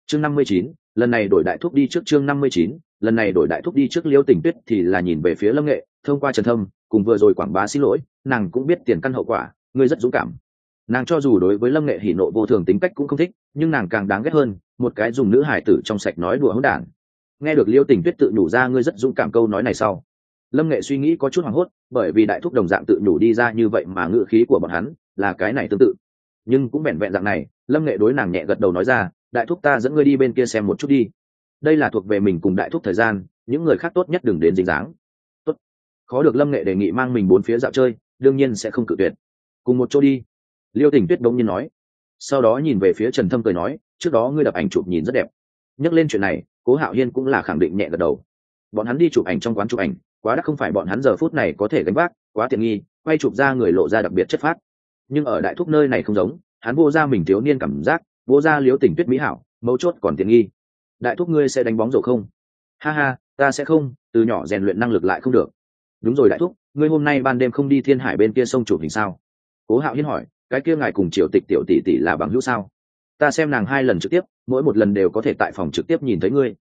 chương 59, lần này đổi đại thúc đi trước. chương 59, lần này đổi đại thúc đi trước. Liêu Tình Tuyết thì là nhìn về phía Lâm Nghệ, thông qua Trần Thâm cùng vừa rồi quảng bá xin lỗi, nàng cũng biết tiền căn hậu quả, ngươi rất dũng cảm. Nàng cho dù đối với Lâm Nghệ hỉ nộ vô thường tính cách cũng không thích, nhưng nàng càng đáng ghét hơn một cái dùng nữ hải tử trong sạch nói đùa hỗn đản. Nghe được Liêu Tình Tuyết tự nhủ ra ngươi rất dũng cảm câu nói này sau, Lâm Nghệ suy nghĩ có chút hoảng hốt, bởi vì đại thúc đồng dạng tự nhủ đi ra như vậy mà ngữ khí của bọn hắn là cái này tương tự. Nhưng cũng vẹn vẹn dạng này, Lâm Nghệ đối nàng nhẹ gật đầu nói ra, đại thúc ta dẫn ngươi đi bên kia xem một chút đi. Đây là thuộc về mình cùng đại thúc thời gian, những người khác tốt nhất đừng đến dính dáng. Tốt. Khó được Lâm Nghệ đề nghị mang mình bốn phía dạo chơi, đương nhiên sẽ không cự tuyệt. Cùng một chỗ đi. Liêu Tình Tuyết đống nhiên nói. Sau đó nhìn về phía Trần Thâm cười nói, trước đó ngươi đập ảnh chụp nhìn rất đẹp. Nhắc lên chuyện này, Cố Hạo Hiên cũng là khẳng định nhẹ gật đầu. Bọn hắn đi chụp ảnh trong quán chụp ảnh, quá đắt không phải bọn hắn giờ phút này có thể gánh vác, quá tiện nghi, quay chụp ra người lộ ra đặc biệt chất phát. Nhưng ở đại thúc nơi này không giống, hắn vô ra mình thiếu niên cảm giác, vô ra Liêu Tình Tuyết mỹ hảo, mấu chốt còn tiện nghi. Đại thúc ngươi sẽ đánh bóng rổ không? Ha ha, ta sẽ không, từ nhỏ rèn luyện năng lực lại không được. Đúng rồi đại thúc, ngươi hôm nay ban đêm không đi Thiên Hải bên kia sông chụp hình sao? Cố Hạo Hiên hỏi, cái kia ngài cùng Triều Tịch tiểu tỷ tỷ là bằng hữu sao? Ta xem nàng 2 lần trực tiếp, mỗi một lần đều có thể tại phòng trực tiếp nhìn thấy ngươi.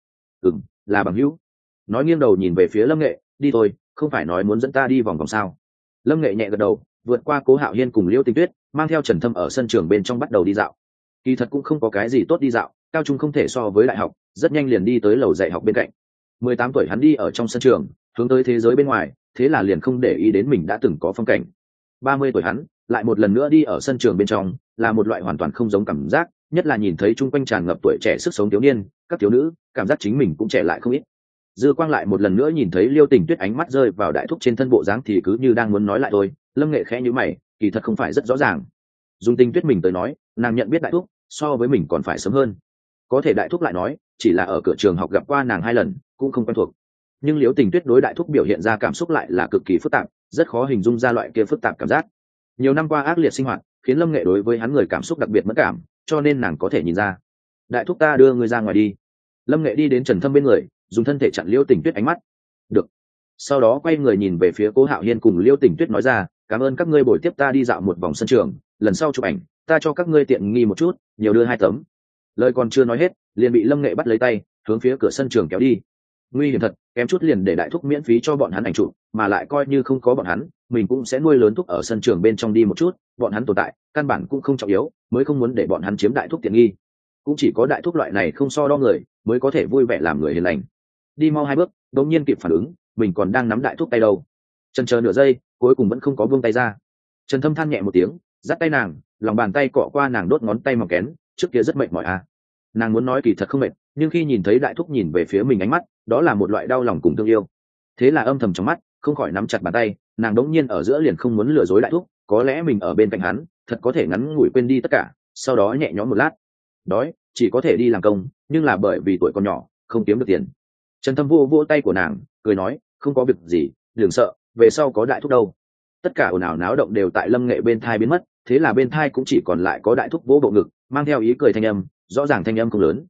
Là bằng hữu. Nói nghiêng đầu nhìn về phía Lâm Nghệ, đi thôi, không phải nói muốn dẫn ta đi vòng vòng sao? Lâm Nghệ nhẹ gật đầu, vượt qua Cố Hạo Hiên cùng Liêu Tình Tuyết, mang theo Trần Thâm ở sân trường bên trong bắt đầu đi dạo. Kỳ thật cũng không có cái gì tốt đi dạo, cao trung không thể so với đại học, rất nhanh liền đi tới lầu dạy học bên cạnh. 18 tuổi hắn đi ở trong sân trường, hướng tới thế giới bên ngoài, thế là liền không để ý đến mình đã từng có phong cảnh. 30 tuổi hắn lại một lần nữa đi ở sân trường bên trong, là một loại hoàn toàn không giống cảm giác, nhất là nhìn thấy chung quanh tràn ngập tuổi trẻ sức sống thiếu niên, các thiếu nữ, cảm giác chính mình cũng trẻ lại không ít. Dư Quang lại một lần nữa nhìn thấy Liêu Tình Tuyết ánh mắt rơi vào đại thúc trên thân bộ dáng thì cứ như đang muốn nói lại thôi, Lâm Nghệ khẽ nhíu mày, kỳ thật không phải rất rõ ràng. Dùng Tình Tuyết mình tới nói, nàng nhận biết đại thúc so với mình còn phải sớm hơn. Có thể đại thúc lại nói, chỉ là ở cửa trường học gặp qua nàng 2 lần, cũng không quen thuộc. Nhưng Liêu Tình Tuyết đối đại thúc biểu hiện ra cảm xúc lại là cực kỳ phức tạp, rất khó hình dung ra loại kia phức tạp cảm giác. Nhiều năm qua ác liệt sinh hoạt, khiến Lâm Nghệ đối với hắn người cảm xúc đặc biệt mất cảm, cho nên nàng có thể nhìn ra. Đại thúc ta đưa người ra ngoài đi. Lâm Nghệ đi đến Trần Thâm bên người, dùng thân thể chặn Liêu Tình Tuyết ánh mắt. Được. Sau đó quay người nhìn về phía Cố Hạo Hiên cùng Liêu Tình Tuyết nói ra, cảm ơn các ngươi bồi tiếp ta đi dạo một vòng sân trường, lần sau chụp ảnh, ta cho các ngươi tiện nghi một chút, nhiều đưa 2 tấm. Lời còn chưa nói hết, liền bị Lâm Nghệ bắt lấy tay, hướng phía cửa sân trường kéo đi. Nguy hiểm thật, kém chút liền để đại thúc miễn phí cho bọn hắn ảnh chụp, mà lại coi như không có bọn hắn, mình cũng sẽ nuôi lớn thúc ở sân trường bên trong đi một chút, bọn hắn tồn tại, căn bản cũng không trọng yếu, mới không muốn để bọn hắn chiếm đại thúc tiện nghi. Cũng chỉ có đại thúc loại này không so đo người, mới có thể vui vẻ làm người hiền lành. Đi mau 2 bước, đột nhiên kịp phản ứng, mình còn đang nắm đại thúc tay đâu. Chần chờ nửa giây, cuối cùng vẫn không có buông tay ra. Trần Thâm than nhẹ một tiếng, dắt tay nàng, lòng bàn tay cọ qua nàng đốt ngón tay mỏng kén, trước kia rất mệt mỏi à. Nàng muốn nói kỳ thật không mệt, nhưng khi nhìn thấy đại thúc nhìn về phía mình ánh mắt, đó là một loại đau lòng cùng thương yêu. Thế là âm thầm trong mắt, không khỏi nắm chặt bàn tay, nàng đống nhiên ở giữa liền không muốn lừa dối đại thúc, có lẽ mình ở bên cạnh hắn, thật có thể ngắn ngủi quên đi tất cả, sau đó nhẹ nhõm một lát. Đói, chỉ có thể đi làm công, nhưng là bởi vì tuổi còn nhỏ, không kiếm được tiền. Trần Thâm vô tay của nàng, cười nói, không có việc gì, đừng sợ, về sau có đại thúc đâu. Tất cả ồn ào náo động đều tại Lâm Nghệ bên thai biến mất, thế là bên thai cũng chỉ còn lại có đại thúc vỗ bộ ngực, mang theo ý cười thanh âm, rõ ràng thanh âm không lớn,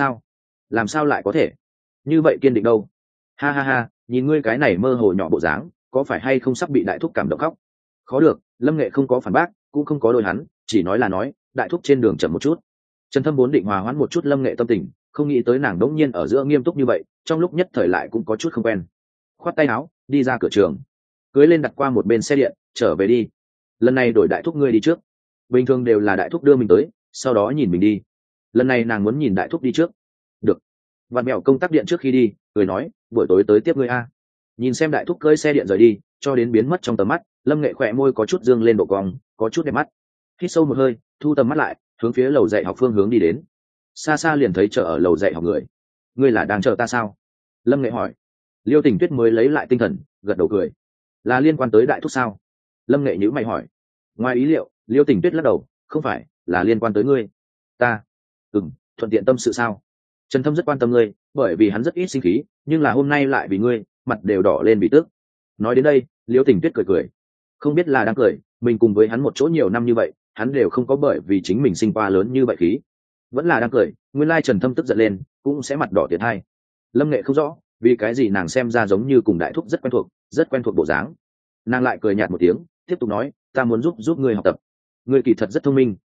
làm sao lại có thể như vậy kiên định đâu. Ha ha ha, nhìn ngươi cái này mơ hồ nhỏ bộ dáng, có phải hay không sắp bị đại thúc cảm động khóc? Khó được, Lâm Nghệ không có phản bác, cũng không có đôi hắn, chỉ nói là nói, đại thúc trên đường chậm một chút. Trần Thâm vốn định hòa hoãn một chút Lâm Nghệ tâm tình, không nghĩ tới nàng đống nhiên ở giữa nghiêm túc như vậy, trong lúc nhất thời lại cũng có chút không quen. Khoát tay áo, đi ra cửa trường, cưới lên đặt qua một bên xe điện, trở về đi. Lần này đổi đại thúc ngươi đi trước. Bình thường đều là đại thúc đưa mình tới, sau đó nhìn mình đi. Lần này nàng muốn nhìn đại thúc đi trước. Được. Vạn Mẹo công tác điện trước khi đi, cười nói, buổi tối tới tiếp ngươi a. Nhìn xem đại thúc cưỡi xe điện rời đi, cho đến biến mất trong tầm mắt, Lâm Nghệ khỏe môi có chút dương lên độ cong, có chút đẹp mắt. Hít sâu một hơi, thu tầm mắt lại, hướng phía lầu dạy học phương hướng đi đến. Xa xa liền thấy chờ ở lầu dạy học người. Ngươi là đang chờ ta sao? Lâm Nghệ hỏi. Liêu Tình Tuyết mới lấy lại tinh thần, gật đầu cười. Là liên quan tới đại thúc sao? Lâm Nghệ nhíu mày hỏi. Ngoài ý liệu, Liêu Tình Tuyết lắc đầu, không phải, là liên quan tới ngươi. Ta? Thuận tiện tâm sự sao? Trần Thâm rất quan tâm ngươi, bởi vì hắn rất ít sinh khí, nhưng là hôm nay lại vì ngươi, mặt đều đỏ lên vì tức. Nói đến đây, Liêu Tình Tuyết cười cười. Không biết là đang cười, mình cùng với hắn một chỗ nhiều năm như vậy, hắn đều không có bởi vì chính mình sinh qua lớn như vậy khí. Vẫn là đang cười, nguyên lai Trần Thâm tức giận lên, cũng sẽ mặt đỏ tiệt hai. Lâm Nghệ không rõ, vì cái gì nàng xem ra giống như cùng đại thúc rất quen thuộc bộ dáng. Nàng lại cười nhạt một tiếng, tiếp tục nói, ta muốn giúp ngươi học tập. Ngươi kỳ thật rất thông minh,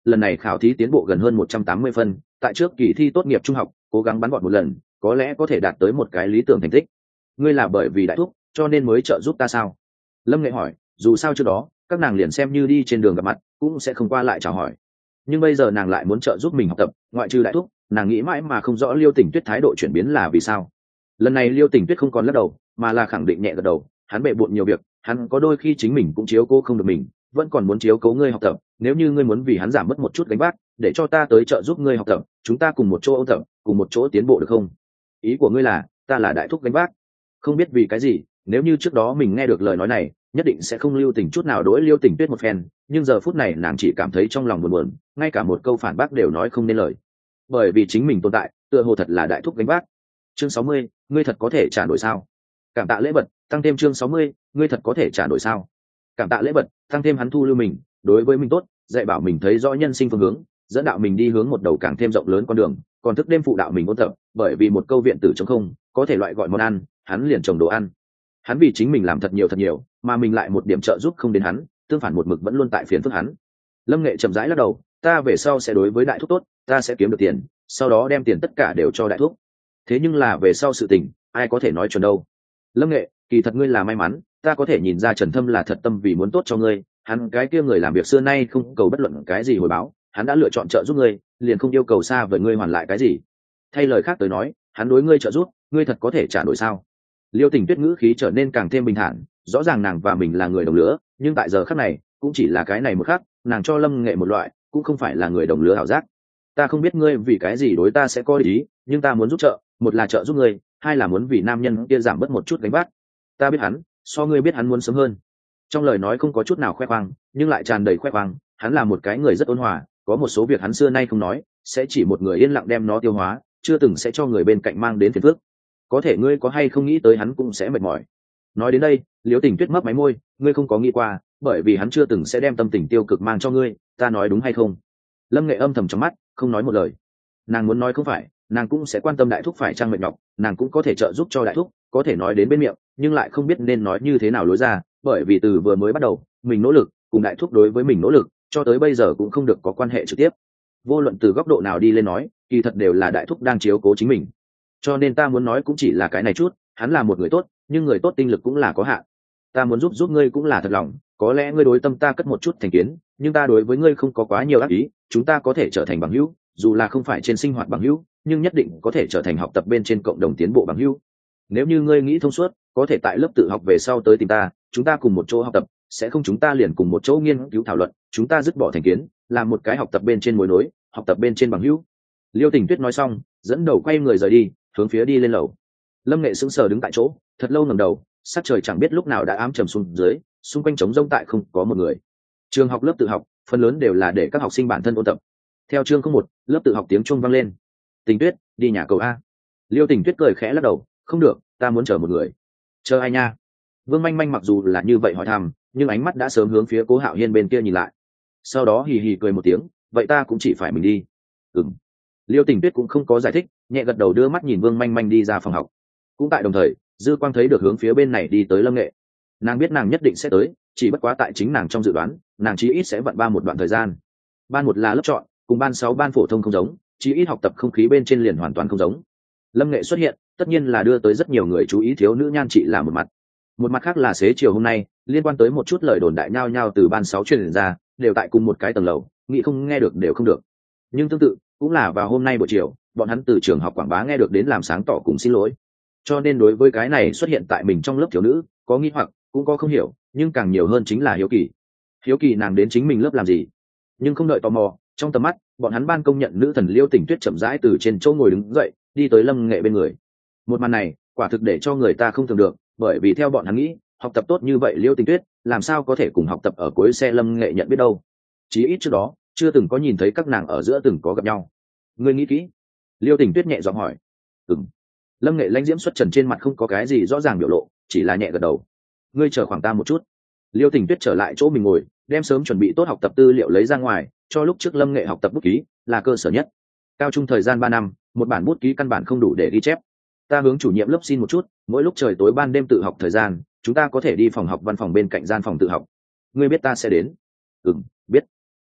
lần này khảo thí tiến bộ gần hơn 180 phân, tại trước kỳ thi tốt nghiệp trung học cố gắng bắn gọn một lần, có lẽ có thể đạt tới một cái lý tưởng thành tích. Ngươi là bởi vì đại thúc cho nên mới trợ giúp ta sao? Lâm Nghệ hỏi. Dù sao trước đó các nàng liền xem như đi trên đường gặp mặt cũng sẽ không qua lại chào hỏi, nhưng bây giờ nàng lại muốn trợ giúp mình học tập, ngoại trừ đại thúc nàng nghĩ mãi mà không rõ Liêu Tỉnh Tuyết thái độ chuyển biến là vì sao. Lần này Liêu Tỉnh Tuyết không còn lắc đầu mà là khẳng định nhẹ gật đầu. Hắn bệ bội nhiều việc, hắn có đôi khi chính mình cũng chiếu cố không được mình, vẫn còn muốn chiếu cố ngươi học tập. Nếu như ngươi muốn vì hắn giảm bớt một chút gánh vác, để cho ta tới trợ giúp ngươi học tập, chúng ta cùng một chỗ ôn tập, cùng một chỗ tiến bộ được không? Ý của ngươi là ta là đại thúc gánh vác? Không biết vì cái gì, nếu như trước đó mình nghe được lời nói này nhất định sẽ không lưu tình chút nào đối Liêu Tỉnh Tuyết một phen, nhưng giờ phút này nàng chỉ cảm thấy trong lòng buồn buồn, ngay cả một câu phản bác đều nói không nên lời, bởi vì chính mình tồn tại tựa hồ thật là đại thúc gánh vác. Chương 60, ngươi thật có thể trả nổi sao? Cảm tạ lễ vật tăng thêm. Chương 60, ngươi thật có thể trả nổi sao? Cảm tạ lễ vật tăng thêm. Hắn thu lưu mình, đối với mình tốt, dạy bảo mình thấy rõ nhân sinh phương hướng, dẫn đạo mình đi hướng một đầu càng thêm rộng lớn con đường, còn thức đêm phụ đạo mình ôn tập, bởi vì một câu viện tử trống không có thể loại gọi món ăn, hắn liền trồng đồ ăn. Hắn vì chính mình làm thật nhiều, mà mình lại một điểm trợ giúp không đến hắn, tương phản một mực vẫn luôn tại phiền phức hắn. Lâm Nghệ chậm rãi lắc đầu. Ta về sau sẽ đối với đại thúc tốt, ta sẽ kiếm được tiền, sau đó đem tiền tất cả đều cho đại thúc. Thế nhưng là về sau sự tình ai có thể nói chuẩn đâu. Lâm Nghệ, kỳ thật ngươi là may mắn, ta có thể nhìn ra Trần Thâm là thật tâm vì muốn tốt cho ngươi. Hắn cái kia người làm việc xưa nay không cầu bất luận cái gì hồi báo, hắn đã lựa chọn trợ giúp ngươi, liền không yêu cầu xa vời ngươi hoàn lại cái gì. Thay lời khác tới nói, hắn đối ngươi trợ giúp, ngươi thật có thể trả nổi sao? Liêu Tỉnh Tuyết ngữ khí trở nên càng thêm bình thản. Rõ ràng nàng và mình là người đồng lứa, nhưng tại giờ khắc này cũng chỉ là cái này một khắc, nàng cho Lâm Nghệ một loại cũng không phải là người đồng lứa ảo giác. Ta không biết ngươi vì cái gì đối ta sẽ có ý, nhưng ta muốn giúp trợ, một là trợ giúp ngươi, hai là muốn vì nam nhân kia giảm bớt một chút gánh vác. Ta biết hắn so ngươi biết hắn muốn sớm hơn. Trong lời nói không có chút nào khoe khoang, nhưng lại tràn đầy khoe khoang. Hắn là một cái người rất ôn hòa, có một số việc hắn xưa nay không nói, sẽ chỉ một người yên lặng đem nó tiêu hóa, chưa từng sẽ cho người bên cạnh mang đến phiền phức. Có thể ngươi có hay không nghĩ tới hắn cũng sẽ mệt mỏi. Nói đến đây, Liễu Tỉnh Tuyết mấp máy môi. Ngươi không có nghĩ qua, bởi vì hắn chưa từng sẽ đem tâm tình tiêu cực mang cho ngươi, ta nói đúng hay không? Lâm Nghệ âm thầm trong mắt không nói một lời. Nàng muốn nói không phải, nàng cũng sẽ quan tâm đại thúc phải trang mệt nhọc, nàng cũng có thể trợ giúp cho đại thúc, có thể nói đến bên miệng, nhưng lại không biết nên nói như thế nào lối ra, bởi vì từ vừa mới bắt đầu mình nỗ lực cùng đại thúc đối với mình nỗ lực cho tới bây giờ cũng không được có quan hệ trực tiếp. Vô luận từ góc độ nào đi lên nói, kỳ thật đều là đại thúc đang chiếu cố chính mình. Cho nên ta muốn nói cũng chỉ là cái này chút. Hắn là một người tốt, nhưng người tốt tinh lực cũng là có hạn. Ta muốn giúp ngươi cũng là thật lòng, có lẽ ngươi đối tâm ta cất một chút thành kiến, nhưng ta đối với ngươi không có quá nhiều ác ý. Chúng ta có thể trở thành bằng hữu, dù là không phải trên sinh hoạt bằng hữu, nhưng nhất định có thể trở thành học tập bên trên cộng đồng tiến bộ bằng hữu. Nếu như ngươi nghĩ thông suốt, có thể tại lớp tự học về sau tới tìm ta, chúng ta cùng một chỗ học tập, sẽ không chúng ta liền cùng một chỗ nghiên cứu thảo luận, chúng ta dứt bỏ thành kiến, làm một cái học tập bên trên mối nối, học tập bên trên bằng hữu. Liêu Tỉnh Tuyết nói xong, dẫn đầu quay người rời đi, hướng phía đi lên lầu. Lâm Nghệ sững sờ đứng tại chỗ, thật lâu ngẩng đầu, sắc trời chẳng biết lúc nào đã ám trầm xuống dưới, xung quanh trống rỗng tại không có một người. Trường học lớp tự học, phần lớn đều là để các học sinh bản thân ôn tập. Theo chương 01, lớp tự học tiếng chuông vang lên. Tình Tuyết, đi nhà cầu a. Liêu Tỉnh Tuyết cười khẽ lắc đầu, không được, ta muốn chờ một người. Chờ ai nha? Vương Manh Manh mặc dù là như vậy hỏi thăm, nhưng ánh mắt đã sớm hướng phía Cố Hạo Hiên bên kia nhìn lại. Sau đó hì hì cười một tiếng, vậy ta cũng chỉ phải mình đi. Ừm. Liêu Tỉnh Tuyết cũng không có giải thích, nhẹ gật đầu đưa mắt nhìn Vương Manh Manh đi ra phòng học. Cũng tại đồng thời, Dư Quang thấy được hướng phía bên này đi tới Lâm Nghệ. Nàng biết nàng nhất định sẽ tới, chỉ bất quá tại chính nàng trong dự đoán, nàng chí ít sẽ vận ba một đoạn thời gian. Ban một là lớp chọn, cùng ban 6 ban phổ thông không giống, chí ít học tập không khí bên trên liền hoàn toàn không giống. Lâm Nghệ xuất hiện, tất nhiên là đưa tới rất nhiều người chú ý thiếu nữ nhan trị là một mặt. Một mặt khác là xế chiều hôm nay, liên quan tới một chút lời đồn đại nhao nhao từ ban 6 truyền ra, đều tại cùng một cái tầng lầu, nghĩ không nghe được đều không được. Nhưng tương tự, cũng là vào hôm nay buổi chiều, bọn hắn từ trường học quảng bá nghe được đến làm sáng tỏ cùng xin lỗi. Cho nên đối với cái này xuất hiện tại mình trong lớp thiếu nữ, có nghi hoặc, cũng có không hiểu, nhưng càng nhiều hơn chính là hiếu kỳ. Hiếu kỳ nàng đến chính mình lớp làm gì. Nhưng không đợi tò mò, trong tầm mắt, bọn hắn ban công nhận nữ thần Liêu Tỉnh Tuyết chậm rãi từ trên chỗ ngồi đứng dậy, đi tới Lâm Nghệ bên người. Một màn này, quả thực để cho người ta không tưởng được, bởi vì theo bọn hắn nghĩ, học tập tốt như vậy Liêu Tỉnh Tuyết, làm sao có thể cùng học tập ở cuối xe Lâm Nghệ nhận biết đâu. Chí ít trước đó, chưa từng có nhìn thấy các nàng ở giữa từng có gặp nhau. Ngươi nghĩ kỹ? Liêu Tỉnh Tuyết nhẹ giọng hỏi. Ừm. Lâm Nghệ lãnh diễm xuất trần trên mặt không có cái gì rõ ràng biểu lộ, chỉ là nhẹ gật đầu. Ngươi chờ khoảng ta một chút. Liêu Tỉnh Tuyết trở lại chỗ mình ngồi, đem sớm chuẩn bị tốt học tập tư liệu lấy ra ngoài, cho lúc trước Lâm Nghệ học tập bút ký là cơ sở nhất. Cao trung thời gian 3 năm, một bản bút ký căn bản không đủ để ghi chép. Ta hướng chủ nhiệm lớp xin một chút, mỗi lúc trời tối ban đêm tự học thời gian, chúng ta có thể đi phòng học văn phòng bên cạnh gian phòng tự học. Ngươi biết ta sẽ đến. Biết.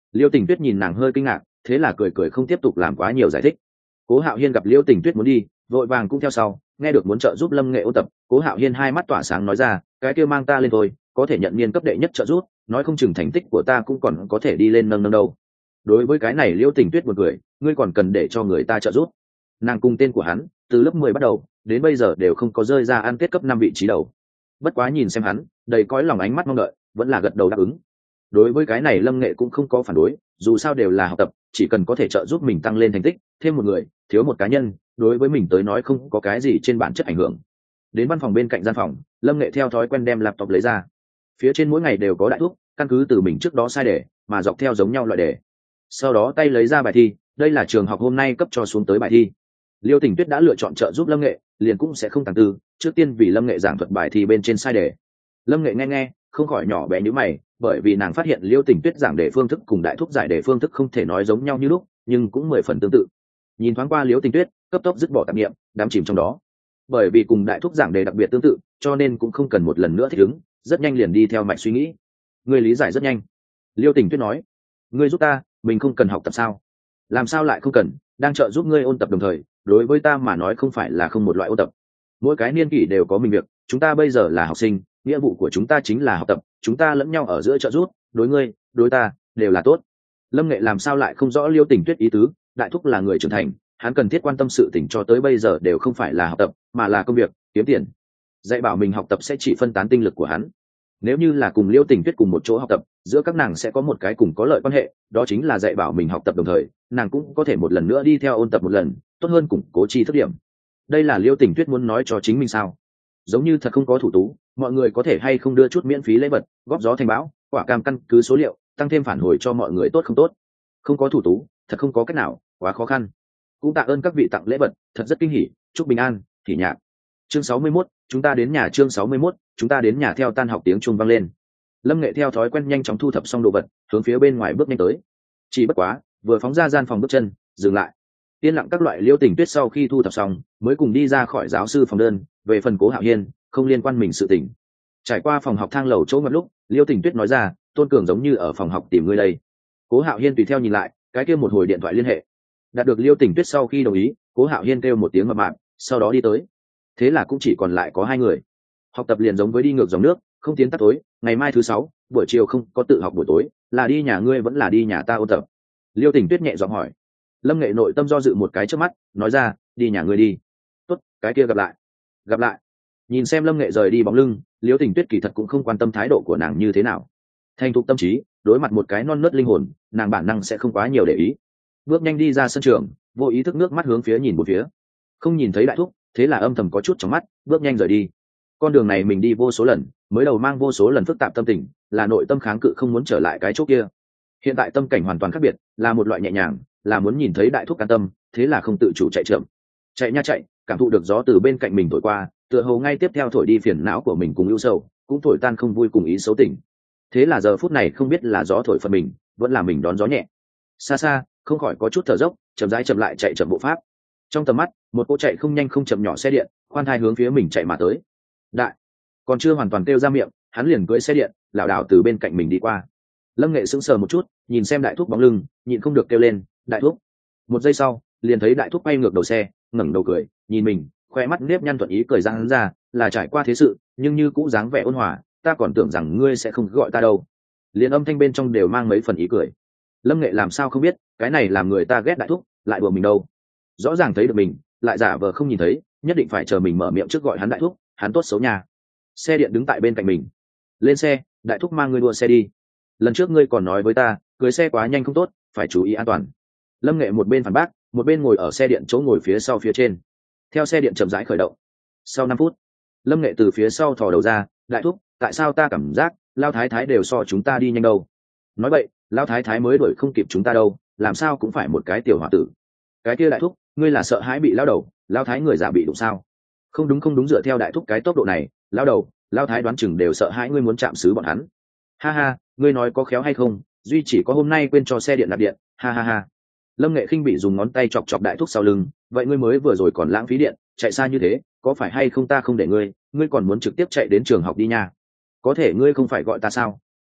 Liêu Tình Tuyết nhìn nàng hơi kinh ngạc, thế là cười cười không tiếp tục làm quá nhiều giải thích. Cố Hạo Hiên gặp Liêu Tình Tuyết muốn đi, vội vàng cũng theo sau, nghe được muốn trợ giúp Lâm Nghệ ôn tập, Cố Hạo Hiên hai mắt tỏa sáng nói ra, cái kia mang ta lên thôi, có thể nhận niên cấp đệ nhất trợ giúp, nói không chừng thành tích của ta cũng còn có thể đi lên nâng nâng đâu. Đối với cái này Liêu Tình Tuyết một người, ngươi còn cần để cho người ta trợ giúp. Nàng cùng tên của hắn, từ lớp 10 bắt đầu, đến bây giờ đều không có rơi ra ăn kết cấp 5 vị trí đầu. Bất quá nhìn xem hắn, đầy cõi lòng ánh mắt mong đợi, vẫn là gật đầu đáp ứng. Đối với cái này Lâm Nghệ cũng không có phản đối, dù sao đều là học tập, chỉ cần có thể trợ giúp mình tăng lên thành tích, thêm một người, thiếu một cá nhân, đối với mình tới nói không có cái gì trên bản chất ảnh hưởng. Đến văn phòng bên cạnh gian phòng, Lâm Nghệ theo thói quen đem laptop lấy ra. Phía trên mỗi ngày đều có đại thúc, căn cứ từ mình trước đó sai đề, mà dọc theo giống nhau loại đề. Sau đó tay lấy ra bài thi, đây là trường học hôm nay cấp cho xuống tới bài thi. Liêu Tình Tuyết đã lựa chọn trợ giúp Lâm Nghệ, liền cũng sẽ không tàng tư, trước tiên vì Lâm Nghệ giảng thuật bài thi bên trên sai đề. Lâm Nghệ nghe, không khỏi nhỏ bé nhíu mày, bởi vì nàng phát hiện Liêu Tình Tuyết giảng đề phương thức cùng đại thúc giải đề phương thức không thể nói giống nhau như lúc, nhưng cũng 10 phần tương tự. Nhìn thoáng qua Liêu Tình Tuyết, cấp tốc dứt bỏ tạp niệm, đắm chìm trong đó. Bởi vì cùng đại thúc giảng đề đặc biệt tương tự, cho nên cũng không cần một lần nữa thích ứng, rất nhanh liền đi theo mạch suy nghĩ. Ngươi lý giải rất nhanh. Liêu Tình Tuyết nói, ngươi giúp ta, mình không cần học tập sao? Làm sao lại không cần, đang trợ giúp ngươi ôn tập đồng thời, đối với ta mà nói không phải là không một loại ôn tập. Mỗi cái niên kỷ đều có mình việc, chúng ta bây giờ là học sinh, nghĩa vụ của chúng ta chính là học tập, chúng ta lẫn nhau ở giữa trợ giúp, đối ngươi, đối ta, đều là tốt. Lâm Nghệ làm sao lại không rõ Liêu Tình Tuyết ý tứ, đại thúc là người trưởng thành, hắn cần thiết quan tâm sự tình cho tới bây giờ đều không phải là học tập, mà là công việc, kiếm tiền. Dạy bảo mình học tập sẽ chỉ phân tán tinh lực của hắn. Nếu như là cùng Liêu Tình Tuyết cùng một chỗ học tập, giữa các nàng sẽ có một cái cùng có lợi quan hệ, đó chính là dạy bảo mình học tập đồng thời, nàng cũng có thể một lần nữa đi theo ôn tập một lần, tốt hơn củng cố tri thức điểm. Đây là Liêu Tình Tuyết muốn nói cho chính mình sao? Giống như thật không có thủ tú, mọi người có thể hay không đưa chút miễn phí lễ vật, góp gió thành bão, quả cam căn cứ số liệu, tăng thêm phản hồi cho mọi người tốt không tốt? Không có thủ tú, thật không có cách nào, quá khó khăn. Cũng tạ ơn các vị tặng lễ vật, thật rất kinh hỉ, chúc bình an, hỉ nhạc. Chương 61, chúng ta đến nhà. Chương 61, chúng ta đến nhà. Theo tan học tiếng chuông vang lên. Lâm Nghệ theo thói quen nhanh chóng thu thập xong đồ vật, hướng phía bên ngoài bước nhanh tới. Chỉ bất quá, vừa phóng ra gian phòng bước chân, dừng lại. Yên lặng các loại Liêu Tình Tuyết sau khi thu thập xong, mới cùng đi ra khỏi giáo sư phòng đơn, về phần Cố Hạo Hiên, không liên quan mình sự tình. Trải qua phòng học thang lầu chỗ ngập lúc, Liêu Tình Tuyết nói ra, Tôn Cường giống như ở phòng học tìm ngươi đây. Cố Hạo Hiên tùy theo nhìn lại, cái kia một hồi điện thoại liên hệ. Đạt được Liêu Tình Tuyết sau khi đồng ý, Cố Hạo Hiên kêu một tiếng mập mạp, sau đó đi tới. Thế là cũng chỉ còn lại có hai người. Học tập liền giống với đi ngược dòng nước, không tiến tắt tối. Ngày mai thứ 6, buổi chiều không có tự học buổi tối, là đi nhà ngươi vẫn là đi nhà ta ôn tập? Liêu Tình Tuyết nhẹ giọng hỏi. Lâm Nghệ nội tâm do dự một cái trước mắt, nói ra, đi nhà ngươi đi. Tốt, cái kia gặp lại. Gặp lại. Nhìn xem Lâm Nghệ rời đi bóng lưng, Liêu Tình Tuyết kỳ thật cũng không quan tâm thái độ của nàng như thế nào. Thành thục tâm trí, đối mặt một cái non nớt linh hồn, nàng bản năng sẽ không quá nhiều để ý. Bước nhanh đi ra sân trường, vô ý thức nước mắt hướng phía nhìn một phía. Không nhìn thấy đại thúc, thế là âm thầm có chút trong mắt, bước nhanh rời đi. Con đường này mình đi vô số lần, mới đầu mang vô số lần phức tạp tâm tình, là nội tâm kháng cự không muốn trở lại cái chỗ kia. Hiện tại tâm cảnh hoàn toàn khác biệt, là một loại nhẹ nhàng, là muốn nhìn thấy đại thúc an tâm, thế là không tự chủ chạy chậm. Chạy nha chạy, cảm thụ được gió từ bên cạnh mình thổi qua, tựa hồ ngay tiếp theo thổi đi phiền não của mình cùng ưu sầu, cũng thổi tan không vui cùng ý xấu tình. Thế là giờ phút này không biết là gió thổi phần mình, vẫn là mình đón gió nhẹ. Xa xa, không khỏi có chút thở dốc, chậm rãi chậm lại chạy chậm bộ pháp. Trong tầm mắt, một cô chạy không nhanh không chậm nhỏ xe điện, khoan thai hướng phía mình chạy mà tới. Đại, còn chưa hoàn toàn kêu ra miệng, hắn liền cưỡi xe điện, lảo đảo từ bên cạnh mình đi qua. Lâm Nghệ sững sờ một chút, nhìn xem đại thúc bóng lưng, nhịn không được kêu lên, đại thúc. Một giây sau, liền thấy đại thúc bay ngược đầu xe, ngẩng đầu cười, nhìn mình, khoe mắt nếp nhăn thuận ý cười răng ra, là trải qua thế sự, nhưng như cũ dáng vẻ ôn hòa, ta còn tưởng rằng ngươi sẽ không gọi ta đâu. Liền âm thanh bên trong đều mang mấy phần ý cười. Lâm Nghệ làm sao không biết, cái này làm người ta ghét đại thúc, lại đùa mình đâu. Rõ ràng thấy được mình, lại giả vờ không nhìn thấy, nhất định phải chờ mình mở miệng trước gọi hắn đại thúc, hắn tốt xấu nhà. Xe điện đứng tại bên cạnh mình. Lên xe, đại thúc mang ngươi đua xe đi. Lần trước ngươi còn nói với ta, cưới xe quá nhanh không tốt, phải chú ý an toàn. Lâm Nghệ một bên phản bác, một bên ngồi ở xe điện chỗ ngồi phía sau phía trên. Theo xe điện chậm rãi khởi động. Sau 5 phút, Lâm Nghệ từ phía sau thò đầu ra, đại thúc, tại sao ta cảm giác lao thái thái đều so chúng ta đi nhanh đâu? Nói vậy, lao thái thái mới đuổi không kịp chúng ta đâu, làm sao cũng phải một cái tiểu hòa tử. Cái kia đại thúc, ngươi là sợ hãi bị lao đầu, lao thái người già bị đụng sao? Không đúng không đúng, dựa theo đại thúc cái tốc độ này, lao đầu, lao thái đoán chừng đều sợ hãi ngươi muốn chạm xứ bọn hắn. Ha ha, ngươi nói có khéo hay không, duy chỉ có hôm nay quên cho xe điện nạp điện, ha ha ha. Lâm Nghệ khinh bị dùng ngón tay chọc chọc đại thúc sau lưng, vậy ngươi mới vừa rồi còn lãng phí điện, chạy xa như thế, có phải hay không ta không để ngươi, ngươi còn muốn trực tiếp chạy đến trường học đi nha. Có thể ngươi không phải gọi ta sao?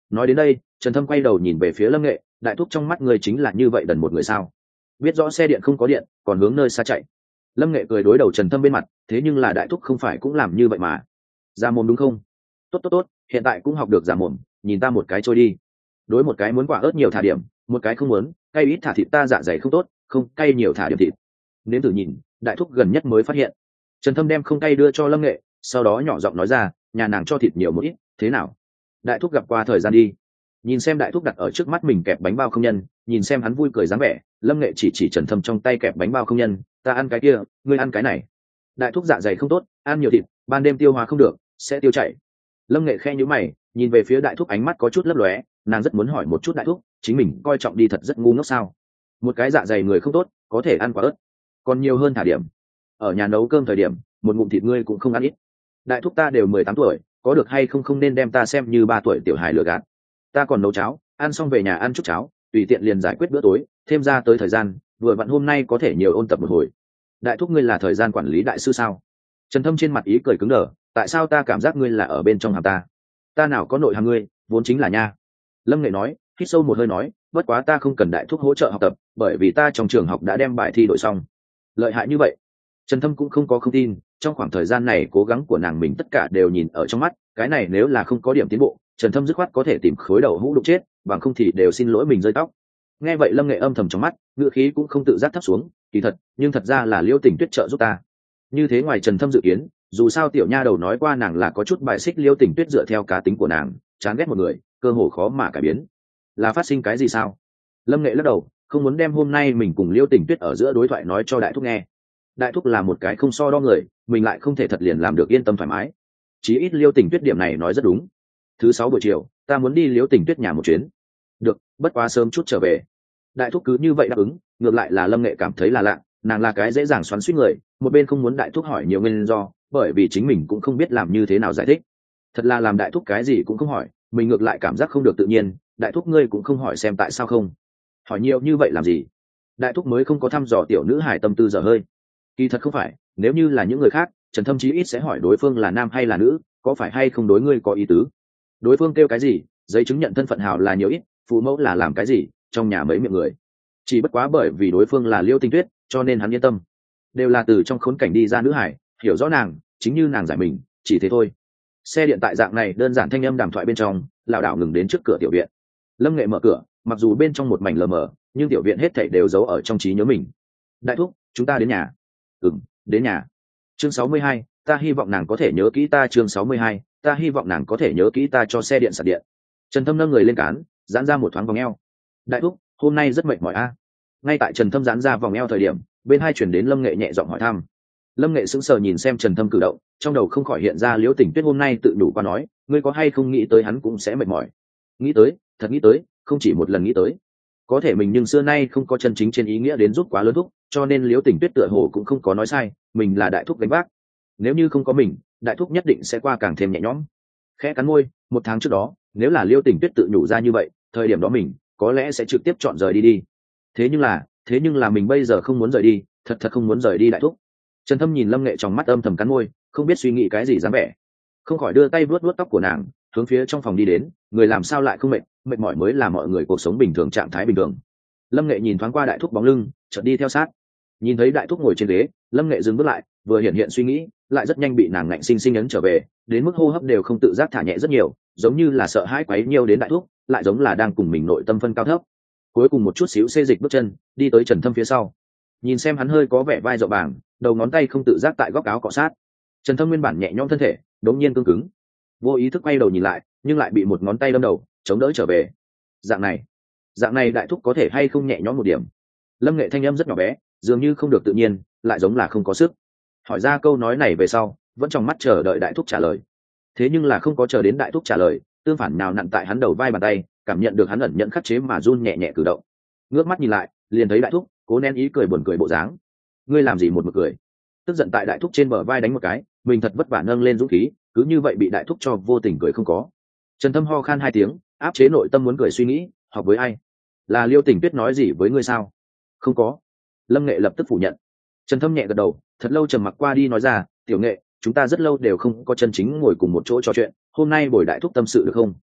Nói đến đây Trần Thâm quay đầu nhìn về phía Lâm Nghệ, đại thúc trong mắt người chính là như vậy đần một người sao? Biết rõ xe điện không có điện còn hướng nơi xa chạy. Lâm Nghệ cười đối đầu Trần Thâm bên mặt, thế nhưng là đại thúc không phải cũng làm như vậy mà. Ra mồm đúng không? Tốt tốt tốt, hiện tại cũng học được giả mồm, nhìn ta một cái trôi đi. Đối một cái muốn quả ớt nhiều thả điểm, một cái không muốn cay ít thả thịt, ta dạ dày không tốt, không cay nhiều thả điểm thịt. Nếm thử nhìn. Đại thúc gần nhất mới phát hiện. Trần Thâm đem không cay đưa cho Lâm Nghệ, sau đó nhỏ giọng nói ra, nhà nàng cho thịt nhiều một ít, thế nào? Đại thúc gặp qua thời gian đi. Nhìn xem đại thúc đặt ở trước mắt mình kẹp bánh bao không nhân, nhìn xem hắn vui cười dáng vẻ, Lâm Nghệ chỉ Trần Thâm trong tay kẹp bánh bao không nhân, ta ăn cái kia, ngươi ăn cái này. Đại thúc dạ dày không tốt, ăn nhiều thịt ban đêm tiêu hóa không được, sẽ tiêu chảy. Lâm Nghệ khe nhíu mày, nhìn về phía đại thúc, ánh mắt có chút lấp lóe, nàng rất muốn hỏi một chút đại thúc, chính mình coi trọng đi thật rất ngu ngốc sao? Một cái dạ dày người không tốt, có thể ăn quả ớt, còn nhiều hơn thả điểm. Ở nhà nấu cơm thời điểm, một ngụm thịt ngươi cũng không ăn ít. Đại thúc ta đều 18 tuổi, có được hay không không nên đem ta xem như 3 tuổi tiểu hài lừa gạt. Ta còn nấu cháo, ăn xong về nhà ăn chút cháo, tùy tiện liền giải quyết bữa tối, thêm ra tới thời gian, vừa vặn hôm nay có thể nhiều ôn tập một hồi. Đại thúc ngươi là thời gian quản lý đại sư sao? Trần Thâm trên mặt ý cười cứng đờ, tại sao ta cảm giác ngươi là ở bên trong hàm ta? Ta nào có nội hàm ngươi, vốn chính là nha. Lâm Nghệ nói, hít sâu một hơi nói, bất quá ta không cần đại thúc hỗ trợ học tập, bởi vì ta trong trường học đã đem bài thi đổi xong. Lợi hại như vậy? Trần Thâm cũng không có không tin, trong khoảng thời gian này cố gắng của nàng mình tất cả đều nhìn ở trong mắt, cái này nếu là không có điểm tiến bộ, Trần Thâm dứt khoát có thể tìm khối đầu hũ đục chết, bằng không thì đều xin lỗi mình rơi tóc. Nghe vậy Lâm Nghệ âm thầm trong mắt, ngữ khí cũng không tự giác thấp xuống, kỳ thật, nhưng thật ra là Liêu Tình Tuyết trợ giúp ta. Như thế ngoài Trần Thâm dự kiến, dù sao tiểu nha đầu nói qua nàng là có chút bài xích Liêu Tình Tuyết dựa theo cá tính của nàng, chán ghét một người, cơ hồ khó mà cải biến. Là phát sinh cái gì sao? Lâm Nghệ lắc đầu, không muốn đem hôm nay mình cùng Liêu Tình Tuyết ở giữa đối thoại nói cho đại thúc nghe. Đại thúc là một cái không so đo người, mình lại không thể thật liền làm được yên tâm thoải mái. Chí ít Liêu Tình Tuyết điểm này nói rất đúng. Thứ 6 buổi chiều, ta muốn đi Liêu Tình Tuyết nhà một chuyến. Được, bất quá sớm chút trở về. Đại thúc cứ như vậy đáp ứng, ngược lại là Lâm Nghệ cảm thấy là lạ, nàng là cái dễ dàng xoắn xuýt người, một bên không muốn đại thúc hỏi nhiều nguyên do, bởi vì chính mình cũng không biết làm như thế nào giải thích. Thật là làm đại thúc cái gì cũng không hỏi, mình ngược lại cảm giác không được tự nhiên, đại thúc ngươi cũng không hỏi xem tại sao không? Hỏi nhiều như vậy làm gì? Đại thúc mới không có thăm dò tiểu nữ hài tâm tư dở hơi. Kỳ thật không phải, nếu như là những người khác, Trần Thâm chí ít sẽ hỏi đối phương là nam hay là nữ, có phải hay không đối ngươi có ý tứ. Đối phương kêu cái gì, giấy chứng nhận thân phận hào là nhiều ít, phụ mẫu là làm cái gì, trong nhà mấy miệng người. Chỉ bất quá bởi vì đối phương là Liêu Tinh Tuyết, cho nên hắn yên tâm. Đều là từ trong khốn cảnh đi ra nữ hải, hiểu rõ nàng, chính như nàng giải mình, chỉ thế thôi. Xe điện tại dạng này đơn giản thanh âm đàm thoại bên trong, lảo đảo ngừng đến trước cửa tiểu viện. Lâm Nghệ mở cửa, mặc dù bên trong một mảnh lờ mờ, nhưng tiểu viện hết thảy đều giấu ở trong trí nhớ mình. Đại thúc, chúng ta đến nhà. Đến nhà. Chương 62, ta hy vọng nàng có thể nhớ kỹ ta. Chương 62, ta hy vọng nàng có thể nhớ kỹ ta cho xe điện sạc điện. Trần Thâm nâng người lên cán, giãn ra một thoáng vòng eo. Đại thúc, hôm nay rất mệt mỏi a. Ngay tại Trần Thâm giãn ra vòng eo thời điểm, bên hai chuyển đến Lâm Nghệ nhẹ giọng hỏi thăm. Lâm Nghệ sững sờ nhìn xem Trần Thâm cử động, trong đầu không khỏi hiện ra Liễu Tình Tuyết hôm nay tự đủ qua nói, ngươi có hay không nghĩ tới hắn cũng sẽ mệt mỏi? Nghĩ tới, thật nghĩ tới, không chỉ một lần nghĩ tới. Có thể mình nhưng xưa nay không có chân chính trên ý nghĩa đến giúp quá lớn thúc, cho nên Liễu Tình Tuyết tựa hồ cũng không có nói sai, mình là đại thúc gánh vác. Nếu như không có mình, đại thúc nhất định sẽ qua càng thêm nhẹ nhõm. Khẽ cắn môi, một tháng trước đó, nếu là Liễu Tình Tuyết tự nhủ ra như vậy, thời điểm đó mình có lẽ sẽ trực tiếp chọn rời đi. Thế nhưng là mình bây giờ không muốn rời đi, thật không muốn rời đi đại thúc. Trần Thâm nhìn Lâm Nghệ trong mắt âm thầm cắn môi, không biết suy nghĩ cái gì dáng vẻ, không khỏi đưa tay vuốt vuốt tóc của nàng, hướng phía trong phòng đi đến. Người làm sao lại không mệt, mệt mỏi mới là mọi người cuộc sống bình thường, trạng thái bình thường. Lâm Nghệ nhìn thoáng qua đại thúc bóng lưng, chợt đi theo sát. Nhìn thấy đại thúc ngồi trên ghế, Lâm Nghệ dừng bước lại, vừa hiện suy nghĩ, lại rất nhanh bị nàng ngạnh sinh ấn trở về, đến mức hô hấp đều không tự giác thả nhẹ rất nhiều, giống như là sợ hãi quấy nhiêu đến đại thúc, lại giống là đang cùng mình nội tâm phân cao thấp. Cuối cùng một chút xíu xê dịch bước chân, đi tới Trần Thâm phía sau. Nhìn xem hắn hơi có vẻ vai rộng bảng, đầu ngón tay không tự giác tại góc áo cọ sát. Trần Thâm nguyên bản nhẹ nhõm thân thể, đống nhiên cứng cứng, vô ý thức quay đầu nhìn lại, nhưng lại bị một ngón tay đâm đầu, chống đỡ trở về. Dạng này đại thúc có thể hay không nhẹ nhõm một điểm? Lâm Nghệ thanh âm rất nhỏ bé, dường như không được tự nhiên, lại giống là không có sức. Hỏi ra câu nói này về sau, vẫn trong mắt chờ đợi đại thúc trả lời. Thế nhưng là không có chờ đến đại thúc trả lời, tương phản nào nặn tại hắn đầu vai bàn tay, cảm nhận được hắn ẩn nhận khắc chế mà run nhẹ nhẹ cử động. Ngước mắt nhìn lại, liền thấy đại thúc cố nén ý cười buồn cười bộ dáng. Ngươi làm gì một mực cười? Tức giận tại đại thúc trên bờ vai đánh một cái, mình thật vất vả nâng lên dũng khí, cứ như vậy bị đại thúc cho vô tình cười không có. Trần Thâm ho khan 2 tiếng, áp chế nội tâm muốn cười suy nghĩ, học với ai? Là Liêu Tình Tuyết nói gì với ngươi sao? Không có. Lâm Nghệ lập tức phủ nhận. Trần Thâm nhẹ gật đầu, thật lâu trầm mặc qua đi nói ra, tiểu Nghệ, chúng ta rất lâu đều không có chân chính ngồi cùng một chỗ trò chuyện, hôm nay buổi đại thúc tâm sự được không?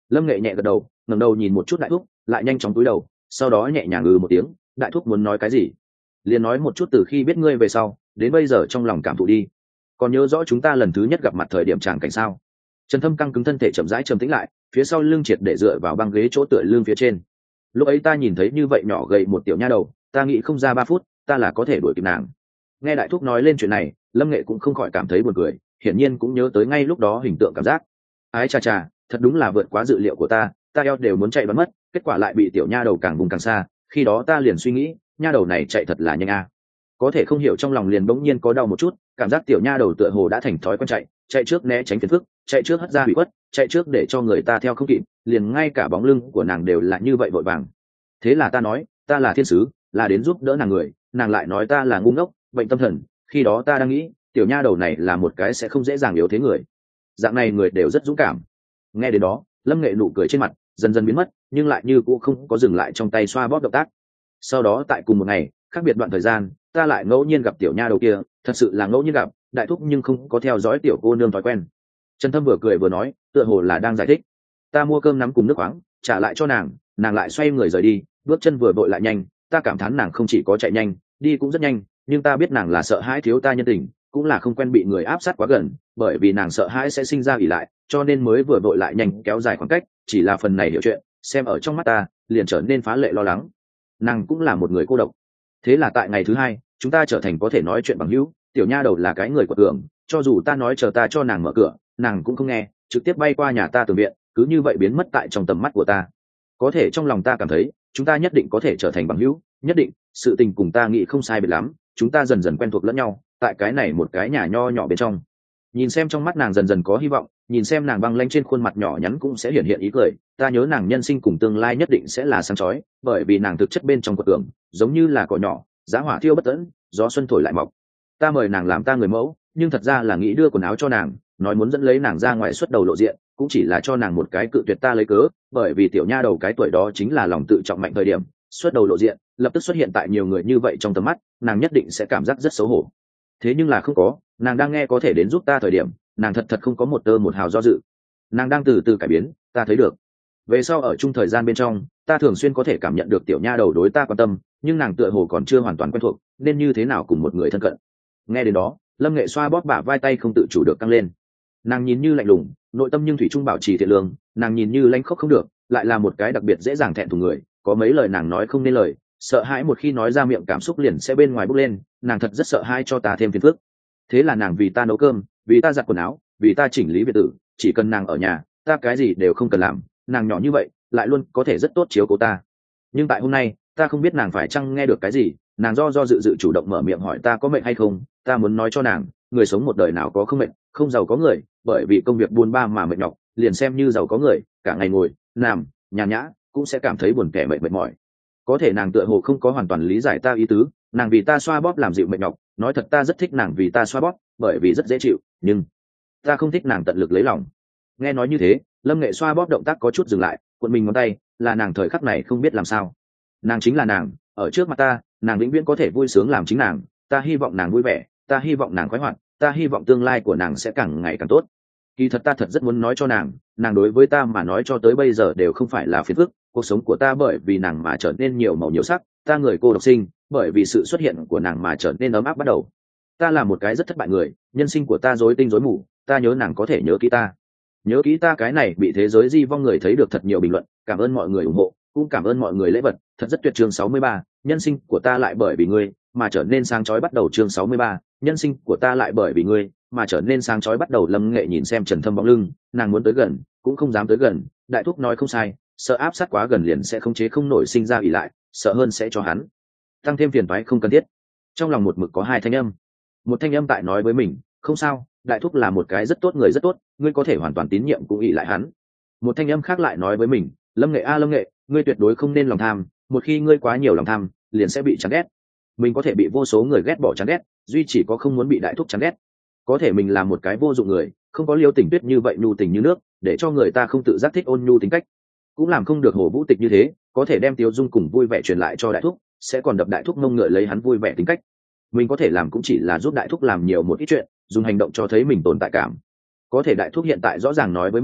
Lâm Nghệ nhẹ gật đầu, ngẩng đầu nhìn một chút đại thúc, lại nhanh chóng cúi đầu, sau đó nhẹ nhàng một tiếng. Đại thúc muốn nói cái gì liền nói một chút, từ khi biết ngươi về sau đến bây giờ trong lòng cảm thụ đi. Còn nhớ rõ chúng ta lần thứ nhất gặp mặt thời điểm tràng cảnh sao? Trần Thâm căng cứng thân thể chậm rãi trầm tĩnh lại, phía sau lưng triệt để dựa vào băng ghế chỗ tựa lưng phía trên. Lúc ấy ta nhìn thấy như vậy nhỏ gầy một tiểu nha đầu, ta nghĩ không ra 3 phút ta là có thể đuổi kịp nàng. Nghe đại thúc nói lên chuyện này, Lâm Nghệ cũng không khỏi cảm thấy buồn cười, hiển nhiên cũng nhớ tới ngay lúc đó hình tượng cảm giác. Ái cha cha, thật đúng là vượt quá dự liệu của ta eo đều muốn chạy bắn mất, kết quả lại bị tiểu nha đầu càng vùng càng xa. Khi đó ta liền suy nghĩ, nha đầu này chạy thật là nhanh a. Có thể không hiểu trong lòng liền bỗng nhiên có đau một chút, cảm giác tiểu nha đầu tựa hồ đã thành thói quen chạy trước né tránh phiền phức, chạy trước hất ra hủy khuất, chạy trước để cho người ta theo không kịp, liền ngay cả bóng lưng của nàng đều là như vậy vội vàng. Thế là ta nói, ta là thiên sứ, là đến giúp đỡ nàng người, nàng lại nói ta là ngu ngốc, bệnh tâm thần. Khi đó ta đang nghĩ, tiểu nha đầu này là một cái sẽ không dễ dàng yếu thế người, dạng này người đều rất dũng cảm. Nghe đến đó, Lâm Nghệ nụ cười trên mặt dần dần biến mất, nhưng lại như cũng không có dừng lại trong tay xoa bóp động tác. Sau đó tại cùng một ngày khác biệt đoạn thời gian, ta lại ngẫu nhiên gặp tiểu nha đầu kia, thật sự là ngẫu nhiên gặp, đại thúc nhưng không có theo dõi tiểu cô nương thói quen. Trần Thâm vừa cười vừa nói, tựa hồ là đang giải thích. Ta mua cơm nắm cùng nước khoáng trả lại cho nàng, nàng lại xoay người rời đi, bước chân vừa vội lại nhanh. Ta cảm thán nàng không chỉ có chạy nhanh, đi cũng rất nhanh, nhưng ta biết nàng là sợ hãi thiếu ta nhân tình, cũng là không quen bị người áp sát quá gần, bởi vì nàng sợ hãi sẽ sinh ra ỷ lại, cho nên mới vừa vội lại nhanh kéo dài khoảng cách. Chỉ là phần này hiểu chuyện, xem ở trong mắt ta liền trở nên phá lệ lo lắng. Nàng cũng là một người cô độc. Thế là tại ngày thứ hai, chúng ta trở thành có thể nói chuyện bằng hữu. Tiểu nha đầu là cái người quật cường, cho dù ta nói chờ ta cho nàng mở cửa, nàng cũng không nghe, trực tiếp bay qua nhà ta tường viện, cứ như vậy biến mất tại trong tầm mắt của ta. Có thể trong lòng ta cảm thấy chúng ta nhất định có thể trở thành bằng hữu, nhất định. Sự tình cùng ta nghĩ không sai biệt lắm, chúng ta dần dần quen thuộc lẫn nhau tại cái này một cái nhà nho nhỏ bên trong. Nhìn xem trong mắt nàng dần dần có hy vọng, nhìn xem nàng băng lanh trên khuôn mặt nhỏ nhắn cũng sẽ hiện hiện ý cười, ta nhớ nàng nhân sinh cùng tương lai nhất định sẽ là sáng chói, bởi vì nàng thực chất bên trong quật cường giống như là cỏ nhỏ, giá hỏa thiêu bất tận, gió xuân thổi lại mọc. Ta mời nàng làm ta người mẫu, nhưng thật ra là nghĩ đưa quần áo cho nàng, nói muốn dẫn lấy nàng ra ngoài xuất đầu lộ diện, cũng chỉ là cho nàng một cái cự tuyệt ta lấy cớ, bởi vì tiểu nha đầu cái tuổi đó chính là lòng tự trọng mạnh thời điểm, xuất đầu lộ diện lập tức xuất hiện tại nhiều người như vậy trong tầm mắt, nàng nhất định sẽ cảm giác rất xấu hổ. Thế nhưng là không có, nàng đang nghe có thể đến giúp ta thời điểm, nàng thật không có một tơ một hào do dự, nàng đang từ từ cải biến, ta thấy được. Về sau ở chung thời gian bên trong, ta thường xuyên có thể cảm nhận được tiểu nha đầu đối ta quan tâm, nhưng nàng tựa hồ còn chưa hoàn toàn quen thuộc nên như thế nào cùng một người thân cận. Nghe đến đó, Lâm Nghệ xoa bóp bả vai tay không tự chủ được căng lên. Nàng nhìn như lạnh lùng, nội tâm nhưng thủy chung bảo trì thiện lương, nàng nhìn như lãnh khốc không được, lại là một cái đặc biệt dễ dàng thẹn thùng người, có mấy lời nàng nói không nên lời, sợ hãi một khi nói ra miệng cảm xúc liền sẽ bên ngoài bốc lên, nàng thật rất sợ hãi cho ta thêm phiền phức. Thế là nàng vì ta nấu cơm, vì ta giặt quần áo, vì ta chỉnh lý biệt tử, chỉ cần nàng ở nhà, ta cái gì đều không cần làm, nàng nhỏ như vậy lại luôn có thể rất tốt chiếu cố ta. Nhưng tại hôm nay, ta không biết nàng phải chăng nghe được cái gì, nàng do dự dự chủ động mở miệng hỏi ta có mệnh hay không. Ta muốn nói cho nàng, người sống một đời nào có không mệnh, không giàu có người bởi vì công việc buôn ba mà mệt nhọc, liền xem như giàu có người cả ngày ngồi nằm nhàn nhã cũng sẽ cảm thấy buồn kẻ mệt mỏi. Có thể nàng tựa hồ không có hoàn toàn lý giải ta ý tứ, nàng vì ta xoa bóp làm dịu mệt nhọc, nói thật ta rất thích nàng vì ta xoa bóp, bởi vì rất dễ chịu, nhưng ta không thích nàng tận lực lấy lòng. Nghe nói như thế, Lâm Nghệ xoa bóp động tác có chút dừng lại, cuộn mình ngón tay, là nàng thời khắc này không biết làm sao. Nàng chính là nàng, ở trước mặt ta, nàng vĩnh viễn có thể vui sướng làm chính nàng, ta hy vọng nàng vui vẻ, ta hy vọng nàng khoái hoạt, ta hy vọng tương lai của nàng sẽ càng ngày càng tốt. Kỳ thật ta thật rất muốn nói cho nàng, nàng đối với ta mà nói cho tới bây giờ đều không phải là phiền phức, cuộc sống của ta bởi vì nàng mà trở nên nhiều màu nhiều sắc, ta người cô độc sinh, bởi vì sự xuất hiện của nàng mà trở nên ấm áp bắt đầu. Ta là một cái rất thất bại người, nhân sinh của ta rối tinh rối mù, ta nhớ nàng có thể nhớ kỹ ta. Nhớ kỹ ta cái này bị thế giới di vong người thấy được thật nhiều bình luận, cảm ơn mọi người ủng hộ, cũng cảm ơn mọi người lễ vật, thật rất tuyệt. Chương 63, nhân sinh của ta lại bởi vì ngươi mà trở nên sáng chói bắt đầu. Chương 63, nhân sinh của ta lại bởi vì ngươi mà trở nên sáng chói bắt đầu. Lâm Nghệ nhìn xem Trần Thâm bóng lưng, nàng muốn tới gần cũng không dám tới gần, đại thúc nói không sai, sợ áp sát quá gần liền sẽ khống chế không nổi sinh ra ỷ lại, sợ hơn sẽ cho hắn tăng thêm phiền toái không cần thiết. Trong lòng một mực có hai thanh âm, một thanh âm tại nói với mình, không sao, đại thúc là một cái rất tốt người rất tốt, ngươi có thể hoàn toàn tín nhiệm cũng ỷ lại hắn. Một thanh âm khác lại nói với mình, Lâm Nghệ a Lâm Nghệ, ngươi tuyệt đối không nên lòng tham, một khi ngươi quá nhiều lòng tham liền sẽ bị chán ghét. Mình có thể bị vô số người ghét bỏ chán ghét, duy chỉ có không muốn bị đại thúc chán ghét. Có thể mình là một cái vô dụng người, không có Liêu Tình Tuyết như vậy nhu tình như nước, để cho người ta không tự giác thích ôn nhu tính cách, cũng làm không được Hồ Vũ Tịch như thế, có thể đem Tiêu Dung cùng vui vẻ truyền lại cho đại thúc, sẽ còn đập đại thúc mông ngựa lấy hắn vui vẻ tính cách. Mình có thể làm cũng chỉ là giúp đại thúc làm nhiều một ít chuyện, dùng hành động cho thấy mình tồn tại cảm. Có thể đại thúc hiện tại rõ ràng nói với mình,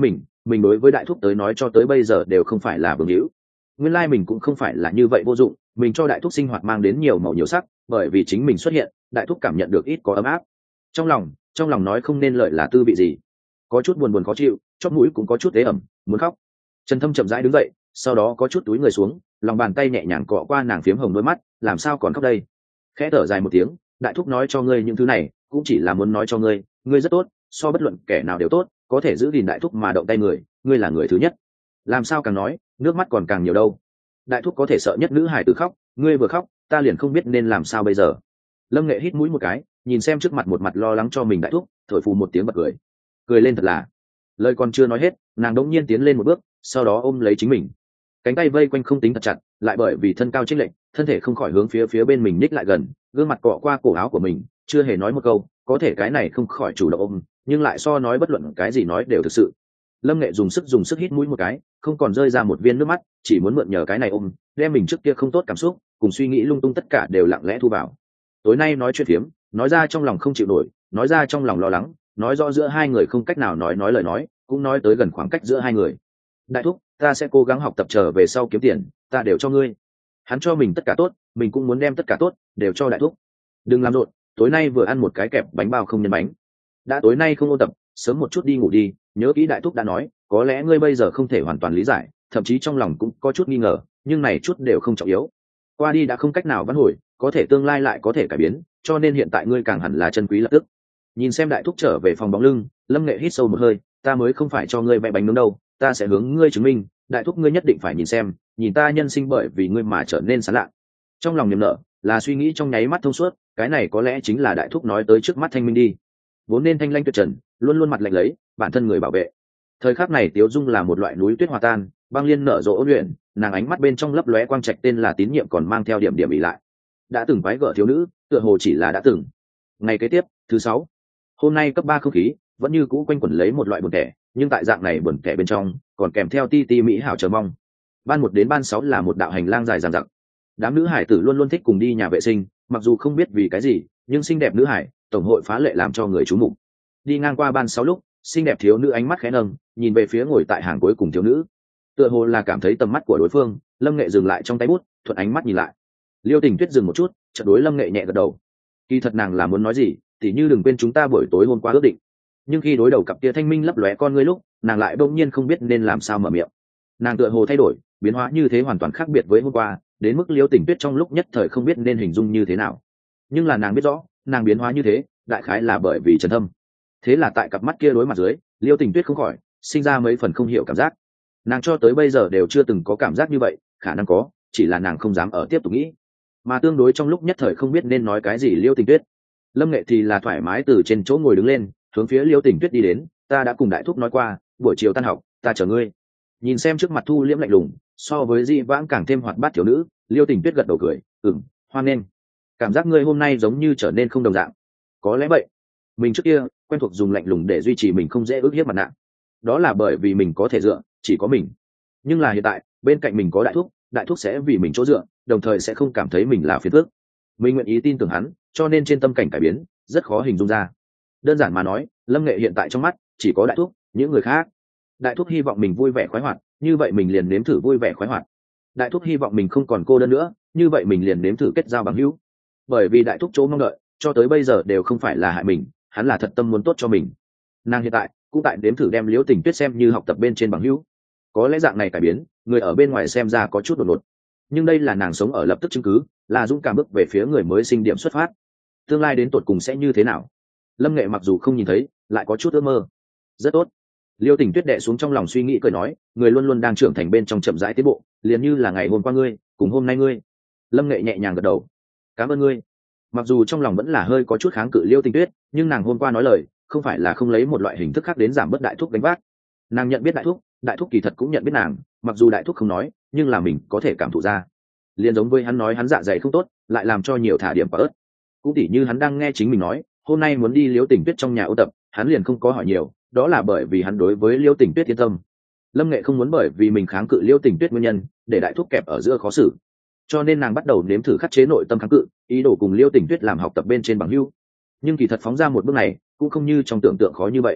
mình đối với đại thúc tới nói cho tới bây giờ đều không phải là vương hữu. Nguyên lai mình cũng không phải là như vậy vô dụng, mình cho đại thúc sinh hoạt mang đến nhiều màu nhiều sắc, bởi vì chính mình xuất hiện, đại thúc cảm nhận được ít có ấm áp. Trong lòng nói không nên lợi là tư vị gì, có chút buồn buồn khó chịu, chóp mũi cũng có chút ế ẩm, muốn khóc. Trần Thâm chậm rãi đứng dậy, sau đó có chút túi người xuống, lòng bàn tay nhẹ nhàng cọ qua nàng phiếm hồng đôi mắt, làm sao còn khóc đây? Khẽ thở dài một tiếng, đại thúc nói cho ngươi những thứ này, cũng chỉ là muốn nói cho ngươi, ngươi rất tốt, so bất luận kẻ nào đều tốt, có thể giữ gìn đại thúc mà động tay người, ngươi là người thứ nhất. Làm sao càng nói, nước mắt còn càng nhiều đâu. Đại thúc có thể sợ nhất nữ hài tử khóc, ngươi vừa khóc, ta liền không biết nên làm sao bây giờ. Lâm Nghệ hít mũi một cái, nhìn xem trước mặt một mặt lo lắng cho mình đại thúc, thổi phù một tiếng bật cười. Cười lên thật là. Lời còn chưa nói hết, nàng đống nhiên tiến lên một bước, sau đó ôm lấy chính mình. Cánh tay vây quanh không tính thật chặt, lại bởi vì thân cao chênh lệch, thân thể không khỏi hướng phía bên mình ních lại gần, gương mặt cọ qua cổ áo của mình, chưa hề nói một câu, có thể cái này không khỏi chủ động ôm, nhưng lại so nói bất luận cái gì nói đều thực sự. Lâm Nghệ dùng sức hít mũi một cái, không còn rơi ra một viên nước mắt, chỉ muốn mượn nhờ cái này ôm, đem mình trước kia không tốt cảm xúc cùng suy nghĩ lung tung tất cả đều lặng lẽ thu vào. Tối nay nói chuyện phiếm, nói ra trong lòng không chịu nổi, nói ra trong lòng lo lắng, nói rõ giữa hai người không cách nào nói lời nói, cũng nói tới gần khoảng cách giữa hai người. Đại thúc, ta sẽ cố gắng học tập trở về sau kiếm tiền, ta đều cho ngươi. Hắn cho mình tất cả tốt, mình cũng muốn đem tất cả tốt đều cho đại thúc. Đừng làm rộn, tối nay vừa ăn một cái kẹp bánh bao không nhân bánh. Đã tối nay không ôn tập, sớm một chút đi ngủ đi, nhớ kỹ đại thúc đã nói, có lẽ ngươi bây giờ không thể hoàn toàn lý giải, thậm chí trong lòng cũng có chút nghi ngờ, nhưng này chút đều không trọng yếu. Qua đi đã không cách nào vãn hồi, có thể tương lai lại có thể cải biến, cho nên hiện tại ngươi càng hẳn là chân quý lập tức. Nhìn xem đại thúc trở về phòng bóng lưng, Lâm Nghệ hít sâu một hơi, ta mới không phải cho ngươi vẽ bánh nướng đâu, ta sẽ hướng ngươi chứng minh, đại thúc ngươi nhất định phải nhìn xem, nhìn ta nhân sinh bởi vì ngươi mà trở nên sán lạ. Trong lòng niềm nở, là suy nghĩ trong nháy mắt thông suốt, cái này có lẽ chính là đại thúc nói tới trước mắt thanh minh đi. Vốn nên thanh lanh tuyệt trần, luôn luôn mặt lạnh lấy, bản thân người bảo vệ. Thời khắc này Tiếu Dung là một loại núi tuyết hòa tan, băng liên nở rộ ôn luyện, nàng ánh mắt bên trong lấp lóe quang trạch tên là tín nhiệm còn mang theo điểm ỉ lại. Đã từng quái gở thiếu nữ, tựa hồ chỉ là đã từng. Ngày kế tiếp, thứ 6. Hôm nay cấp 3 không khí vẫn như cũ quanh quẩn lấy một loại buồn tẻ, nhưng tại dạng này buồn tẻ bên trong còn kèm theo ti ti mỹ hảo chờ mong. Ban 1 đến ban 6 là một đạo hành lang dài dằng dặc. Đám nữ hải tử luôn luôn thích cùng đi nhà vệ sinh, mặc dù không biết vì cái gì, nhưng xinh đẹp nữ hải tổng hội phá lệ làm cho người chú mục. Đi ngang qua ban 6 lúc, xinh đẹp thiếu nữ ánh mắt khẽ nâng, nhìn về phía ngồi tại hàng cuối cùng thiếu nữ. Tựa hồ là cảm thấy tầm mắt của đối phương, Lâm Nghệ dừng lại trong tay bút, thuận ánh mắt nhìn lại. Liêu Tình Tuyết dừng một chút, chợt đối Lâm Nghệ nhẹ gật đầu. Kỳ thật nàng là muốn nói gì, tỉ như đừng quên chúng ta buổi tối hôm qua ước định. Nhưng khi đối đầu cặp kia thanh minh lấp lóe con ngươi lúc, nàng lại bỗng nhiên không biết nên làm sao mở miệng. Nàng tựa hồ thay đổi, biến hóa như thế hoàn toàn khác biệt với hôm qua, đến mức Liêu Tình Tuyết trong lúc nhất thời không biết nên hình dung như thế nào. Nhưng là nàng biết rõ, nàng biến hóa như thế, đại khái là bởi vì Trần Thâm. Thế là tại cặp mắt kia đối mặt dưới, Liêu Tình Tuyết không khỏi sinh ra mấy phần không hiểu cảm giác. Nàng cho tới bây giờ đều chưa từng có cảm giác như vậy, khả năng có, chỉ là nàng không dám ở tiếp tục nghĩ. Mà tương đối trong lúc nhất thời không biết nên nói cái gì Liêu Tình Tuyết. Lâm Nghệ thì là thoải mái từ trên chỗ ngồi đứng lên, hướng phía Liêu Tình Tuyết đi đến, ta đã cùng đại thúc nói qua, buổi chiều tan học, ta chờ ngươi. Nhìn xem trước mặt thu liễm lạnh lùng, so với dị vãng càng thêm hoạt bát thiếu nữ, Liêu Tình Tuyết gật đầu cười, hoan nghênh. Cảm giác ngươi hôm nay giống như trở nên không đồng dạng. Có lẽ vậy. Mình trước kia quen thuộc dùng lạnh lùng để duy trì mình không dễ ức hiếp mặt nạ, đó là bởi vì mình có thể dựa chỉ có mình. Nhưng là hiện tại bên cạnh mình có đại thúc sẽ vì mình chỗ dựa, đồng thời sẽ không cảm thấy mình là phiền phức. Mình nguyện ý tin tưởng hắn, cho nên trên tâm cảnh cải biến rất khó hình dung ra. Đơn giản mà nói, Lâm Nghệ hiện tại trong mắt chỉ có đại thúc, những người khác. Đại thúc hy vọng mình vui vẻ khoái hoạt, như vậy mình liền nếm thử vui vẻ khoái hoạt. Đại thúc hy vọng mình không còn cô đơn nữa, như vậy mình liền nếm thử kết giao bằng hữu. Bởi vì đại thúc chỗ mong đợi cho tới bây giờ đều không phải là hại mình, hắn là thật tâm muốn tốt cho mình. Nàng hiện tại cũng tại nếm thử đem Liễu Tình Tuyết xem như học tập bên trên bằng hữu. Có lẽ dạng này cải biến, người ở bên ngoài xem ra có chút đột ngột, nhưng đây là nàng sống ở lập tức chứng cứ, là dũng cảm bước về phía người mới sinh điểm xuất phát. Tương lai đến tột cùng sẽ như thế nào, Lâm Nghệ mặc dù không nhìn thấy, lại có chút ước mơ. Rất tốt. Liêu Tình Tuyết đè xuống trong lòng suy nghĩ cười nói, người luôn luôn đang trưởng thành bên trong chậm rãi tiến bộ, liền như là ngày hôm qua ngươi cùng hôm nay ngươi. Lâm Nghệ nhẹ nhàng gật đầu, cảm ơn ngươi. Mặc dù trong lòng vẫn là hơi có chút kháng cự Liêu Tình Tuyết, nhưng nàng hôm qua nói lời không phải là không lấy một loại hình thức khác đến giảm bớt đại thúc đánh vác. Nàng nhận biết đại thúc kỳ thật cũng nhận biết nàng, mặc dù đại thúc không nói, nhưng là mình có thể cảm thụ ra. Liền giống với hắn nói hắn dạ dày không tốt, lại làm cho nhiều thả điểm quả ớt. Cũng tỉ như hắn đang nghe chính mình nói hôm nay muốn đi Liêu Tình Tuyết trong nhà ôn tập, hắn liền không có hỏi nhiều, đó là bởi vì hắn đối với Liêu Tình Tuyết yên tâm. Lâm Nghệ không muốn bởi vì mình kháng cự Liêu Tình Tuyết nguyên nhân để đại thúc kẹp ở giữa khó xử, cho nên nàng bắt đầu nếm thử khắc chế nội tâm kháng cự, ý đồ cùng Liêu Tình Tuyết làm học tập bên trên bằng hữu. Nhưng kỳ thật phóng ra một bước này cũng không như trong tưởng tượng khó như vậy.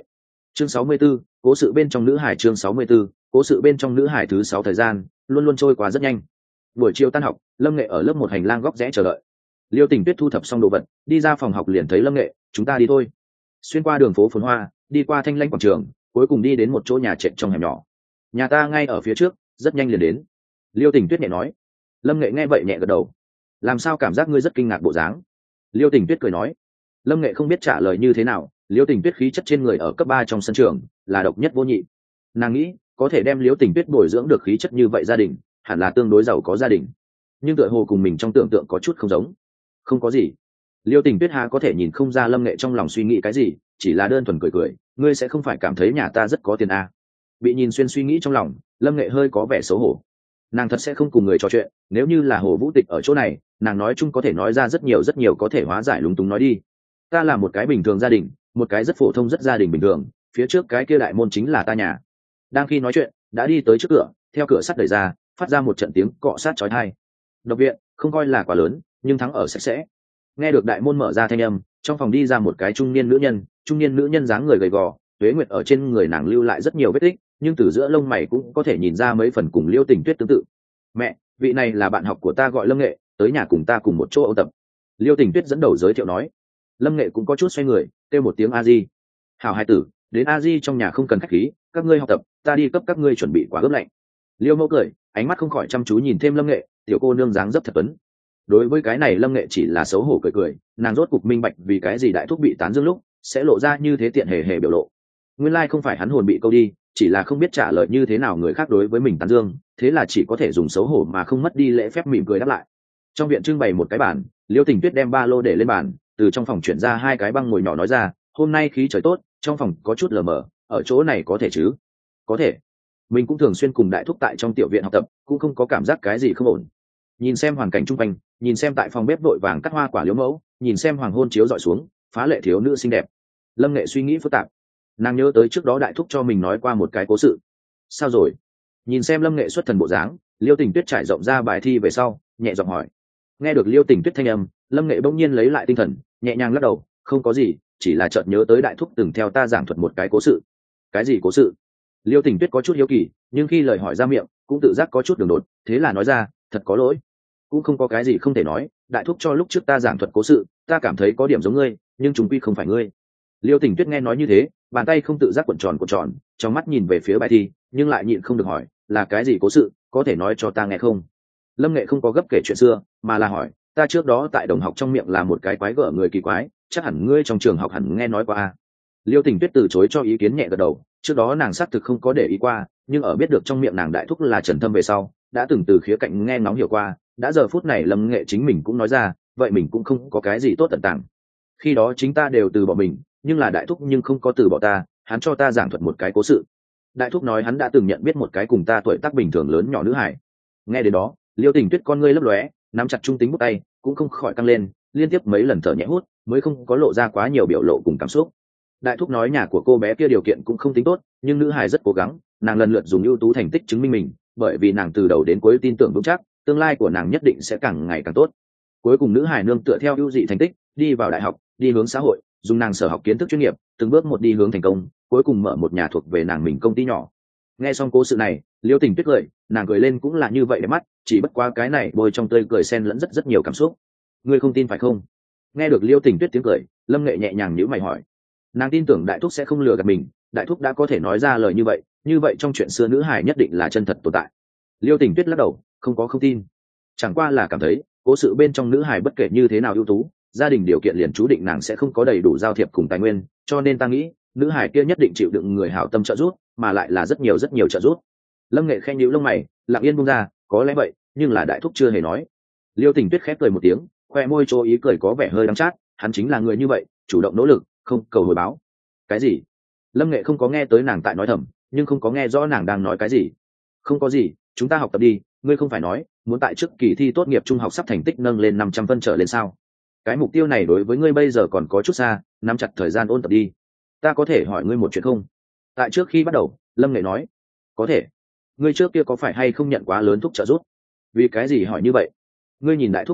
Chương 64, cố sự bên trong nữ hải. Chương 64, cố sự bên trong nữ hải. Thứ 6 thời gian luôn luôn trôi qua rất nhanh. Buổi chiều tan học, Lâm Nghệ ở lớp một hành lang góc rẽ chờ đợi. Liêu Tình Tuyết thu thập xong đồ vật, đi ra phòng học liền thấy Lâm Nghệ, chúng ta đi thôi. Xuyên qua đường phố phồn hoa, đi qua thanh lanh quảng trường, cuối cùng đi đến một chỗ nhà trệt trong hẻm nhỏ. Nhà ta ngay ở phía trước, rất nhanh liền đến. Liêu Tình Tuyết nhẹ nói. Lâm Nghệ nghe vậy nhẹ gật đầu. Làm sao cảm giác ngươi rất kinh ngạc bộ dáng? Liêu Tình Tuyết cười nói. Lâm Nghệ không biết trả lời như thế nào. Liêu Tình Tuyết khí chất trên người ở cấp 3 trong sân trường là độc nhất vô nhị. Nàng nghĩ có thể đem Liêu Tình Tuyết bồi dưỡng được khí chất như vậy gia đình hẳn là tương đối giàu có gia đình, nhưng tựa hồ cùng mình trong tưởng tượng có chút không giống. Không có gì. Liêu Tình Tuyết há có thể nhìn không ra Lâm Nghệ trong lòng suy nghĩ cái gì, chỉ là đơn thuần cười cười. Ngươi sẽ không phải cảm thấy nhà ta rất có tiền à? Bị nhìn xuyên suy nghĩ trong lòng, Lâm Nghệ hơi có vẻ xấu hổ. Nàng thật sẽ không cùng người trò chuyện, nếu như là Hồ Vũ Tịch ở chỗ này, nàng nói chung có thể nói ra rất nhiều có thể hóa giải lúng túng nói đi. Ta là một cái bình thường gia đình, một cái rất phổ thông rất gia đình bình thường, phía trước cái kia đại môn chính là ta nhà. Đang khi nói chuyện, đã đi tới trước cửa, theo cửa sắt đẩy ra, phát ra một trận tiếng cọ sát chói tai. Độc viện không coi là quá lớn, nhưng thắng ở sạch sẽ. Nghe được đại môn mở ra thanh âm, trong phòng đi ra một cái trung niên nữ nhân dáng người gầy gò, tuế nguyệt ở trên người nàng lưu lại rất nhiều vết tích, nhưng từ giữa lông mày cũng có thể nhìn ra mấy phần cùng Liêu Tình Tuyết tương tự. Mẹ, vị này là bạn học của ta gọi Lâm Nghệ, tới nhà cùng ta cùng một chỗ ôn tập. Liêu Tình Tuyết dẫn đầu giới thiệu nói. Lâm Nghệ cũng có chút xoay người, kêu một tiếng a di. Hảo hai tử, đến a di trong nhà không cần khách khí, các ngươi học tập, ta đi cấp các ngươi chuẩn bị quả ướp lạnh. Liêu Mẫu cười, ánh mắt không khỏi chăm chú nhìn thêm Lâm Nghệ, tiểu cô nương dáng dấp thật tuấn. Đối với cái này Lâm Nghệ chỉ là xấu hổ cười cười, nàng rốt cục minh bạch vì cái gì đại thúc bị tán dương lúc sẽ lộ ra như thế tiện hề biểu lộ. Nguyên lai không phải hắn hồn bị câu đi, chỉ là không biết trả lời như thế nào người khác đối với mình tán dương, thế là chỉ có thể dùng xấu hổ mà không mất đi lễ phép mỉm cười đáp lại. Trong viện trưng bày một cái bàn, Liêu Tình Tuyết đem ba lô để lên bàn, từ trong phòng chuyển ra hai cái băng ngồi nhỏ nói ra, hôm nay khí trời tốt, trong phòng có chút lờ mờ, ở chỗ này có thể chứ? Có thể. Mình cũng thường xuyên cùng đại thúc tại trong tiểu viện học tập, cũng không có cảm giác cái gì không ổn. Nhìn xem hoàn cảnh chung quanh, nhìn xem tại phòng bếp vội vàng cắt hoa quả Liễu Mẫu, nhìn xem hoàng hôn chiếu dọi xuống, phá lệ thiếu nữ xinh đẹp. Lâm Nghệ suy nghĩ phức tạp, nàng nhớ tới trước đó đại thúc cho mình nói qua một cái cố sự. Sao rồi? Nhìn xem Lâm Nghệ xuất thần bộ dáng, Liêu Tình Tuyết trải rộng ra bài thi về sau, nhẹ giọng hỏi. Nghe được Liêu Tình Tuyết thanh âm, Lâm Nghệ bỗng nhiên lấy lại tinh thần, nhẹ nhàng lắc đầu, không có gì, chỉ là chợt nhớ tới đại thúc từng theo ta giảng thuật một cái cố sự. Cái gì cố sự? Liêu Tình Tuyết có chút hiếu kỳ, nhưng khi lời hỏi ra miệng cũng tự giác có chút đường đột, thế là nói ra, thật có lỗi. Cũng không có cái gì không thể nói, đại thúc cho lúc trước ta giảng thuật cố sự, ta cảm thấy có điểm giống ngươi, nhưng chúng quy không phải ngươi. Liêu Tình Tuyết nghe nói như thế, bàn tay không tự giác cuộn tròn, trong mắt nhìn về phía bài thi, nhưng lại nhịn không được hỏi, là cái gì cố sự, có thể nói cho ta nghe không? Lâm Nghệ không có gấp kể chuyện xưa, mà là hỏi, ta trước đó tại đồng học trong miệng là một cái quái gở người kỳ quái, chắc hẳn ngươi trong trường học hẳn nghe nói qua a. Liêu Tình Tuyết từ chối cho ý kiến nhẹ gật đầu, trước đó nàng xác thực không có để ý qua, nhưng ở biết được trong miệng nàng đại thúc là Trần Thâm về sau, đã từng từ khía cạnh nghe ngóng hiểu qua, đã giờ phút này Lâm Nghệ chính mình cũng nói ra, vậy mình cũng không có cái gì tốt tận tàng. Khi đó chính ta đều từ bỏ mình, nhưng là đại thúc nhưng không có từ bỏ ta, hắn cho ta giảng thuật một cái cố sự. Đại thúc nói hắn đã từng nhận biết một cái cùng ta tuổi tác bình thường lớn nhỏ nữ hải. Nghe đến đó, Liêu Tình Tuyết con ngươi lấp lóe, nắm chặt trung tính bút tay, cũng không khỏi căng lên, liên tiếp mấy lần thở nhẹ hút, mới không có lộ ra quá nhiều biểu lộ cùng cảm xúc. Đại thúc nói nhà của cô bé kia điều kiện cũng không tính tốt, nhưng nữ hải rất cố gắng, nàng lần lượt dùng ưu tú thành tích chứng minh mình, bởi vì nàng từ đầu đến cuối tin tưởng vững chắc, tương lai của nàng nhất định sẽ càng ngày càng tốt. Cuối cùng nữ hải nương tựa theo ưu dị thành tích, đi vào đại học, đi hướng xã hội, dùng nàng sở học kiến thức chuyên nghiệp, từng bước một đi hướng thành công, cuối cùng mở một nhà thuộc về nàng mình công ty nhỏ. Nghe xong cố sự này, Liêu Tình Tuyết cười, nàng cười lên cũng là như vậy đẹp mắt, chỉ bất quá cái này bôi trong tươi cười xen lẫn rất nhiều cảm xúc. Ngươi không tin phải không? Nghe được Liêu Tình Tuyết tiếng cười, Lâm Nghệ nhẹ nhàng nhíu mày hỏi. Nàng tin tưởng đại thúc sẽ không lừa gạt mình, đại thúc đã có thể nói ra lời như vậy trong chuyện xưa nữ hài nhất định là chân thật tồn tại. Liêu Tình Tuyết lắc đầu, không có không tin, chẳng qua là cảm thấy cố sự bên trong nữ hài bất kể như thế nào ưu tú, gia đình điều kiện liền chú định nàng sẽ không có đầy đủ giao thiệp cùng tài nguyên, cho nên ta nghĩ nữ hài kia nhất định chịu đựng người hảo tâm trợ giúp, mà lại là rất nhiều trợ giúp. Lâm Nghệ khẽ nhíu lông mày, lặng yên buông ra, có lẽ vậy, nhưng là đại thúc chưa hề nói. Liêu Tình Tuyết khép cười một tiếng, khoe môi chỗ ý cười có vẻ hơi đắng chát, hắn chính là người như vậy, chủ động nỗ lực, không cầu hồi báo. Cái gì? Lâm Nghệ không có nghe tới nàng tại nói thầm, nhưng không có nghe rõ nàng đang nói cái gì. Không có gì, chúng ta học tập đi, ngươi không phải nói muốn tại trước kỳ thi tốt nghiệp trung học sắp thành tích nâng lên 500 phân trở lên sao? Cái mục tiêu này đối với ngươi bây giờ còn có chút xa, nắm chặt thời gian ôn tập đi. Ta có thể hỏi ngươi một chuyện không? Tại trước khi bắt đầu, Lâm Nghệ nói. Có thể. Ngươi trước kia có phải hay không nhận quá lớn thuốc trợ giúp? Vì cái gì hỏi như vậy? Ngươi nhìn đại thúc ánh mắt,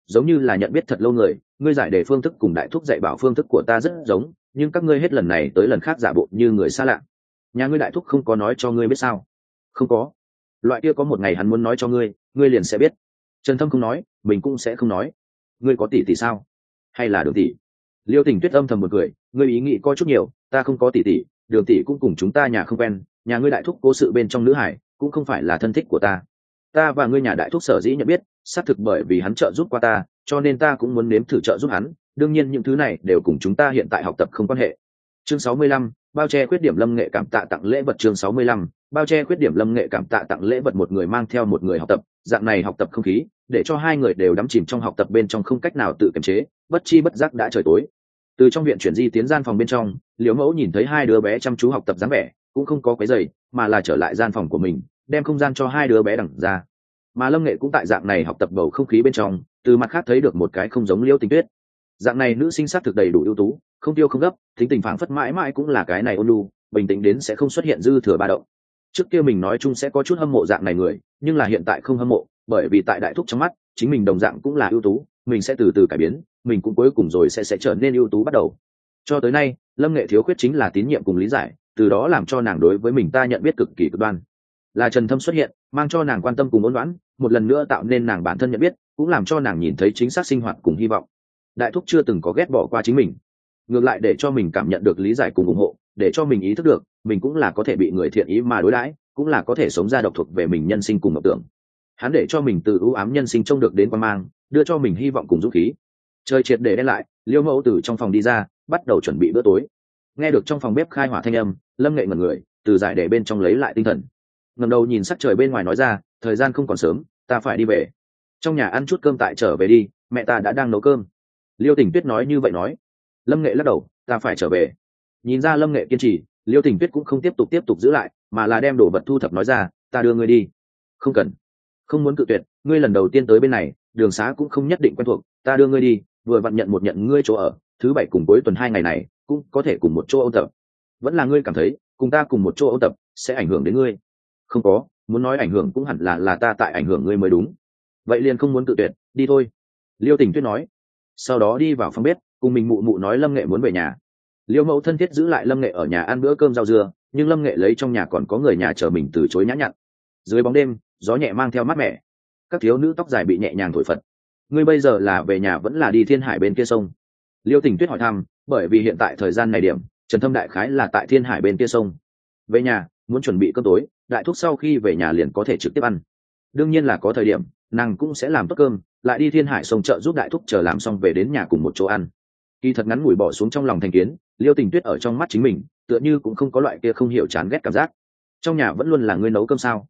giống như là nhận biết thật lâu người. Ngươi giải đề phương thức cùng đại thúc dạy bảo phương thức của ta rất giống, nhưng các ngươi hết lần này tới lần khác giả bộ như người xa lạ. Nhà ngươi đại thúc không có nói cho ngươi biết sao? Không có. Loại kia có một ngày hắn muốn nói cho ngươi, ngươi liền sẽ biết. Trần Thâm không nói, mình cũng sẽ không nói. Ngươi có tỷ tỷ sao? Hay là Đường tỷ? Liêu Tình Tuyết âm thầm một cười, ngươi ý nghĩ có chút nhiều, ta không có tỷ tỷ, Đường tỷ cũng cùng chúng ta nhà không quen, nhà ngươi đại thúc cố sự bên trong nữ hải cũng không phải là thân thích của ta. Ta và ngươi nhà đại thúc sở dĩ nhận biết, xác thực bởi vì hắn trợ giúp qua ta, cho nên ta cũng muốn nếm thử trợ giúp hắn, đương nhiên những thứ này đều cùng chúng ta hiện tại học tập không quan hệ. Chương 65, bao che khuyết điểm Lâm Nghệ cảm tạ tặng lễ vật. Chương 65, bao che khuyết điểm Lâm Nghệ cảm tạ tặng lễ vật. Một người mang theo một người học tập, dạng này học tập không khí để cho hai người đều đắm chìm trong học tập bên trong không cách nào tự kiềm chế, bất chi bất giác đã trời tối. Từ trong viện chuyển di tiến gian phòng bên trong, Liễu Mẫu nhìn thấy hai đứa bé chăm chú học tập dáng vẻ, cũng không có quấy rầy, mà là trở lại gian phòng của mình, đem không gian cho hai đứa bé đằng ra. Mà Lâm Nghệ cũng tại dạng này học tập bầu không khí bên trong, từ mặt khác thấy được một cái không giống Liễu Tình Tuyết. Dạng này nữ sinh sát thực đầy đủ ưu tú, không tiêu không gấp, tính tình phảng phất mãi mãi cũng là cái này ôn nhu, bình tĩnh đến sẽ không xuất hiện dư thừa ba động. Trước kia mình nói chung sẽ có chút hâm mộ dạng này người, nhưng là hiện tại không hâm mộ, bởi vì tại đại thúc trong mắt, chính mình đồng dạng cũng là ưu tú, mình sẽ từ từ cải biến, mình cũng cuối cùng rồi sẽ trở nên ưu tú bắt đầu. Cho tới nay, Lâm Nghệ thiếu khuyết chính là tín nhiệm cùng lý giải, từ đó làm cho nàng đối với mình ta nhận biết cực kỳ cực đoan. Là Trần Thâm xuất hiện, mang cho nàng quan tâm cùng ôn đoán, một lần nữa tạo nên nàng bản thân nhận biết, cũng làm cho nàng nhìn thấy chính xác sinh hoạt cùng hy vọng. Đại thúc chưa từng có ghét bỏ qua chính mình, ngược lại để cho mình cảm nhận được lý giải cùng ủng hộ, để cho mình ý thức được mình cũng là có thể bị người thiện ý mà đối đãi, cũng là có thể sống ra độc thuộc về mình nhân sinh cùng mộng tưởng. Hắn để cho mình từ ưu ám nhân sinh trông được đến quan mang, đưa cho mình hy vọng cùng dũng khí. Trời triệt để đen lại, Liêu Mẫu từ trong phòng đi ra, bắt đầu chuẩn bị bữa tối. Nghe được trong phòng bếp khai hỏa thanh âm, Lâm Nghệ ngẩn người, từ giải để bên trong lấy lại tinh thần, ngẩng đầu nhìn sắc trời bên ngoài nói ra, thời gian không còn sớm, ta phải đi về. Trong nhà ăn chút cơm tại trở về đi, mẹ ta đã đang nấu cơm. Liêu Tình Tuyết nói như vậy nói. Lâm Nghệ lắc đầu, ta phải trở về. Nhìn ra Lâm Nghệ kiên trì, Liêu Tình Tuyết cũng không tiếp tục giữ lại, mà là đem đồ vật thu thập nói ra, ta đưa ngươi đi. Không cần, không muốn cự tuyệt, ngươi lần đầu tiên tới bên này, đường xá cũng không nhất định quen thuộc, ta đưa ngươi đi, vừa vặn nhận ngươi chỗ ở, thứ bảy cùng cuối tuần 2 ngày này cũng có thể cùng một chỗ ôn tập. Vẫn là ngươi cảm thấy cùng ta cùng một chỗ ôn tập sẽ ảnh hưởng đến ngươi? Không có, muốn nói ảnh hưởng cũng hẳn là ta tại ảnh hưởng ngươi mới đúng. Vậy liền không muốn cự tuyệt, đi thôi. Liêu Tình Tuyết nói. Sau đó đi vào phòng bếp, cùng mình mụ nói Lâm Nghệ muốn về nhà. Liêu Mẫu thân thiết giữ lại Lâm Nghệ ở nhà ăn bữa cơm rau dưa, nhưng Lâm Nghệ lấy trong nhà còn có người nhà chờ mình từ chối nhã nhặn. Dưới bóng đêm, gió nhẹ mang theo mát mẻ, các thiếu nữ tóc dài bị nhẹ nhàng thổi phật. Ngươi bây giờ là về nhà vẫn là đi Thiên Hải bên kia sông? Liêu Tình Tuyết hỏi thăm, bởi vì hiện tại thời gian này điểm, Trần Thâm đại khái là tại Thiên Hải bên kia sông. Về nhà, muốn chuẩn bị cơm tối, đại thúc sau khi về nhà liền có thể trực tiếp ăn. Đương nhiên là có thời điểm, nàng cũng sẽ làm tốt cơm, lại đi Thiên Hải sông chợ giúp đại thúc chờ làm xong về đến nhà cùng một chỗ ăn. Kỳ thật ngắn ngủi bỏ xuống trong lòng thành kiến, Liêu Tình Tuyết ở trong mắt chính mình, tựa như cũng không có loại kia không hiểu chán ghét cảm giác. Trong nhà vẫn luôn là ngươi nấu cơm sao?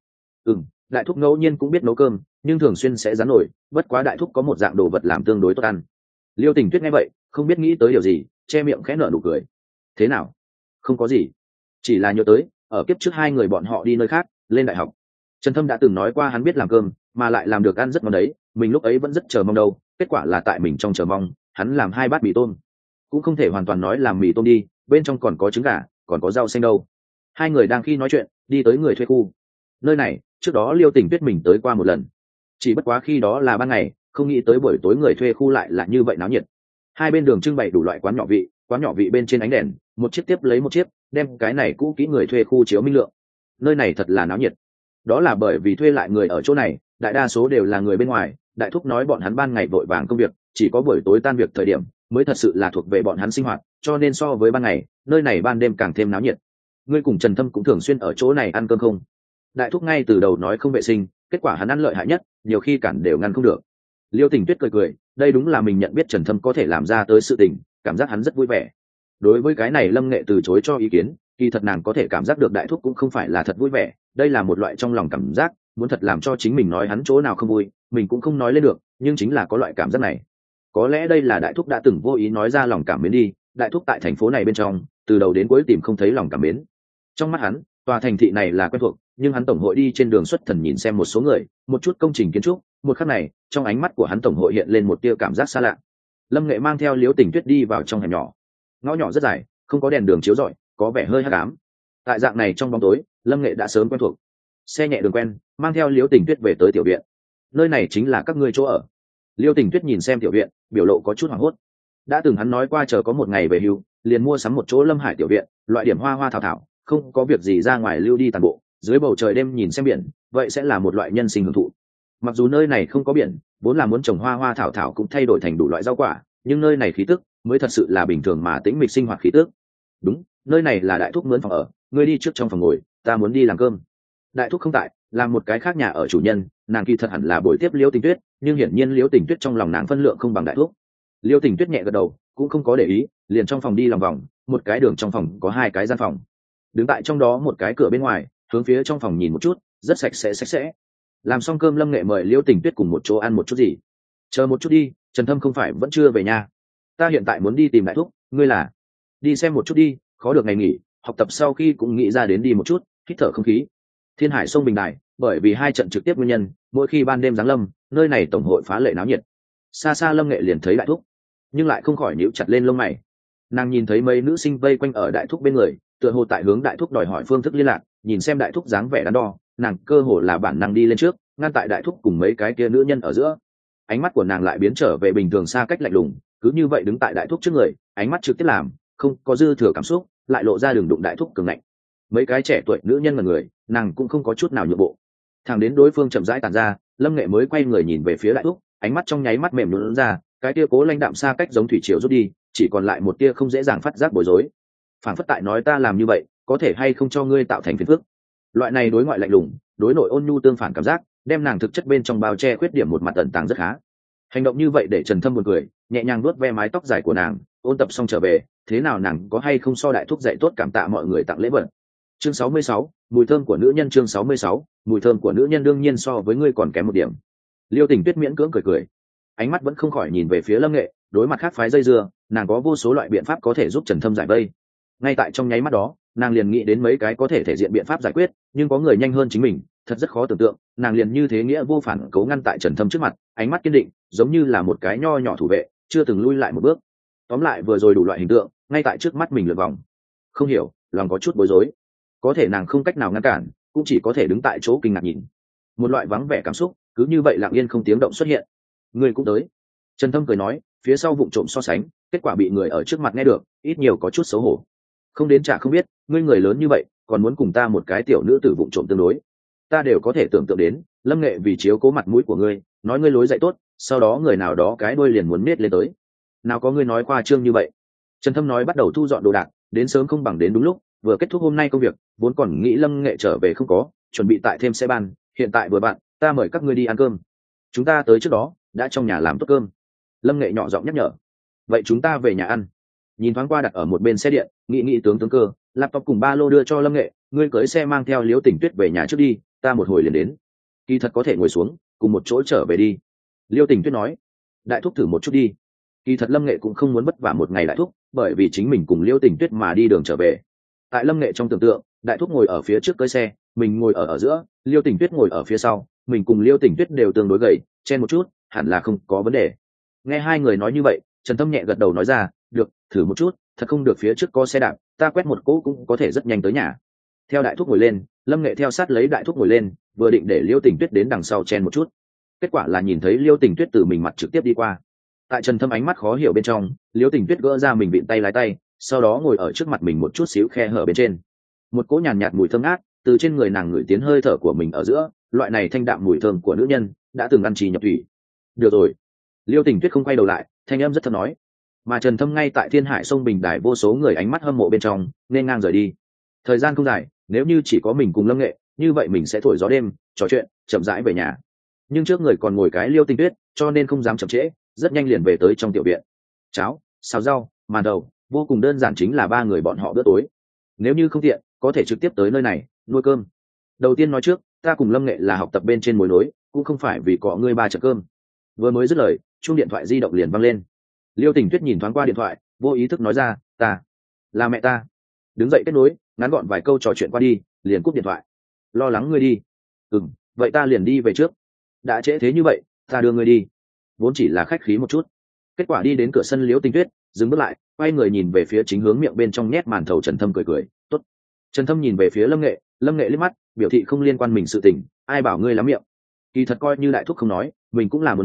Đại thúc ngẫu nhiên cũng biết nấu cơm, nhưng thường xuyên sẽ rán nổi, bất quá đại thúc có một dạng đồ vật làm tương đối tốt ăn. Liêu Tình Tuyết nghe vậy, không biết nghĩ tới điều gì, che miệng khẽ nở nụ cười. Thế nào? Không có gì, chỉ là nhớ tới ở kiếp trước hai người bọn họ đi nơi khác, lên đại học. Trần Thâm đã từng nói qua hắn biết làm cơm, mà lại làm được ăn rất ngon đấy, mình lúc ấy vẫn rất chờ mong đâu, kết quả là tại mình trong chờ mong, hắn làm 2 bát mì tôm. Cũng không thể hoàn toàn nói làm mì tôm đi, bên trong còn có trứng gà, còn có rau xanh đâu. Hai người đang khi nói chuyện, đi tới người thuê khu. Nơi này, trước đó Liêu Tình Tuyết mình tới qua một lần. Chỉ bất quá khi đó là ban ngày, không nghĩ tới buổi tối người thuê khu lại là như vậy náo nhiệt. Hai bên đường trưng bày đủ loại quán nhỏ vị bên trên ánh đèn, một chiếc tiếp lấy một chiếc, đem cái này cũ kỹ người thuê khu chiếu minh lượng. Nơi này thật là náo nhiệt. Đó là bởi vì thuê lại người ở chỗ này, đại đa số đều là người bên ngoài, đại thúc nói bọn hắn ban ngày vội vàng công việc, chỉ có buổi tối tan việc thời điểm mới thật sự là thuộc về bọn hắn sinh hoạt, cho nên so với ban ngày, nơi này ban đêm càng thêm náo nhiệt. Ngươi cùng Trần Thâm cũng thường xuyên ở chỗ này ăn cơm không? Đại thúc ngay từ đầu nói không vệ sinh, kết quả hắn ăn lợi hại nhất, nhiều khi cản đều ngăn không được. Liêu Tình Tuyết cười, đây đúng là mình nhận biết Trần Thâm có thể làm ra tới sự tình, cảm giác hắn rất vui vẻ. Đối với cái này Lâm Nghệ từ chối cho ý kiến, kỳ thật nàng có thể cảm giác được đại thúc cũng không phải là thật vui vẻ, đây là một loại trong lòng cảm giác, muốn thật làm cho chính mình nói hắn chỗ nào không vui, mình cũng không nói lên được, nhưng chính là có loại cảm giác này. Có lẽ đây là đại thúc đã từng vô ý nói ra lòng cảm mến đi, đại thúc tại thành phố này bên trong, từ đầu đến cuối tìm không thấy lòng cảm mến. Trong mắt hắn, tòa thành thị này là quen thuộc, nhưng hắn tổng hội đi trên đường xuất thần nhìn xem một số người, một chút công trình kiến trúc, một khắc này, trong ánh mắt của hắn tổng hội hiện lên một tia cảm giác xa lạ. Lâm Nghệ mang theo Liễu Tình Tuyết đi vào trong hẻm nhỏ. Ngõ nhỏ rất dài, không có đèn đường chiếu rọi, có vẻ hơi hắc ám. Tại dạng này trong bóng tối, Lâm Nghệ đã sớm quen thuộc. Xe nhẹ đường quen, mang theo Liễu Tình Tuyết về tới tiểu viện. Nơi này chính là các ngươi chỗ ở. Liêu Tình Tuyết nhìn xem tiểu viện, biểu lộ có chút hoảng hốt. Đã từng hắn nói qua chờ có một ngày về hưu, liền mua sắm một chỗ Lâm Hải tiểu viện, loại điểm hoa hoa thảo thảo, không có việc gì ra ngoài lưu đi toàn bộ, dưới bầu trời đêm nhìn xem biển, vậy sẽ là một loại nhân sinh hưởng thụ. Mặc dù nơi này không có biển, vốn là muốn trồng hoa hoa thảo thảo cũng thay đổi thành đủ loại rau quả, nhưng nơi này khí tức mới thật sự là bình thường mà tĩnh mịch sinh hoạt khí tức. Đúng, nơi này là đại thúc mướn phòng ở, ngươi đi trước trong phòng ngồi, ta muốn đi làm cơm. Đại thúc không tại, làm một cái khác nhà ở chủ nhân, nàng kỳ thật hẳn là buổi tiếp Liêu Tình Tuyết, nhưng hiển nhiên Liêu Tình Tuyết trong lòng nàng phân lượng không bằng đại thúc. Liêu Tình Tuyết nhẹ gật đầu, cũng không có để ý, liền trong phòng đi lòng vòng, một cái đường trong phòng có hai cái gian phòng. Đứng tại trong đó một cái cửa bên ngoài, hướng phía trong phòng nhìn một chút, rất sạch sẽ. Làm xong cơm Lâm Nghệ mời Liêu Tình Tuyết cùng một chỗ ăn một chút gì. Chờ một chút đi, Trần Thâm không phải vẫn chưa về nhà. Ta hiện tại muốn đi tìm đại thúc, ngươi là? Đi xem một chút đi, khó được ngày nghỉ, học tập sau khi cũng nghĩ ra đến đi một chút, hít thở không khí. Thiên Hải sông Bình Đại, bởi vì hai trận trực tiếp nguyên nhân, mỗi khi ban đêm giáng lâm, nơi này tổng hội phá lệ náo nhiệt. Xa xa Lâm Nghệ liền thấy đại thúc, nhưng lại không khỏi nhíu chặt lên lông mày. Nàng nhìn thấy mấy nữ sinh vây quanh ở đại thúc bên người, tựa hồ tại hướng đại thúc đòi hỏi phương thức liên lạc, nhìn xem đại thúc dáng vẻ đắn đo, nàng cơ hồ là bản năng đi lên trước, ngăn tại đại thúc cùng mấy cái kia nữ nhân ở giữa. Ánh mắt của nàng lại biến trở về bình thường xa cách lạnh lùng, cứ như vậy đứng tại đại thúc trước người, ánh mắt trực tiếp làm, không có dư thừa cảm xúc, lại lộ ra đường đụng đại thúc cường ngạnh. Mấy cái trẻ tuổi nữ nhân mà người, nàng cũng không có chút nào nhượng bộ. Thẳng đến đối phương chậm rãi tàn ra, Lâm Nghệ mới quay người nhìn về phía đại thúc, ánh mắt trong nháy mắt mềm nhũn ra, cái tia cố lãnh đạm xa cách giống thủy triều rút đi, chỉ còn lại một tia không dễ dàng phát giác bối rối. Phản phất tại nói ta làm như vậy, có thể hay không cho ngươi tạo thành phiền phức. Loại này đối ngoại lạnh lùng, đối nội ôn nhu tương phản cảm giác, đem nàng thực chất bên trong bao che khuyết điểm một mặt ẩn tàng rất khá. Hành động như vậy để Trần Thâm buồn cười, nhẹ nhàng vuốt ve mái tóc dài của nàng, ôn tập xong trở về, thế nào nàng có hay không so đại thúc dạy tốt cảm tạ mọi người tặng lễ vật. Chương 66, mùi thơm của nữ nhân. Chương 66, mùi thơm của nữ nhân đương nhiên so với ngươi còn kém một điểm. Liêu Tình Tuyết miễn cưỡng cười, ánh mắt vẫn không khỏi nhìn về phía Lâm Nghệ, đối mặt khác phái dây dưa, nàng có vô số loại biện pháp có thể giúp Trần Thâm giải vây. Ngay tại trong nháy mắt đó, nàng liền nghĩ đến mấy cái có thể thể diện biện pháp giải quyết, nhưng có người nhanh hơn chính mình, thật rất khó tưởng tượng. Nàng liền như thế nghĩa vô phản cố ngăn tại Trần Thâm trước mặt, ánh mắt kiên định, giống như là một cái nho nhỏ thủ vệ, chưa từng lui lại một bước. Tóm lại vừa rồi đủ loại hình tượng, ngay tại trước mắt mình lượn vòng. Không hiểu, lòng có chút bối rối. Có thể nàng không cách nào ngăn cản, cũng chỉ có thể đứng tại chỗ kinh ngạc nhìn. Một loại vắng vẻ cảm xúc, cứ như vậy lặng yên không tiếng động xuất hiện. Người cũng tới. Trần Thâm cười nói, phía sau vụng trộm so sánh, kết quả bị người ở trước mặt nghe được, ít nhiều có chút xấu hổ. Không đến chả không biết, ngươi người lớn như vậy, còn muốn cùng ta một cái tiểu nữ tử vụng trộm tương đối. Ta đều có thể tưởng tượng đến, Lâm Nghệ vì chiếu cố mặt mũi của ngươi, nói ngươi lối dạy tốt, sau đó người nào đó cái đuôi liền muốn nết lên tới. Nào có ngươi nói qua trương như vậy. Trần Thâm nói bắt đầu thu dọn đồ đạc, đến sớm không bằng đến đúng lúc, vừa kết thúc hôm nay công việc, vốn còn nghĩ Lâm Nghệ trở về không có, chuẩn bị tại thêm xe ban, hiện tại vừa bạn, ta mời các ngươi đi ăn cơm. Chúng ta tới trước đó, đã trong nhà làm tốt cơm. Lâm Nghệ nhỏ giọng nhắc nhở. Vậy chúng ta về nhà ăn. Nhìn thoáng qua đặt ở một bên xe điện, nghĩ tướng cơ, laptop cùng ba lô đưa cho Lâm Nghệ, ngươi cưới xe mang theo Liễu Tình Tuyết về nhà trước đi, ta một hồi liền đến. Kỳ thật có thể ngồi xuống, cùng một chỗ trở về đi. Liêu Tình Tuyết nói. Đại thúc thử một chút đi. Kỳ thật Lâm Nghệ cũng không muốn vất vả một ngày đại thúc, bởi vì chính mình cùng Liêu Tình Tuyết mà đi đường trở về. Tại Lâm Nghệ trong tưởng tượng, đại thúc ngồi ở phía trước cưới xe, mình ngồi ở giữa, Liêu Tình Tuyết ngồi ở phía sau, mình cùng Liêu Tình Tuyết đều tương đối gầy, chen một chút, hẳn là không có vấn đề. Nghe hai người nói như vậy, Trần Thâm nhẹ gật đầu nói ra, được, thử một chút, thật không được phía trước có xe đạp, ta quét một cỗ cũng có thể rất nhanh tới nhà. Theo đại thúc ngồi lên, Lâm Nghệ theo sát lấy đại thúc ngồi lên, vừa định để Liêu Tình Tuyết đến đằng sau chen một chút. Kết quả là nhìn thấy Liêu Tình Tuyết từ mình mặt trực tiếp đi qua. Tại Trần Thâm ánh mắt khó hiểu bên trong, Liêu Tình Tuyết gỡ ra mình vịn tay lái tay, sau đó ngồi ở trước mặt mình một chút xíu khe hở bên trên. Một cỗ nhàn nhạt mùi thơm ngát từ trên người nàng ngửi tiến hơi thở của mình ở giữa, loại này thanh đạm mùi thơm của nữ nhân đã từng ăn trì nhập thủy. Được rồi. Liêu Tình Tuyết không quay đầu lại, thanh âm rất thấp nói. Mà Trần Thâm ngay tại Thiên Hải sông Bình Đài vô số người ánh mắt hâm mộ bên trong, nên ngang rời đi. Thời gian không dài, nếu như chỉ có mình cùng Lâm Nghệ, như vậy mình sẽ thổi gió đêm, trò chuyện, chậm rãi về nhà. Nhưng trước người còn ngồi cái Liêu Tình Tuyết, cho nên không dám chậm trễ, rất nhanh liền về tới trong tiểu viện. Cháo, xào rau, màn đầu, vô cùng đơn giản chính là ba người bọn họ bữa tối. Nếu như không tiện, có thể trực tiếp tới nơi này nuôi cơm. Đầu tiên nói trước, ta cùng Lâm Nghệ là học tập bên trên mối nối, cũng không phải vì có ngươi ba chợ cơm. Vừa mới dứt lời, chuông điện thoại di động liền vang lên. Liêu Tình Tuyết nhìn thoáng qua điện thoại, vô ý thức nói ra, ta là mẹ ta. Đứng dậy kết nối, ngắn gọn vài câu trò chuyện qua đi, liền cúp điện thoại. Lo lắng ngươi đi. Vậy ta liền đi về trước. Đã trễ thế như vậy, ta đưa ngươi đi. Vốn chỉ là khách khí một chút, kết quả đi đến cửa sân Liễu Tình Tuyết, dừng bước lại, quay người nhìn về phía chính hướng miệng bên trong nhét màn thầu Trần Thâm cười, tốt. Trần Thâm nhìn về phía Lâm Nghệ liếc mắt, biểu thị không liên quan mình sự tình, ai bảo ngươi lắm miệng. Kỳ thật coi như đại thúc không nói, mình cũng là muốn nói,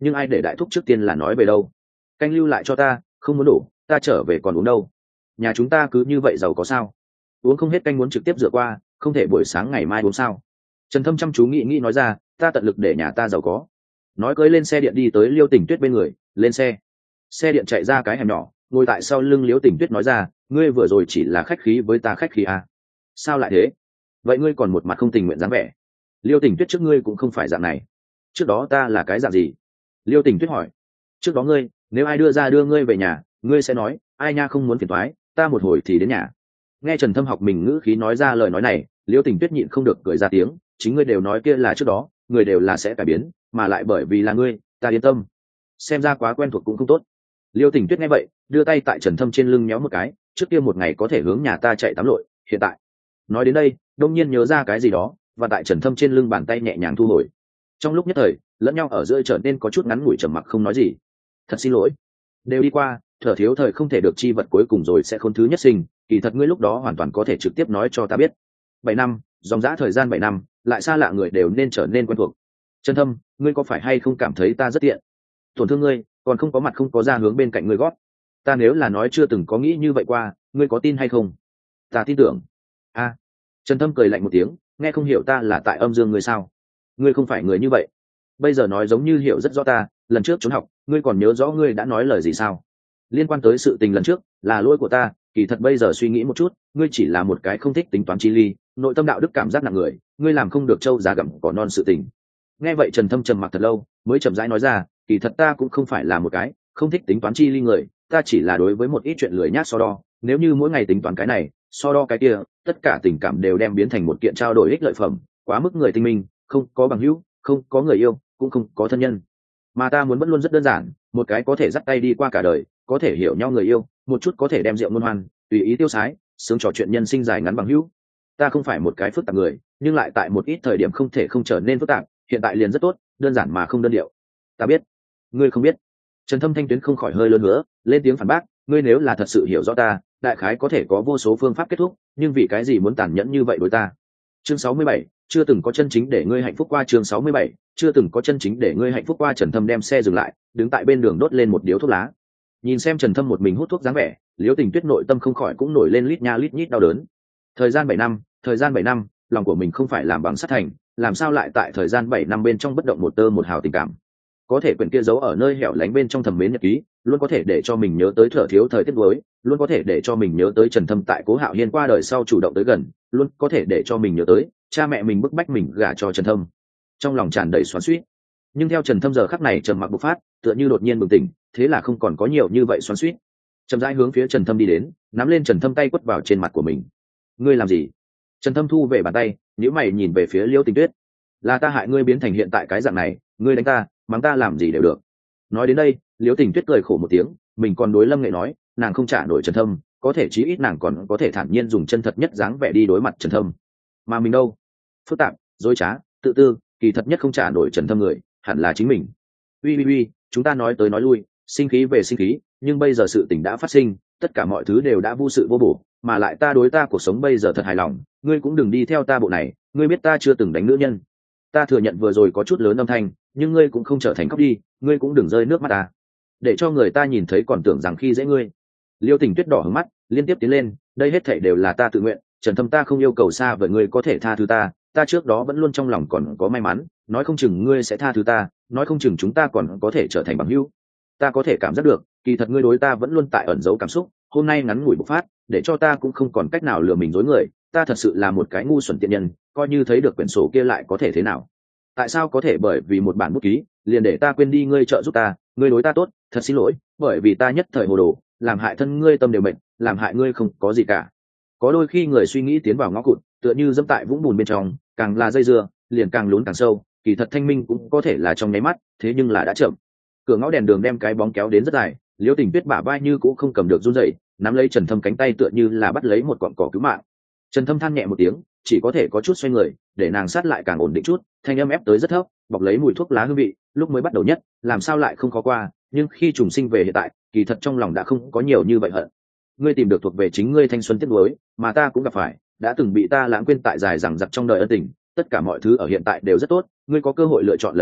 nhưng ai để đại thúc trước tiên là nói về đâu. Canh lưu lại cho ta, không muốn đủ ta trở về còn uống đâu. Nhà chúng ta cứ như vậy giàu có sao? Uống không hết canh muốn trực tiếp rửa qua, không thể buổi sáng ngày mai uống sao? Trần Thâm chăm chú nghĩ nói ra, ta tận lực để nhà ta giàu có. Nói cưỡi lên xe điện đi tới Liêu Tỉnh Tuyết bên người, lên xe. Xe điện chạy ra cái hẻm nhỏ, ngồi tại sau lưng Liêu Tỉnh Tuyết nói ra, ngươi vừa rồi chỉ là khách khí với ta khách khí à? Sao lại thế? Vậy ngươi còn một mặt không tình nguyện dáng vẻ. Liêu Tỉnh Tuyết trước ngươi cũng không phải dạng này. Trước đó ta là cái dạng gì? Liêu Tỉnh Tuyết hỏi. Trước đó ngươi, nếu ai đưa ngươi về nhà, ngươi sẽ nói, ai nha không muốn phiền toái, ta một hồi thì đến nhà. Nghe Trần Thâm học mình ngữ khí nói ra lời nói này, Liêu Tỉnh Tuyết nhịn không được cười ra tiếng, chính ngươi đều nói kia là trước đó, người đều là sẽ cải biến, mà lại bởi vì là ngươi, ta yên tâm. Xem ra quá quen thuộc cũng không tốt. Liêu Tỉnh Tuyết nghe vậy, đưa tay tại Trần Thâm trên lưng nhéo một cái, trước kia một ngày có thể hướng nhà ta chạy tắm lội, hiện tại. Nói đến đây, đông nhiên nhớ ra cái gì đó, và tại Trần Thâm trên lưng bàn tay nhẹ nhàng thu hồi. Trong lúc nhất thời, lẫn nhau ở giữa trở nên có chút ngắn ngủi trầm mặc không nói gì. Thật xin lỗi, đều đi qua, thở thiếu thời không thể được chi vật cuối cùng rồi sẽ khôn thứ nhất sinh, kỳ thật ngươi lúc đó hoàn toàn có thể trực tiếp nói cho ta biết. 7 năm, dòng dã thời gian 7 năm, lại xa lạ người đều nên trở nên quen thuộc. Trần Thâm, ngươi có phải hay không cảm thấy ta rất tiện? Tổn thương ngươi, còn không có mặt không có ra hướng bên cạnh ngươi gót. Ta nếu là nói chưa từng có nghĩ như vậy qua, ngươi có tin hay không? Ta tin tưởng. A. Trần Thâm cười lạnh một tiếng, nghe không hiểu ta là tại âm dương ngươi sao? Ngươi không phải người như vậy. Bây giờ nói giống như hiểu rất rõ ta, lần trước trốn học, ngươi còn nhớ rõ ngươi đã nói lời gì sao? Liên quan tới sự tình lần trước, là lỗi của ta, kỳ thật bây giờ suy nghĩ một chút, ngươi chỉ là một cái không thích tính toán chi ly, nội tâm đạo đức cảm giác nặng người, ngươi làm không được trâu già gặm cỏ non sự tình. Nghe vậy Trần Thâm trầm mặc thật lâu, mới chậm rãi nói ra, kỳ thật ta cũng không phải là một cái không thích tính toán chi ly người, ta chỉ là đối với một ít chuyện lười nhác so đo, nếu như mỗi ngày tính toán cái này, so đo cái kia, tất cả tình cảm đều đem biến thành một kiện trao đổi ích lợi phẩm, quá mức người tinh minh, không có bằng hữu, không có người yêu, cũng không có thân nhân. Mà ta muốn vẫn luôn rất đơn giản, một cái có thể dắt tay đi qua cả đời, có thể hiểu nhau người yêu, một chút có thể đem rượu ngôn hoan, tùy ý tiêu sái, sướng trò chuyện nhân sinh dài ngắn bằng hữu. Ta không phải một cái phức tạp người, nhưng lại tại một ít thời điểm không thể không trở nên phức tạp, hiện tại liền rất tốt, đơn giản mà không đơn điệu. Ta biết, ngươi không biết. Trần Thâm thanh tuyến không khỏi hơi lớn nữa, lên tiếng phản bác, ngươi nếu là thật sự hiểu rõ ta, đại khái có thể có vô số phương pháp kết thúc, nhưng vì cái gì muốn tàn nhẫn như vậy đối ta? Chương 67, chưa từng có chân chính để ngươi hạnh phúc qua. Chương 67, chưa từng có chân chính để ngươi hạnh phúc qua. Trần Thâm đem xe dừng lại, đứng tại bên đường đốt lên một điếu thuốc lá. Nhìn xem Trần Thâm một mình hút thuốc dáng vẻ, Liễu Tình Tuyết nội tâm không khỏi cũng nổi lên lít nha lít nhít đau đớn. Thời gian 7 năm, lòng của mình không phải làm bằng sắt thành, làm sao lại tại thời gian 7 năm bên trong bất động một tơ một hào tình cảm. Có thể quyển kia giấu ở nơi hẻo lánh bên trong thầm mến nhật ký, luôn có thể để cho mình nhớ tới thở thiếu thời tiết đối, luôn có thể để cho mình nhớ tới Trần Thâm tại Cố Hạo Hiên qua đời sau chủ động tới gần, luôn có thể để cho mình nhớ tới cha mẹ mình bức bách mình gả cho Trần Thâm. Trong lòng tràn đầy xoắn xuýt. Nhưng theo Trần Thâm giờ khắc này trầm mặc bộc phát, tựa như đột nhiên bừng tỉnh, thế là không còn có nhiều như vậy xoắn xuýt. Chậm rãi hướng phía Trần Thâm đi đến, nắm lên Trần Thâm tay quất vào trên mặt của mình. Ngươi làm gì? Trần Thâm thu về bàn tay, nhíu mày nhìn về phía Liễu Tình Tuyết. Là ta hại ngươi biến thành hiện tại cái dạng này, ngươi đánh ta, mắng ta làm gì đều được. Nói đến đây, Liễu Tình Tuyết cười khổ một tiếng, mình còn đối Lâm Nghệ nói, nàng không trả nổi Trần Thâm, có thể chí ít nàng còn có thể thản nhiên dùng chân thật nhất dáng vẻ đi đối mặt Trần Thâm. Mà mình đâu? Phức tạp, dối trá, tự tư, kỳ thật nhất không trả nổi Trần Thâm người, hẳn là chính mình. Uy, chúng ta nói tới nói lui, sinh khí về sinh khí, nhưng bây giờ sự tình đã phát sinh, tất cả mọi thứ đều đã vô sự vô bổ, mà lại ta đối ta cuộc sống bây giờ thật hài lòng, ngươi cũng đừng đi theo ta bộ này, ngươi biết ta chưa từng đánh nữ nhân. Ta thừa nhận vừa rồi có chút lớn âm thanh, nhưng ngươi cũng không trở thành khóc đi, ngươi cũng đừng rơi nước mắt ta, để cho người ta nhìn thấy còn tưởng rằng khi dễ ngươi. Liêu Tình Tuyết đỏ hứng mắt, liên tiếp tiến lên, đây hết thảy đều là ta tự nguyện, Trần Thâm ta không yêu cầu xa vời ngươi có thể tha thứ ta trước đó vẫn luôn trong lòng còn có may mắn, nói không chừng ngươi sẽ tha thứ ta, nói không chừng chúng ta còn có thể trở thành bằng hữu. Ta có thể cảm giác được, kỳ thật ngươi đối ta vẫn luôn tại ẩn giấu cảm xúc, hôm nay ngắn ngủi bộc phát, để cho ta cũng không còn cách nào lừa mình dối người, ta thật sự là một cái ngu xuẩn tiện nhân, coi như thấy được quyển sổ kia lại có thể thế nào? Tại sao có thể bởi vì một bản bút ký, liền để ta quên đi ngươi trợ giúp ta, ngươi đối ta tốt, thật xin lỗi, bởi vì ta nhất thời hồ đồ, làm hại thân ngươi tâm đều mệnh, làm hại ngươi không có gì cả. Có đôi khi người suy nghĩ tiến vào ngõ cụt, tựa như dẫm tại vũng bùn bên trong, càng là dây dưa, liền càng lún càng sâu, kỳ thật thanh minh cũng có thể là trong nháy mắt, thế nhưng là đã chậm. Cửa ngõ đèn đường đem cái bóng kéo đến rất dài, Liễu Tình Tuyết bả vai như cũng không cầm được run rẩy, nắm lấy Trần Thâm cánh tay tựa như là bắt lấy một cọng cỏ cứu mạng. Trần Thâm than nhẹ một tiếng, chỉ có thể có chút xoay người, để nàng sát lại càng ổn định chút, thanh âm ép tới rất thấp, bọc lấy mùi thuốc lá hương vị, lúc mới bắt đầu nhất, làm sao lại không có qua, nhưng khi trùng sinh về hiện tại, kỳ thật trong lòng đã không có nhiều như vậy hận. Ngươi tìm được thuộc về chính ngươi thanh xuân tiếc nuối, mà ta cũng gặp phải, đã từng bị ta lãng quên tại dài dằng dặc trong đời ân tình, tất cả mọi thứ ở hiện tại đều rất tốt, ngươi có cơ hội lựa chọn lần nữa,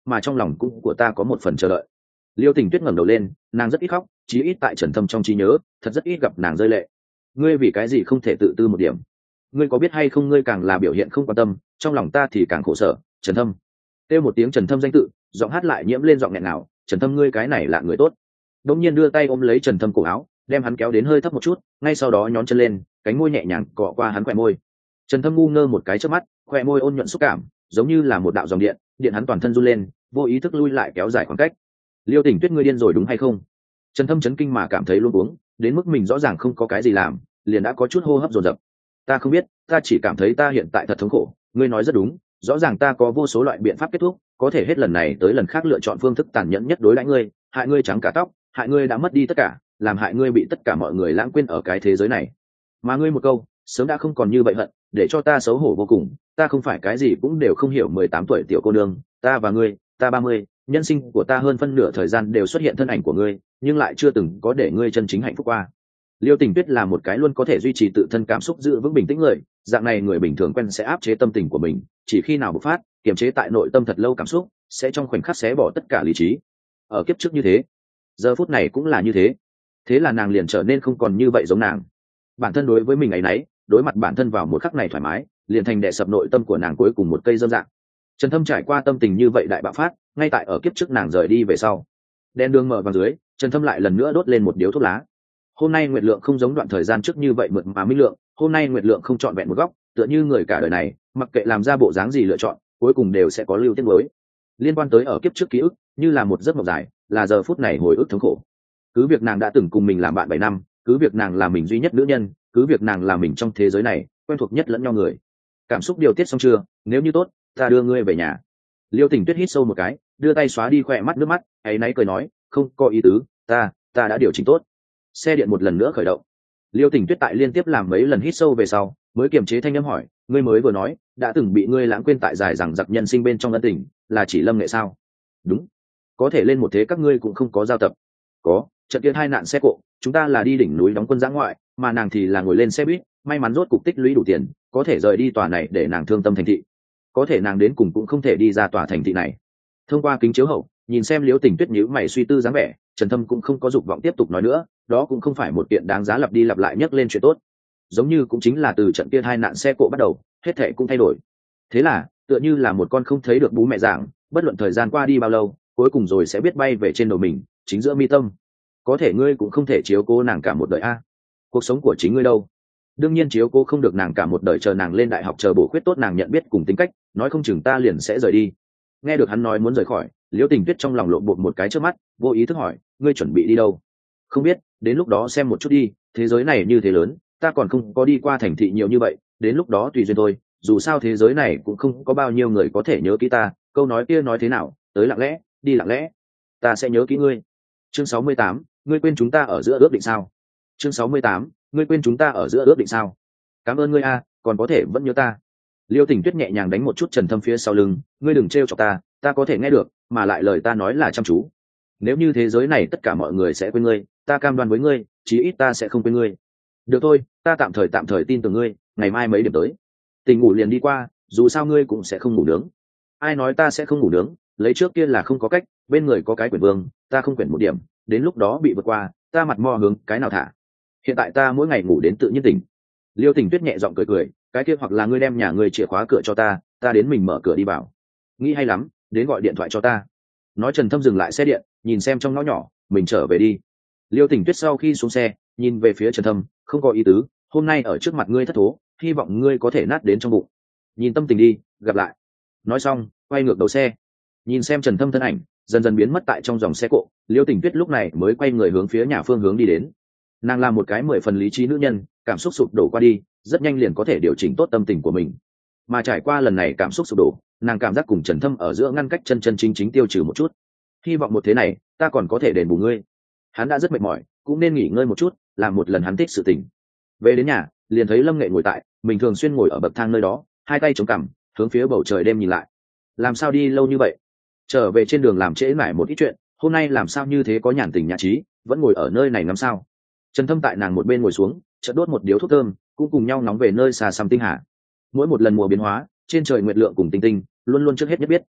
mà trong lòng cũng của ta có một phần chờ đợi. Liêu Tình Tuyết ngẩng đầu lên, nàng rất ít khóc, chí ít tại Trần Thâm trong trí nhớ thật rất ít gặp nàng rơi lệ. Ngươi vì cái gì không thể tự tư một điểm? Ngươi có biết hay không, ngươi càng là biểu hiện không quan tâm, trong lòng ta thì càng khổ sở. Trần Thâm. Kêu một tiếng Trần Thâm danh tự, giọng hát lại nhiễm lên giọng nghẹn ngào. Trần Thâm, ngươi cái này là người tốt. Đống nhiên đưa tay ôm lấy Trần Thâm cổ áo, đem hắn kéo đến hơi thấp một chút, ngay sau đó nhón chân lên, cánh môi nhẹ nhàng cọ qua hắn khóe môi. Trần Thâm ngu ngơ một cái chớp mắt, khóe môi ôn nhuận xúc cảm, giống như là một đạo dòng điện, điện hắn toàn thân run lên, vô ý thức lui lại kéo dài khoảng cách. Liêu Tình Tuyết, ngươi điên rồi đúng hay không? Trần Thâm chấn kinh mà cảm thấy luống cuống, đến mức mình rõ ràng không có cái gì làm, liền đã có chút hô hấp dồn dập. Ta không biết, ta chỉ cảm thấy ta hiện tại thật thống khổ. Ngươi nói rất đúng, rõ ràng ta có vô số loại biện pháp kết thúc, có thể hết lần này tới lần khác lựa chọn phương thức tàn nhẫn nhất đối đãi ngươi, hại ngươi trắng cả tóc, hại ngươi đã mất đi tất cả, làm hại ngươi bị tất cả mọi người lãng quên ở cái thế giới này. Mà ngươi một câu, sớm đã không còn như vậy hận, để cho ta xấu hổ vô cùng. Ta không phải cái gì cũng đều không hiểu 18 tuổi tiểu cô nương, ta và ngươi, ta 30, nhân sinh của ta hơn phân nửa thời gian đều xuất hiện thân ảnh của ngươi, nhưng lại chưa từng có để ngươi chân chính hạnh phúc qua. Liêu Tình Tuyết là một cái luôn có thể duy trì tự thân cảm xúc giữ vững bình tĩnh người, dạng này người bình thường quen sẽ áp chế tâm tình của mình, chỉ khi nào bộc phát, kiềm chế tại nội tâm thật lâu cảm xúc, sẽ trong khoảnh khắc xé bỏ tất cả lý trí. Ở kiếp trước như thế, giờ phút này cũng là như thế. Thế là nàng liền trở nên không còn như vậy giống nàng. Bản thân đối với mình ấy nấy, đối mặt bản thân vào một khắc này thoải mái, liền thành đè sập nội tâm của nàng cuối cùng một cây dâm dạng. Trần Thâm trải qua tâm tình như vậy đại bạo phát, ngay tại ở kiếp trước nàng rời đi về sau. Đèn đường mở vào dưới, Trần Thâm lại lần nữa đốt lên một điếu thuốc lá. Hôm nay nguyệt lượng không giống đoạn thời gian trước như vậy mượt mà minh lượng, hôm nay nguyệt lượng không chọn vẹn một góc, tựa như người cả đời này, mặc kệ làm ra bộ dáng gì lựa chọn, cuối cùng đều sẽ có lưu tiếc nuối. Liên quan tới ở kiếp trước ký ức, như là một giấc mộng dài, là giờ phút này hồi ức thống khổ. Cứ việc nàng đã từng cùng mình làm bạn 7 năm, cứ việc nàng là mình duy nhất nữ nhân, cứ việc nàng là mình trong thế giới này quen thuộc nhất lẫn nhau người. Cảm xúc điều tiết xong chưa? Nếu như tốt, ta đưa ngươi về nhà. Liêu Tình Tuyết hít sâu một cái, đưa tay xóa đi khỏe mắt nước mắt, ấy náy cười nói, không có ý tứ, ta đã điều chỉnh tốt. Xe điện một lần nữa khởi động. Liêu Tình Tuyết tại liên tiếp làm mấy lần hít sâu về sau, mới kiềm chế thanh âm hỏi, ngươi mới vừa nói đã từng bị ngươi lãng quên tại dài rằng giặc nhân sinh bên trong ân tình, là chỉ Lâm Nghệ sao? Đúng. Có thể lên một thế các ngươi cũng không có giao tập. Có, trận kia hai nạn xe cộ, chúng ta là đi đỉnh núi đóng quân giã ngoại, mà nàng thì là ngồi lên xe buýt, may mắn rốt cục tích lũy đủ tiền, có thể rời đi tòa này để nàng thương tâm thành thị. Có thể nàng đến cùng cũng không thể đi ra tòa thành thị này. Thông qua kính chiếu hậu, nhìn xem Liễu Tình Tuyết nhíu mày suy tư dáng vẻ, Trần Thâm cũng không có dục vọng tiếp tục nói nữa, đó cũng không phải một kiện đáng giá lặp đi lặp lại nhắc lên chuyện tốt. Giống như cũng chính là từ trận kia hai nạn xe cộ bắt đầu, hết thảy cũng thay đổi. Thế là, tựa như là một con không thấy được bú mẹ dạng, bất luận thời gian qua đi bao lâu, cuối cùng rồi sẽ biết bay về trên đầu mình, chính giữa mi tâm. Có thể ngươi cũng không thể chiếu cố nàng cả một đời a. Cuộc sống của chính ngươi đâu? Đương nhiên chiếu cố không được nàng cả một đời, chờ nàng lên đại học, chờ bổ khuyết tốt nàng nhận biết cùng tính cách, nói không chừng ta liền sẽ rời đi. Nghe được hắn nói muốn rời khỏi, Liễu Tình Tuyết trong lòng lộn bột một cái trước mắt, vô ý thức hỏi, ngươi chuẩn bị đi đâu? Không biết, đến lúc đó xem một chút đi, thế giới này như thế lớn, ta còn không có đi qua thành thị nhiều như vậy, đến lúc đó tùy duyên thôi, dù sao thế giới này cũng không có bao nhiêu người có thể nhớ kỹ ta, câu nói kia nói thế nào, tới lặng lẽ, đi lặng lẽ, ta sẽ nhớ kỹ ngươi. Chương 68, ngươi quên chúng ta ở giữa ước định sao? Chương 68, ngươi quên chúng ta ở giữa ước định sao? Cảm ơn ngươi a, còn có thể vẫn nhớ ta. Liêu Tình Tuyết nhẹ nhàng đánh một chút Trần Thâm phía sau lưng, ngươi đừng trêu chọc ta có thể nghe được, mà lại lời ta nói là chăm chú. Nếu như thế giới này tất cả mọi người sẽ quên ngươi, ta cam đoan với ngươi, chí ít ta sẽ không quên ngươi. Được thôi, ta tạm thời tin tưởng ngươi, ngày mai mấy điểm tới. Tình ngủ liền đi qua, dù sao ngươi cũng sẽ không ngủ nướng. Ai nói ta sẽ không ngủ nướng, lấy trước kia là không có cách, bên người có cái quyền vương, ta không quyền một điểm, đến lúc đó bị vượt qua, ta mặt mò hướng cái nào thả. Hiện tại ta mỗi ngày ngủ đến tự nhiên tỉnh. Liêu Tình Tuyết nhẹ giọng cười cười, cái kia hoặc là ngươi đem nhà ngươi chìa khóa cửa cho ta đến mình mở cửa đi vào. Nghĩ hay lắm, đến gọi điện thoại cho ta. Nói Trần Thâm dừng lại xe điện, nhìn xem trong ngõ nhỏ, mình trở về đi. Liêu Tình Tuyết sau khi xuống xe, nhìn về phía Trần Thâm, không có ý tứ, hôm nay ở trước mặt ngươi thất thố, hy vọng ngươi có thể nát đến trong bụng. Nhìn tâm tình đi, gặp lại. Nói xong, quay ngược đầu xe. Nhìn xem Trần Thâm thân ảnh dần dần biến mất tại trong dòng xe cộ, Liêu Tình Tuyết lúc này mới quay người hướng phía nhà phương hướng đi đến. Nàng là một cái 10 phần lý trí nữ nhân, cảm xúc sụp đổ qua đi, rất nhanh liền có thể điều chỉnh tốt tâm tình của mình. Mà trải qua lần này cảm xúc sụp đổ, nàng cảm giác cùng Trần Thâm ở giữa ngăn cách chân chính tiêu trừ một chút. Hy vọng một thế này, ta còn có thể đền bù ngươi. Hắn đã rất mệt mỏi, cũng nên nghỉ ngơi một chút, làm một lần hắn thích sự tình. Về đến nhà, liền thấy Lâm Nghệ ngồi tại, mình thường xuyên ngồi ở bậc thang nơi đó, hai tay chống cằm, hướng phía bầu trời đêm nhìn lại. Làm sao đi lâu như vậy? Trở về trên đường làm trễ mãi một ít chuyện, hôm nay làm sao như thế có nhàn tình nhã trí, vẫn ngồi ở nơi này ngắm sao? Trần Thâm tại nàng một bên ngồi xuống, chợt đốt một điếu thuốc thơm, cũng cùng nhau ngóng về nơi xa xăm tinh hà. Mỗi một lần mùa biến hóa, trên trời nguyệt lượng cùng tinh tinh luôn luôn trước hết nhất biết.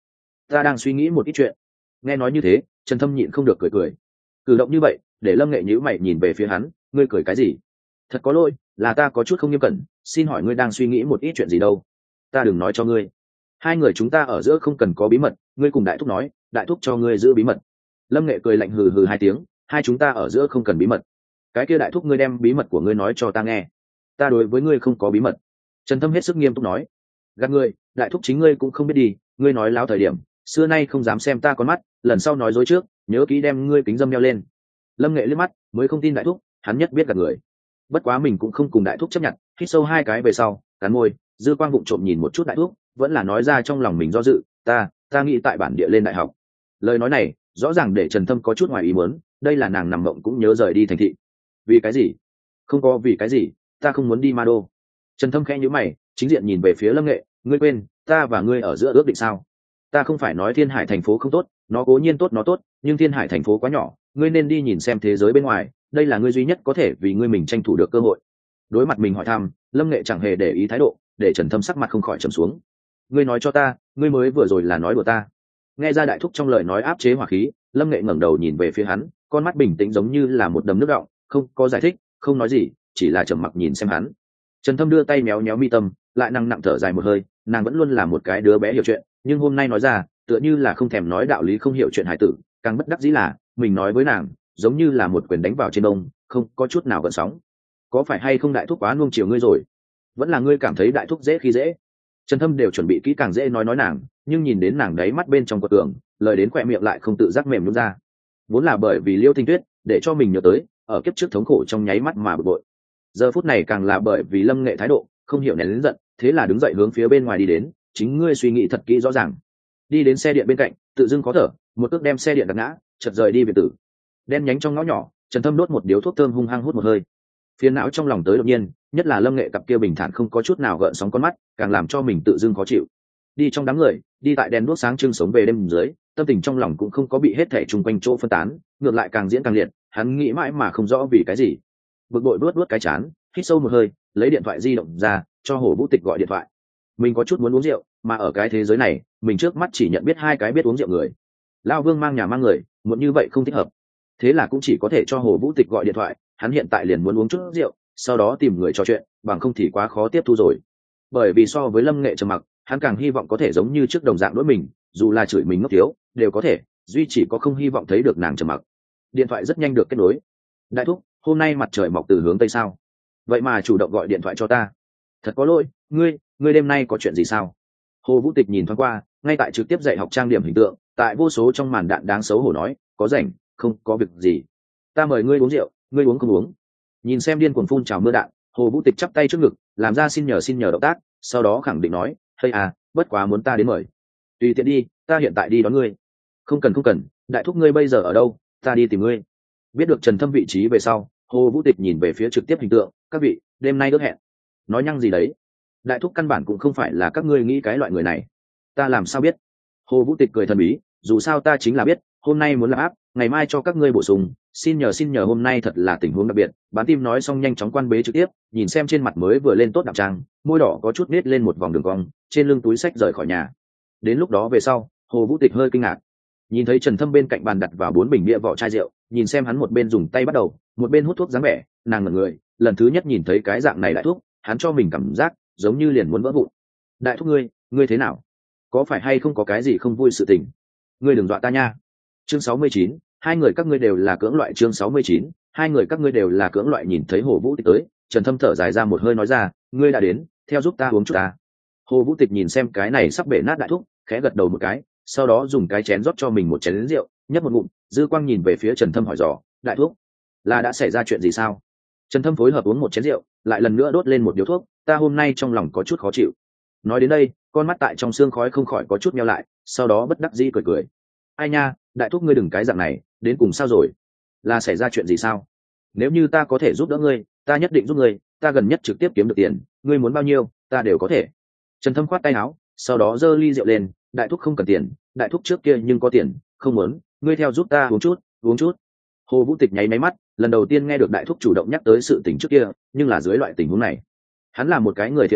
ta đang suy nghĩ một ít chuyện. Nghe nói như thế, Trần Thâm nhịn không được cười cười. Cử động như vậy để Lâm Nghệ nhíu mày nhìn về phía hắn, ngươi cười cái gì? Thật có lỗi, là ta có chút không nghiêm cẩn, xin hỏi ngươi đang suy nghĩ một ít chuyện gì đâu? Ta đừng nói cho ngươi. Hai người chúng ta ở giữa không cần có bí mật, ngươi cùng đại thúc nói, đại thúc cho ngươi giữ bí mật. Lâm Nghệ cười lạnh hừ hừ hai tiếng, hai chúng ta ở giữa không cần bí mật. Cái kia đại thúc ngươi đem bí mật của ngươi nói cho ta nghe. Ta đối với ngươi không có bí mật. Trần Thâm hết sức nghiêm túc nói. Gạt ngươi, đại thúc chính ngươi cũng không biết đi, ngươi nói láo thời điểm, xưa nay không dám xem ta con mắt, lần sau nói dối trước, nhớ kỹ đem ngươi kính dâm đeo lên. Lâm Nghệ liếc mắt, mới không tin đại thúc, hắn nhất biết gạt người. Bất quá mình cũng không cùng đại thúc chấp nhận, hít sâu hai cái về sau, cắn môi, dư quang vụng trộm nhìn một chút đại thúc, vẫn là nói ra trong lòng mình do dự, ta nghĩ tại bản địa lên đại học. Lời nói này rõ ràng để Trần Thâm có chút ngoài ý muốn, đây là nàng nằm mộng cũng nhớ rời đi thành thị. Vì cái gì? Không có vì cái gì, ta không muốn đi Ma Đô. Trần Thâm khẽ nhíu mày, chính diện nhìn về phía Lâm Nghệ, ngươi quên, ta và ngươi ở giữa ước định sao? Ta không phải nói Thiên Hải thành phố không tốt, nó cố nhiên tốt nó tốt, nhưng Thiên Hải thành phố quá nhỏ, ngươi nên đi nhìn xem thế giới bên ngoài, đây là ngươi duy nhất có thể vì ngươi mình tranh thủ được cơ hội. Đối mặt mình hỏi thăm, Lâm Nghệ chẳng hề để ý thái độ, để Trần Thâm sắc mặt không khỏi trầm xuống. Ngươi nói cho ta, ngươi mới vừa rồi là nói đùa ta? Nghe ra đại thúc trong lời nói áp chế hỏa khí, Lâm Nghệ ngẩng đầu nhìn về phía hắn, con mắt bình tĩnh giống như là một đầm nước đọng, không có giải thích, không nói gì, chỉ là trầm mặc nhìn xem hắn. Trần Thâm đưa tay méo méo mi tâm, lại nặng nặng thở dài một hơi, nàng vẫn luôn là một cái đứa bé hiểu chuyện, nhưng hôm nay nói ra, tựa như là không thèm nói đạo lý không hiểu chuyện hải tử, càng bất đắc dĩ là, mình nói với nàng, giống như là một quyền đánh vào trên đông, không có chút nào gợn sóng. Có phải hay không đại thúc quá nuông chiều ngươi rồi? Vẫn là ngươi cảm thấy đại thúc dễ khi dễ? Trần Thâm đều chuẩn bị kỹ càng dễ nói nàng, nhưng nhìn đến nàng đáy mắt bên trong quật tường, lời đến khỏe miệng lại không tự giác mềm nhũn ra. Vốn là bởi vì Liêu Tinh Tuyết, để cho mình nhớ tới, ở kiếp trước thống khổ trong nháy mắt mà bực bội. Giờ phút này càng là bởi vì Lâm Nghệ thái độ, không hiểu nén lớn giận, thế là đứng dậy hướng phía bên ngoài đi đến, chính ngươi suy nghĩ thật kỹ rõ ràng. Đi đến xe điện bên cạnh, tự dưng khó thở, một cước đem xe điện đặt ngã, chợt rời đi biệt tử. Đen nhánh trong ngõ nhỏ, Trần Thâm đốt một điếu thuốc thơm hung hăng hút một hơi. Phiền não trong lòng tới đột nhiên, nhất là Lâm Nghệ cặp kia bình thản không có chút nào gợn sóng con mắt, càng làm cho mình tự dưng khó chịu. Đi trong đám người, đi tại đèn đuốc sáng trưng sống về đêm dưới, tâm tình trong lòng cũng không có bị hết thảy chung quanh chỗ phân tán, ngược lại càng diễn càng liệt, hắn nghĩ mãi mà không rõ vì cái gì. Bực bội vuốt cái chán, hít sâu một hơi, lấy điện thoại di động ra, cho Hồ Vũ Tịch gọi điện thoại. Mình có chút muốn uống rượu, mà ở cái thế giới này, mình trước mắt chỉ nhận biết hai cái biết uống rượu người. Lão Vương mang nhà mang người, muốn như vậy không thích hợp. Thế là cũng chỉ có thể cho Hồ Vũ Tịch gọi điện thoại, hắn hiện tại liền muốn uống chút rượu, sau đó tìm người trò chuyện, bằng không thì quá khó tiếp thu rồi. Bởi vì so với Lâm Nghệ trầm mặc, hắn càng hy vọng có thể giống như trước đồng dạng đối mình, dù là chửi mình ngốc thiếu, đều có thể, duy chỉ có không hy vọng thấy được nàng trầm mặc. Điện thoại rất nhanh được kết nối. Đại thúc, hôm nay mặt trời mọc từ hướng tây sao? Vậy mà chủ động gọi điện thoại cho ta. Thật có lỗi, ngươi đêm nay có chuyện gì sao? Hồ Vũ Tịch nhìn thoáng qua, ngay tại trực tiếp dạy học trang điểm hình tượng, tại vô số trong màn đạn đáng xấu hổ nói, có rảnh, không có việc gì. Ta mời ngươi uống rượu, ngươi uống không uống? Nhìn xem điên cuồng phun trào mưa đạn, Hồ Vũ Tịch chắp tay trước ngực, làm ra xin nhờ động tác, sau đó khẳng định nói, hay à, bất quá muốn ta đến mời. Tùy tiện đi, ta hiện tại đi đón ngươi. Không cần, đại thúc ngươi bây giờ ở đâu, ta đi tìm ngươi. Biết được Trần Thâm vị trí về sau, Hồ Vũ Tịch nhìn về phía trực tiếp hình tượng, các vị, đêm nay ước hẹn. Nói nhăng gì đấy? Đại thúc căn bản cũng không phải là các ngươi nghĩ cái loại người này. Ta làm sao biết? Hồ Vũ Tịch cười thần bí, dù sao ta chính là biết, hôm nay muốn làm áp, ngày mai cho các ngươi bổ sung, xin nhờ hôm nay thật là tình huống đặc biệt. Bán tim nói xong nhanh chóng quan bế trực tiếp, nhìn xem trên mặt mới vừa lên tốt đạm trang, môi đỏ có chút nết lên một vòng đường cong, trên lưng túi sách rời khỏi nhà. Đến lúc đó về sau, Hồ Vũ Tịch hơi kinh ngạc, nhìn thấy Trần Thâm bên cạnh bàn đặt vào 4 bình bia vỏ chai rượu, nhìn xem hắn một bên dùng tay bắt đầu, một bên hút thuốc dáng vẻ, nàng ngẩn người, lần thứ nhất nhìn thấy cái dạng này đại thúc, hắn cho mình cảm giác giống như liền muốn vỡ vụn. Đại thúc ngươi thế nào? Có phải hay không có cái gì không vui sự tình? Ngươi đừng dọa ta nha. Chương 69, hai người các ngươi đều là cưỡng loại. Chương 69, hai người các ngươi đều là cưỡng loại. Nhìn thấy Hồ Vũ Tịch tới, Trần Thâm thở dài ra một hơi nói ra, ngươi đã đến, theo giúp ta uống chút ta. Hồ Vũ Tịch nhìn xem cái này sắp bể nát đại thúc, khẽ gật đầu một cái, sau đó dùng cái chén rót cho mình một chén rượu, nhấp một ngụm, dư quang nhìn về phía Trần Thâm hỏi dò, đại thúc, là đã xảy ra chuyện gì sao? Trần Thâm phối hợp uống một chén rượu, lại lần nữa đốt lên một điếu thuốc, ta hôm nay trong lòng có chút khó chịu. Nói đến đây, con mắt tại trong sương khói không khỏi có chút nheo lại, sau đó bất đắc dĩ cười cười. Ai nha, đại thúc ngươi đừng cái dạng này, đến cùng sao rồi? Là xảy ra chuyện gì sao? Nếu như ta có thể giúp đỡ ngươi, ta nhất định giúp ngươi, ta gần nhất trực tiếp kiếm được tiền, ngươi muốn bao nhiêu, ta đều có thể. Trần Thâm khoát tay áo, sau đó giơ ly rượu lên, đại thúc không cần tiền, đại thúc trước kia nhưng có tiền, không muốn, ngươi theo giúp ta uống chút. Hồ Vũ Tịch nháy máy mắt, lần đầu tiên nghe được đại thúc chủ động nhắc tới sự tình trước kia, nhưng là dưới loại tình huống này. Hắn là một cái người thiện lương,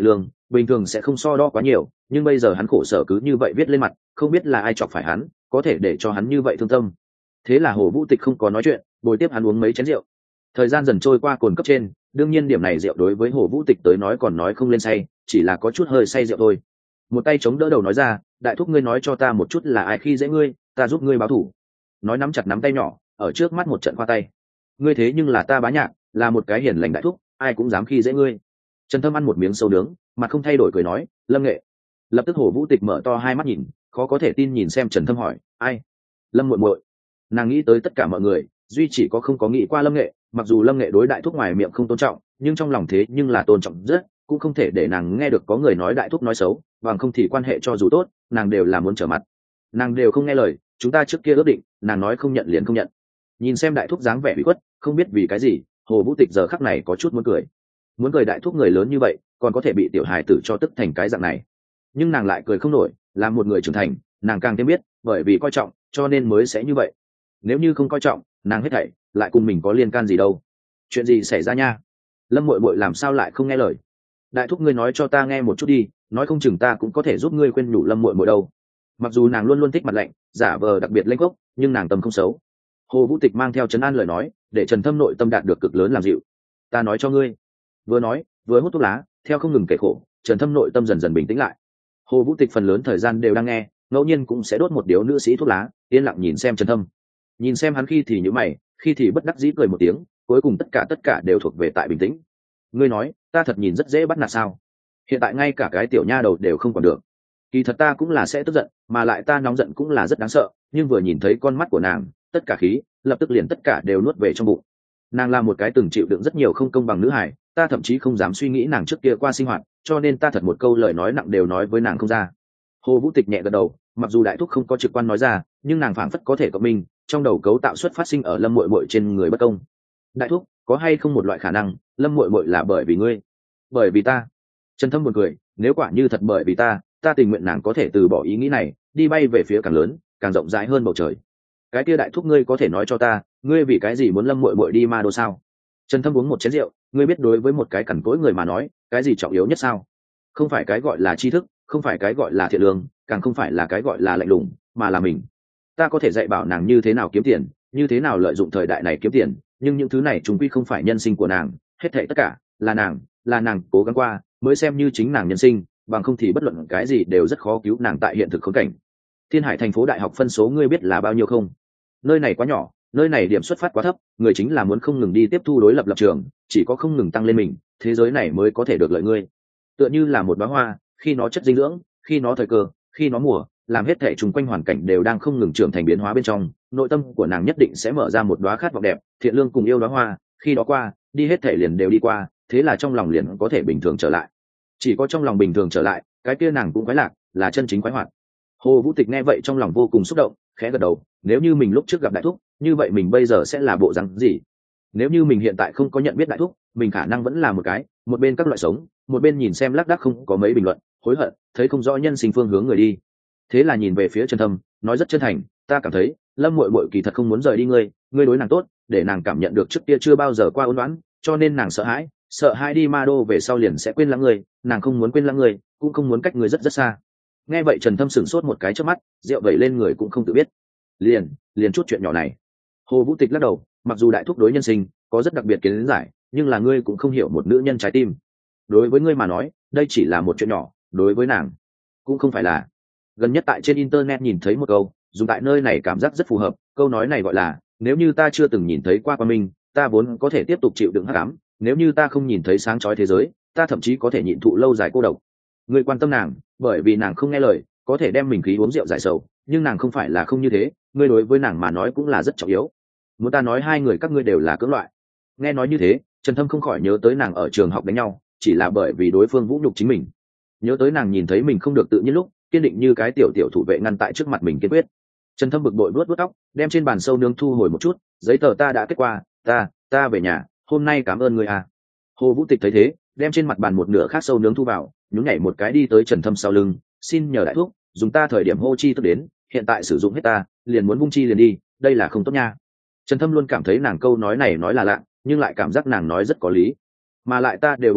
bình thường sẽ không so đo quá nhiều, nhưng bây giờ hắn khổ sở cứ như vậy viết lên mặt, không biết là ai chọc phải hắn, có thể để cho hắn như vậy thương tâm. Thế là Hồ Vũ Tịch không có nói chuyện, bồi tiếp hắn uống mấy chén rượu. Thời gian dần trôi qua cồn cấp trên, đương nhiên điểm này rượu đối với Hồ Vũ Tịch tới nói còn nói không lên say, chỉ là có chút hơi say rượu thôi. Một tay chống đỡ đầu nói ra, đại thúc ngươi nói cho ta một chút là ai khi dễ ngươi, ta giúp ngươi báo thù. Nói nắm chặt nắm tay nhỏ, ở trước mắt một trận khoa tay. Ngươi thế nhưng là ta Bá Nhạc, là một cái hiền lành đại thúc, ai cũng dám khi dễ ngươi. Trần Thâm ăn một miếng sâu nướng, mặt không thay đổi cười nói, Lâm Nghệ. Lập tức Hồ Vũ Tịch mở to hai mắt nhìn, khó có thể tin nhìn xem Trần Thâm hỏi, ai? Lâm muội muội. Nàng nghĩ tới tất cả mọi người, duy chỉ có không có nghĩ qua Lâm Nghệ, mặc dù Lâm Nghệ đối đại thúc ngoài miệng không tôn trọng, nhưng trong lòng thế nhưng là tôn trọng rất, cũng không thể để nàng nghe được có người nói đại thúc nói xấu, bằng không thì quan hệ cho dù tốt, nàng đều là muốn trở mặt. Nàng đều không nghe lời, chúng ta trước kia ước định, nàng nói không nhận liền không nhận. Nhìn xem đại thúc dáng vẻ bị khuất, không biết vì cái gì, Hồ Vũ Tịch giờ khắc này có chút muốn cười. Muốn cười đại thúc người lớn như vậy, còn có thể bị tiểu hài tử cho tức thành cái dạng này. Nhưng nàng lại cười không nổi, là một người trưởng thành, nàng càng thêm biết, bởi vì coi trọng, cho nên mới sẽ như vậy. Nếu như không coi trọng, nàng hết thảy lại cùng mình có liên can gì đâu. Chuyện gì xảy ra nha? Lâm muội muội làm sao lại không nghe lời? Đại thúc ngươi nói cho ta nghe một chút đi, nói không chừng ta cũng có thể giúp ngươi khuyên nhủ Lâm muội muội đâu. Mặc dù nàng luôn luôn thích mặt lạnh, giả vờ đặc biệt lênh gốc, nhưng nàng tâm không xấu. Hồ Vũ Tịch mang theo trấn an lời nói, để Trần Thâm nội tâm đạt được cực lớn làm dịu. Ta nói cho ngươi. Vừa nói, vừa hút thuốc lá, theo không ngừng kể khổ, Trần Thâm nội tâm dần dần bình tĩnh lại. Hồ Vũ Tịch phần lớn thời gian đều đang nghe, ngẫu nhiên cũng sẽ đốt một điếu nữ sĩ thuốc lá, yên lặng nhìn xem Trần Thâm. Nhìn xem hắn khi thì nhíu mày, khi thì bất đắc dĩ cười một tiếng, cuối cùng tất cả đều thuộc về tại bình tĩnh. Ngươi nói, ta thật nhìn rất dễ bắt nạt sao? Hiện tại ngay cả cái tiểu nha đầu đều không còn được. Kỳ thật ta cũng là sẽ tức giận, mà lại ta nóng giận cũng là rất đáng sợ, nhưng vừa nhìn thấy con mắt của nàng, tất cả khí, lập tức liền tất cả đều nuốt về trong bụng. Nàng là một cái từng chịu đựng rất nhiều không công bằng nữ hài, ta thậm chí không dám suy nghĩ nàng trước kia qua sinh hoạt, cho nên ta thật một câu lời nói nặng đều nói với nàng không ra. Hồ Vũ Tịch nhẹ gật đầu, mặc dù đại thúc không có trực quan nói ra, nhưng nàng phảng phất có thể cộng minh, trong đầu cấu tạo xuất phát sinh ở Lâm muội muội trên người bất công. Đại thúc, có hay không một loại khả năng, Lâm muội muội là bởi vì ngươi, bởi vì ta? Trần Thâm buồn cười, nếu quả như thật bởi vì ta tình nguyện nàng có thể từ bỏ ý nghĩ này, đi bay về phía càng lớn, càng rộng rãi hơn bầu trời. Cái kia đại thúc ngươi có thể nói cho ta, ngươi vì cái gì muốn Lâm muội muội đi ma đô sao? Trần Thâm uống một chén rượu, ngươi biết đối với một cái cằn cỗi người mà nói, cái gì trọng yếu nhất sao? Không phải cái gọi là tri thức, không phải cái gọi là thiện lương, càng không phải là cái gọi là lạnh lùng, mà là mình. Ta có thể dạy bảo nàng như thế nào kiếm tiền, như thế nào lợi dụng thời đại này kiếm tiền, nhưng những thứ này chúng quy không phải nhân sinh của nàng, hết thảy tất cả là nàng cố gắng qua, mới xem như chính nàng nhân sinh, bằng không thì bất luận cái gì đều rất khó cứu nàng tại hiện thực khốn cảnh. Thiên Hải thành phố đại học phân số ngươi biết là bao nhiêu không? Nơi này quá nhỏ, nơi này điểm xuất phát quá thấp, người chính là muốn không ngừng đi tiếp thu đối lập lập trường, chỉ có không ngừng tăng lên mình, thế giới này mới có thể được lợi ngươi. Tựa như là một đóa hoa, khi nó chất dinh dưỡng, khi nó thời cơ, khi nó mùa, làm hết thảy chung quanh hoàn cảnh đều đang không ngừng trưởng thành biến hóa bên trong, nội tâm của nàng nhất định sẽ mở ra một đóa khát vọng đẹp, thiện lương cùng yêu đóa hoa, khi đó qua, đi hết thảy liền đều đi qua, thế là trong lòng liền có thể bình thường trở lại. Chỉ có trong lòng bình thường trở lại, cái kia nàng cũng khoái lạc, là chân chính khoái hoạt. Hồ Vũ Tịch nghe vậy trong lòng vô cùng xúc động, khẽ gật đầu, nếu như mình lúc trước gặp đại thúc, như vậy mình bây giờ sẽ là bộ dáng gì? Nếu như mình hiện tại không có nhận biết đại thúc, mình khả năng vẫn là một bên các loại sống, một bên nhìn xem lác đác không có mấy bình luận, hối hận, thấy không rõ nhân sinh phương hướng người đi. Thế là nhìn về phía Trần Thâm, nói rất chân thành, ta cảm thấy, Lâm muội muội kỳ thật không muốn rời đi ngươi, ngươi đối nàng tốt, để nàng cảm nhận được trước kia chưa bao giờ qua ôn oán, cho nên nàng sợ hãi đi ma đô về sau liền sẽ quên lãng ngươi, nàng không muốn quên lãng ngươi, cũng không muốn cách ngươi rất rất xa. Nghe vậy Trần Thâm sửng sốt một cái trước mắt, rượu vẩy lên người cũng không tự biết. Liền chút chuyện nhỏ này. Hồ Vũ Tịch lắc đầu, mặc dù đại thúc đối nhân sinh có rất đặc biệt kiến giải, nhưng là ngươi cũng không hiểu một nữ nhân trái tim. Đối với ngươi mà nói, đây chỉ là một chuyện nhỏ, đối với nàng cũng không phải là. Gần nhất tại trên internet nhìn thấy một câu, dùng tại nơi này cảm giác rất phù hợp, câu nói này gọi là, nếu như ta chưa từng nhìn thấy qua quang minh, ta vốn có thể tiếp tục chịu đựng hắc ám, nếu như ta không nhìn thấy sáng chói thế giới, ta thậm chí có thể nhịn thụ lâu dài cô độc. Ngươi quan tâm nàng, bởi vì nàng không nghe lời, có thể đem mình khí uống rượu giải sầu, nhưng nàng không phải là không như thế, ngươi đối với nàng mà nói cũng là rất trọng yếu. Muốn ta nói hai người các ngươi đều là cưỡng loại. Nghe nói như thế, Trần Thâm không khỏi nhớ tới nàng ở trường học đánh nhau, chỉ là bởi vì đối phương vũ nhục chính mình. Nhớ tới nàng nhìn thấy mình không được tự nhiên lúc, kiên định như cái tiểu thủ vệ ngăn tại trước mặt mình kiên quyết. Trần Thâm bực bội vuốt tóc, đem trên bàn sâu nướng thu hồi một chút, giấy tờ ta đã kết qua, ta về nhà, hôm nay cảm ơn ngươi à. Hồ Vũ Tịch thấy thế, đem trên mặt bàn một nửa khác sâu nướng thu vào, nhún nhảy một cái đi tới Trần Thâm sau lưng, xin nhờ đại thuốc, dùng ta thời điểm hô chi tức đến, hiện tại sử dụng hết ta, liền muốn vung chi liền đi, đây là không tốt nha. Trần Thâm luôn cảm thấy nàng câu nói này nói là lạ, nhưng lại cảm giác nàng nói rất có lý. Mà lại ta đều uống rượu,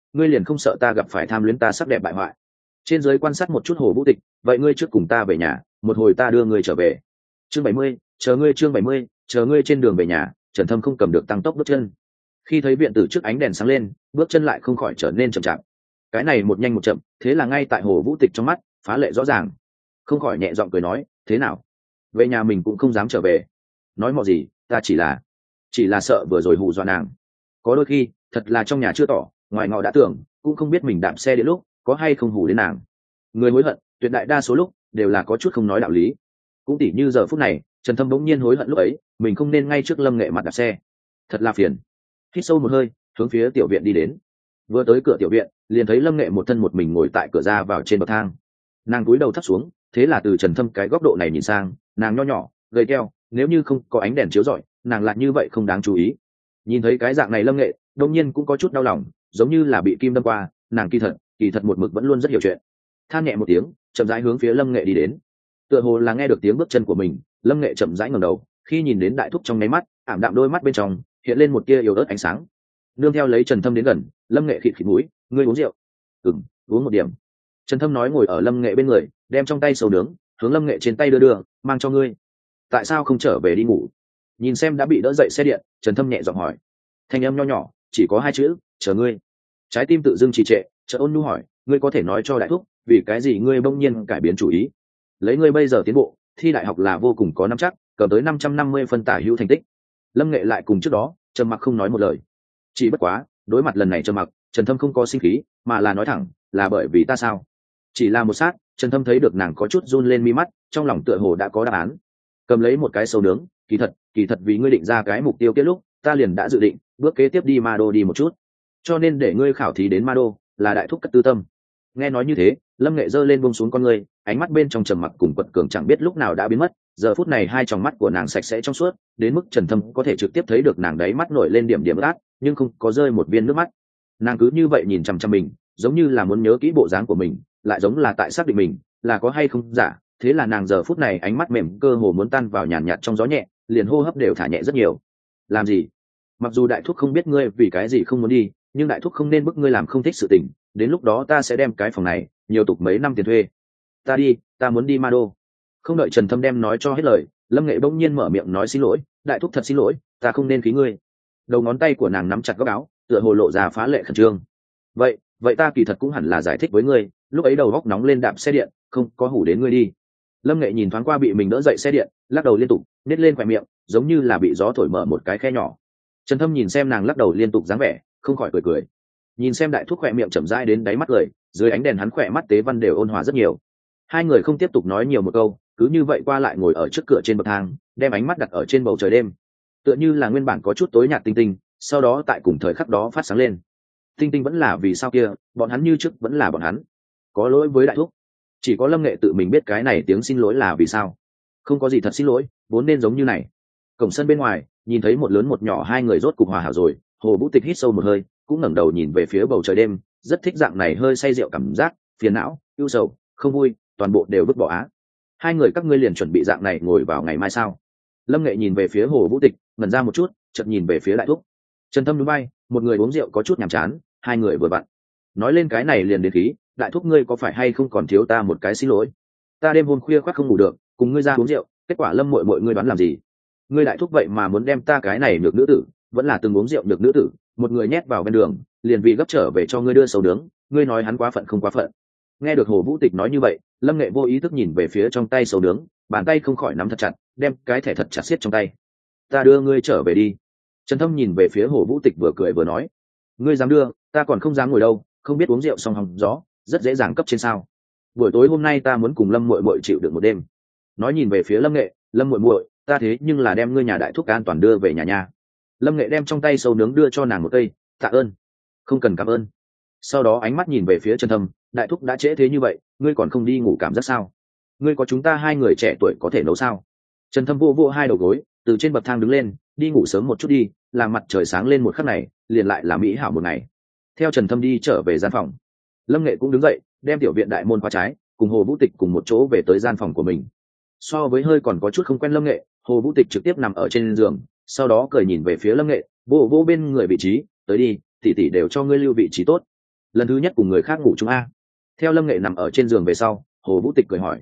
ngươi liền không sợ ta gặp phải tham luyến ta sắc đẹp bại hoại? Trên giới quan sát một chút Hồ Vũ Tịch, vậy ngươi trước cùng ta về nhà, một hồi ta đưa ngươi trở về. Chương 70, chờ ngươi. Chương 70, chờ ngươi. Trên đường về nhà, Trần Thâm không cầm được tăng tốc bước chân. Khi thấy viện tử trước ánh đèn sáng lên, bước chân lại không khỏi trở nên chậm chạp. Cái này một nhanh một chậm, thế là ngay tại Hồ Vũ Tịch trong mắt phá lệ rõ ràng, không khỏi nhẹ giọng cười nói, thế nào, về nhà mình cũng không dám trở về? Nói mọ gì, ta chỉ là sợ vừa rồi hù dọa nàng. Có đôi khi thật là trong nhà chưa tỏ, ngoài ngọ đã tưởng, cũng không biết mình đạp xe đến lúc có hay không hù đến nàng. Người hối hận tuyệt đại đa số lúc đều là có chút không nói đạo lý. Cũng tỉ như giờ phút này, Trần Thâm bỗng nhiên hối hận lúc ấy mình không nên ngay trước Lâm Nghệ mặt đạp xe, thật là phiền. Hít sâu một hơi, hướng phía tiểu viện đi đến. Vừa tới cửa tiểu viện, liền thấy Lâm Nghệ một thân một mình ngồi tại cửa ra vào trên bậc thang. Nàng cúi đầu thấp xuống, thế là từ Trần Thâm cái góc độ này nhìn sang, nàng nho nhỏ gầy teo, nếu như không có ánh đèn chiếu rọi, nàng lại như vậy không đáng chú ý. Nhìn thấy cái dạng này Lâm Nghệ đột nhiên cũng có chút đau lòng, giống như là bị kim đâm qua. Nàng kỳ thật một mực vẫn luôn rất hiểu chuyện. Than nhẹ một tiếng, chậm rãi hướng phía Lâm Nghệ đi đến. Tựa hồ là nghe được tiếng bước chân của mình, Lâm Nghệ chậm rãi ngẩng đầu, khi nhìn đến đại thúc trong nháy mắt, ảm đạm đôi mắt bên trong hiện lên một tia yếu ớt ánh sáng. Nương theo lấy Trần Thâm đến gần, Lâm Nghệ khịt khịt mũi, ngươi uống rượu? Uống một điểm. Trần Thâm nói, ngồi ở Lâm Nghệ bên người, đem trong tay sầu nướng hướng Lâm Nghệ trên tay đưa, mang cho ngươi. Tại sao không trở về đi ngủ? Nhìn xem đã bị đỡ dậy xe điện, Trần Thâm nhẹ giọng hỏi. Thanh âm nho nhỏ, chỉ có hai chữ, chờ ngươi. Trái tim tự dưng trì trệ, chợt ôn nhu hỏi, ngươi có thể nói cho đại thúc, vì cái gì ngươi bỗng nhiên cải biến chủ ý? Lấy ngươi bây giờ tiến bộ, thi đại học là vô cùng có nắm chắc, cầm tới 550 phân tả hữu thành tích. Lâm Nghệ lại cùng trước đó trầm mặc không nói một lời. Chỉ bất quá đối mặt lần này trầm mặc, Trần Thâm không có sinh khí, mà là nói thẳng, là bởi vì ta sao? Chỉ là một sát, Trần Thâm thấy được nàng có chút run lên mi mắt, trong lòng tựa hồ đã có đáp án. Cầm lấy một cái sầu nướng, kỳ thật vì ngươi định ra cái mục tiêu kết lúc, ta liền đã dự định bước kế tiếp đi Ma Đô đi một chút, cho nên để ngươi khảo thí đến Ma Đô là đại thúc cất tư tâm. Nghe nói như thế, Lâm Nghệ giơ lên buông xuống con ngươi, ánh mắt bên trong trầm mặc cùng quật cường chẳng biết lúc nào đã biến mất. Giờ phút này hai tròng mắt của nàng sạch sẽ trong suốt, đến mức Trần Thâm có thể trực tiếp thấy được nàng đáy mắt nổi lên điểm át, nhưng không có rơi một viên nước mắt. Nàng cứ như vậy nhìn chăm chăm mình, giống như là muốn nhớ kỹ bộ dáng của mình, lại giống là tại xác định mình là có hay không giả. Thế là nàng giờ phút này ánh mắt mềm, cơ hồ muốn tan vào nhàn nhạt trong gió nhẹ, liền hô hấp đều thả nhẹ rất nhiều. Làm gì? Mặc dù đại thúc không biết ngươi vì cái gì không muốn đi, nhưng đại thúc không nên bức ngươi làm không thích sự tình, đến lúc đó ta sẽ đem cái phòng này nhiều tục mấy năm tiền thuê. Ta muốn đi Ma Đô. Không đợi Trần Thâm đem nói cho hết lời, Lâm Nghệ bỗng nhiên mở miệng nói, xin lỗi đại thúc, thật xin lỗi, ta không nên khí ngươi. Đầu ngón tay của nàng nắm chặt góc áo, tựa hồ lộ ra phá lệ khẩn trương. Vậy ta kỳ thật cũng hẳn là giải thích với ngươi, lúc ấy đầu góc nóng lên đạp xe điện, không có hủ đến ngươi đi. Lâm Nghệ nhìn thoáng qua bị mình đỡ dậy xe điện, lắc đầu liên tục, nhếch lên khóe miệng, giống như là bị gió thổi mở một cái khe nhỏ. Trần Thâm nhìn xem nàng lắc đầu liên tục dáng vẻ, không khỏi cười. Nhìn xem đại thúc khỏe miệng chậm rãi đến đáy mắt cười, dưới ánh đèn hắn khỏe mắt tế văn đều ôn hòa rất nhiều. Hai người không tiếp tục nói nhiều một câu, cứ như vậy qua lại ngồi ở trước cửa trên bậc thang, đem ánh mắt đặt ở trên bầu trời đêm. Tựa như là nguyên bản có chút tối nhạt tinh tinh, sau đó tại cùng thời khắc đó phát sáng lên. Tinh tinh vẫn là vì sao kia, bọn hắn như trước vẫn là bọn hắn. Có lỗi với đại thúc. Chỉ có Lâm Nghệ tự mình biết cái này tiếng xin lỗi là vì sao. Không có gì thật xin lỗi, vốn nên giống như này. Cổng sân bên ngoài, nhìn thấy một lớn một nhỏ hai người rốt cục hòa hảo rồi, Hồ Vũ Tịch hít sâu một hơi, cũng ngẩng đầu nhìn về phía bầu trời đêm, rất thích dạng này hơi say rượu cảm giác, phiền não, ưu sầu, không vui, toàn bộ đều vứt bỏ á. Hai người các ngươi liền chuẩn bị dạng này ngồi vào ngày mai sao? Lâm Nghệ nhìn về phía Hồ Vũ Tịch, ngẩn ra một chút, chợt nhìn về phía đại thúc. Trần Thâm núi bay, một người uống rượu có chút nhàm chán, hai người vừa vặn. Nói lên cái này liền đến khí, đại thúc ngươi có phải hay không còn thiếu ta một cái xin lỗi? Ta đêm hôm khuya khoác không ngủ được, cùng ngươi ra uống rượu, kết quả Lâm muội muội ngươi đoán làm gì? Ngươi đại thúc vậy mà muốn đem ta cái này nhược nữ tử, vẫn là từng uống rượu nhược nữ tử, một người nhét vào bên đường, liền vì gấp trở về cho ngươi đưa sầu nướng, ngươi nói hắn quá phận không quá phận? Nghe được Hồ Vũ Tịch nói như vậy, Lâm Nghệ vô ý thức nhìn về phía trong tay sầu nướng, bàn tay không khỏi nắm thật chặt, đem cái thẻ thật chặt siết trong tay. Ta đưa ngươi trở về đi. Trần Thâm nhìn về phía Hồ Vũ Tịch vừa cười vừa nói, ngươi dám đưa, ta còn không dám ngồi đâu, không biết uống rượu xong hòng gió, rất dễ dàng cấp trên sao? Buổi tối hôm nay ta muốn cùng Lâm muội muội chịu đựng một đêm. Nói nhìn về phía Lâm Nghệ, Lâm muội muội, ta thế nhưng là đem ngươi nhà đại thúc an toàn đưa về nhà nha. Lâm Nghệ đem trong tay sầu nướng đưa cho nàng một cây, tạ ơn. Không cần cảm ơn. Sau đó ánh mắt nhìn về phía Trần Thâm, đại thúc đã trễ thế như vậy, ngươi còn không đi ngủ cảm giác sao? Ngươi có chúng ta hai người trẻ tuổi có thể nấu sao? Trần Thâm vô vô hai đầu gối, từ trên bậc thang đứng lên, đi ngủ sớm một chút đi, làm mặt trời sáng lên một khắc này, liền lại là mỹ hảo một ngày. Theo Trần Thâm đi trở về gian phòng, Lâm Nghệ cũng đứng dậy, đem tiểu viện đại môn khóa trái, cùng Hồ Vũ Tịch cùng một chỗ về tới gian phòng của mình. So với hơi còn có chút không quen Lâm Nghệ, Hồ Vũ Tịch trực tiếp nằm ở trên giường, sau đó cười nhìn về phía Lâm Nghệ, vô vô bên người vị trí, tới đi, tỷ tỷ đều cho ngươi lưu vị trí tốt. lần thứ nhất cùng người khác ngủ chung a? Theo Lâm Nghệ nằm ở trên giường về sau, Hồ Vũ Tịch cười hỏi.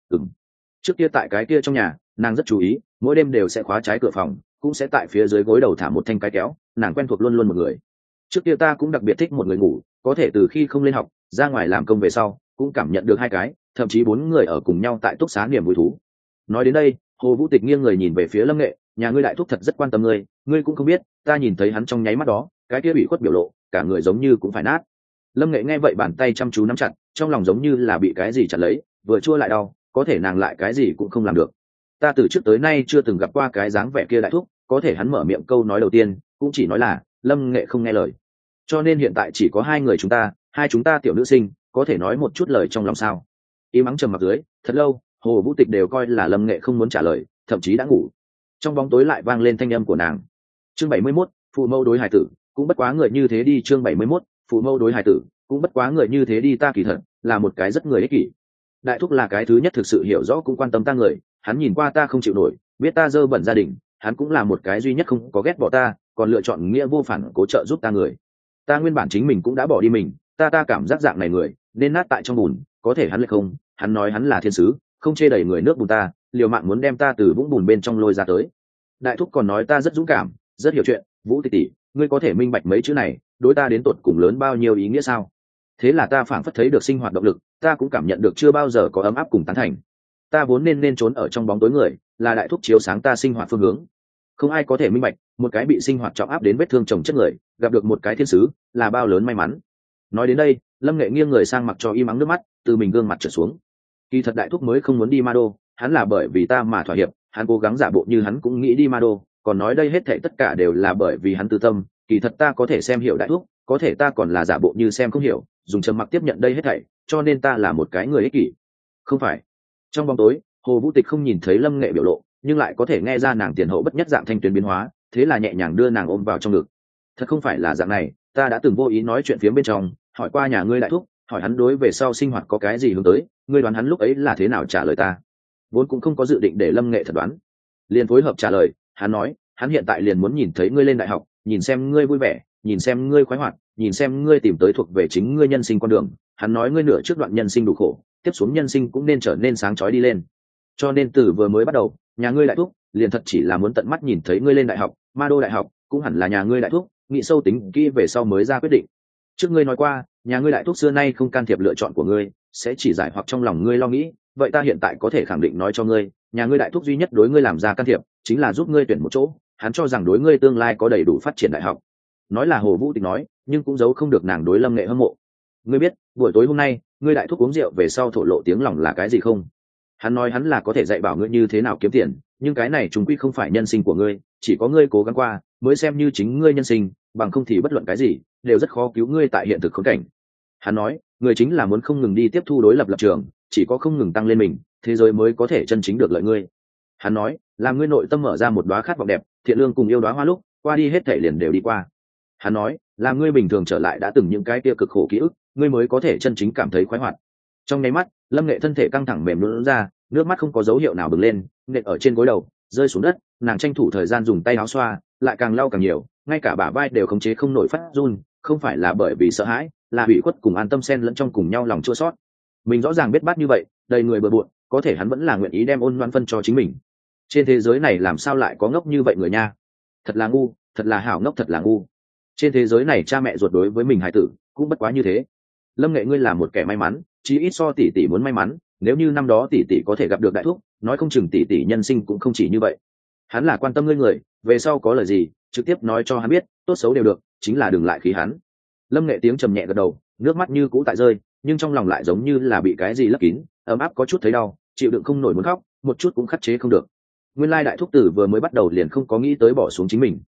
Trước kia tại cái kia trong nhà, nàng rất chú ý, mỗi đêm đều sẽ khóa trái cửa phòng, cũng sẽ tại phía dưới gối đầu thả một thanh cái kéo, nàng quen thuộc luôn luôn một người. Trước kia ta cũng đặc biệt thích một người ngủ, có thể từ khi không lên học, ra ngoài làm công về sau, cũng cảm nhận được hai cái, thậm chí 4 người ở cùng nhau tại túc xá niềm vui thú. Nói đến đây, Hồ Vũ Tịch nghiêng người nhìn về phía Lâm Nghệ, nhà ngươi đại thúc thật rất quan tâm ngươi cũng không biết, ta nhìn thấy hắn trong nháy mắt đó, cái kia bị khuất biểu lộ, cả người giống như cũng phải nát. Lâm Nghệ nghe vậy bàn tay chăm chú nắm chặt, trong lòng giống như là bị cái gì chặt lấy, vừa chua lại đau, có thể nàng lại cái gì cũng không làm được. Ta từ trước tới nay chưa từng gặp qua cái dáng vẻ kia đại thúc, có thể hắn mở miệng câu nói đầu tiên cũng chỉ nói là Lâm Nghệ không nghe lời, cho nên hiện tại chỉ có hai người chúng ta, hai chúng ta tiểu nữ sinh có thể nói một chút lời trong lòng sao? Im ắng trầm mặc dưới thật lâu, Hồ Vũ Tịch đều coi là Lâm Nghệ không muốn trả lời, thậm chí đã ngủ. Trong bóng tối lại vang lên thanh âm của nàng. Chương 71, phụ mẫu đối hài tử cũng bất quá người như thế đi. Chương 71, phụ mẫu đối hài tử cũng bất quá người như thế đi. Ta kỳ thật là một cái rất người ích kỷ. Đại thúc là cái thứ nhất thực sự hiểu rõ cũng quan tâm ta người, hắn nhìn qua ta không chịu nổi, biết ta dơ bẩn gia đình, hắn cũng là một cái duy nhất không có ghét bỏ ta, còn lựa chọn nghĩa vô phản cố trợ giúp ta người. Ta nguyên bản chính mình cũng đã bỏ đi mình, ta cảm giác dạng này người nên nát tại trong bùn, có thể hắn lại không, hắn nói hắn là thiên sứ, không chê đẩy người nước bùn ta, liều mạng muốn đem ta từ vũng bùn bên trong lôi ra tới. Đại thúc còn nói ta rất dũng cảm, rất hiểu chuyện. Vũ Tịch tỷ, ngươi có thể minh bạch mấy chữ này đối ta đến tột cùng lớn bao nhiêu ý nghĩa sao? Thế là ta phảng phất thấy được sinh hoạt động lực, ta cũng cảm nhận được chưa bao giờ có ấm áp cùng tán thành. Ta vốn nên trốn ở trong bóng tối người, là đại thúc chiếu sáng ta sinh hoạt phương hướng. Không ai có thể minh bạch, một cái bị sinh hoạt trọng áp đến vết thương chồng chất người, gặp được một cái thiên sứ, là bao lớn may mắn. Nói đến đây, Lâm Nghệ nghiêng người sang mặc cho im ắng nước mắt từ mình gương mặt trở xuống. Kỳ thật đại thúc mới không muốn đi Ma Đô, hắn là bởi vì ta mà thỏa hiệp, hắn cố gắng giả bộ như hắn cũng nghĩ đi Ma Đô, còn nói đây hết thảy tất cả đều là bởi vì hắn tư tâm. Kỳ thật ta có thể xem hiểu đại thúc, có thể ta còn là giả bộ như xem không hiểu, dùng trầm mặc tiếp nhận đây hết thảy, cho nên ta là một cái người ích kỷ. Không phải. Trong bóng tối, Hồ Vũ Tịch không nhìn thấy Lâm Nghệ biểu lộ, nhưng lại có thể nghe ra nàng tiền hậu bất nhất dạng thanh tuyến biến hóa, thế là nhẹ nhàng đưa nàng ôm vào trong ngực. Thật không phải là dạng này, ta đã từng vô ý nói chuyện phía bên trong, hỏi qua nhà ngươi đại thúc, hỏi hắn đối về sau sinh hoạt có cái gì hướng tới, ngươi đoán hắn lúc ấy là thế nào trả lời ta? Vốn cũng không có dự định để Lâm Nghệ thật đoán, liền phối hợp trả lời. Hắn nói hắn hiện tại liền muốn nhìn thấy ngươi lên đại học, nhìn xem ngươi vui vẻ, nhìn xem ngươi khoái hoạt, nhìn xem ngươi tìm tới thuộc về chính ngươi nhân sinh con đường. Hắn nói ngươi nửa trước đoạn nhân sinh đủ khổ, tiếp xuống nhân sinh cũng nên trở nên sáng chói đi lên. Cho nên từ vừa mới bắt đầu, nhà ngươi đại thúc liền thật chỉ là muốn tận mắt nhìn thấy ngươi lên đại học, Ma Đô đại học cũng hẳn là nhà ngươi đại thúc, nghĩ sâu tính kỹ về sau mới ra quyết định. Trước ngươi nói qua, nhà ngươi đại thúc xưa nay không can thiệp lựa chọn của ngươi, sẽ chỉ giải hoặc trong lòng ngươi lo nghĩ. Vậy ta hiện tại có thể khẳng định nói cho ngươi, nhà ngươi đại thúc duy nhất đối ngươi làm ra can thiệp, chính là giúp ngươi tuyển một chỗ, hắn cho rằng đối ngươi tương lai có đầy đủ phát triển đại học. Nói là Hồ Vũ Tịch nói, nhưng cũng giấu không được nàng đối Lâm Nghệ hâm mộ. Ngươi biết, buổi tối hôm nay, ngươi đại thúc uống rượu về sau thổ lộ tiếng lòng là cái gì không? Hắn nói hắn là có thể dạy bảo ngươi như thế nào kiếm tiền, nhưng cái này chúng quy không phải nhân sinh của ngươi, chỉ có ngươi cố gắng qua mới xem như chính ngươi nhân sinh, bằng không thì bất luận cái gì đều rất khó cứu ngươi tại hiện thực khốn cảnh. Hắn nói, người chính là muốn không ngừng đi tiếp thu đối lập lập trường, chỉ có không ngừng tăng lên mình, thế giới mới có thể chân chính được lợi ngươi. Hắn nói, làm ngươi nội tâm mở ra một đóa khát vọng đẹp, thiện lương cùng yêu đóa hoa lúc qua đi hết thảy liền đều đi qua. Hắn nói, làm ngươi bình thường trở lại đã từng những cái kia cực khổ ký ức, ngươi mới có thể chân chính cảm thấy khoái hoạt. Trong nháy mắt, Lâm Nghệ thân thể căng thẳng mềm nhũn ra, nước mắt không có dấu hiệu nào bừng lên, nện ở trên gối đầu, rơi xuống đất. Nàng tranh thủ thời gian dùng tay áo xoa, lại càng lau càng nhiều, ngay cả bả vai đều khống chế không nổi phát run, không phải là bởi vì sợ hãi, là bị khuất cùng an tâm xen lẫn trong cùng nhau lòng chua xót. Mình rõ ràng biết bát như vậy, đầy người bừa bộn, có thể hắn vẫn là nguyện ý đem ôn loan phân cho chính mình. Trên thế giới này làm sao lại có ngốc như vậy người nha? Thật là ngu, thật là hảo ngốc, thật là ngu. Trên thế giới này cha mẹ ruột đối với mình hài tử cũng bất quá như thế. Lâm Nghệ, ngươi là một kẻ may mắn, chí ít so tỷ tỷ muốn may mắn. Nếu như năm đó tỷ tỷ có thể gặp được đại thúc, nói không chừng tỷ tỷ nhân sinh cũng không chỉ như vậy. Hắn là quan tâm ngươi người, về sau có lời gì trực tiếp nói cho hắn biết, tốt xấu đều được, chính là đừng lại khí hắn. Lâm Nghệ tiếng trầm nhẹ gật đầu, nước mắt như cũ tại rơi, nhưng trong lòng lại giống như là bị cái gì lấp kín, ấm áp có chút thấy đau, chịu đựng không nổi muốn khóc, một chút cũng khắc chế không được. Nguyên lai đại thúc tử vừa mới bắt đầu liền không có nghĩ tới bỏ xuống chính mình,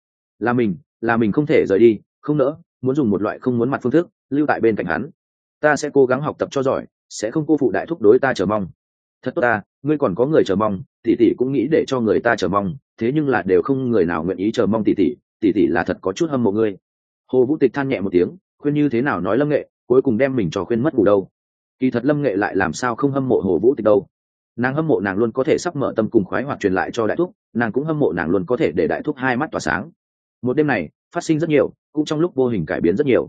là mình không thể rời đi, không nỡ, muốn dùng một loại không muốn mặt phương thức lưu tại bên cạnh hắn. Ta sẽ cố gắng học tập cho giỏi, sẽ không cô phụ đại thúc đối ta chờ mong. Thật tốt ta, ngươi còn có người chờ mong, tỷ tỷ cũng nghĩ để cho người ta chờ mong, thế nhưng là đều không người nào nguyện ý chờ mong tỷ tỷ là thật có chút hâm mộ ngươi. Hồ Vũ Tịch than nhẹ một tiếng, khuyên như thế nào nói Lâm Nghệ, cuối cùng đem mình cho khuyên mất ngủ đâu. Kỳ thật Lâm Nghệ lại làm sao không hâm mộ Hồ Vũ Tịch đâu. Nàng hâm mộ nàng luôn có thể sắp mở tâm cùng khoái hoạt truyền lại cho đại thúc, nàng cũng hâm mộ nàng luôn có thể để đại thúc hai mắt tỏa sáng. Một đêm này phát sinh rất nhiều, cũng trong lúc vô hình cải biến rất nhiều.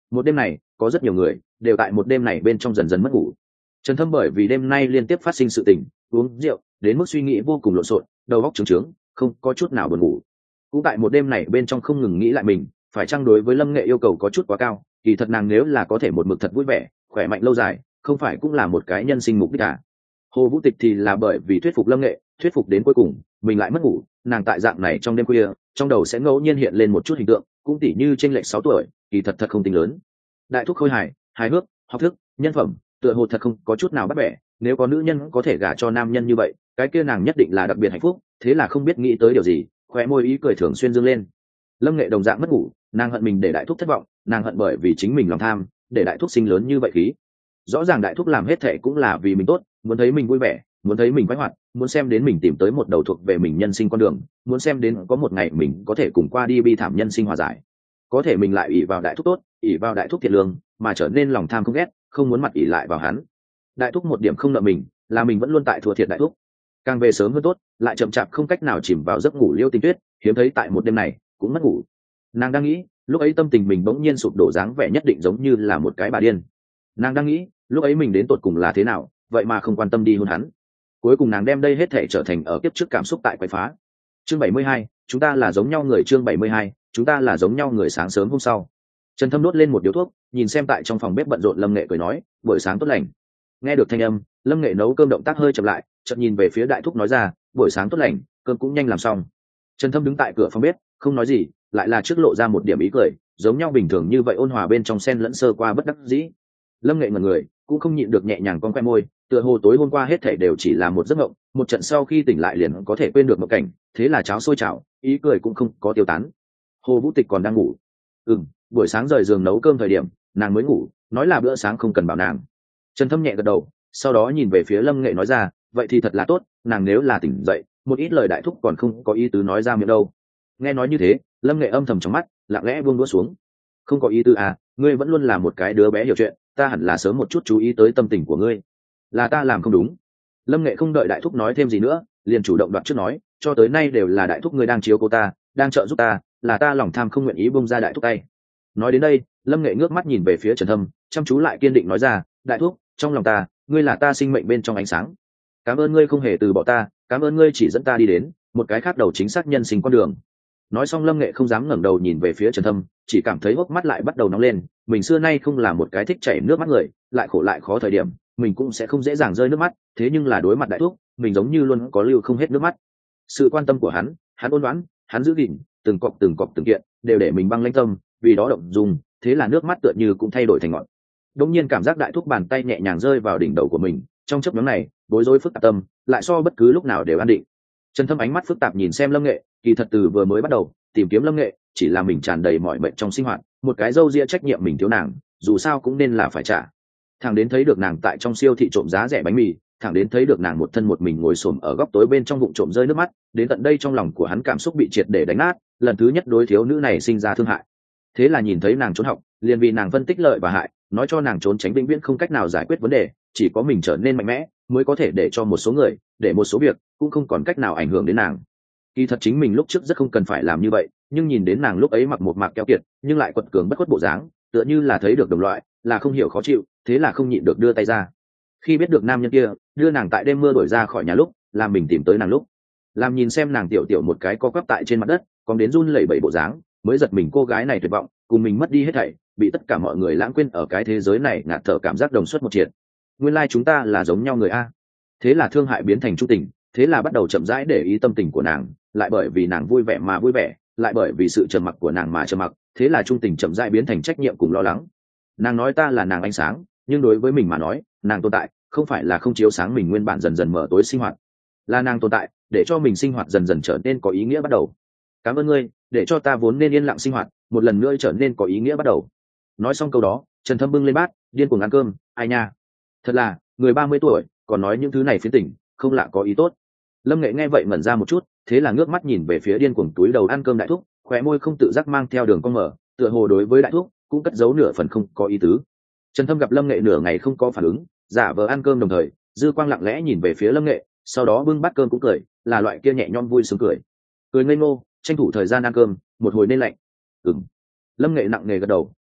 Một đêm này có rất nhiều người đều tại một đêm này bên trong dần dần mất ngủ. Trần Thâm bởi vì đêm nay liên tiếp phát sinh sự tình, uống rượu đến mức suy nghĩ vô cùng lộn xộn, đầu óc trướng trướng, không có chút nào buồn ngủ. Cũng tại một đêm này bên trong không ngừng nghĩ lại mình phải chăng đối với Lâm Nghệ yêu cầu có chút quá cao, kỳ thật nàng nếu là có thể một mực thật vui vẻ khỏe mạnh lâu dài, không phải cũng là một cái nhân sinh mục đích à. Hồ Vũ Tịch thì là bởi vì thuyết phục Lâm Nghệ, thuyết phục đến cuối cùng mình lại mất ngủ, nàng tại dạng này trong đêm khuya trong đầu sẽ ngẫu nhiên hiện lên một chút hình tượng, cũng tỉ như chênh lệch 6 tuổi, kỳ thật thật không tính lớn. Đại thúc khôi hài, hài hước, học thức, nhân phẩm, tựa hồ thật không có chút nào bắt bẻ, nếu có nữ nhân có thể gả cho nam nhân như vậy, cái kia nàng nhất định là đặc biệt hạnh phúc, thế là không biết nghĩ tới điều gì, khóe môi ý cười thường xuyên dương lên. Lâm Nghệ đồng dạng mất ngủ, nàng hận mình để đại thúc thất vọng, nàng hận bởi vì chính mình lòng tham để đại thúc sinh lớn như vậy khí. Rõ ràng đại thúc làm hết thệ cũng là vì mình tốt, muốn thấy mình vui vẻ, muốn thấy mình khoái hoạt, muốn xem đến mình tìm tới một đầu thuộc về mình nhân sinh con đường, muốn xem đến có một ngày mình có thể cùng qua đi bi thảm nhân sinh hòa giải. Có thể mình lại ỷ vào đại thúc tốt, ỷ vào đại thúc thiện lương, mà trở nên lòng tham không ghét, không muốn mặt ỷ lại vào hắn. Đại thúc một điểm không nợ mình, là mình vẫn luôn tại thua thiệt đại thúc. Càng về sớm hơn tốt, lại chậm chạp không cách nào chìm vào giấc ngủ Liêu Tinh Tuyết, hiếm thấy tại một đêm này cũng mất ngủ. Nàng đang nghĩ, lúc ấy tâm tình mình bỗng nhiên sụp đổ, dáng vẻ nhất định giống như là một cái bà điên. Nàng đang nghĩ, lúc ấy mình đến tột cùng là thế nào, vậy mà không quan tâm đi hôn hắn. Cuối cùng nàng đem đây hết thể trở thành ở kiếp trước cảm xúc tại quậy phá. Chương 72, chúng ta là giống nhau người. Chương 72, chúng ta là giống nhau người. Sáng sớm hôm sau, Trần Thâm đốt lên một điếu thuốc, nhìn xem tại trong phòng bếp bận rộn Lâm Nghệ cười nói, buổi sáng tốt lành. Nghe được thanh âm, Lâm Nghệ nấu cơm động tác hơi chậm lại, chợt nhìn về phía đại thúc nói ra, buổi sáng tốt lành, cơm cũng nhanh làm xong. Trần Thâm đứng tại cửa phòng bếp, không nói gì, lại là trước lộ ra một điểm ý cười, giống nhau bình thường như vậy, ôn hòa bên trong xen lẫn sơ qua bất đắc dĩ. Lâm Nghệ ngẩn người, cũng không nhịn được nhẹ nhàng cong khoe môi, tựa hồ tối hôm qua hết thảy đều chỉ là một giấc mộng, một trận sau khi tỉnh lại liền có thể quên được mộng cảnh, thế là cháo sôi chảo, ý cười cũng không có tiêu tán. Hồ Vũ Tịch còn đang ngủ. Buổi sáng rời giường nấu cơm thời điểm, nàng mới ngủ, nói là bữa sáng không cần bảo nàng. Trần Thâm nhẹ gật đầu, sau đó nhìn về phía Lâm Nghệ nói ra, vậy thì thật là tốt, nàng nếu là tỉnh dậy, một ít lời đại thúc còn không có ý tứ nói ra miệng đâu. Nghe nói như thế, Lâm Nghệ âm thầm trong mắt, lặng lẽ buông đũa xuống. Không có ý tứ à, ngươi vẫn luôn là một cái đứa bé hiểu chuyện, ta hẳn là sớm một chút chú ý tới tâm tình của ngươi. Là ta làm không đúng. Lâm Nghệ không đợi đại thúc nói thêm gì nữa, liền chủ động đoạt trước nói, cho tới nay đều là đại thúc ngươi đang chiếu cố ta, đang trợ giúp ta, là ta lòng tham không nguyện ý buông ra đại thúc tay. Nói đến đây, Lâm Nghệ ngước mắt nhìn về phía Trần Thâm, chăm chú lại kiên định nói ra, đại thúc, trong lòng ta, ngươi là ta sinh mệnh bên trong ánh sáng. Cảm ơn ngươi không hề từ bỏ ta, cảm ơn ngươi chỉ dẫn ta đi đến một cái khác đầu chính xác nhân sinh con đường. Nói xong Lâm Nghệ không dám ngẩng đầu nhìn về phía Trần Thâm, chỉ cảm thấy hốc mắt lại bắt đầu nóng lên, mình xưa nay không là một cái thích chảy nước mắt người, lại khổ lại khó thời điểm, mình cũng sẽ không dễ dàng rơi nước mắt, thế nhưng là đối mặt đại thúc, mình giống như luôn có lưu không hết nước mắt. Sự quan tâm của hắn ôn đoán, hắn giữ gìn, từng cọc từng kiện, đều để mình băng lãnh tâm, vì đó động dung, thế là nước mắt tựa như cũng thay đổi thành ngọt. Đột nhiên cảm giác đại thúc bàn tay nhẹ nhàng rơi vào đỉnh đầu của mình, trong chốc ngắn này, bối rối phức tạp tâm, lại so bất cứ lúc nào đều an định. Trần Thâm ánh mắt phức tạp nhìn xem Lâm Nghệ, kỳ thật từ vừa mới bắt đầu tìm kiếm Lâm Nghệ, chỉ là mình tràn đầy mọi mệnh trong sinh hoạt, một cái dâu ria trách nhiệm mình thiếu nàng, dù sao cũng nên là phải trả. Thằng đến thấy được nàng tại trong siêu thị trộm giá rẻ bánh mì, thẳng đến thấy được nàng một thân một mình ngồi xổm ở góc tối bên trong vụng trộm rơi nước mắt, đến tận đây trong lòng của hắn cảm xúc bị triệt để đánh nát, lần thứ nhất đối thiếu nữ này sinh ra thương hại. Thế là nhìn thấy nàng trốn học, liền vì nàng phân tích lợi và hại, nói cho nàng trốn tránh vĩnh viễn không cách nào giải quyết vấn đề, chỉ có mình trở nên mạnh mẽ mới có thể để cho một số người, để một số việc cũng không còn cách nào ảnh hưởng đến nàng. Kỳ thật chính mình lúc trước rất không cần phải làm như vậy, nhưng nhìn đến nàng lúc ấy mặc một mạc keo kiệt, nhưng lại quật cường bất khuất bộ dáng, tựa như là thấy được đồng loại, là không hiểu khó chịu, thế là không nhịn được đưa tay ra. Khi biết được nam nhân kia đưa nàng tại đêm mưa đuổi ra khỏi nhà lúc, làm mình tìm tới nàng lúc, làm nhìn xem nàng tiểu tiểu một cái co quắp tại trên mặt đất, còn đến run lẩy bẩy bộ dáng, mới giật mình cô gái này tuyệt vọng, cùng mình mất đi hết thảy, bị tất cả mọi người lãng quên ở cái thế giới này, ngạt thở cảm giác đồng xuất một triệt. Nguyên lai chúng ta là giống nhau người a. Thế là thương hại biến thành trung tình, thế là bắt đầu chậm rãi để ý tâm tình của nàng, lại bởi vì nàng vui vẻ mà vui vẻ, lại bởi vì sự trầm mặc của nàng mà trầm mặc, thế là trung tình chậm rãi biến thành trách nhiệm cùng lo lắng. Nàng nói ta là nàng ánh sáng, nhưng đối với mình mà nói, nàng tồn tại không phải là không chiếu sáng mình nguyên bản dần dần mở tối sinh hoạt, là nàng tồn tại để cho mình sinh hoạt dần dần trở nên có ý nghĩa bắt đầu. Cảm ơn ngươi, để cho ta vốn nên yên lặng sinh hoạt, một lần nữa trở nên có ý nghĩa bắt đầu. Nói xong câu đó, Trần Thâm bưng lên bát, điên cuồng ăn cơm, ai nha, thật là người 30 tuổi còn nói những thứ này phiến tỉnh, không lạ có ý tốt. Lâm Nghệ nghe vậy ngẩn ra một chút, thế là ngước mắt nhìn về phía điên cuồng túi đầu ăn cơm đại thúc, khóe môi không tự giác mang theo đường cong mở, tựa hồ đối với đại thúc cũng cất giấu nửa phần không có ý tứ. Trần Thâm gặp Lâm Nghệ nửa ngày không có phản ứng, giả vờ ăn cơm đồng thời, dư quang lặng lẽ nhìn về phía Lâm Nghệ, sau đó bưng bát cơm cũng cười, là loại kia nhẹ nhõm vui sướng cười. Cười ngây ngô, tranh thủ thời gian ăn cơm, một hồi nên lạnh. Lâm Nghệ nặng nề gật đầu,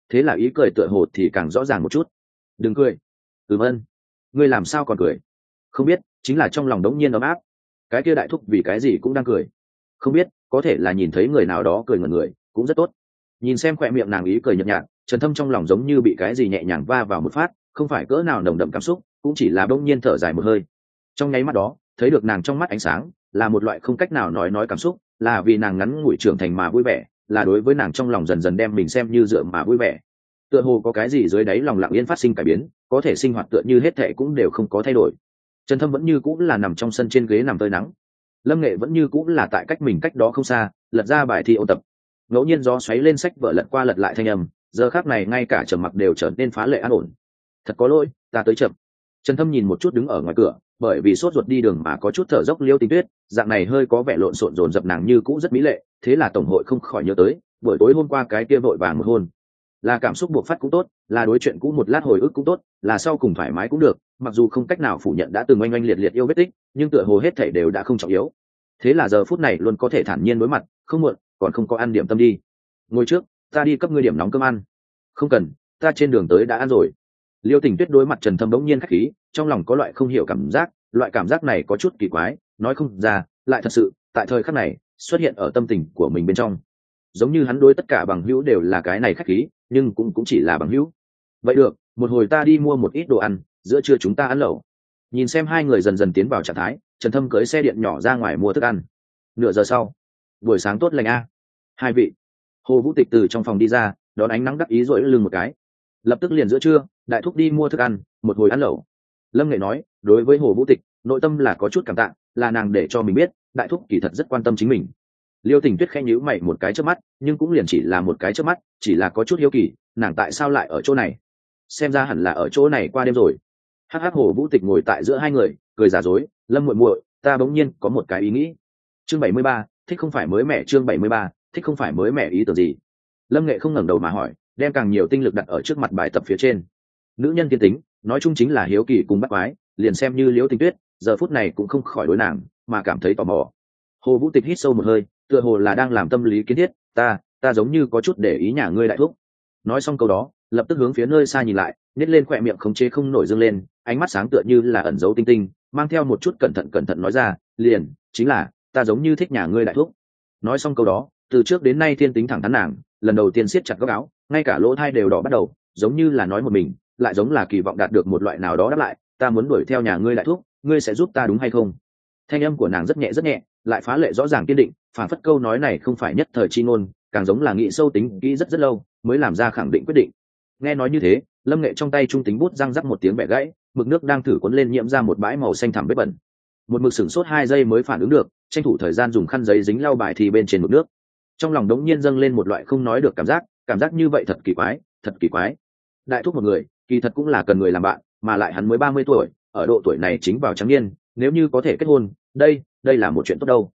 thế là ý cười tựa hồ thì càng rõ ràng một chút. Đừng cười. Ân, ngươi làm sao còn cười? Không biết, chính là trong lòng đống nhiên ấm áp. Cái kia đại thúc vì cái gì cũng đang cười. Không biết, có thể là nhìn thấy người nào đó cười ngẩn người cũng rất tốt. Nhìn xem khỏe miệng nàng ý cười nhợt nhạt, Trần Thâm trong lòng giống như bị cái gì nhẹ nhàng va vào một phát, không phải cỡ nào nồng đậm cảm xúc, cũng chỉ là đống nhiên thở dài một hơi. Trong nháy mắt đó, thấy được nàng trong mắt ánh sáng, là một loại không cách nào nói cảm xúc, là vì nàng ngắn ngủi trưởng thành mà vui vẻ, là đối với nàng trong lòng dần dần đem mình xem như dựa mà vui vẻ. Tựa hồ có cái gì dưới đáy lòng lặng yên phát sinh cải biến, có thể sinh hoạt tựa như hết thảy cũng đều không có thay đổi. Trần Thâm vẫn như cũng là nằm trong sân trên ghế nằm phơi nắng. Lâm Nghệ vẫn như cũng là tại cách mình cách đó không xa, lật ra bài thi ôn tập. Ngẫu nhiên gió xoáy lên sách vở lật qua lật lại thanh âm, giờ khắc này ngay cả trầm mặc đều trở nên phá lệ an ổn. Thật có lỗi, ta tới chậm. Trần Thâm nhìn một chút đứng ở ngoài cửa, bởi vì sốt ruột đi đường mà có chút thở dốc Liêu Tình Tuyết, dạng này hơi có vẻ lộn xộn dồn dập nàng như cũ rất mỹ lệ, thế là tổng hội không khỏi nhớ tới buổi tối hôm qua cái kia vội vàng một hôn. Là cảm xúc buộc phát cũng tốt, là đối chuyện cũ một lát hồi ức cũng tốt, là sau cùng thoải mái cũng được, mặc dù không cách nào phủ nhận đã từng oanh oanh liệt liệt yêu vết tích, nhưng tựa hồ hết thảy đều đã không trọng yếu. Thế là giờ phút này luôn có thể thản nhiên đối mặt, không muộn, còn không có ăn điểm tâm đi. Ngồi trước, ta đi cấp ngươi điểm nóng cơm ăn. Không cần, ta trên đường tới đã ăn rồi. Liêu Tình Tuyết đối mặt Trần Thâm bỗng nhiên khách khí, trong lòng có loại không hiểu cảm giác, loại cảm giác này có chút kỳ quái, nói không ra, lại thật sự, tại thời khắc này, xuất hiện ở tâm tình của mình bên trong. Giống như hắn đối tất cả bằng hữu đều là cái này khách khí, nhưng cũng chỉ là bằng hữu. Vậy được, một hồi ta đi mua một ít đồ ăn, giữa trưa chúng ta ăn lẩu. Nhìn xem hai người dần dần tiến vào trạng thái, Trần Thâm cưỡi xe điện nhỏ ra ngoài mua thức ăn. Nửa giờ sau, buổi sáng tốt lành a. Hai vị. Hồ Vũ Tịch từ trong phòng đi ra, đón ánh nắng đắc ý rỗi lưng một cái. Lập tức liền giữa trưa, đại thúc đi mua thức ăn, một hồi ăn lẩu. Lâm Nghệ nói, đối với Hồ Vũ Tịch, nội tâm là có chút cảm tạ, là nàng để cho mình biết, đại thúc kỳ thật rất quan tâm chính mình. Liêu Tình Tuyết khẽ nhíu mày một cái chớp mắt, nhưng cũng liền chỉ là một cái chớp mắt, chỉ là có chút hiếu kỳ, nàng tại sao lại ở chỗ này? Xem ra hẳn là ở chỗ này qua đêm rồi. Hắc Hắc Hồ Vũ Tịch ngồi tại giữa hai người, cười giả dối, Lâm muội muội, ta bỗng nhiên có một cái ý nghĩ. Chương 73, thích không phải mới mẻ. Chương 73, thích không phải mới mẻ ý tưởng gì? Lâm Nghệ không ngẩng đầu mà hỏi, đem càng nhiều tinh lực đặt ở trước mặt bài tập phía trên. Nữ nhân thiên tính, nói chung chính là hiếu kỳ cùng bắt quái, liền xem như Liễu Tình Tuyết, giờ phút này cũng không khỏi đối nàng mà cảm thấy tò mò. Hồ Vũ Tịch hít sâu một hơi, tựa hồ là đang làm tâm lý kiến thiết, ta giống như có chút để ý nhà ngươi đại thúc. Nói xong câu đó, lập tức hướng phía nơi xa nhìn lại, nhếch lên khóe miệng khống chế không nổi dương lên, ánh mắt sáng tựa như là ẩn giấu tinh tinh, mang theo một chút cẩn thận nói ra, liền, chính là, ta giống như thích nhà ngươi đại thúc. Nói xong câu đó, từ trước đến nay thiên tính thẳng thắn nàng, lần đầu tiên siết chặt góc áo, ngay cả lỗ thai đều đỏ bắt đầu, giống như là nói một mình, lại giống là kỳ vọng đạt được một loại nào đó đáp lại, ta muốn đuổi theo nhà ngươi đại thúc, ngươi sẽ giúp ta đúng hay không? Thanh âm của nàng rất nhẹ, lại phá lệ rõ ràng kiên định, phản phất câu nói này không phải nhất thời chi ngôn, càng giống là nghĩ sâu tính kỹ rất lâu mới làm ra khẳng định quyết định. Nghe nói như thế, Lâm Nghệ trong tay trung tính bút răng rắc một tiếng bẻ gãy, mực nước đang thử cuốn lên nhiễm ra một bãi màu xanh thẳm vết bẩn. Một mực sửng sốt 2 giây mới phản ứng được, tranh thủ thời gian dùng khăn giấy dính lau bài thì bên trên mực nước. Trong lòng đống nhiên dâng lên một loại không nói được cảm giác như vậy thật kỳ quái. Đại thúc một người, kỳ thật cũng là cần người làm bạn, mà lại hắn mới 30 tuổi, ở độ tuổi này chính vào trắng niên, nếu như có thể kết hôn, đây là một chuyện tốt đâu.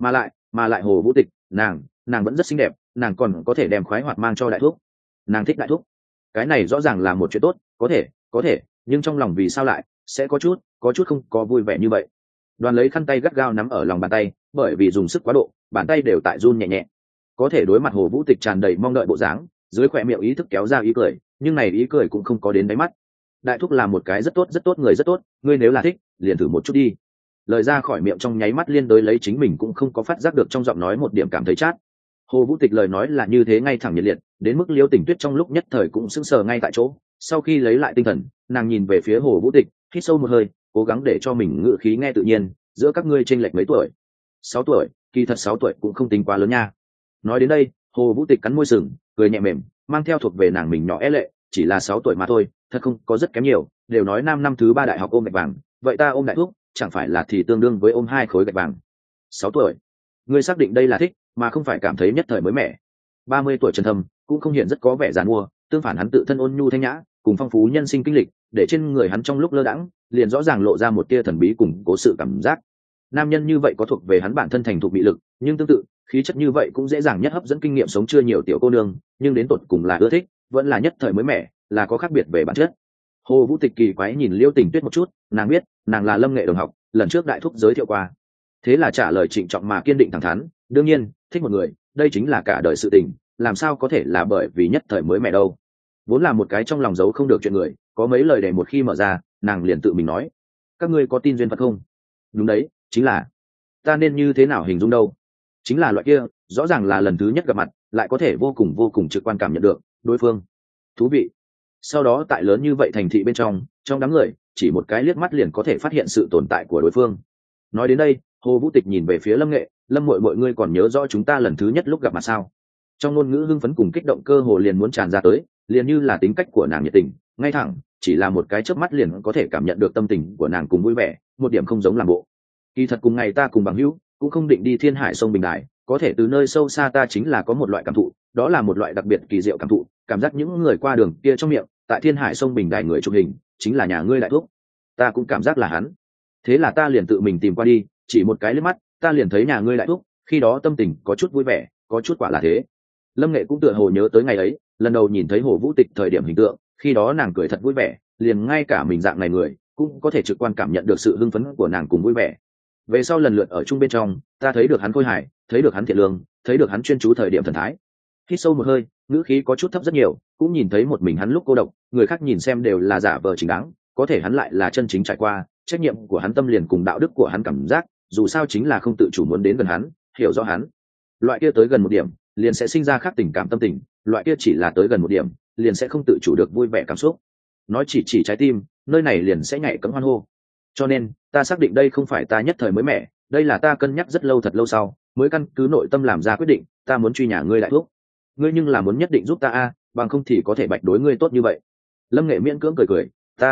Mà lại Hồ Vũ Tịch, nàng vẫn rất xinh đẹp, nàng còn có thể đem khoái hoạt mang cho đại thúc. Nàng thích đại thúc. Cái này rõ ràng là một chuyện tốt, có thể, nhưng trong lòng vì sao lại sẽ có chút không có vui vẻ như vậy. Đoàn lấy khăn tay gắt gao nắm ở lòng bàn tay, bởi vì dùng sức quá độ, bàn tay đều tại run nhẹ nhẹ. Có thể đối mặt Hồ Vũ Tịch tràn đầy mong đợi bộ dáng, dưới khóe miệng ý thức kéo ra ý cười, nhưng này ý cười cũng không có đến đáy mắt. Đại thúc là một cái rất tốt người rất tốt, ngươi nếu là thích, liền thử một chút đi. Lời ra khỏi miệng trong nháy mắt liên đối lấy chính mình cũng không có phát giác được trong giọng nói một điểm cảm thấy chát. Hồ Vũ Tịch lời nói là như thế ngay thẳng nhiệt liệt, đến mức Liêu Tình Tuyết trong lúc nhất thời cũng sững sờ ngay tại chỗ. Sau khi lấy lại tinh thần, nàng nhìn về phía Hồ Vũ Tịch, hít sâu một hơi, cố gắng để cho mình ngữ khí nghe tự nhiên, giữa các ngươi chênh lệch mấy tuổi? 6 tuổi, kỳ thật 6 tuổi cũng không tính quá lớn nha. Nói đến đây, Hồ Vũ Tịch cắn môi sừng, cười nhẹ mềm, mang theo thuộc về nàng mình nhỏ é lệ, chỉ là 6 tuổi mà thôi, thật không có rất kém nhiều, đều nói năm thứ 3 đại học ôm gạch vàng, vậy ta ôm đại thuốc, chẳng phải là thì tương đương với ôm 2 khối gạch vàng. 6 tuổi, ngươi xác định đây là thích, mà không phải cảm thấy nhất thời mới mẻ. 30 tuổi Trần Thâm cũng không hiện rất có vẻ giàn mua, tương phản hắn tự thân ôn nhu thanh nhã, cùng phong phú nhân sinh kinh lịch, để trên người hắn trong lúc lơ đãng, liền rõ ràng lộ ra một tia thần bí cùng cố sự cảm giác. Nam nhân như vậy có thuộc về hắn bản thân thành thục bị lực, nhưng tương tự, khí chất như vậy cũng dễ dàng nhất hấp dẫn kinh nghiệm sống chưa nhiều tiểu cô nương, nhưng đến tột cùng là ưa thích, vẫn là nhất thời mới mẻ, là có khác biệt về bản chất. Hồ Vũ Tịch kỳ quái nhìn Liêu Tình Tuyết một chút, nàng biết, nàng là Lâm Nghệ đồng học, lần trước đại thúc giới thiệu qua. Thế là trả lời trịnh trọng mà kiên định thẳng thắn, đương nhiên, thích một người, đây chính là cả đời sự tình, làm sao có thể là bởi vì nhất thời mới mẻ đâu. vốn là một cái trong lòng giấu không được chuyện người, có mấy lời để một khi mở ra nàng liền tự mình nói. Các ngươi có tin duyên phật không? Đúng đấy, chính là. Ta nên như thế nào hình dung đâu? Chính là loại kia rõ ràng là lần thứ nhất gặp mặt lại có thể vô cùng trực quan cảm nhận được đối phương. Thú vị. Sau đó tại lớn như vậy thành thị bên trong đám người chỉ một cái liếc mắt liền có thể phát hiện sự tồn tại của đối phương. Nói đến đây Hồ Vũ Tịch nhìn về phía Lâm Nghệ, Lâm muội muội ngươi còn nhớ rõ chúng ta lần thứ nhất lúc gặp mặt sao? Trong ngôn ngữ hưng phấn cùng kích động cơ hồ liền muốn tràn ra tới, liền như là tính cách của nàng nhiệt tình ngay thẳng, chỉ là một cái chớp mắt liền có thể cảm nhận được tâm tình của nàng cùng vui vẻ, một điểm không giống làm bộ. Kỳ thật cùng ngày ta cùng bằng hữu cũng không định đi Thiên Hải sông Bình Đài, có thể từ nơi sâu xa ta chính là có một loại cảm thụ, đó là một loại đặc biệt kỳ diệu cảm thụ, cảm giác những người qua đường kia trong miệng tại Thiên Hải sông Bình Đài người chụp hình chính là nhà ngươi đại thúc. Ta cũng cảm giác là hắn, thế là ta liền tự mình tìm qua đi, chỉ một cái liếc mắt ta liền thấy nhà ngươi đại thúc, khi đó tâm tình có chút vui vẻ, có chút quả là thế. Lâm Nghệ cũng tựa hồ nhớ tới ngày ấy lần đầu nhìn thấy Hồ Vũ Tịch thời điểm hình tượng, khi đó nàng cười thật vui vẻ, liền ngay cả mình dạng này người cũng có thể trực quan cảm nhận được sự hưng phấn của nàng cùng vui vẻ. Về sau lần lượt ở chung bên trong ta thấy được hắn khôi hài, thấy được hắn thiện lương, thấy được hắn chuyên chú thời điểm thần thái. Hít sâu một hơi, ngữ khí có chút thấp rất nhiều, cũng nhìn thấy một mình hắn lúc cô độc, người khác nhìn xem đều là giả vờ chính đáng, có thể hắn lại là chân chính trải qua, trách nhiệm của hắn tâm liền cùng đạo đức của hắn cảm giác, dù sao chính là không tự chủ muốn đến gần hắn, hiểu rõ hắn. Loại kia tới gần một điểm liền sẽ sinh ra khác tình cảm tâm tình, loại kia chỉ là tới gần một điểm liền sẽ không tự chủ được vui vẻ cảm xúc. Nói chỉ trái tim nơi này liền sẽ nhảy cẫng hoan hô. Cho nên ta xác định đây không phải ta nhất thời mới mẻ, đây là ta cân nhắc rất lâu thật lâu sau mới căn cứ nội tâm làm ra quyết định, ta muốn truy nhà ngươi đại thúc. Ngươi nhưng là muốn nhất định giúp ta a, bằng không thì có thể bạch đối ngươi tốt như vậy. Lâm Nghệ miễn cưỡng cười,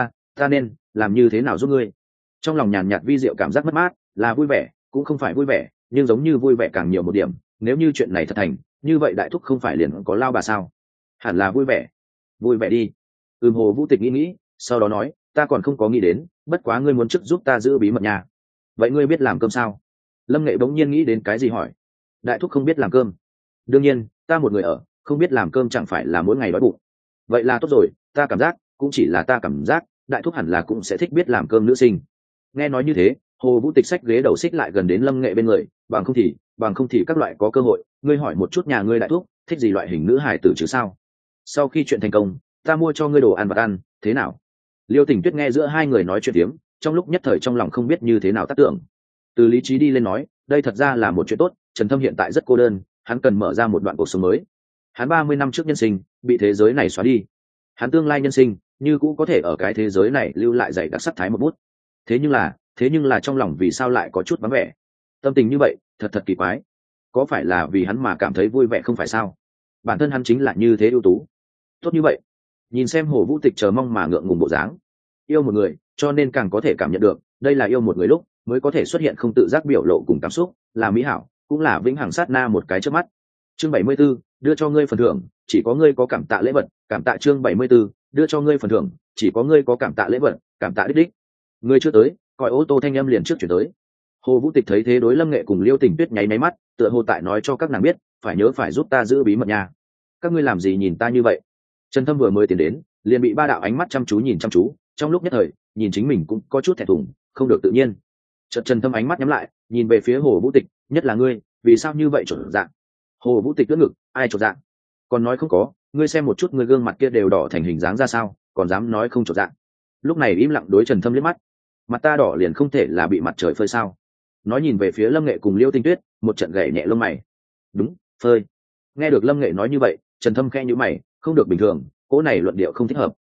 ta nên làm như thế nào giúp ngươi? Trong lòng nhàn nhạt vi diệu cảm giác mất mát, là vui vẻ cũng không phải vui vẻ, nhưng giống như vui vẻ càng nhiều một điểm, nếu như chuyện này thật thành như vậy đại thúc không phải liền có lao bà sao? Hẳn là vui vẻ đi. Hồ Vũ Tịch nghĩ sau đó nói, ta còn không có nghĩ đến, bất quá ngươi muốn trước giúp ta giữ bí mật nhà. Vậy ngươi biết làm cơm sao? Lâm Nghệ bỗng nhiên nghĩ đến cái gì hỏi. Đại thúc không biết làm cơm? Đương nhiên, ta một người ở, không biết làm cơm chẳng phải là mỗi ngày đói bụng. Vậy là tốt rồi, ta cảm giác cũng chỉ là ta cảm giác, đại thúc hẳn là cũng sẽ thích biết làm cơm nữ sinh. Nghe nói như thế, Hồ Vũ Tịch xách ghế đầu xích lại gần đến Lâm Nghệ bên người, bằng không thì các loại có cơ hội ngươi hỏi một chút nhà ngươi đại thúc thích gì loại hình nữ hài tử chứ sao. Sau khi chuyện thành công ta mua cho ngươi đồ ăn vặt ăn, thế nào? Liêu Tình Tuyết nghe giữa hai người nói chuyện tiếm, trong lúc nhất thời trong lòng không biết như thế nào tác tưởng. Từ lý trí đi lên nói, đây thật ra là một chuyện tốt, Trần Thâm hiện tại rất cô đơn, hắn cần mở ra một đoạn cuộc sống mới. Hắn 30 năm trước nhân sinh bị thế giới này xóa đi, hắn tương lai nhân sinh như cũ có thể ở cái thế giới này lưu lại dạy đặc sắc thái một bút. Thế nhưng là trong lòng vì sao lại có chút vắng vẻ? Tâm tình như vậy thật kỳ quái, có phải là vì hắn mà cảm thấy vui vẻ không phải sao? Bản thân hắn chính là như thế ưu tú tốt như vậy. Nhìn xem Hồ Vũ Tịch chờ mong mà ngượng ngùng bộ dáng, yêu một người cho nên càng có thể cảm nhận được đây là yêu một người lúc mới có thể xuất hiện không tự giác biểu lộ cùng cảm xúc, là mỹ hảo cũng là vĩnh hằng sát na một cái trước mắt. Chương 74, đưa cho ngươi phần thưởng, chỉ có ngươi có cảm tạ lễ vật, cảm tạ. Chương 74, đưa cho ngươi phần thưởng, chỉ có ngươi có cảm tạ lễ vật, cảm tạ đích. Ngươi chưa tới, còi ô tô thanh âm liền trước chuyển tới. Hồ Vũ Tịch thấy thế đối Lâm Nghệ cùng Liêu Tình Tuyết nháy máy mắt, tựa hồ tại nói cho các nàng biết phải nhớ phải giúp ta giữ bí mật nha. Các ngươi làm gì nhìn ta như vậy? Trần Thâm vừa mới tiến đến liền bị ba đạo ánh mắt chăm chú nhìn chăm chú, trong lúc nhất thời nhìn chính mình cũng có chút thẹn thùng không được tự nhiên. Chợt Trần Thâm ánh mắt nhắm lại nhìn về phía Hồ Vũ Tịch, nhất là ngươi vì sao như vậy chột dạ? Hồ Vũ Tịch lướt ngực, ai chột dạ? Còn nói không có, ngươi xem một chút ngươi gương mặt kia đều đỏ thành hình dáng ra sao, còn dám nói không chột dạ? Lúc này im lặng đối Trần Thâm liếc mắt, mặt ta đỏ liền không thể là bị mặt trời phơi sao? Nói nhìn về phía Lâm Nghệ cùng Liêu Tinh Tuyết, một trận gảy nhẹ lông mày. Đúng, phơi. Nghe được Lâm Nghệ nói như vậy, Trần Thâm khẽ nhíu mày, không được bình thường, cỗ này luận điệu không thích hợp.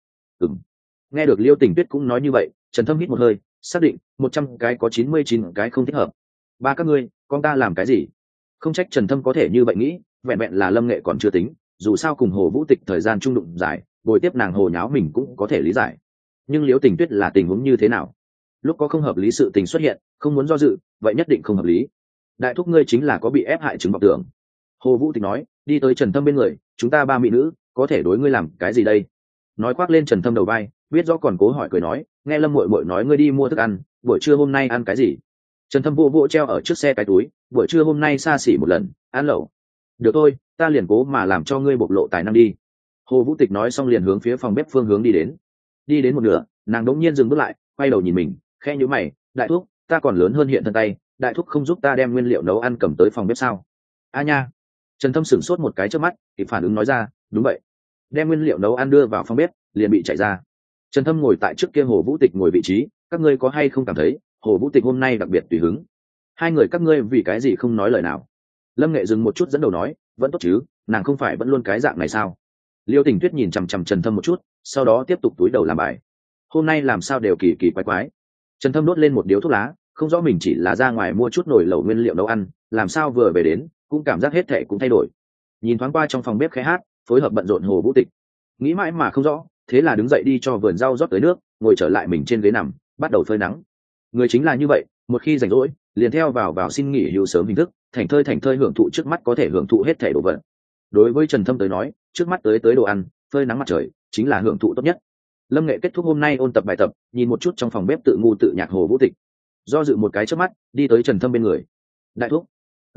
Nghe được Liêu Tình Tuyết cũng nói như vậy, Trần Thâm hít một hơi, xác định 100 cái có 99 cái không thích hợp. Ba các ngươi con ta làm cái gì? Không trách Trần Thâm có thể như vậy nghĩ, vẹn vẹn là Lâm Nghệ còn chưa tính, dù sao cùng Hồ Vũ Tịch thời gian trung đụng dài, bồi tiếp nàng hồ nháo mình cũng có thể lý giải. Nhưng Liêu Tình Tuyết là tình huống như thế nào? Lúc có không hợp lý sự tình xuất hiện, không muốn do dự, vậy nhất định không hợp lý. Đại thúc ngươi chính là có bị ép hại chứng vọng tưởng. Hồ Vũ Tịch nói, đi tới Trần Thâm bên người, chúng ta ba mỹ nữ có thể đối ngươi làm cái gì đây? Nói khoác lên Trần Thâm đầu vai, biết rõ còn cố hỏi cười nói, nghe Lâm muội muội nói ngươi đi mua thức ăn, buổi trưa hôm nay ăn cái gì? Trần Thâm vô vỗ treo ở trước xe cái túi, buổi trưa hôm nay xa xỉ một lần, ăn lẩu. Được thôi, ta liền cố mà làm cho ngươi bộc lộ tài năng đi. Hồ Vũ Tịch nói xong liền hướng phía phòng bếp phương hướng đi đến. Đi đến một nửa, nàng đống nhiên dừng bước lại, quay đầu nhìn mình, khẽ nhíu mày, đại thúc, ta còn lớn hơn hiện thân tay, đại thúc không giúp ta đem nguyên liệu nấu ăn cầm tới phòng bếp sao? A nha. Trần Thâm sửng sốt một cái trước mắt, kịp phản ứng nói ra, đúng vậy. đem nguyên liệu nấu ăn đưa vào phòng bếp liền bị chạy ra. Trần Thâm ngồi tại trước kia Hồ Vũ Tịch ngồi vị trí, các ngươi có hay không cảm thấy Hồ Vũ Tịch hôm nay đặc biệt tùy hứng? Hai người các ngươi vì cái gì không nói lời nào? Lâm Nghệ dừng một chút dẫn đầu nói, vẫn tốt chứ, nàng không phải vẫn luôn cái dạng này sao? Liêu Tình Tuyết nhìn chằm chằm Trần Thâm một chút, sau đó tiếp tục túi đầu làm bài. Hôm nay làm sao đều kỳ kỳ quái quái. Trần Thâm đốt lên một điếu thuốc lá, không rõ mình chỉ là ra ngoài mua chút nồi lẩu nguyên liệu nấu ăn, làm sao vừa về đến cũng cảm giác hết thảy cũng thay đổi. Nhìn thoáng qua trong phòng bếp khẽ hát, phối hợp bận rộn Hồ Vũ Tịch, nghĩ mãi mà không rõ, thế là đứng dậy đi cho vườn rau rót tới nước, ngồi trở lại mình trên ghế nằm, bắt đầu phơi nắng. Người chính là như vậy, một khi rảnh rỗi, liền theo vào xin nghỉ hưu sớm hình thức, thành thơi hưởng thụ trước mắt có thể hưởng thụ hết thảy đồ vật. Đối với Trần Thâm tới nói, trước mắt tới đồ ăn, phơi nắng mặt trời, chính là hưởng thụ tốt nhất. Lâm Nghệ kết thúc hôm nay ôn tập bài tập, nhìn một chút trong phòng bếp tự ngu tự nhạc Hồ Vũ Tịch, do dự một cái trước mắt, đi tới Trần Thâm bên người. Đại thúc.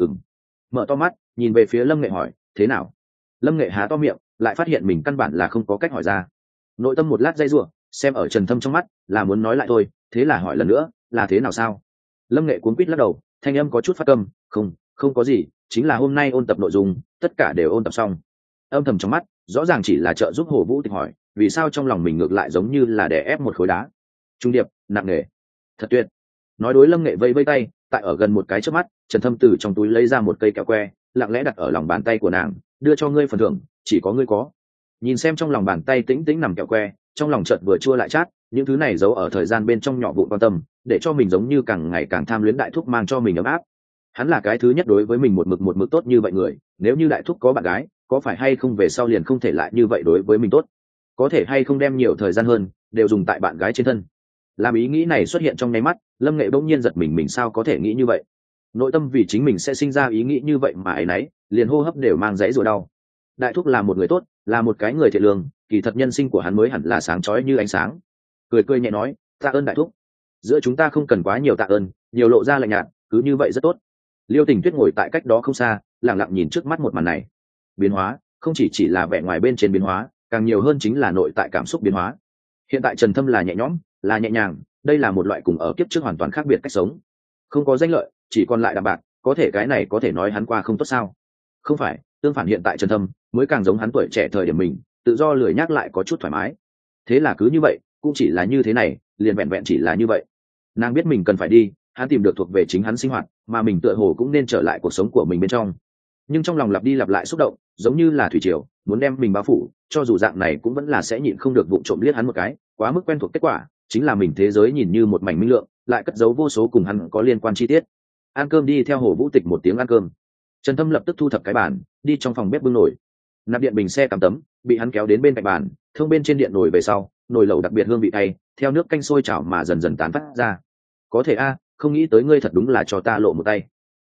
Mở to mắt, nhìn về phía Lâm Nghệ hỏi, thế nào? Lâm Nghệ há to miệng, lại phát hiện mình căn bản là không có cách hỏi ra. Nội tâm một lát dây rủa, xem ở Trần Thâm trong mắt, là muốn nói lại thôi, thế là hỏi lần nữa, là thế nào sao? Lâm Nghệ cuống quýt lắc đầu, thanh âm có chút phát câm, không có gì, chính là hôm nay ôn tập nội dung, tất cả đều ôn tập xong. Âm thầm trong mắt, rõ ràng chỉ là trợ giúp Hồ Vũ Tịch hỏi, vì sao trong lòng mình ngược lại giống như là đè ép một khối đá. Trung điệp, nặng nề, thật tuyệt. Nói đối Lâm Nghệ vây vây tay, tại ở gần một cái trước mắt, Trần Thâm từ trong túi lấy ra một cây kẹo que, lặng lẽ đặt ở lòng bàn tay của nàng, đưa cho ngươi phần thưởng, chỉ có ngươi có. Nhìn xem trong lòng bàn tay tĩnh tĩnh nằm kẹo que, trong lòng chợt vừa chua lại chát, những thứ này giấu ở thời gian bên trong nhỏ vụn quan tâm, để cho mình giống như càng ngày càng tham luyến đại thúc mang cho mình ấm áp. Hắn là cái thứ nhất đối với mình một mực tốt như vậy người, nếu như đại thúc có bạn gái, có phải hay không về sau liền không thể lại như vậy đối với mình tốt? Có thể hay không đem nhiều thời gian hơn đều dùng tại bạn gái trên thân? Làm ý nghĩ này xuất hiện trong nháy mắt, Lâm Nghệ bỗng nhiên giật mình sao có thể nghĩ như vậy? Nội tâm vì chính mình sẽ sinh ra ý nghĩ như vậy mà ấy nấy, liền hô hấp đều mang dãy rủa đau. Đại thúc là một người tốt, là một cái người thiện lương, kỳ thật nhân sinh của hắn mới hẳn là sáng chói như ánh sáng. Cười nhẹ nói, tạ ơn đại thúc. Giữa chúng ta không cần quá nhiều tạ ơn, nhiều lộ ra lạnh nhạt, cứ như vậy rất tốt. Liêu Tình Tuyết ngồi tại cách đó không xa, lặng lặng nhìn trước mắt một màn này. Biến hóa, không chỉ là vẻ ngoài bên trên biến hóa, càng nhiều hơn chính là nội tại cảm xúc biến hóa. Hiện tại Trần Thâm là nhẹ nhõm, là nhẹ nhàng, đây là một loại cùng ở kiếp trước hoàn toàn khác biệt cách sống. Không có danh lợi, chỉ còn lại đạm bạc, có thể cái này có thể nói hắn qua không tốt sao? Không phải, tương phản hiện tại Trần Thâm mới càng giống hắn tuổi trẻ thời điểm mình, tự do lười nhác lại có chút thoải mái. Thế là cứ như vậy, cũng chỉ là như thế này, liền vẹn vẹn chỉ là như vậy. Nàng biết mình cần phải đi, hắn tìm được thuộc về chính hắn sinh hoạt, mà mình tựa hồ cũng nên trở lại cuộc sống của mình bên trong. Nhưng trong lòng lặp đi lặp lại xúc động, giống như là thủy triều, muốn đem mình bao phủ, cho dù dạng này cũng vẫn là sẽ nhịn không được vụng trộm liếc hắn một cái, quá mức quen thuộc kết quả, chính là mình thế giới nhìn như một mảnh minh lượng, lại cất giấu vô số cùng hắn có liên quan chi tiết. Ăn cơm đi theo Hồ Vũ Tịch một tiếng ăn cơm. Trần Thâm lập tức thu thập cái bàn, đi trong phòng bếp bưng nồi. Nạp điện bình xe cắm tấm, bị hắn kéo đến bên cạnh bàn, thông bên trên điện nồi về sau, nồi lẩu đặc biệt hương vị cay, theo nước canh sôi chảo mà dần dần tán phát ra. Có thể không nghĩ tới ngươi thật đúng là cho ta lộ một tay.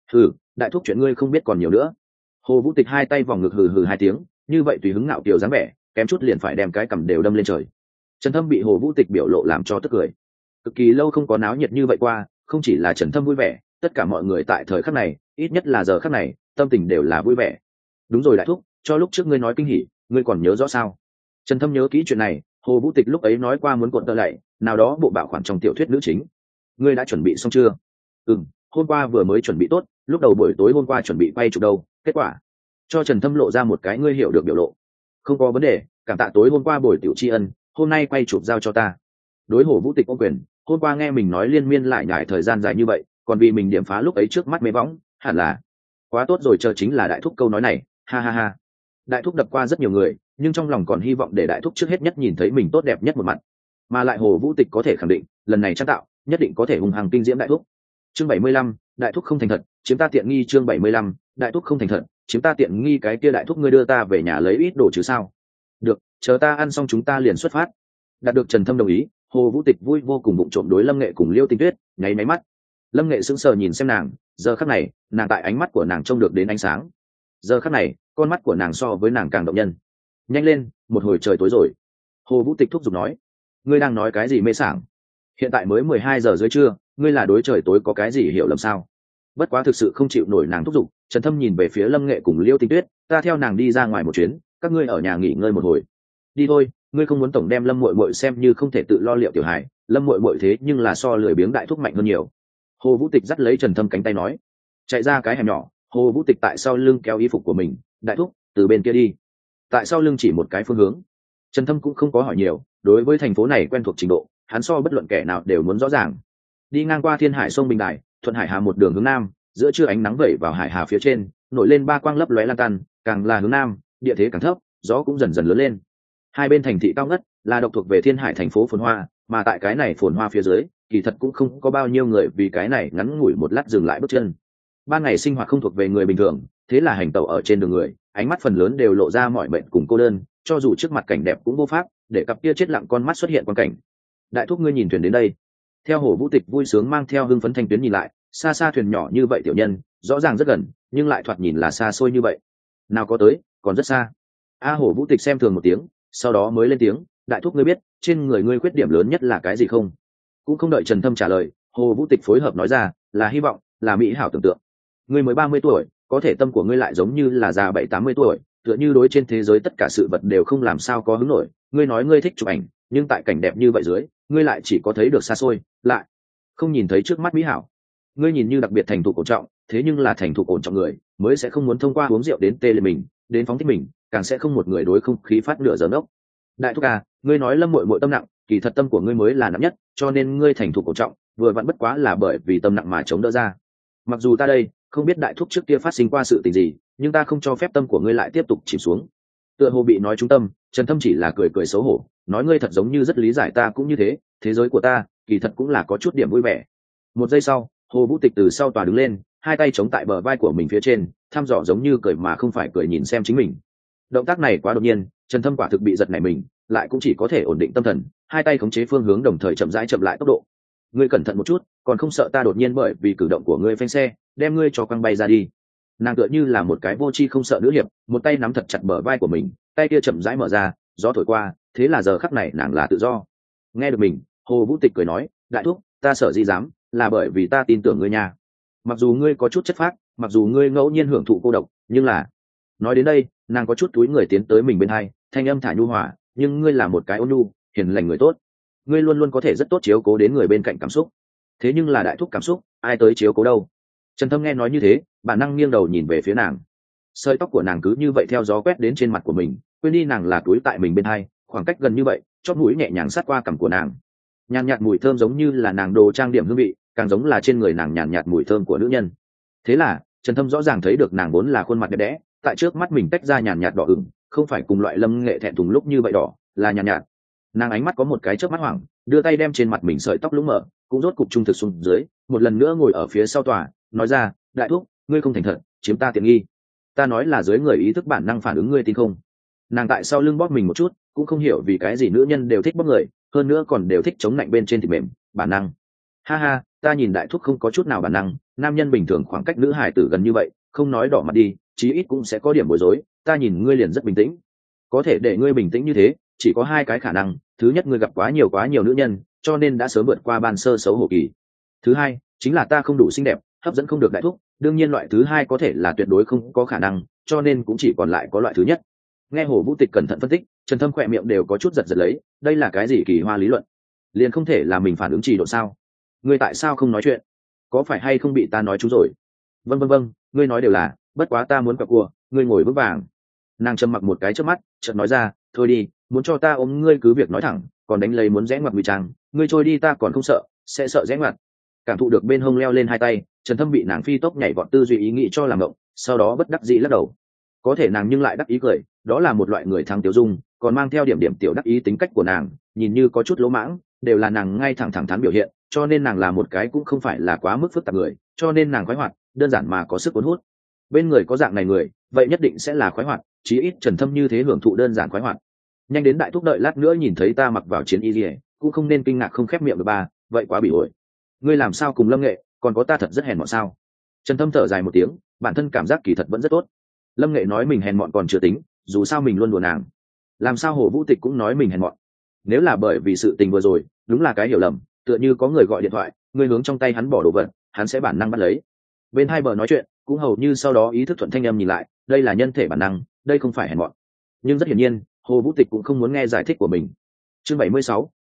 Đại thúc chuyện ngươi không biết còn nhiều nữa. Hồ Vũ Tịch hai tay vòng ngực hừ hai tiếng, như vậy tùy hứng ngạo kiều dáng vẻ, kém chút liền phải đem cái cằm đều đâm lên trời. Trần Thâm bị Hồ Vũ Tịch biểu lộ làm cho tức cười. Cực kỳ lâu không có náo nhiệt như vậy qua, không chỉ là Trần Thâm vui vẻ, tất cả mọi người tại thời khắc này, ít nhất là giờ khắc này, tâm tình đều là vui vẻ. Đúng rồi đại thúc, cho lúc trước ngươi nói kinh hỉ, ngươi còn nhớ rõ sao? Trần Thâm nhớ kỹ chuyện này, Hồ Vũ Tịch lúc ấy nói qua muốn cuộn tơ lại, nào đó bộ bạo khoản trong tiểu thuyết nữ chính. Ngươi đã chuẩn bị xong chưa? Hôm qua vừa mới chuẩn bị tốt, lúc đầu buổi tối hôm qua chuẩn bị quay chụp đâu, kết quả cho Trần Thâm lộ ra một cái ngươi hiểu được biểu lộ. Không có vấn đề, cảm tạ tối hôm qua buổi tiểu tri ân, hôm nay quay chụp giao cho ta. Đối Hồ Vũ Tịch ôm quyền, hôm qua nghe mình nói liên miên lại nhải thời gian dài như vậy, còn vì mình điểm phá lúc ấy trước mắt mê võng, hẳn là quá tốt rồi, chờ chính là đại thúc câu nói này, ha ha ha. Đại thúc đập qua rất nhiều người, nhưng trong lòng còn hy vọng để đại thúc trước hết nhất nhìn thấy mình tốt đẹp nhất một mặt, mà lại Hồ Vũ Tịch có thể khẳng định, lần này trang tạo nhất định có thể hùng hăng kinh diễm đại thúc. Chương 75, đại thúc không thành thật, chiếm ta tiện nghi. Chương 75, đại thúc không thành thật, chiếm ta tiện nghi. Cái kia đại thúc ngươi đưa ta về nhà lấy ít đồ chứ sao? Được, chờ ta ăn xong chúng ta liền xuất phát. Đạt được Trần Thâm đồng ý, Hồ Vũ Tịch vui vô cùng, bụng trộm đối Lâm Nghệ cùng Liêu Tình Tuyết nháy máy mắt. Lâm Nghệ sững sờ nhìn xem nàng, giờ khắc này, nàng tại ánh mắt của nàng trông được đến ánh sáng. Giờ khắc này, con mắt của nàng so với nàng càng động nhân. Nhanh lên, một hồi trời tối rồi. Hồ Vũ Tịch thúc giục nói. Ngươi đang nói cái gì mê sảng? Hiện tại mới 12 giờ dưới trưa, ngươi là đối trời tối có cái gì hiểu lầm sao? Bất quá thực sự không chịu nổi nàng thúc giục, Trần Thâm nhìn về phía Lâm Nghệ cùng Liêu Tình Tuyết, ta theo nàng đi ra ngoài một chuyến, các ngươi ở nhà nghỉ ngơi một hồi. Đi thôi, ngươi không muốn tổng đem Lâm muội muội xem như không thể tự lo liệu tiểu hài, Lâm muội muội thế nhưng là so lười biếng đại thúc mạnh hơn nhiều. Hồ Vũ Tịch dắt lấy Trần Thâm cánh tay nói. Chạy ra cái hẻm nhỏ, Hồ Vũ Tịch tại sau lưng kéo y phục của mình, đại thúc, từ bên kia đi. tại sao lưng chỉ một cái phương hướng. Trần Thâm cũng không có hỏi nhiều, đối với thành phố này quen thuộc trình độ, hắn so bất luận kẻ nào đều muốn rõ ràng. Đi ngang qua Thiên Hải sông Bình Đài, thuận hải hà một đường hướng nam, giữa trưa ánh nắng vẩy vào hải hà phía trên, nổi lên ba quang lấp lóe lan tăn, càng là hướng nam, địa thế càng thấp, gió cũng dần dần lớn lên. Hai bên thành thị cao ngất, là độc thuộc về Thiên Hải thành phố phồn hoa, mà tại cái này phồn hoa phía dưới, kỳ thật cũng không có bao nhiêu người vì cái này ngắn ngủi một lát dừng lại bước chân. Ban ngày sinh hoạt không thuộc về người bình thường, thế là hành tẩu ở trên đường người, ánh mắt phần lớn đều lộ ra mọi mệnh cùng cô đơn, cho dù trước mặt cảnh đẹp cũng vô pháp để cặp kia chết lặng con mắt xuất hiện quan cảnh. Đại thúc, ngươi nhìn thuyền đến đây. Theo Hồ Vũ Tịch vui sướng mang theo hưng phấn thanh tuyến nhìn lại, xa xa thuyền nhỏ như vậy tiểu nhân, rõ ràng rất gần, nhưng lại thoạt nhìn là xa xôi như vậy. Nào có tới, còn rất xa. Hồ Vũ Tịch xem thường một tiếng, sau đó mới lên tiếng, đại thúc, ngươi biết trên người ngươi khuyết điểm lớn nhất là cái gì không? Cũng không đợi Trần Thâm trả lời, Hồ Vũ Tịch phối hợp nói ra, là hy vọng, là mỹ hảo tưởng tượng. Ngươi mới 30 tuổi, có thể tâm của ngươi lại giống như là già 70-80 tuổi, tựa như đối trên thế giới tất cả sự vật đều không làm sao có hứng nổi. Ngươi nói ngươi thích chụp ảnh, nhưng tại cảnh đẹp như vậy dưới, ngươi lại chỉ có thấy được xa xôi, lại không nhìn thấy trước mắt mỹ hảo. Ngươi nhìn như đặc biệt thành thục ổn trọng, thế nhưng là thành thục ổn trọng người mới sẽ không muốn thông qua uống rượu đến tê liệt mình, đến phóng thích mình, càng sẽ không một người đối không khí phát nửa giờ nốc. Đại thúc à, ngươi nói Lâm muội muội tâm nặng, kỳ thật tâm của ngươi mới là nặng nhất, cho nên ngươi thành thục ổn trọng, vừa vặn bất quá là bởi vì tâm nặng mà chống đỡ ra. Mặc dù ta đây không biết đại thúc trước kia phát sinh qua sự tình gì, nhưng ta không cho phép tâm của ngươi lại tiếp tục chìm xuống. Tựa hồ bị nói trúng tâm, Trần Thâm chỉ là cười cười xấu hổ, nói ngươi thật giống như rất lý giải ta cũng như thế, thế giới của ta kỳ thật cũng là có chút điểm vui vẻ. Một giây sau, Hồ Vũ Tịch từ sau tòa đứng lên, hai tay chống tại bờ vai của mình phía trên, thăm dò giống như cười mà không phải cười nhìn xem chính mình. Động tác này quá đột nhiên, Trần Thâm quả thực bị giật nảy mình, lại cũng chỉ có thể ổn định tâm thần, hai tay khống chế phương hướng đồng thời chậm rãi chậm lại tốc độ. Ngươi cẩn thận một chút, còn không sợ ta đột nhiên bởi vì cử động của ngươi phanh xe, đem ngươi cho quăng bay ra đi. Nàng tựa như là một cái vô tri không sợ nữ hiệp, một tay nắm thật chặt bờ vai của mình, tay kia chậm rãi mở ra, gió thổi qua, thế là giờ khắc này nàng là tự do. Nghe được mình, Hồ Vũ Tịch cười nói, đại thúc, ta sợ gì dám, là bởi vì ta tin tưởng ngươi nha. Mặc dù ngươi có chút chất phác, mặc dù ngươi ngẫu nhiên hưởng thụ cô độc, nhưng là... Nói đến đây, nàng có chút túi người tiến tới mình bên hai, thanh âm thả nhu hòa, nhưng ngươi là một cái ôn nhu, hiền lành người tốt. Ngươi luôn luôn có thể rất tốt chiếu cố đến người bên cạnh cảm xúc. Thế nhưng là đại thúc cảm xúc, ai tới chiếu cố đâu? Trần Thâm nghe nói như thế, bản năng nghiêng đầu nhìn về phía nàng. Sợi tóc của nàng cứ như vậy theo gió quét đến trên mặt của mình, quên đi nàng là túi tại mình bên hai, khoảng cách gần như vậy, chóp mũi nhẹ nhàng sát qua cằm của nàng. Nhàn nhạt mùi thơm giống như là nàng đồ trang điểm hương vị, càng giống là trên người nàng nhàn nhạt mùi thơm của nữ nhân. Thế là, Trần Thâm rõ ràng thấy được nàng vốn là khuôn mặt đẹp đẽ, tại trước mắt mình tách ra nhàn nhạt đỏ ửng, không phải cùng loại Lâm Nghệ thẹn thùng lúc như vậy đỏ, là nhàn nhạt. Nàng ánh mắt có một cái chớp mắt hoảng, đưa tay đem trên mặt mình sợi tóc lũng mở, cũng rốt cục trung thực xuống dưới, một lần nữa ngồi ở phía sau tòa, nói ra, đại thúc, ngươi không thành thật, chiếm ta tiện nghi. Ta nói là dưới người ý thức bản năng phản ứng, ngươi tin không? Nàng tại sau lưng bóp mình một chút, cũng không hiểu vì cái gì nữ nhân đều thích bóp người, hơn nữa còn đều thích chống lạnh bên trên thịt mềm, bản năng. Ha ha, ta nhìn đại thúc không có chút nào bản năng, nam nhân bình thường khoảng cách nữ hài tử gần như vậy, không nói đỏ mặt đi, chí ít cũng sẽ có điểm bối rối, ta nhìn ngươi liền rất bình tĩnh. Có thể để ngươi bình tĩnh như thế, chỉ có hai cái khả năng, thứ nhất ngươi gặp quá nhiều nữ nhân, cho nên đã sớm vượt qua ban sơ xấu hổ kỳ. Thứ hai, chính là ta không đủ xinh đẹp, hấp dẫn không được đại thúc, đương nhiên loại thứ hai có thể là tuyệt đối không có khả năng, cho nên cũng chỉ còn lại có loại thứ nhất. Nghe Hồ Vũ Tịch cẩn thận phân tích, Trần Thâm khỏe miệng đều có chút giật giật lấy, đây là cái gì kỳ hoa lý luận? Liền không thể là mình phản ứng trì độ sao? Ngươi tại sao không nói chuyện? Có phải hay không bị ta nói chú rồi? Vâng, ngươi nói đều là, bất quá ta muốn quẹo cua, ngươi ngồi vững vàng. Nàng trầm mặc một cái trước mắt, chợt nói ra, thôi đi, muốn cho ta ôm ngươi cứ việc nói thẳng, còn đánh lấy muốn rẽ ngoặt ngụy trang, ngươi trôi đi ta còn không sợ, sẽ sợ rẽ ngoặt. Cảm thụ được bên hông leo lên hai tay, Trần Thâm bị nàng phi tốc nhảy vọt tư duy ý nghĩ cho làm động, sau đó bất đắc dĩ lắc đầu. Có thể nàng nhưng lại đắc ý cười, đó là một loại người thắng tiểu dung, còn mang theo điểm tiểu đắc ý tính cách của nàng, nhìn như có chút lỗ mãng, đều là nàng ngay thẳng thắn biểu hiện, cho nên nàng là một cái cũng không phải là quá mức phức tạp người, cho nên nàng khoái hoạt, đơn giản mà có sức cuốn hút. Bên người có dạng này người, vậy nhất định sẽ là khoái hoạt, chí ít Trần Thâm như thế hưởng thụ đơn giản khoái hoạt. Nhanh đến đại thúc, đợi lát nữa nhìn thấy ta mặc vào chiến y liễu, cũng không nên kinh ngạc không khép miệng được ba, vậy quá bị ổi. Ngươi làm sao cùng Lâm Nghệ, còn có ta thật rất hèn mọn sao? Trần Thâm thở dài một tiếng, bản thân cảm giác kỳ thật vẫn rất tốt. Lâm Nghệ nói mình hèn mọn còn chưa tính, dù sao mình luôn đùa nàng. Làm sao Hồ Vũ Tịch cũng nói mình hèn mọn? Nếu là bởi vì sự tình vừa rồi, đúng là cái hiểu lầm, tựa như có người gọi điện thoại, người hướng trong tay hắn bỏ đồ vật, hắn sẽ bản năng bắt lấy. Bên hai bờ nói chuyện, cũng hầu như sau đó ý thức thuận thanh âm nhìn lại, đây là nhân thể bản năng, đây không phải hèn mọn. Nhưng rất hiển nhiên, Hồ Vũ Tịch cũng không muốn nghe giải thích của mình. Chương 76,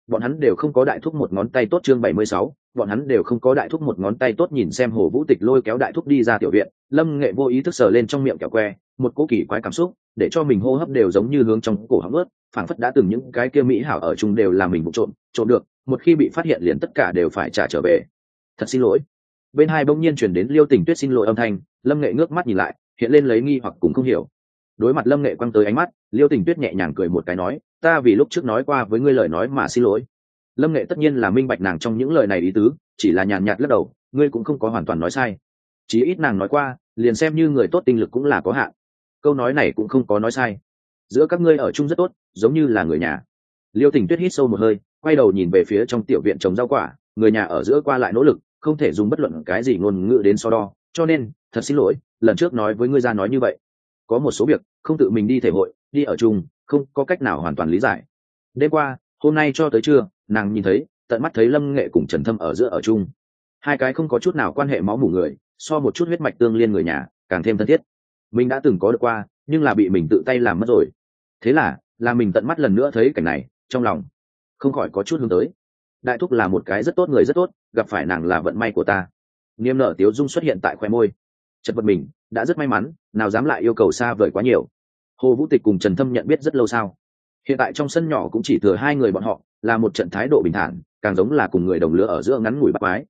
bọn hắn đều không có đại thúc một ngón tay tốt. Chương 76, bọn hắn đều không có đại thúc một ngón tay tốt. Nhìn xem Hồ Vũ Tịch lôi kéo đại thúc đi ra tiểu viện, Lâm Nghệ vô ý thức sờ lên trong miệng kẹo que, một cỗ kỳ quái cảm xúc để cho mình hô hấp đều giống như hướng trong cổ họng ướt, phảng phất đã từng những cái kia mỹ hảo ở chung đều là mình vụ trộm được, một khi bị phát hiện liền tất cả đều phải trả trở về. Thật xin lỗi. Bên hai bỗng nhiên chuyển đến Liêu Tình Tuyết xin lỗi âm thanh. Lâm Nghệ ngước mắt nhìn lại, hiện lên lấy nghi hoặc cũng không hiểu. Đối mặt Lâm Nghệ quăng tới ánh mắt, Liêu Tình Tuyết nhẹ nhàng cười một cái nói, ta vì lúc trước nói qua với ngươi lời nói mà xin lỗi. Lâm Nghệ tất nhiên là minh bạch nàng trong những lời này ý tứ, chỉ là nhàn nhạt lắc đầu, ngươi cũng không có hoàn toàn nói sai. Chí ít nàng nói qua, liền xem như người tốt tinh lực cũng là có hạn. Câu nói này cũng không có nói sai. Giữa các ngươi ở chung rất tốt, giống như là người nhà. Liêu Tình Tuyết hít sâu một hơi, quay đầu nhìn về phía trong tiểu viện trồng rau quả, người nhà ở giữa qua lại nỗ lực, không thể dùng bất luận cái gì ngôn ngữ đến so đo, cho nên, thật xin lỗi, lần trước nói với ngươi ra nói như vậy. Có một số việc, không tự mình đi thể hội, đi ở chung, không có cách nào hoàn toàn lý giải. Đêm qua, hôm nay cho tới trưa, nàng nhìn thấy, tận mắt thấy Lâm Nghệ cùng Trần Thâm ở giữa ở chung. Hai cái không có chút nào quan hệ máu mủ người, so một chút huyết mạch tương liên người nhà, càng thêm thân thiết. Mình đã từng có được qua, nhưng là bị mình tự tay làm mất rồi. Thế là mình tận mắt lần nữa thấy cảnh này, trong lòng không khỏi có chút hướng tới. Đại thúc là một cái rất tốt người rất tốt, gặp phải nàng là vận may của ta. Niềm nở tiếu dung xuất hiện tại khóe môi. Chật vật mình đã rất may mắn, nào dám lại yêu cầu xa vời quá nhiều. Hồ Vũ Tịch cùng Trần Thâm nhận biết rất lâu sao? Hiện tại trong sân nhỏ cũng chỉ thừa hai người bọn họ, là một trận thái độ bình thản, càng giống là cùng người đồng lứa ở giữa ngắn ngủi bác quái.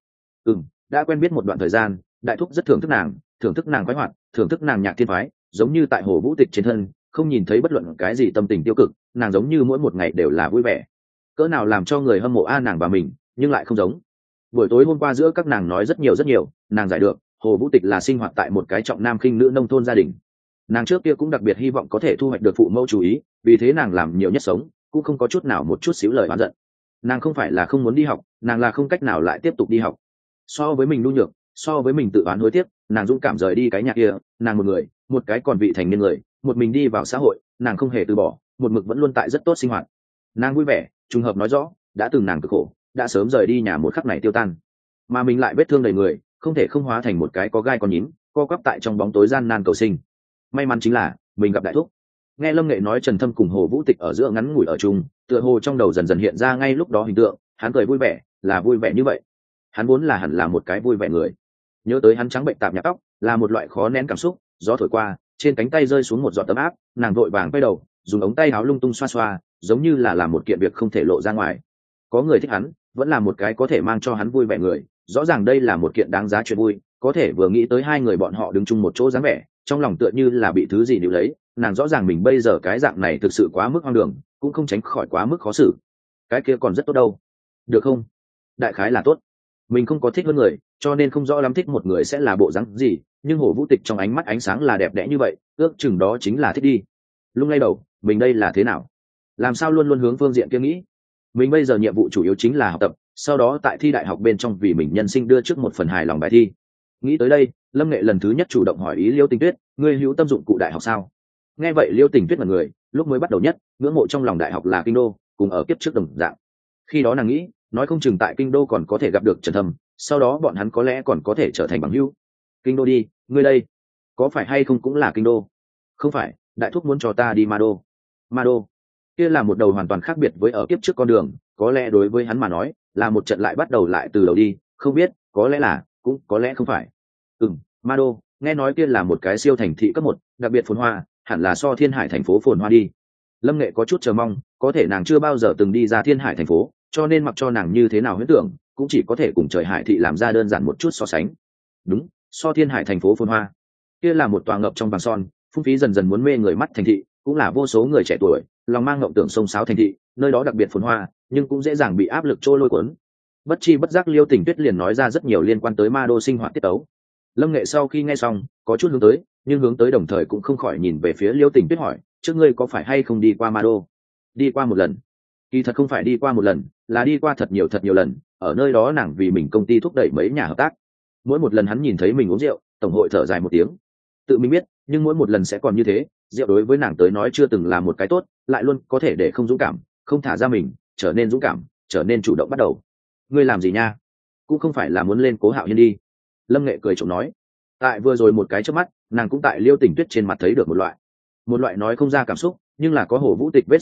Đã quen biết một đoạn thời gian, đại thúc rất thưởng thức nàng khoái hoạt, thưởng thức nàng nhạc thiên phái, giống như tại Hồ Vũ Tịch trên thân, không nhìn thấy bất luận cái gì tâm tình tiêu cực, nàng giống như mỗi một ngày đều là vui vẻ. Cỡ nào làm cho người hâm mộ nàng và mình, nhưng lại không giống. Buổi tối hôm qua giữa các nàng nói rất nhiều, nàng giải được, Hồ Vũ Tịch là sinh hoạt tại một cái trọng nam khinh nữ nông thôn gia đình. Nàng trước kia cũng đặc biệt hy vọng có thể thu hoạch được phụ mẫu chú ý, vì thế nàng làm nhiều nhất sống, cũng không có chút nào một chút xíu lời oán giận. Nàng không phải là không muốn đi học, nàng là không cách nào lại tiếp tục đi học. So với mình nhu nhược, so với mình tự oán hối tiếc, nàng dũng cảm rời đi cái nhà kia, nàng một người, một cái còn vị thành niên người, một mình đi vào xã hội, nàng không hề từ bỏ, một mực vẫn luôn tại rất tốt sinh hoạt. Nàng vui vẻ, trùng hợp nói rõ, đã từng nàng cực khổ, đã sớm rời đi nhà một khắc này tiêu tan, mà mình lại vết thương đầy người, không thể không hóa thành một cái có gai con nhím, co quắp tại trong bóng tối gian nan cầu sinh. May mắn chính là mình gặp đại thúc. Nghe Lâm Nghệ nói Trần Thâm cùng Hồ Vũ Tịch ở giữa ngắn ngủi ở chung, tựa hồ trong đầu dần dần hiện ra ngay lúc đó hình tượng, hắn cười vui vẻ, là vui vẻ như vậy. Hắn vốn là hẳn là một cái vui vẻ người. Nhớ tới hắn trắng bệnh tạp nhạc tóc, là một loại khó nén cảm xúc, gió thổi qua, trên cánh tay rơi xuống một giọt tấm áp, nàng vội vàng quay đầu, dùng ống tay áo lung tung xoa xoa, giống như là làm một kiện việc không thể lộ ra ngoài. Có người thích hắn, vẫn là một cái có thể mang cho hắn vui vẻ người, rõ ràng đây là một kiện đáng giá chuyện vui, có thể vừa nghĩ tới hai người bọn họ đứng chung một chỗ dáng vẻ, trong lòng tựa như là bị thứ gì níu lấy, nàng rõ ràng mình bây giờ cái dạng này thực sự quá mức hoang đường, cũng không tránh khỏi quá mức khó xử. Cái kia còn rất tốt đâu. Được không? Đại khái là tốt. Mình không có thích hơn người, cho nên không rõ lắm thích một người sẽ là bộ dáng gì, nhưng Hồ Vũ Tịch trong ánh mắt ánh sáng là đẹp đẽ như vậy, ước chừng đó chính là thích đi. Lung lay đầu, mình đây là thế nào? Làm sao luôn luôn hướng phương diện kia nghĩ? Mình bây giờ nhiệm vụ chủ yếu chính là học tập, sau đó tại thi đại học bên trong vì mình nhân sinh đưa trước một phần hài lòng bài thi. Nghĩ tới đây, Lâm Nghệ lần thứ nhất chủ động hỏi ý Liêu Tình Tuyết, ngươi hữu tâm dụng cụ đại học sao? Nghe vậy Liêu Tình Tuyết là người, lúc mới bắt đầu nhất, ngưỡng mộ trong lòng đại học là kinh đô, cùng ở kiếp trước đồng dạng. Khi đó nàng nghĩ, nói không chừng tại kinh đô còn có thể gặp được Trần Thâm, sau đó bọn hắn có lẽ còn có thể trở thành bằng hữu. Kinh đô đi, ngươi đây, có phải hay không cũng là kinh đô? Không phải, đại thúc muốn cho ta đi Ma Đô. Ma Đô, kia là một đầu hoàn toàn khác biệt với ở kiếp trước con đường, có lẽ đối với hắn mà nói, là một trận lại bắt đầu lại từ đầu đi, không biết, có lẽ là, cũng có lẽ không phải. Ma Đô, nghe nói kia là một cái siêu thành thị cấp 1, đặc biệt phồn hoa, hẳn là so Thiên Hải thành phố phồn hoa đi. Lâm Nghệ có chút chờ mong, có thể nàng chưa bao giờ từng đi ra Thiên Hải thành phố, cho nên mặc cho nàng như thế nào huyễn tưởng, cũng chỉ có thể cùng Trời Hải thị làm ra đơn giản một chút so sánh. Đúng, so Thiên Hải thành phố phồn hoa, kia là một tòa ngập trong vàng son, phung phí dần dần muốn mê người mắt thành thị, cũng là vô số người trẻ tuổi lòng mang ngộng tưởng sông sáo thành thị, nơi đó đặc biệt phồn hoa, nhưng cũng dễ dàng bị áp lực trôi lôi cuốn. Bất chi bất giác Liêu Tình Tuyết liền nói ra rất nhiều liên quan tới Ma Đô sinh hoạt tiết tấu. Lâm Nghệ sau khi nghe xong, có chút hướng tới, nhưng hướng tới đồng thời cũng không khỏi nhìn về phía Liêu Tình Tuyết hỏi, trước ngươi có phải hay không đi qua Ma Đô? Đi qua một lần. Kỳ thật không phải đi qua một lần, là đi qua thật nhiều lần, ở nơi đó nàng vì mình công ty thúc đẩy mấy nhà hợp tác. Mỗi một lần hắn nhìn thấy mình uống rượu, tổng hội thở dài một tiếng. Tự mình biết, nhưng mỗi một lần sẽ còn như thế, rượu đối với nàng tới nói chưa từng là một cái tốt, lại luôn có thể để không dũng cảm, không thả ra mình, trở nên dũng cảm, trở nên chủ động bắt đầu. Ngươi làm gì nha? Cũng không phải là muốn lên Cố Hạo Hiên đi. Lâm Nghệ cười trộm nói. Tại vừa rồi một cái chớp mắt, nàng cũng tại Liêu Tình Tuyết trên mặt thấy được một loại nói không ra cảm xúc, nhưng là có Hồ Vũ Tịch vết xe đổ,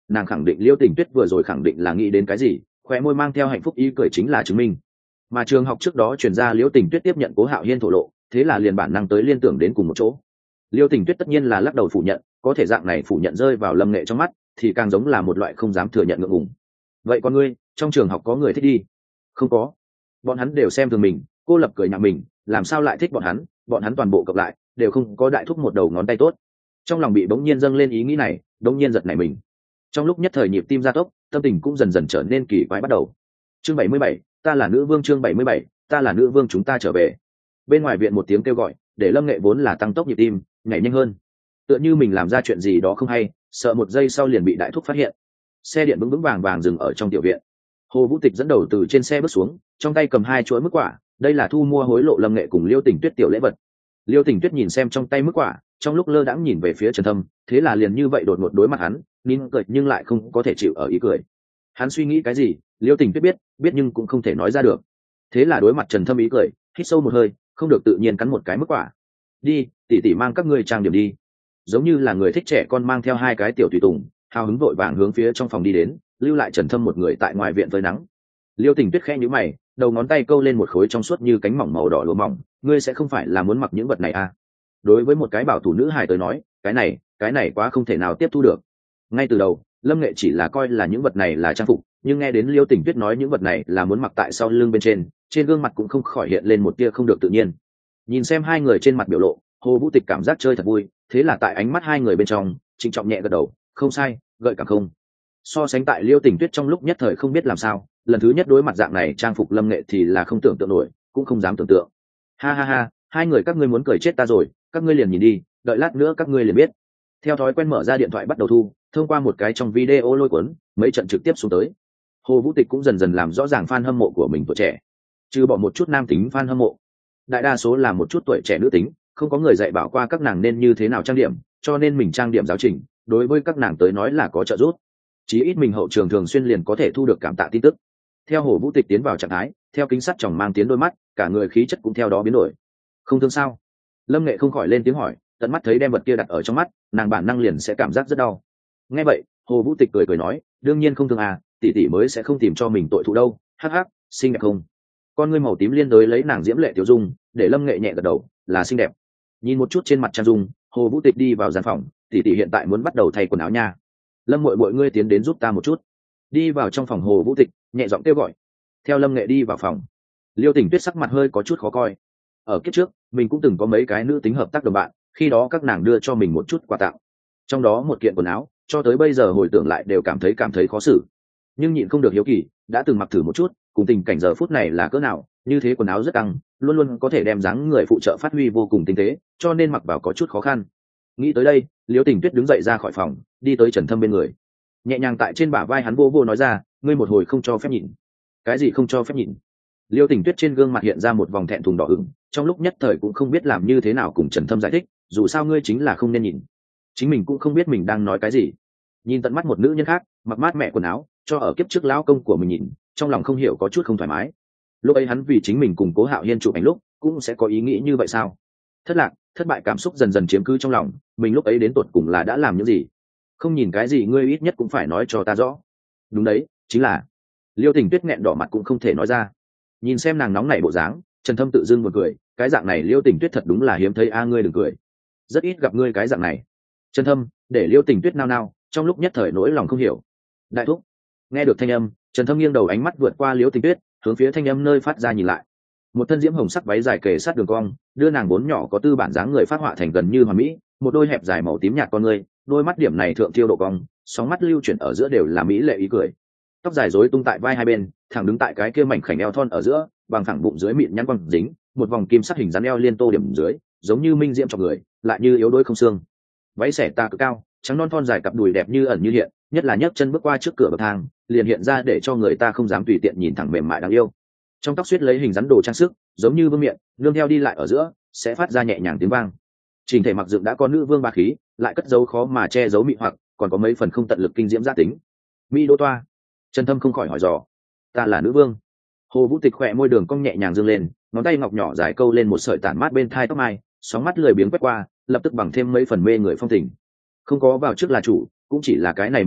nàng khẳng định Liêu Tình Tuyết vừa rồi khẳng định là nghĩ đến cái gì, khóe môi mang theo hạnh phúc ý cười chính là chứng minh. Mà trường học trước đó truyền ra Liêu Tình Tuyết tiếp nhận Cố Hạo Hiên thổ lộ, thế là liền bản năng tới liên tưởng đến cùng một chỗ. Liêu Tình Tuyết tất nhiên là lắc đầu phủ nhận, có thể dạng này phủ nhận rơi vào Lâm Nghệ trong mắt thì càng giống là một loại không dám thừa nhận ngượng ngùng. Vậy con ngươi, trong trường học có người thích đi? Không có, bọn hắn đều xem thường mình. Cô Lập cười nhạo mình, làm sao lại thích bọn hắn toàn bộ cộng lại đều không có đại thúc một đầu ngón tay tốt. Trong lòng bị bỗng nhiên dâng lên ý nghĩ này, bỗng nhiên giật nảy mình. Trong lúc nhất thời nhịp tim gia tốc, tâm tình cũng dần dần trở nên kỳ quái bắt đầu. Chương 77, ta là nữ vương. Chương 77, ta là nữ vương. Chúng ta trở về. Bên ngoài viện một tiếng kêu gọi để Lâm Nghệ vốn là tăng tốc nhịp tim nhảy nhanh hơn, tựa như mình làm ra chuyện gì đó không hay, sợ một giây sau liền bị đại thúc phát hiện. Xe điện vững vững vàng vàng dừng ở trong tiểu viện. Hồ Vũ Tịch dẫn đầu từ trên xe bước xuống, trong tay cầm 2 chuỗi mức quả, đây là thu mua hối lộ Lâm Nghệ cùng Liêu Tình Tuyết tiểu lễ vật. Liêu Tình Tuyết nhìn xem trong tay mức quả, trong lúc lơ đãng nhìn về phía Trần Thâm, thế là liền như vậy đột ngột đối mặt hắn, nín cười nhưng lại không có thể chịu ở ý cười. Hắn suy nghĩ cái gì, Liêu Tình Tuyết biết nhưng cũng không thể nói ra được. Thế là đối mặt Trần Thâm ý cười, hít sâu một hơi, không được tự nhiên cắn một cái mức quả. Đi, tỷ tỷ mang các ngươi trang điểm đi. Giống như là người thích trẻ con mang theo 2 cái tiểu tùy tùng, hào hứng vội vàng hướng phía trong phòng đi đến, lưu lại Trần Thâm một người tại ngoài viện phơi nắng. Liêu Tình Tuyết khẽ nhíu mày, đầu ngón tay câu lên một khối trong suốt như cánh mỏng màu đỏ lụa mỏng, ngươi sẽ không phải là muốn mặc những vật này à? Đối với một cái bảo thủ nữ hài tới nói, cái này quá không thể nào tiếp thu được. Ngay từ đầu, Lâm Nghệ chỉ là coi là những vật này là trang phục, nhưng nghe đến Liêu Tình Tuyết nói những vật này là muốn mặc tại sau lưng bên trên gương mặt cũng không khỏi hiện lên một tia không được tự nhiên. Nhìn xem hai người trên mặt biểu lộ, Hồ Vũ Tịch cảm giác chơi thật vui, thế là tại ánh mắt hai người bên trong, trịnh trọng nhẹ gật đầu, không sai, gợi cảm không. So sánh tại Liêu Tình Tuyết trong lúc nhất thời không biết làm sao, lần thứ nhất đối mặt dạng này trang phục Lâm Nghệ thì là không tưởng tượng nổi, cũng không dám tưởng tượng. Ha ha ha, hai người các ngươi muốn cười chết ta rồi, các ngươi liền nhìn đi, đợi lát nữa các ngươi liền biết. Theo thói quen mở ra điện thoại bắt đầu thu, thông qua một cái trong video lôi cuốn, mấy trận trực tiếp xuống tới. Hồ Vũ Tịch cũng dần dần làm rõ ràng fan hâm mộ của mình tuổi trẻ, trừ bỏ một chút nam tính fan hâm mộ, đại đa số là một chút tuổi trẻ nữ tính, không có người dạy bảo qua các nàng nên như thế nào trang điểm, cho nên mình trang điểm giáo trình, đối với các nàng tới nói là có trợ giúp. Chí ít mình hậu trường thường xuyên liền có thể thu được cảm tạ tin tức. Theo Hồ Vũ Tịch tiến vào trạng thái, theo kính sắt tròng mang tiến đôi mắt, cả người khí chất cũng theo đó biến đổi. Không thương sao? Lâm Nghệ không khỏi lên tiếng hỏi, tận mắt thấy đem vật kia đặt ở trong mắt, nàng bản năng liền sẽ cảm giác rất đau. Nghe vậy, Hồ Vũ Tịch cười cười nói, đương nhiên không thương à, tỷ tỷ mới sẽ không tìm cho mình tội thụ đâu, hắc hắc, xinh đẹp không? Con ngươi màu tím liên đới lấy nàng diễm lệ tiểu dung, để Lâm Nghệ nhẹ gật đầu, là xinh đẹp. Nhìn một chút trên mặt trang dung, Hồ Vũ Tịch đi vào gian phòng, tỷ tỷ hiện tại muốn bắt đầu thay quần áo nha. Lâm muội muội ngươi tiến đến giúp ta một chút. Đi vào trong phòng Hồ Vũ Tịch, nhẹ giọng kêu gọi. Theo Lâm Nghệ đi vào phòng, Liêu Tình Tuyết sắc mặt hơi có chút khó coi. Ở kiếp trước, mình cũng từng có mấy cái nữ tính hợp tác đồng bạn, khi đó các nàng đưa cho mình một chút quà tặng, trong đó một kiện quần áo, cho tới bây giờ hồi tưởng lại đều cảm thấy khó xử. Nhưng nhịn không được hiếu kỳ, đã từng mặc thử một chút, cùng tình cảnh giờ phút này là cỡ nào, như thế quần áo rất căng, luôn luôn có thể đem dáng người phụ trợ phát huy vô cùng tinh tế, cho nên mặc vào có chút khó khăn. Nghĩ tới đây, Liêu Tình Tuyết đứng dậy ra khỏi phòng, đi tới Trần Thâm bên người, nhẹ nhàng tại trên bả vai hắn vô vô nói ra, ngươi một hồi không cho phép nhìn. Cái gì không cho phép nhìn? Liêu Tình Tuyết trên gương mặt hiện ra một vòng thẹn thùng đỏ ửng, trong lúc nhất thời cũng không biết làm như thế nào cùng Trần Thâm giải thích, dù sao ngươi chính là không nên nhìn. Chính mình cũng không biết mình đang nói cái gì. Nhìn tận mắt một nữ nhân khác mặc mát mẹ quần áo, cho ở kiếp trước lão công của mình nhìn, trong lòng không hiểu có chút không thoải mái. Lúc ấy hắn vì chính mình cùng Cố Hạo Hiên chụp ảnh lúc, cũng sẽ có ý nghĩ như vậy sao? Thất lạc, thất bại cảm xúc dần dần chiếm cứ trong lòng, mình lúc ấy đến tột cùng là đã làm những gì? Không nhìn cái gì ngươi ít nhất cũng phải nói cho ta rõ. Đúng đấy, chính là. Liêu Tình Tuyết nghẹn đỏ mặt cũng không thể nói ra. Nhìn xem nàng nóng nảy bộ dáng, Trần Thâm tự dưng một cười, cái dạng này Liêu Tình Tuyết thật đúng là hiếm thấy a, ngươi đừng cười. Rất ít gặp ngươi cái dạng này. Trần Thâm, để Liêu Tình Tuyết nao nao, trong lúc nhất thời nỗi lòng không hiểu. Đại thúc. Nghe được thanh âm, Trần Thâm nghiêng đầu ánh mắt vượt qua Liêu Tình Tuyết, hướng phía thanh âm nơi phát ra nhìn lại. Một thân diễm hồng sắc váy dài kề sát đường cong, đưa nàng vốn nhỏ có tư bản dáng người phát họa thành gần như hoàn mỹ, một đôi hẹp dài màu tím nhạt con ngươi, đôi mắt điểm này thượng tiêu độ cong, sóng mắt lưu chuyển ở giữa đều là mỹ lệ ý cười. Tóc dài rối tung tại vai hai bên, thẳng đứng tại cái kia mảnh khảnh eo thon ở giữa, bằng thẳng bụng dưới mịn nhăn quăng dính, một vòng kim sắc hình dáng eo liên tô điểm dưới, giống như minh diễm cho người, lại như yếu đuối không xương. Váy xẻ tà cực cao, trắng non thon dài cặp đùi đẹp như ẩn như hiện, nhất là nhấc chân bước qua trước cửa bậc thang, liền hiện ra để cho người ta không dám tùy tiện nhìn thẳng mềm mại đáng yêu. Trong tóc suýt lấy hình rắn đồ trang sức, giống như vương miện, nương theo đi lại ở giữa, sẽ phát ra nhẹ nhàng tiếng vang. Trình thể mặc dựng đã có nữ vương ba khí, lại cất giấu khó mà che giấu mị hoặc, còn có mấy phần không tận lực kinh diễm gia tính. Mỹ đô toa. Trần Thâm không khỏi hỏi dò, ta là nữ vương? Hồ Vũ Tịch khỏe môi đường cong nhẹ nhàng dương lên, ngón tay ngọc nhỏ dài câu lên một sợi tản mát bên thai tóc mai, sóng mắt lười biếng quét qua, lập tức bằng thêm mấy phần mê người phong tình. Không có vào trước là chủ, cũng chỉ là cái này một khắc,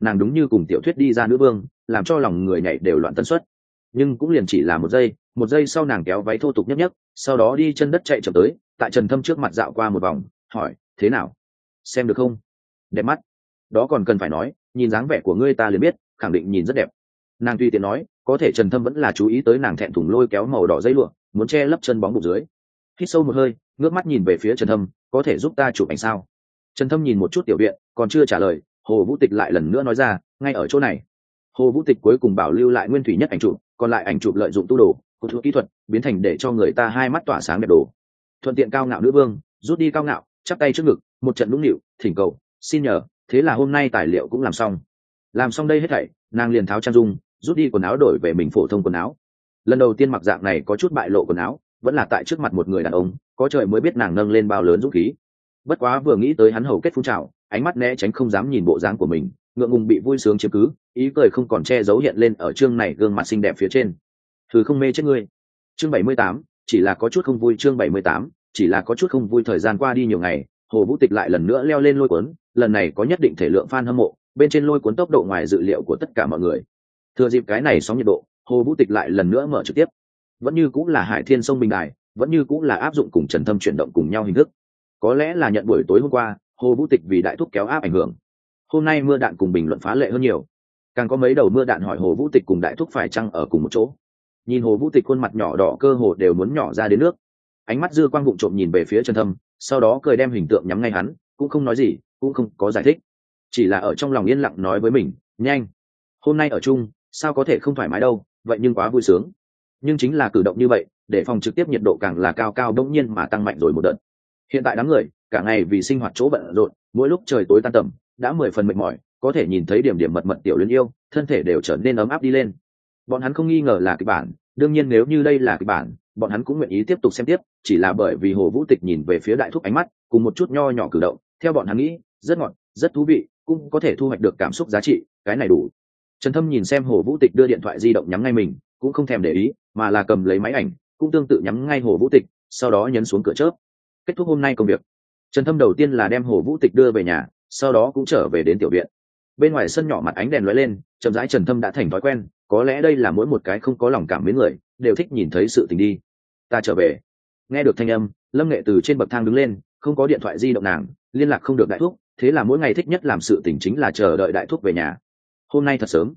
nàng đúng như cùng tiểu thuyết đi ra nữ vương, làm cho lòng người nhảy đều loạn tần suất. Nhưng cũng liền chỉ là một giây sau nàng kéo váy thô tục nhấc nhấc, sau đó đi chân đất chạy chậm tới, tại Trần Thâm trước mặt dạo qua một vòng, hỏi: thế nào, xem được không? Đẹp mắt. Đó còn cần phải nói, nhìn dáng vẻ của ngươi ta liền biết, khẳng định nhìn rất đẹp. Nàng tùy tiện nói, có thể Trần Thâm vẫn là chú ý tới nàng thẹn thùng lôi kéo màu đỏ dây lụa, muốn che lấp chân bóng bụng dưới. Hít sâu một hơi, ngước mắt nhìn về phía Trần Thâm, có thể giúp ta chụp ảnh sao? Trần Thâm nhìn một chút tiểu viện, còn chưa trả lời, Hồ Vũ Tịch lại lần nữa nói ra, ngay ở chỗ này. Hồ Vũ Tịch cuối cùng bảo lưu lại nguyên thủy nhất ảnh chụp, còn lại ảnh chụp lợi dụng tu đồ, của thuật kỹ thuật, biến thành để cho người ta hai mắt tỏa sáng đẹp đồ. Thuận tiện cao ngạo nữ vương, rút đi cao ngạo, chắp tay trước ngực, một trận nũng nịu, thỉnh cầu, xin nhờ, thế là hôm nay tài liệu cũng làm xong đây hết thảy, nàng liền tháo trang dung, rút đi quần áo đổi về mình phổ thông quần áo. Lần đầu tiên mặc dạng này có chút bại lộ quần áo, vẫn là tại trước mặt một người đàn ông, có trời mới biết nàng nâng lên bao lớn dũng khí. Bất quá vừa nghĩ tới hắn hầu kết phun trào, ánh mắt né tránh không dám nhìn bộ dáng của mình, ngượng ngùng bị vui sướng chiếm cứ, ý cười không còn che giấu hiện lên ở chương này gương mặt xinh đẹp phía trên. Thử không mê chết ngươi. Chương 78, chỉ là có chút không vui. Chương 78, chỉ là có chút không vui. Thời gian qua đi nhiều ngày, Hồ Vũ Tịch lại lần nữa leo lên lôi cuốn, lần này có nhất định thể lượng fan hâm mộ, bên trên lôi cuốn tốc độ ngoài dự liệu của tất cả mọi người. Thừa dịp cái này sóng nhiệt độ, Hồ Vũ Tịch lại lần nữa mở trực tiếp. Vẫn như cũng là Hải Thiên sông Bình Đài, vẫn như cũng là áp dụng cùng Trần Thâm chuyển động cùng nhau hình thức. Có lẽ là nhận buổi tối hôm qua, Hồ Vũ Tịch vì đại thúc kéo áp ảnh hưởng. Hôm nay mưa đạn cùng bình luận phá lệ hơn nhiều. Càng có mấy đầu mưa đạn hỏi Hồ Vũ Tịch cùng đại thúc phải chăng ở cùng một chỗ. Nhìn Hồ Vũ Tịch khuôn mặt nhỏ đỏ cơ hồ đều muốn nhỏ ra đến nước. Ánh mắt dư quang vụng trộm nhìn về phía Trần Thâm, sau đó cười đem hình tượng nhắm ngay hắn, cũng không nói gì, cũng không có giải thích, chỉ là ở trong lòng yên lặng nói với mình, nhanh, hôm nay ở chung, sao có thể không thoải mái đâu, vậy nhưng quá vui sướng. Nhưng chính là cử động như vậy, để phòng trực tiếp nhiệt độ càng là cao cao đống nhiên mà tăng mạnh rồi một đợt. Hiện tại đám người cả ngày vì sinh hoạt chỗ bận rộn, mỗi lúc trời tối tan tầm, đã 10 phần mệt mỏi, có thể nhìn thấy điểm điểm mật mật tiểu luyến yêu, thân thể đều trở nên ấm áp đi lên. Bọn hắn không nghi ngờ là kịch bản, đương nhiên nếu như đây là kịch bản, bọn hắn cũng nguyện ý tiếp tục xem tiếp, chỉ là bởi vì Hồ Vũ Tịch nhìn về phía đại thúc ánh mắt, cùng một chút nho nhỏ cử động, theo bọn hắn nghĩ, rất ngọt, rất thú vị, cũng có thể thu hoạch được cảm xúc giá trị, cái này đủ. Trần Thâm nhìn xem Hồ Vũ Tịch đưa điện thoại di động nhắm ngay mình, cũng không thèm để ý, mà là cầm lấy máy ảnh, cũng tương tự nhắm ngay Hồ Vũ Tịch, sau đó nhấn xuống cửa chớp. Kết thúc hôm nay công việc, Trần Thâm đầu tiên là đem Hồ Vũ Tịch đưa về nhà, sau đó cũng trở về đến tiểu viện. Bên ngoài sân nhỏ mặt ánh đèn lóe lên, chậm rãi Trần Thâm đã thành thói quen, có lẽ đây là mỗi một cái không có lòng cảm mến người đều thích nhìn thấy sự tình đi. Ta trở về. Nghe được thanh âm, Lâm Nghệ từ trên bậc thang đứng lên, không có điện thoại di động nàng, liên lạc không được đại thúc, thế là mỗi ngày thích nhất làm sự tình chính là chờ đợi đại thúc về nhà. Hôm nay thật sớm.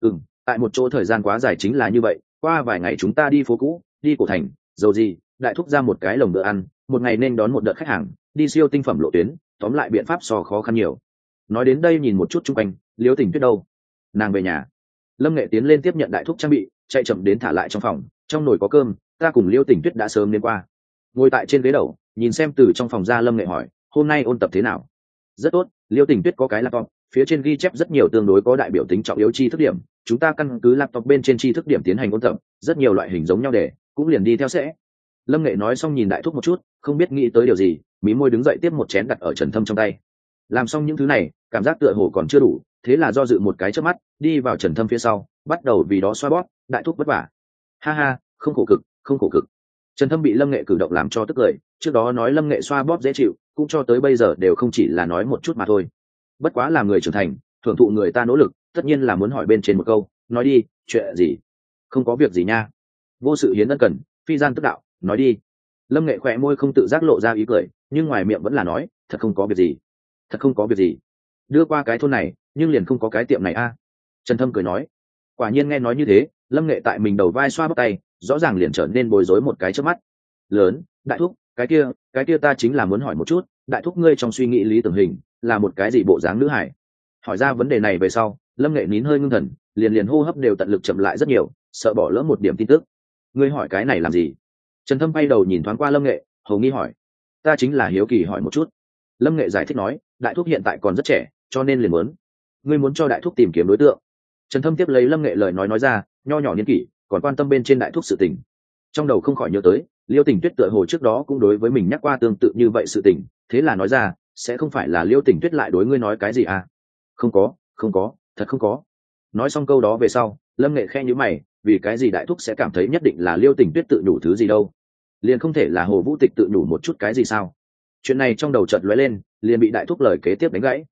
Tại một chỗ thời gian quá dài chính là như vậy, qua vài ngày chúng ta đi phố cũ, đi cổ thành, dầu gì, đại thúc ra một cái lồng bữa ăn, một ngày nên đón một đợt khách hàng, đi siêu tinh phẩm lộ tuyến, tóm lại biện pháp so khó khăn nhiều. Nói đến đây nhìn một chút chung quanh, Liễu Tình Tuyết đâu? Nàng về nhà. Lâm Nghệ tiến lên tiếp nhận đại thúc trang bị, chạy chậm đến thả lại trong phòng, trong nồi có cơm, ta cùng Liễu Tình Tuyết đã sớm đến qua. Ngồi tại trên ghế đầu, nhìn xem từ trong phòng ra, Lâm Nghệ hỏi, hôm nay ôn tập thế nào? Rất tốt, Liễu Tình Tuyết có cái laptop, phía trên ghi chép rất nhiều tương đối có đại biểu tính trọng yếu tri thức điểm, chúng ta căn cứ laptop bên trên tri thức điểm tiến hành ôn tập, rất nhiều loại hình giống nhau để, cũng liền đi theo sẽ. Lâm Nghệ nói xong nhìn đại thúc một chút, không biết nghĩ tới điều gì, mí môi đứng dậy tiếp một chén đặt ở Trần Thâm trong tay. Làm xong những thứ này, cảm giác tựa hồ còn chưa đủ, thế là do dự một cái chớp mắt, đi vào Trần Thâm phía sau, bắt đầu vì đó xoa bóp, đại thúc vất vả. Ha ha, không khổ cực, không khổ cực. Trần Thâm bị Lâm Nghệ cử động làm cho tức cười, trước đó nói Lâm Nghệ xoa bóp dễ chịu, cũng cho tới bây giờ đều không chỉ là nói một chút mà thôi. Bất quá là người trưởng thành, thưởng thụ người ta nỗ lực, tất nhiên là muốn hỏi bên trên một câu, nói đi, chuyện gì? Không có việc gì nha. Vô sự hiến ân cần, phi gian tức đạo, nói đi. Lâm Nghệ khỏe môi không tự giác lộ ra ý cười, nhưng ngoài miệng vẫn là nói, thật không có việc gì. Thật không có việc gì. Đưa qua cái thôn này, nhưng liền không có cái tiệm này a. Trần Thâm cười nói. Quả nhiên nghe nói như thế, Lâm Nghệ tại mình đầu vai xoa bóp tay, rõ ràng liền trở nên bối rối một cái trước mắt. Lớn, đại thúc, cái kia ta chính là muốn hỏi một chút, đại thúc ngươi trong suy nghĩ lý tưởng hình là một cái gì bộ dáng nữ hải? Hỏi ra vấn đề này về sau, Lâm Nghệ nín hơi ngưng thần, liền hô hấp đều tận lực chậm lại rất nhiều, sợ bỏ lỡ một điểm tin tức. Ngươi hỏi cái này làm gì? Trần Thâm bay đầu nhìn thoáng qua Lâm Nghệ, hầu nghi hỏi. Ta chính là hiếu kỳ hỏi một chút. Lâm Nghệ giải thích nói, đại thúc hiện tại còn rất trẻ, cho nên liền muốn. Ngươi muốn cho đại thúc tìm kiếm đối tượng. Trần Thâm tiếp lấy Lâm Nghệ lời nói ra, nho nhỏ niên kỷ, còn quan tâm bên trên đại thúc sự tình. Trong đầu không khỏi nhớ tới, Liêu Tình Tuyết tựa hồ trước đó cũng đối với mình nhắc qua tương tự như vậy sự tình, thế là nói ra, sẽ không phải là Liêu Tình Tuyết lại đối ngươi nói cái gì à? Không có, thật không có. Nói xong câu đó về sau, Lâm Nghệ khe nhíu mày, vì cái gì đại thúc sẽ cảm thấy nhất định là Liêu Tình Tuyết tự nhủ thứ gì đâu? Liền không thể là Hồ Vũ Tịch tự nhủ một chút cái gì sao? Chuyện này trong đầu chợt lóe lên, liền bị đại thúc lời kế tiếp đánh gãy.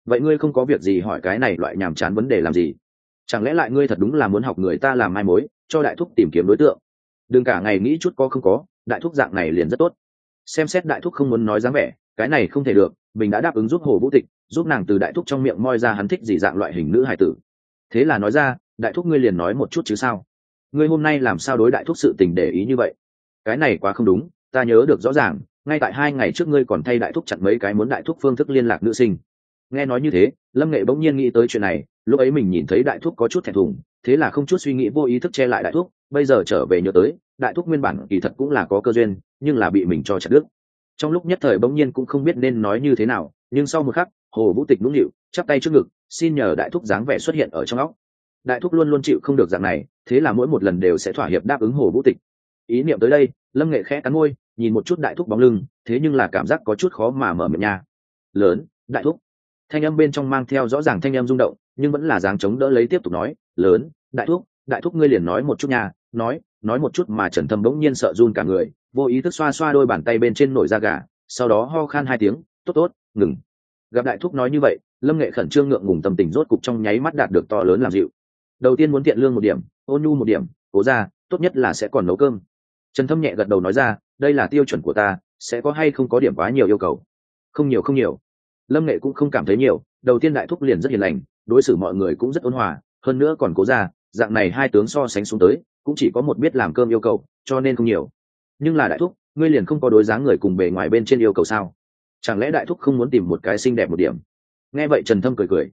vậy ngươi không có việc gì hỏi cái này loại nhàm chán vấn đề làm gì? Chẳng lẽ lại ngươi thật đúng là muốn học người ta làm mai mối, cho đại thúc tìm kiếm đối tượng? Đừng cả ngày nghĩ chút có không có, đại thúc dạng này liền rất tốt. Xem xét đại thúc không muốn nói dáng vẻ, cái này không thể được, mình đã đáp ứng giúp Hồ Vũ Tịch, giúp nàng từ đại thúc trong miệng moi ra hắn thích gì dạng loại hình nữ hài tử. Thế là nói ra, đại thúc ngươi liền nói một chút chứ sao? Ngươi hôm nay làm sao đối đại thúc sự tình để ý như vậy? Cái này quá không đúng, ta nhớ được rõ ràng, ngay tại 2 ngày trước ngươi còn thay đại thúc chặn mấy cái muốn đại thúc phương thức liên lạc nữ sinh. Nghe nói như thế, Lâm Nghệ bỗng nhiên nghĩ tới chuyện này, lúc ấy mình nhìn thấy đại thúc có chút thẹn thùng, thế là không chút suy nghĩ vô ý thức che lại đại thúc, bây giờ trở về nhớ tới, đại thúc nguyên bản kỳ thật cũng là có cơ duyên, nhưng là bị mình cho chặt đứt. Trong lúc nhất thời bỗng nhiên cũng không biết nên nói như thế nào, nhưng sau một khắc, Hồ Vũ Tịch nũng nịu, chắp tay trước ngực, xin nhờ đại thúc dáng vẻ xuất hiện ở trong óc. Đại thúc luôn luôn chịu không được dạng này, thế là mỗi một lần đều sẽ thỏa hiệp đáp ứng Hồ Vũ Tịch. Ý niệm tới đây, Lâm Nghệ khẽ cắn môi, nhìn một chút đại thúc bóng lưng, thế nhưng là cảm giác có chút khó mà mở miệng nha. Lớn, đại thúc. Thanh âm bên trong mang theo rõ ràng thanh âm rung động, nhưng vẫn là dáng chống đỡ lấy tiếp tục nói, lớn, đại thúc ngươi liền nói một chút nha, nói một chút mà Trần Thâm bỗng nhiên sợ run cả người, vô ý thức xoa xoa đôi bàn tay bên trên nổi da gà, sau đó ho khan 2 tiếng, tốt, ngừng. Gặp đại thúc nói như vậy, Lâm Nghệ khẩn trương ngượng ngùng tâm tình rốt cục trong nháy mắt đạt được to lớn làm dịu. Đầu tiên muốn tiện lương một điểm, ôn nhu một điểm, cố ra, tốt nhất là sẽ còn nấu cơm. Trần Thâm nhẹ gật đầu nói ra, đây là tiêu chuẩn của ta, sẽ có hay không có điểm quá nhiều yêu cầu? Không nhiều. Lâm Nghệ cũng không cảm thấy nhiều, đầu tiên đại thúc liền rất hiền lành, đối xử mọi người cũng rất ôn hòa, hơn nữa còn cố ra, dạng này 2 tướng so sánh xuống tới, cũng chỉ có một biết làm cơm yêu cầu, cho nên không nhiều. Nhưng là đại thúc, ngươi liền không có đối dáng người cùng bề ngoài bên trên yêu cầu sao? Chẳng lẽ đại thúc không muốn tìm một cái xinh đẹp một điểm? Nghe vậy Trần Thâm cười,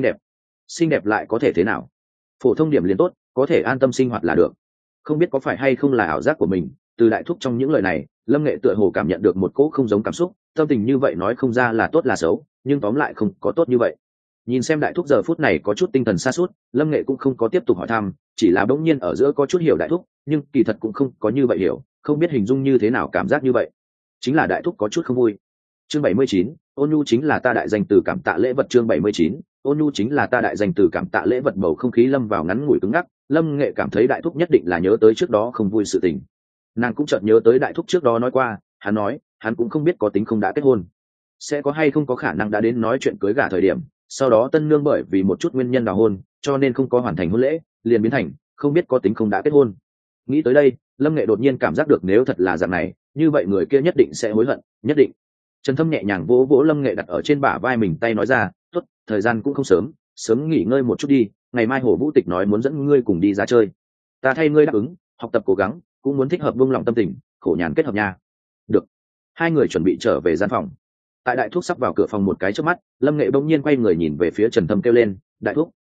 xinh đẹp lại có thể thế nào? Phổ thông điểm liền tốt, có thể an tâm sinh hoạt là được. Không biết có phải hay không là ảo giác của mình, từ đại thúc trong những lời này, Lâm Nghệ tựa hồ cảm nhận được một cỗ không giống cảm xúc, tâm tình như vậy nói không ra là tốt là xấu, nhưng tóm lại không có tốt như vậy. Nhìn xem đại thúc giờ phút này có chút tinh thần sa sút, Lâm Nghệ cũng không có tiếp tục hỏi thăm, chỉ là bỗng nhiên ở giữa có chút hiểu đại thúc, nhưng kỳ thật cũng không có như vậy hiểu, không biết hình dung như thế nào cảm giác như vậy. Chính là đại thúc có chút không vui. Chương 79, ôn nhu chính là ta đại danh từ cảm tạ lễ vật. Chương 79, ôn nhu chính là ta đại danh từ cảm tạ lễ vật. Bầu không khí lâm vào ngắn ngủi cứng ngắc, Lâm Nghệ cảm thấy đại thúc nhất định là nhớ tới trước đó không vui sự tình. Nàng cũng chợt nhớ tới đại thúc trước đó nói qua, hắn nói hắn cũng không biết có tính không đã kết hôn, sẽ có hay không có khả năng đã đến nói chuyện cưới gả thời điểm, sau đó tân nương bởi vì một chút nguyên nhân đào hôn, cho nên không có hoàn thành hôn lễ, liền biến thành không biết có tính không đã kết hôn. Nghĩ tới đây, Lâm Nghệ đột nhiên cảm giác được nếu thật là dạng này, như vậy người kia nhất định sẽ hối hận, nhất định. Trần Thâm nhẹ nhàng vỗ vỗ Lâm Nghệ đặt ở trên bả vai mình tay nói ra, tốt, thời gian cũng không sớm, sớm nghỉ ngơi một chút đi, ngày mai Hồ Vũ Tịch nói muốn dẫn ngươi cùng đi ra chơi, ta thay ngươi đáp ứng, học tập cố gắng, cũng muốn thích hợp buông lòng tâm tình, khổ nhàn kết hợp nha. Được. Hai người chuẩn bị trở về gian phòng. Tại đại thúc sắp vào cửa phòng một cái trước mắt, Lâm Nghệ bỗng nhiên quay người nhìn về phía Trần Thâm kêu lên, đại thúc.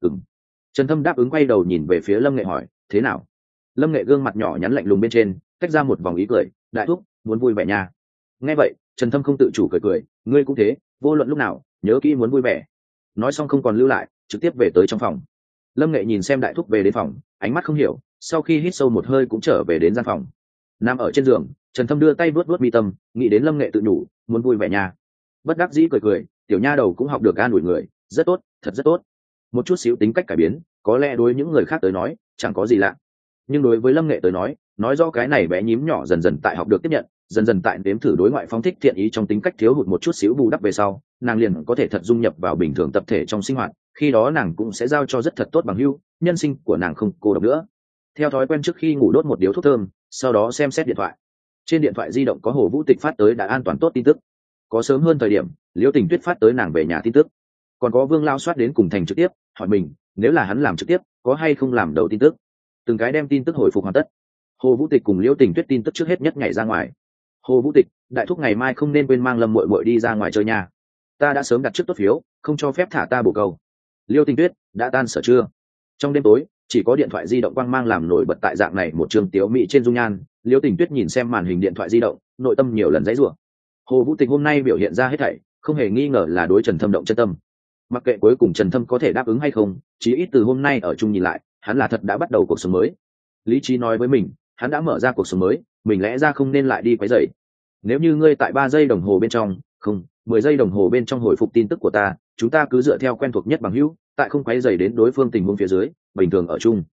Trần Thâm đáp ứng quay đầu nhìn về phía Lâm Nghệ hỏi, thế nào? Lâm Nghệ gương mặt nhỏ nhắn lạnh lùng bên trên tách ra một vòng ý cười, đại thúc muốn vui vẻ nha. Nghe vậy Trần Thâm không tự chủ cười, ngươi cũng thế, vô luận lúc nào nhớ kỹ muốn vui vẻ. Nói xong không còn lưu lại, trực tiếp về tới trong phòng. Lâm Nghệ nhìn xem đại thúc về đến phòng, ánh mắt không hiểu, sau khi hít sâu một hơi cũng trở về đến gian phòng. Nằm ở trên giường, Trần Thâm đưa tay vuốt vuốt mi tâm, nghĩ đến Lâm Nghệ tự nhủ, muốn vui vẻ nha. Bất đắc dĩ cười, tiểu nha đầu cũng học được an ủi người, rất tốt, thật rất tốt. Một chút xíu tính cách cải biến, có lẽ đối những người khác tới nói chẳng có gì lạ, nhưng đối với Lâm Nghệ tới nói rõ cái này bé nhím nhỏ dần dần tại học được tiếp nhận, dần dần tại nếm thử đối ngoại phong thích thiện ý trong tính cách thiếu hụt một chút xíu bù đắp về sau, nàng liền có thể thật dung nhập vào bình thường tập thể trong sinh hoạt, khi đó nàng cũng sẽ giao cho rất thật tốt bằng hữu, nhân sinh của nàng không cô độc nữa. Theo thói quen trước khi ngủ đốt một điếu thuốc thơm, sau đó xem xét điện thoại. Trên điện thoại di động có Hồ Vũ Tịch phát tới đã an toàn tốt tin tức, có sớm hơn thời điểm Liễu Tình Tuyết phát tới nàng về nhà tin tức, còn có Vương Lao soát đến cùng thành trực tiếp hỏi mình nếu là hắn làm trực tiếp có hay không làm đầu tin tức, từng cái đem tin tức hồi phục hoàn tất. Hồ Vũ Tịch cùng Liễu Tình Tuyết tin tức trước hết nhất nhảy ra ngoài. Hồ Vũ Tịch, đại thúc ngày mai không nên quên mang Lâm muội muội đi ra ngoài chơi nha, ta đã sớm đặt trước tốt phiếu, không cho phép thả ta bổ câu. Liễu Tình Tuyết, đã tan sở chưa? Trong đêm tối chỉ có điện thoại di động quang mang làm nổi bật tại dạng này một trường tiếu mỹ trên dung nhan. Liễu Tình Tuyết nhìn xem màn hình điện thoại di động, nội tâm nhiều lần giãy giụa. Hồ Vũ Tịch hôm nay biểu hiện ra hết thảy không hề nghi ngờ là đối Trần Thâm động chân tâm. Mặc kệ cuối cùng Trần Thâm có thể đáp ứng hay không, chí ít từ hôm nay ở chung nhìn lại, hắn là thật đã bắt đầu cuộc sống mới. Lý trí nói với mình, hắn đã mở ra cuộc sống mới, mình lẽ ra không nên lại đi quấy rầy. Nếu như ngươi tại 3 giây đồng hồ bên trong, không, 10 giây đồng hồ bên trong hồi phục tin tức của ta, chúng ta cứ dựa theo quen thuộc nhất bằng hữu, tại không quấy rầy đến đối phương tình huống phía dưới, bình thường ở chung.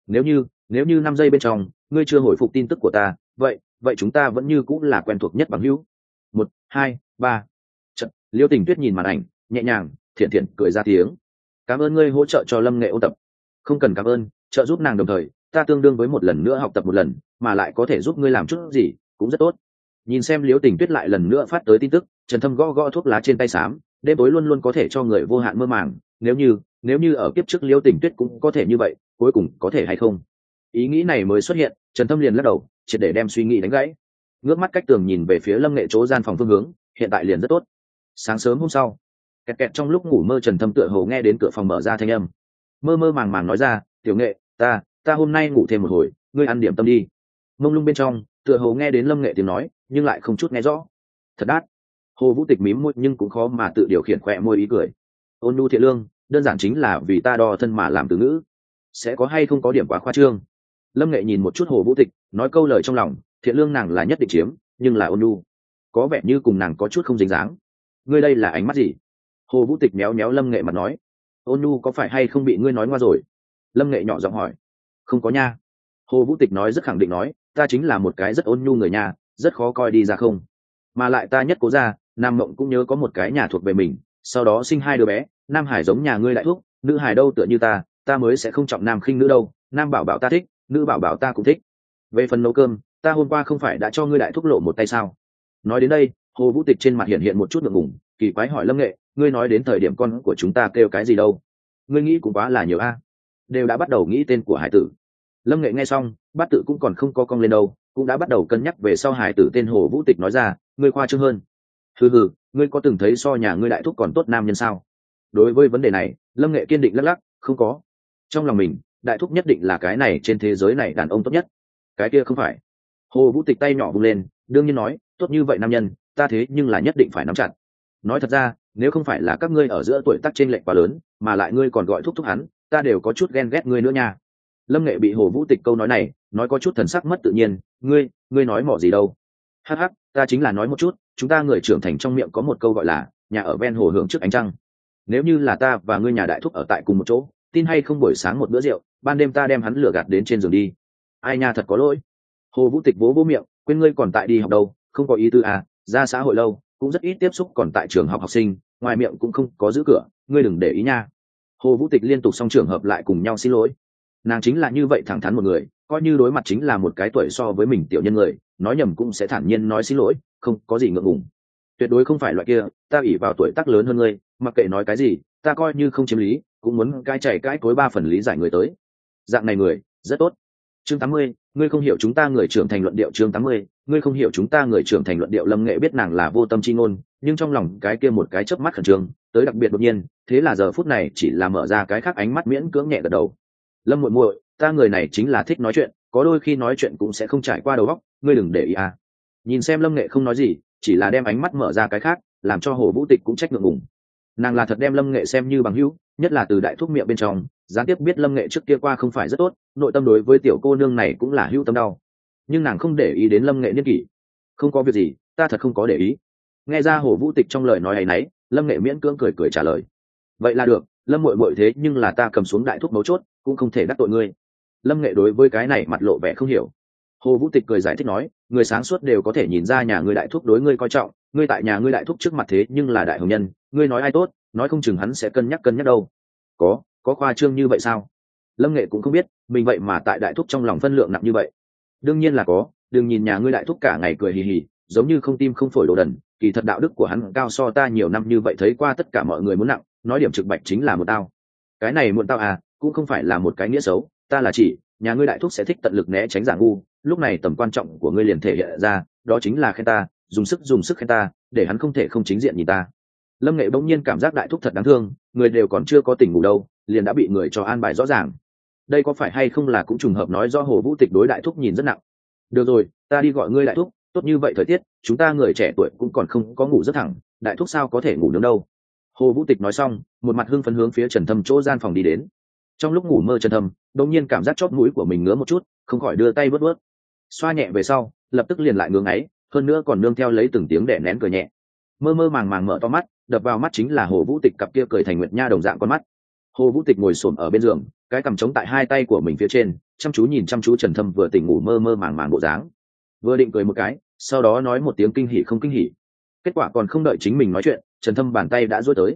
Nếu như 5 giây bên trong, ngươi chưa hồi phục tin tức của ta, vậy chúng ta vẫn như cũng là quen thuộc nhất bằng hữu. 1, 2, 3. Liễu Tình Tuyết nhìn màn ảnh, nhẹ nhàng, Thiện Thiện cười ra tiếng. Cảm ơn ngươi hỗ trợ cho Lâm Nghệ ôn tập. Không cần cảm ơn, trợ giúp nàng đồng thời ta tương đương với một lần nữa học tập một lần, mà lại có thể giúp ngươi làm chút gì cũng rất tốt. Nhìn xem Liễu Tình Tuyết lại lần nữa phát tới tin tức, Trần Thâm gõ gõ thuốc lá trên tay xám, đêm tối luôn luôn có thể cho người vô hạn mơ màng, nếu như ở kiếp trước Liễu Tình Tuyết cũng có thể như vậy, cuối cùng có thể hay không? Ý nghĩ này mới xuất hiện, Trần Thâm liền lắc đầu, triệt để đem suy nghĩ đánh gãy. Ngước mắt cách tường nhìn về phía Lâm Nghệ chỗ gian phòng phương hướng, hiện tại liền rất tốt. Sáng sớm hôm sau, kẹt kẹt trong lúc ngủ mơ, Trần Thâm tựa hồ nghe đến cửa phòng mở ra thanh âm, mơ mơ màng màng nói ra, "Tiểu Nghệ, ta hôm nay ngủ thêm một hồi, ngươi ăn điểm tâm đi." Mông lung bên trong, tựa hồ nghe đến Lâm Nghệ tiếng nói, nhưng lại không chút nghe rõ. Thật đát. Hồ Vũ Tịch mím môi nhưng cũng khó mà tự điều khiển khỏe môi ý cười. Ôn nhu thiện lương, đơn giản chính là vì ta đo thân mà làm từ ngữ. Sẽ có hay không có điểm quá khoa trương? Lâm Nghệ nhìn một chút Hồ Vũ Tịch, nói câu lời trong lòng, thiện lương nàng là nhất định chiếm, nhưng là ôn nhu, có vẻ như cùng nàng có chút không dính dáng. Ngươi đây là ánh mắt gì? Hồ Vũ Tịch méo méo Lâm Nghệ mặt nói. Ôn nhu có phải hay không bị ngươi nói ngoa rồi? Lâm Nghệ nhỏ giọng hỏi. Không có nha. Hồ Vũ Tịch nói rất khẳng định nói, ta chính là một cái rất ôn nhu người nha, rất khó coi đi ra không. Mà lại ta nhất cố ra, Nam Mộng cũng nhớ có một cái nhà thuộc về mình, sau đó sinh hai đứa bé, Nam Hải giống nhà ngươi đại thúc, nữ Hải đâu tựa như ta mới sẽ không trọng nam khinh nữ đâu, Nam bảo bảo ta thích, nữ bảo bảo ta cũng thích. Về phần nấu cơm, ta hôm qua không phải đã cho ngươi đại thúc lộ một tay sao? Nói đến đây, Hồ Vũ Tịch trên mặt hiện hiện một chút ngượng ngùng, kỳ quái hỏi Lâm Nghệ, ngươi nói đến thời điểm con của chúng ta kêu cái gì đâu? Ngươi nghĩ cũng quá là nhiều a. Đều đã bắt đầu nghĩ tên của hải tử. Lâm Nghệ nghe xong, bát tự cũng còn không có cong lên đâu, cũng đã bắt đầu cân nhắc về sau hải tử tên. Hồ Vũ Tịch nói ra, ngươi khoa trương hơn. Hừ, ngươi có từng thấy so nhà ngươi đại thúc còn tốt nam nhân sao? Đối với vấn đề này, Lâm Nghệ kiên định lắc lắc, không có. Trong lòng mình, đại thúc nhất định là cái này trên thế giới này đàn ông tốt nhất. Cái kia không phải. Hồ Vũ Tịch tay nhỏ vung lên, đương nhiên nói, tốt như vậy nam nhân, ta thế nhưng là nhất định phải nắm chặt. Nói thật ra, nếu không phải là các ngươi ở giữa tuổi tác chênh lệch quá lớn, mà lại ngươi còn gọi thúc thúc hắn, ta đều có chút ghen ghét ngươi nữa nha. Lâm Nghệ bị Hồ Vũ Tịch câu nói này nói có chút thần sắc mất tự nhiên. Ngươi nói mỏ gì đâu? Hắc hắc, ta chính là nói một chút, chúng ta người trưởng thành trong miệng có một câu gọi là nhà ở ven hồ hưởng trước ánh trăng. Nếu như là ta và ngươi nhà đại thúc ở tại cùng một chỗ, tin hay không buổi sáng một bữa rượu, ban đêm ta đem hắn lừa gạt đến trên giường đi. Ai nha, thật có lỗi. Hồ Vũ Tịch vỗ vỗ miệng, quên ngươi còn tại đi học đâu, không có ý tư à, ra xã hội lâu, cũng rất ít tiếp xúc còn tại trường học học sinh, ngoài miệng cũng không có giữ cửa, ngươi đừng để ý nha. Hồ Vũ Tịch liên tục xong trường hợp lại cùng nhau xin lỗi. Nàng chính là như vậy thẳng thắn một người, coi như đối mặt chính là một cái tuổi so với mình tiểu nhân người, nói nhầm cũng sẽ thản nhiên nói xin lỗi, không có gì ngượng ngùng. Tuyệt đối không phải loại kia, ta ỷ vào tuổi tác lớn hơn ngươi, mặc kệ nói cái gì, ta coi như không chiếm lý, cũng muốn cai chảy cãi cối 3 phần lý giải người tới. Dạng này người, rất tốt. Chương 80, ngươi không hiểu chúng ta người trưởng thành luận điệu. Chương 80, ngươi không hiểu chúng ta người trưởng thành luận điệu. Lâm Nghệ biết nàng là vô tâm chi ngôn, nhưng trong lòng cái kia một cái chớp mắt khẩn trương, tới đặc biệt đột nhiên, thế là giờ phút này chỉ là mở ra cái khác ánh mắt miễn cưỡng nhẹ gật đầu. Lâm muội muội, ta người này chính là thích nói chuyện, có đôi khi nói chuyện cũng sẽ không trải qua đầu óc, ngươi đừng để ý à. Nhìn xem Lâm Nghệ không nói gì, chỉ là đem ánh mắt mở ra cái khác, làm cho Hồ Vũ Tịch cũng trách ngượng ngùng. Nàng là thật đem Lâm Nghệ xem như bằng hữu, nhất là từ đại thuốc miệng bên trong, gián tiếp biết Lâm Nghệ trước kia qua không phải rất tốt, nội tâm đối với tiểu cô nương này cũng là hữu tâm đau. Nhưng nàng không để ý đến Lâm Nghệ niên kỷ. Không có việc gì, ta thật không có để ý. Nghe ra Hồ Vũ Tịch trong lời nói ấy nấy, Lâm Nghệ miễn cưỡng cười cười trả lời. Vậy là được, Lâm muội muội, thế nhưng là ta cầm xuống đại thuốc mấu chốt, cũng không thể đắc tội ngươi. Lâm Nghệ đối với cái này mặt lộ vẻ không hiểu. Hồ Vũ Tịch cười giải thích nói, người sáng suốt đều có thể nhìn ra nhà ngươi đại thúc đối ngươi coi trọng, ngươi tại nhà ngươi đại thúc trước mặt thế nhưng là đại hồng nhân, ngươi nói ai tốt, nói không chừng hắn sẽ cân nhắc đâu. Có khoa trương như vậy sao? Lâm Nghệ cũng không biết mình vậy mà tại đại thúc trong lòng phân lượng nặng như vậy. Đương nhiên là có, đừng nhìn nhà ngươi đại thúc cả ngày cười hì hì, giống như không tim không phổi đồ đần, kỳ thật đạo đức của hắn cao so ta nhiều năm như vậy, thấy qua tất cả mọi người muốn nặng, nói điểm trực bạch chính là một tao. Cái này muộn tao à, cũng không phải là một cái nghĩa xấu, ta là chỉ nhà ngươi đại thúc sẽ thích tận lực né tránh giả ngu, lúc này tầm quan trọng của ngươi liền thể hiện ra, đó chính là khen ta, dùng sức khen ta, để hắn không thể không chính diện nhìn ta. Lâm Nghệ bỗng nhiên cảm giác đại thúc thật đáng thương, người đều còn chưa có tỉnh ngủ đâu, liền đã bị người cho an bài rõ ràng. Đây có phải hay không là cũng trùng hợp nói do Hồ Vũ Tịch đối đại thúc nhìn rất nặng. Được rồi, ta đi gọi ngươi đại thúc, tốt như vậy thời tiết, chúng ta người trẻ tuổi cũng còn không có ngủ rất thẳng, đại thúc sao có thể ngủ nướng đâu. Hồ Vũ Tịch nói xong, một mặt hưng phấn hướng phía Trần Thâm chỗ gian phòng đi đến. Trong lúc ngủ mơ Trần Thâm đột nhiên cảm giác chóp mũi của mình ngứa một chút, không khỏi đưa tay vớt vớt, xoa nhẹ về sau, lập tức liền lại ngứa ngáy, hơn nữa còn nương theo lấy từng tiếng đẻ nén cười nhẹ. Mơ mơ màng màng mở to mắt, đập vào mắt chính là Hồ Vũ Tịch cặp kia cười thành nguyệt nha đồng dạng con mắt. Hồ Vũ Tịch ngồi xổm ở bên giường, cái cằm chống tại hai tay của mình phía trên, chăm chú Trần Thâm vừa tỉnh ngủ mơ mơ màng màng bộ dáng. Vừa định cười một cái, sau đó nói một tiếng kinh hỉ không kinh hỉ. Kết quả còn không đợi chính mình nói chuyện, Trần Thâm bàn tay đã duỗi tới.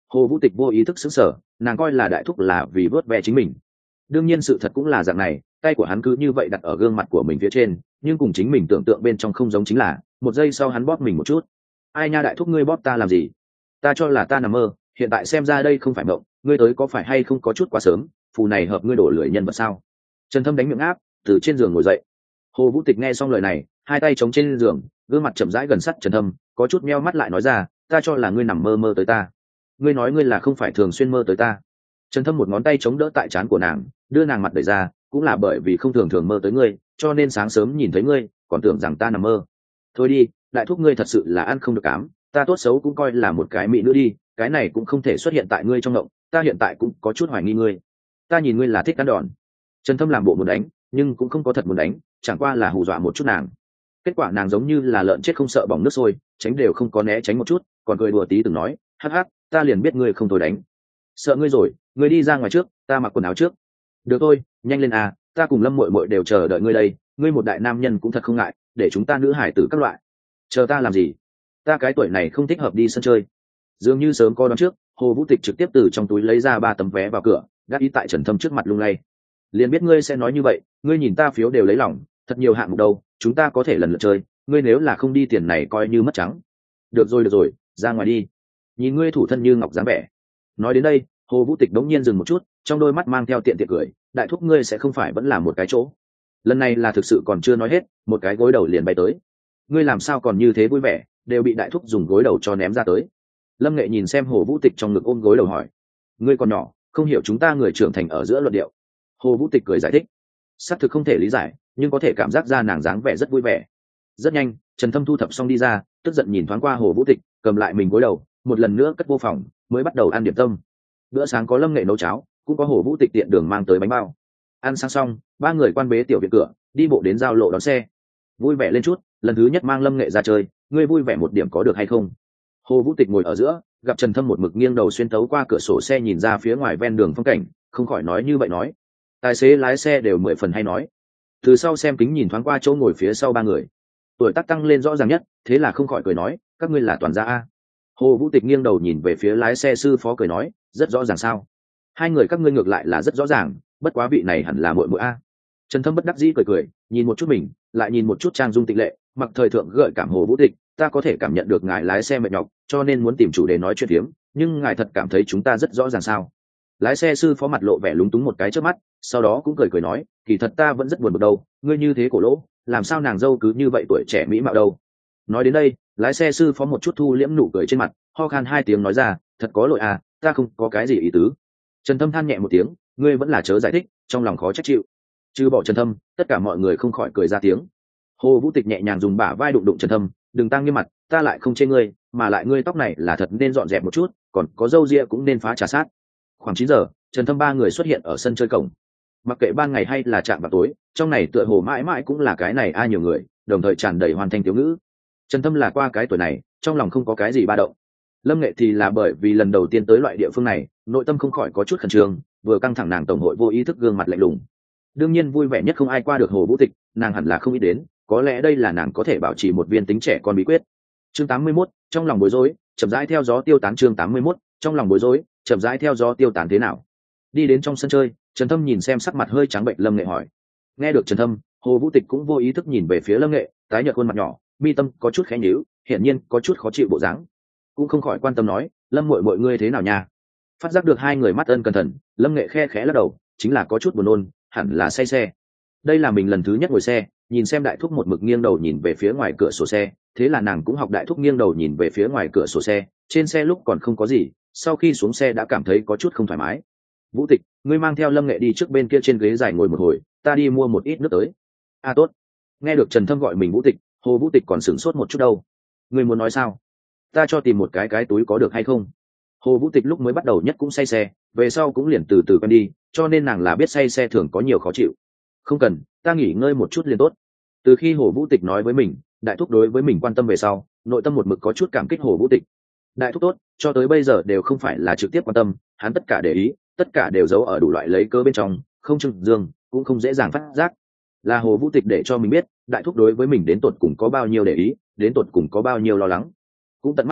Hồ Vũ Tịch vô ý thức sững sờ, nàng coi là đại thúc là vì vớt ve chính mình. Đương nhiên sự thật cũng là dạng này, tay của hắn cứ như vậy đặt ở gương mặt của mình phía trên, nhưng cùng chính mình tưởng tượng bên trong không giống, chính là một giây sau hắn bóp mình một chút. Ai nha, đại thúc ngươi bóp ta làm gì? Ta cho là ta nằm mơ, hiện tại xem ra đây không phải mộng, ngươi tới có phải hay không có chút quá sớm, phù này hợp ngươi đổ lưỡi nhân vật sao? Trần Thâm đánh miệng áp, từ trên giường ngồi dậy. Hồ Vũ Tịch nghe xong lời này, hai tay chống trên giường, gương mặt chậm rãi gần sát Trần Thâm, có chút meo mắt lại nói ra, ta cho là ngươi nằm mơ mơ tới ta. Ngươi nói ngươi là không phải thường xuyên mơ tới ta. Trần Thâm một ngón tay chống đỡ tại trán của nàng, đưa nàng mặt đẩy ra, cũng là bởi vì không thường thường mơ tới ngươi, cho nên sáng sớm nhìn thấy ngươi, còn tưởng rằng ta nằm mơ. Thôi đi, đại thúc ngươi thật sự là ăn không được cám, ta tốt xấu cũng coi là một cái mỹ nữ đi, cái này cũng không thể xuất hiện tại ngươi trong động, ta hiện tại cũng có chút hoài nghi ngươi. Ta nhìn ngươi là thích ăn đòn. Trần Thâm làm bộ muốn đánh, nhưng cũng không có thật muốn đánh, chẳng qua là hù dọa một chút nàng. Kết quả nàng giống như là lợn chết không sợ bỏng nước sôi, tránh đều không có né tránh một chút, còn cười đùa tí từng nói, hắc hắc, ta liền biết ngươi không thôi đánh. Sợ ngươi rồi, ngươi đi ra ngoài trước, ta mặc quần áo trước. Được thôi, nhanh lên à, ta cùng Lâm muội muội đều chờ đợi ngươi đây, ngươi một đại nam nhân cũng thật không ngại, để chúng ta nữ hải tử các loại. Chờ ta làm gì? Ta cái tuổi này không thích hợp đi sân chơi. Dường như sớm có đoán trước, Hồ Vũ Tịch trực tiếp từ trong túi lấy ra 3 tấm vé vào cửa, gác ý tại Trần Thâm trước mặt lung lay. Liền biết ngươi sẽ nói như vậy, ngươi nhìn ta phiếu đều lấy lòng, thật nhiều hạng mục đâu, chúng ta có thể lần lượt chơi, ngươi nếu là không đi tiền này coi như mất trắng. Được rồi, ra ngoài đi. Nhìn ngươi thủ thân như ngọc dáng vẻ. Nói đến đây, Hồ Vũ Tịch đống nhiên dừng một chút, trong đôi mắt mang theo tiện tiện cười, đại thúc ngươi sẽ không phải vẫn là một cái chỗ. Lần này là thực sự còn chưa nói hết, một cái gối đầu liền bay tới. Ngươi làm sao còn như thế vui vẻ, đều bị đại thúc dùng gối đầu cho ném ra tới. Lâm Nghệ nhìn xem Hồ Vũ Tịch trong ngực ôm gối đầu hỏi, ngươi còn nhỏ, không hiểu chúng ta người trưởng thành ở giữa luận điệu. Hồ Vũ Tịch cười giải thích, xác thực không thể lý giải, nhưng có thể cảm giác ra nàng dáng vẻ rất vui vẻ. Rất nhanh, Trần Thâm thu thập xong đi ra, tức giận nhìn thoáng qua Hồ Vũ Tịch, cầm lại mình gối đầu, một lần nữa cất vô phòng, mới bắt đầu ăn điểm tâm. Bữa sáng có Lâm Nghệ nấu cháo, cũng có Hồ Vũ Tịch tiện đường mang tới bánh bao. Ăn sáng xong, ba người quan bế tiểu viện cửa, đi bộ đến giao lộ đón xe. Vui vẻ lên chút, lần thứ nhất mang Lâm Nghệ ra chơi, ngươi vui vẻ một điểm có được hay không? Hồ Vũ Tịch ngồi ở giữa, gặp Trần Thâm một mực nghiêng đầu xuyên tấu qua cửa sổ xe nhìn ra phía ngoài ven đường phong cảnh, không khỏi nói như vậy nói. Tài xế lái xe đều 10 phần hay nói. Từ sau xem kính nhìn thoáng qua chỗ ngồi phía sau ba người, tuổi tác tăng lên rõ ràng nhất, thế là không khỏi cười nói, các ngươi là toàn gia a. Hồ Vũ Tịch nghiêng đầu nhìn về phía lái xe sư phó cười nói, rất rõ ràng sao? Hai người các ngươi ngược lại là rất rõ ràng, bất quá vị này hẳn là muội muội a. Trần Thâm bất đắc dĩ cười, nhìn một chút mình, lại nhìn một chút Trang Dung Tịch Lệ, mặc thời thượng gợi cảm Hồ Vũ Tịch, ta có thể cảm nhận được ngài lái xe mệt nhọc, cho nên muốn tìm chủ đề nói chuyện phiếm, nhưng ngài thật cảm thấy chúng ta rất rõ ràng sao? Lái xe sư phó mặt lộ vẻ lúng túng một cái trước mắt, sau đó cũng cười nói, kỳ thật ta vẫn rất buồn bực đâu, ngươi như thế cổ lỗ, làm sao nàng dâu cứ như vậy tuổi trẻ mỹ mạo đâu? Nói đến đây, lái xe sư phó một chút thu liễm nụ cười trên mặt, ho khan 2 tiếng nói ra, thật có lỗi à, ta không có cái gì ý tứ. Trần Thâm than nhẹ một tiếng, ngươi vẫn là chớ giải thích, trong lòng khó trách chịu. Trừ bỏ Trần Thâm, tất cả mọi người không khỏi cười ra tiếng. Hồ Vũ Tịch nhẹ nhàng dùng bả vai đụng đụng Trần Thâm, đừng tăng nghiêm mặt, ta lại không chê ngươi, mà lại ngươi tóc này là thật nên dọn dẹp một chút, còn có râu ria cũng nên phá trà sát. Khoảng 9 giờ, Trần Thâm ba người xuất hiện ở sân chơi cổng. Mặc kệ ban ngày hay là chạm vào tối, trong này tựa hồ mãi mãi cũng là cái này ai nhiều người, đồng thời tràn đầy hoàn thanh thiếu ngữ. Trần Thâm là qua cái tuổi này, trong lòng không có cái gì ba động. Lâm Nghệ thì là bởi vì lần đầu tiên tới loại địa phương này, nội tâm không khỏi có chút khẩn trương, vừa căng thẳng nàng tổng hội vô ý thức gương mặt lạnh lùng. Đương nhiên vui vẻ nhất không ai qua được Hồ Vũ Tịch, nàng hẳn là không nghĩ đến, có lẽ đây là nàng có thể bảo trì một viên tính trẻ con bí quyết. Chương 81, trong lòng bối rối, chậm rãi theo gió tiêu tán. Chương 81, trong lòng bối rối, chậm rãi theo gió tiêu tán. Thế nào? Đi đến trong sân chơi, Trần Thâm nhìn xem sắc mặt hơi trắng bệnh Lâm Nghệ hỏi. Nghe được Trần Thâm, Hồ Vũ Tịch cũng vô ý thức nhìn về phía Lâm Nghệ, tái nhợt khuôn mặt nhỏ, mi tâm có chút khẽ nhíu, hiển nhiên có chút khó chịu bộ dáng. Cũng không khỏi quan tâm nói, Lâm muội muội ngươi thế nào nha? Phát giác được hai người mắt ân cẩn thận, Lâm Nghệ khe khẽ lắc đầu, chính là có chút buồn nôn, hẳn là say xe. Đây là mình lần thứ nhất ngồi xe, nhìn xem đại thúc một mực nghiêng đầu nhìn về phía ngoài cửa sổ xe, thế là nàng cũng học đại thúc nghiêng đầu nhìn về phía ngoài cửa sổ xe. Trên xe lúc còn không có gì, sau khi xuống xe đã cảm thấy có chút không thoải mái. Vũ Tịch, ngươi mang theo Lâm Nghệ đi trước bên kia trên ghế dài ngồi một hồi, ta đi mua một ít nước tới. À tốt. Nghe được Trần Thâm gọi mình Vũ Tịch, Hồ Vũ Tịch còn sửng sốt một chút đâu. Ngươi muốn nói sao? Ta cho tìm một cái túi có được hay không? Hồ Vũ Tịch lúc mới bắt đầu nhất cũng say xe, về sau cũng liền từ từ quen đi, cho nên nàng là biết say xe thường có nhiều khó chịu. Không cần, ta nghỉ ngơi một chút liền tốt. Từ khi Hồ Vũ Tịch nói với mình, đại thúc đối với mình quan tâm về sau, nội tâm một mực có chút cảm kích Hồ Vũ Tịch. Đại thúc tốt, cho tới bây giờ đều không phải là trực tiếp quan tâm, hắn tất cả để ý, tất cả đều giấu ở đủ loại lấy cớ bên trong, không trừng dương, cũng không dễ dàng phát giác. Là Hồ Vũ Tịch để cho mình biết, đại thúc đối với mình đến tột cùng có bao nhiêu để ý, đến tột cùng có bao nhiêu lo lắng. Cũng tận mắt thấy,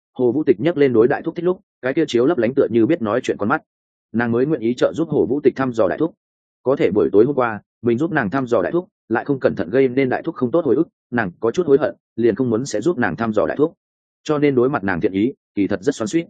Hồ Vũ Tịch nhấc lên đối đại thúc thích lúc, cái kia chiếu lấp lánh tựa như biết nói chuyện con mắt. Nàng mới nguyện ý trợ giúp Hồ Vũ Tịch thăm dò đại thúc. Có thể buổi tối hôm qua mình giúp nàng thăm dò đại thúc, lại không cẩn thận gây nên đại thúc không tốt hồi ức, nàng có chút hối hận, liền không muốn sẽ giúp nàng thăm dò đại thúc. Cho nên đối mặt nàng thiện ý, kỳ thật rất xoắn xuýt.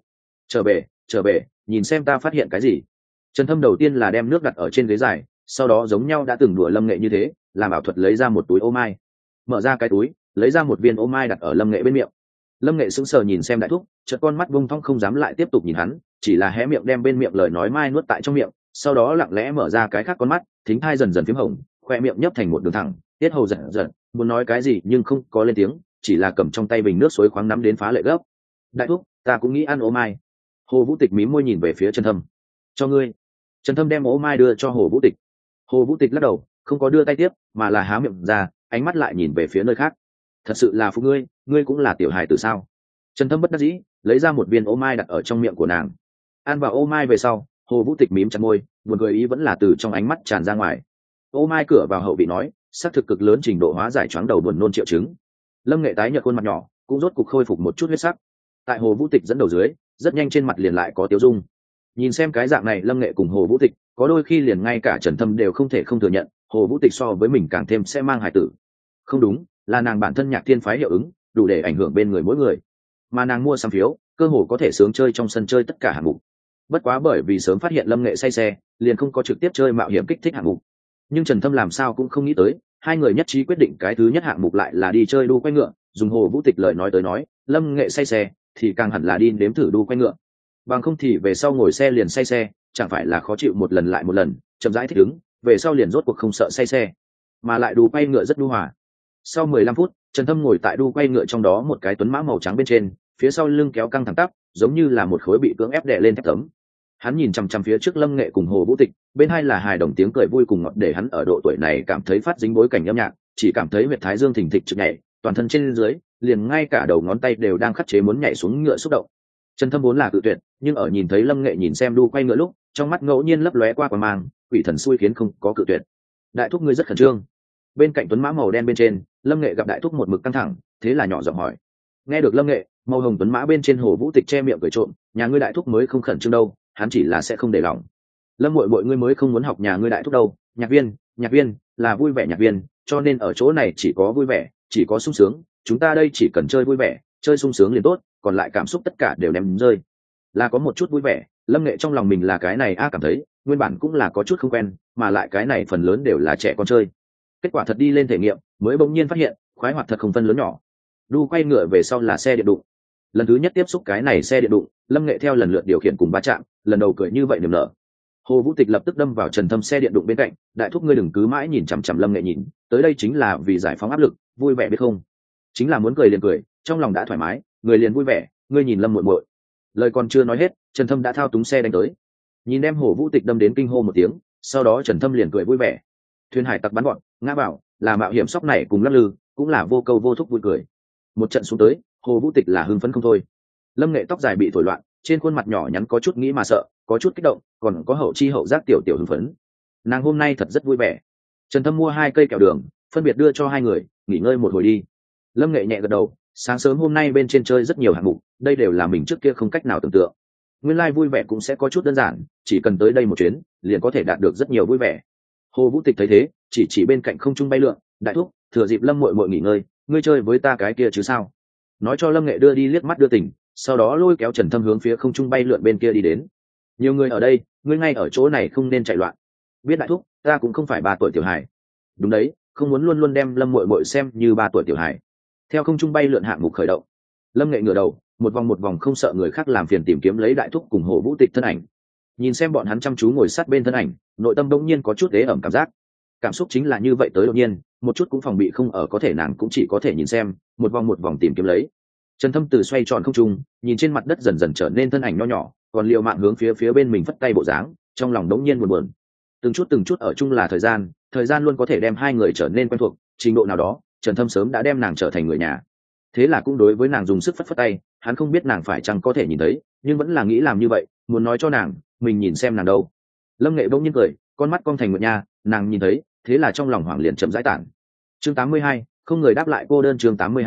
Trở về, nhìn xem ta phát hiện cái gì. Trần Thâm đầu tiên là đem nước đặt ở trên ghế dài, sau đó giống nhau đã từng đùa Lâm Nghệ như thế, làm ảo thuật lấy ra một túi ô mai. Mở ra cái túi, lấy ra một viên ô mai đặt ở Lâm Nghệ bên miệng. Lâm Nghệ sững sờ nhìn xem đại thúc, chợt con mắt bông thong không dám lại tiếp tục nhìn hắn, chỉ là hé miệng đem bên miệng lời nói mai nuốt tại trong miệng, sau đó lặng lẽ mở ra cái khác con mắt, thính thai dần dần phím hồng, khoe miệng nhấp thành một đường thẳng, tiết hầu giật giật, muốn nói cái gì nhưng không có lên tiếng, chỉ là cầm trong tay bình nước suối khoáng nắm đến phá lệ gấp. Đại thúc, ta cũng nghĩ ăn ô mai. Hồ Vũ Tịch mím môi nhìn về phía Trần Thâm. Cho ngươi. Trần Thâm đem ô mai đưa cho Hồ Vũ Tịch. Hồ Vũ Tịch lắc đầu, không có đưa tay tiếp, mà là há miệng ra, ánh mắt lại nhìn về phía nơi khác. Thật sự là phụ ngươi, ngươi cũng là tiểu hài tử sao? Trần Thâm bất đắc dĩ, lấy ra một viên ô mai đặt ở trong miệng của nàng. Ăn vào ô mai về sau, Hồ Vũ Tịch mím chặt môi, buồn cười ý vẫn là từ trong ánh mắt tràn ra ngoài. Ô mai cửa vào hậu bị nói, xác thực cực lớn trình độ hóa giải choáng đầu buồn nôn triệu chứng. Lâm Nghệ tái nhợt khuôn mặt nhỏ, cũng rốt cục khôi phục một chút huyết sắc. Tại Hồ Vũ Tịch dẫn đầu dưới, rất nhanh trên mặt liền lại có tiêu dung. Nhìn xem cái dạng này Lâm Nghệ cùng Hồ Vũ Tịch, có đôi khi liền ngay cả Trần Thâm đều không thể không thừa nhận, Hồ Vũ Tịch so với mình càng thêm sẽ mang hài tử. Không đúng, là nàng bản thân nhạc thiên phái hiệu ứng, đủ để ảnh hưởng bên người mỗi người. Mà nàng mua sắm phiếu, cơ hồ có thể sướng chơi trong sân chơi tất cả hạng mục. Bất quá bởi vì sớm phát hiện Lâm Nghệ say xe, liền không có trực tiếp chơi mạo hiểm kích thích hạng mục. Nhưng Trần Thâm làm sao cũng không nghĩ tới, hai người nhất trí quyết định cái thứ nhất hạng mục lại là đi chơi đu quay ngựa. Dùng Hồ Vũ Tịch lời nói tới nói, Lâm Nghệ say xe thì càng hẳn là đi nếm thử đu quay ngựa. Bằng không thì về sau ngồi xe liền say xe, chẳng phải là khó chịu một lần lại một lần, chậm rãi thích ứng, về sau liền rốt cuộc không sợ say xe. Mà lại đu quay ngựa rất đu hòa. Sau 15 phút, Trần Thâm ngồi tại đu quay ngựa trong đó một cái tuấn mã màu trắng bên trên, phía sau lưng kéo căng thẳng tắp, giống như là một khối bị cưỡng ép đè lên thép tấm. Hắn nhìn chằm chằm phía trước Lâm Nghệ cùng Hồ Vũ Tịch, bên hai là hài đồng tiếng cười vui cùng ngọt, để hắn ở độ tuổi này cảm thấy phát dính bối cảnh âm nhạc, chỉ cảm thấy huyệt thái dương thình thịch trực nhảy, toàn thân trên dưới, liền ngay cả đầu ngón tay đều đang khắc chế muốn nhảy xuống ngựa xúc động. Trần Thâm vốn là cự tuyệt, nhưng ở nhìn thấy Lâm Nghệ nhìn xem đu quay ngựa lúc, trong mắt ngẫu nhiên lấp lóe qua quang mang, quỷ thần xui khiến không có cự tuyệt. Đại thúc ngươi rất khẩn trương. Bên cạnh tuấn mã màu đen bên trên, Lâm Nghệ gặp đại thúc một mực căng thẳng, thế là nhỏ giọng hỏi. Nghe được Lâm Nghệ, màu hồng tuấn mã bên trên Hồ Vũ Tịch che miệng cười trộm, nhà ngươi đại thúc mới không khẩn trương đâu, hắn chỉ là sẽ không để lòng. Lâm muội muội ngươi mới không muốn học nhà ngươi đại thúc đâu, nhạc viên là vui vẻ nhạc viên, cho nên ở chỗ này chỉ có vui vẻ, chỉ có sung sướng, chúng ta đây chỉ cần chơi vui vẻ, chơi sung sướng liền tốt, còn lại cảm xúc tất cả đều ném rơi. Là có một chút vui vẻ, Lâm Nghệ trong lòng mình là cái này cảm thấy, nguyên bản cũng là có chút không quen, mà lại cái này phần lớn đều là trẻ con chơi. Kết quả thật đi lên thể nghiệm, mới bỗng nhiên phát hiện, khoái hoạt thật không phân lớn nhỏ. Đu quay ngựa về sau là xe điện đụng. Lần thứ nhất tiếp xúc cái này xe điện đụng, Lâm Nghệ theo lần lượt điều khiển cùng va chạm, lần đầu cười như vậy niềm nở. Hồ Vũ Tịch lập tức đâm vào Trần Thâm xe điện đụng bên cạnh, đại thúc ngươi đừng cứ mãi nhìn chằm chằm Lâm Nghệ nhìn, tới đây chính là vì giải phóng áp lực, vui vẻ biết không? Chính là muốn cười liền cười, trong lòng đã thoải mái, người liền vui vẻ, ngươi nhìn Lâm muội muội. Lời còn chưa nói hết, Trần Thâm đã thao túng xe đánh tới. Nhìn đem Hồ Vũ Tịch đâm đến kinh hô một tiếng, sau đó Trần Thâm liền cười vui vẻ. Thuyền hải tặc bắn gọn, ngã bảo, là mạo hiểm sóc này cùng lắc lư, cũng là vô câu vô thúc vui cười. Một trận xuống tới, Hồ Vũ Tịch là hưng phấn không thôi. Lâm Nghệ tóc dài bị thổi loạn, trên khuôn mặt nhỏ nhắn có chút nghĩ mà sợ, có chút kích động, còn có hậu chi hậu giác tiểu tiểu hưng phấn. Nàng hôm nay thật rất vui vẻ. Trần Thâm mua 2 cây kẹo đường, phân biệt đưa cho hai người, nghỉ ngơi một hồi đi. Lâm Nghệ nhẹ gật đầu, sáng sớm hôm nay bên trên chơi rất nhiều hạng mục, đây đều là mình trước kia không cách nào tưởng tượng. Nguyên lai vui vẻ cũng sẽ có chút đơn giản, chỉ cần tới đây một chuyến, liền có thể đạt được rất nhiều vui vẻ. Hồ Vũ Tịch thấy thế, chỉ bên cạnh không trung bay lượn, đại thúc, thừa dịp Lâm muội muội nghỉ ngơi, ngươi chơi với ta cái kia chứ sao? Nói cho Lâm Nghệ đưa đi liếc mắt đưa tình, sau đó lôi kéo Trần Thâm hướng phía không trung bay lượn bên kia đi đến. Nhiều người ở đây, ngươi ngay ở chỗ này không nên chạy loạn. Biết đại thúc, ta cũng không phải 3 tuổi tiểu hài. Đúng đấy, không muốn luôn luôn đem Lâm muội muội xem như 3 tuổi tiểu hài. Theo không trung bay lượn hạng mục khởi động, Lâm Nghệ ngửa đầu, một vòng không sợ người khác làm phiền tìm kiếm lấy đại thúc cùng Hồ Vũ Tịch thân ảnh. Nhìn xem bọn hắn chăm chú ngồi sát bên thân ảnh, nội tâm đột nhiên có chút ế ẩm cảm giác. Cảm xúc chính là như vậy tới đột nhiên, một chút cũng phòng bị không ở, có thể nàng cũng chỉ có thể nhìn xem, một vòng tìm kiếm lấy. Trần Thâm từ xoay tròn không trung, nhìn trên mặt đất dần dần trở nên thân ảnh nho nhỏ, còn liều mạng hướng phía bên mình phất tay bộ dáng, trong lòng đống nhiên buồn. Từng chút ở chung là thời gian luôn có thể đem hai người trở nên quen thuộc, trình độ nào đó, Trần Thâm sớm đã đem nàng trở thành người nhà. Thế là cũng đối với nàng dùng sức phất tay, hắn không biết nàng phải chăng có thể nhìn thấy, nhưng vẫn là nghĩ làm như vậy, muốn nói cho nàng, mình nhìn xem nàng đâu. Lâm Nghệ bỗng nhiên cười, con mắt cong thành nguyệt nha, nàng nhìn thấy, thế là trong lòng hoảng liền chậm rãi tản. Chương 82, không người đáp lại cô đơn. Chương 82,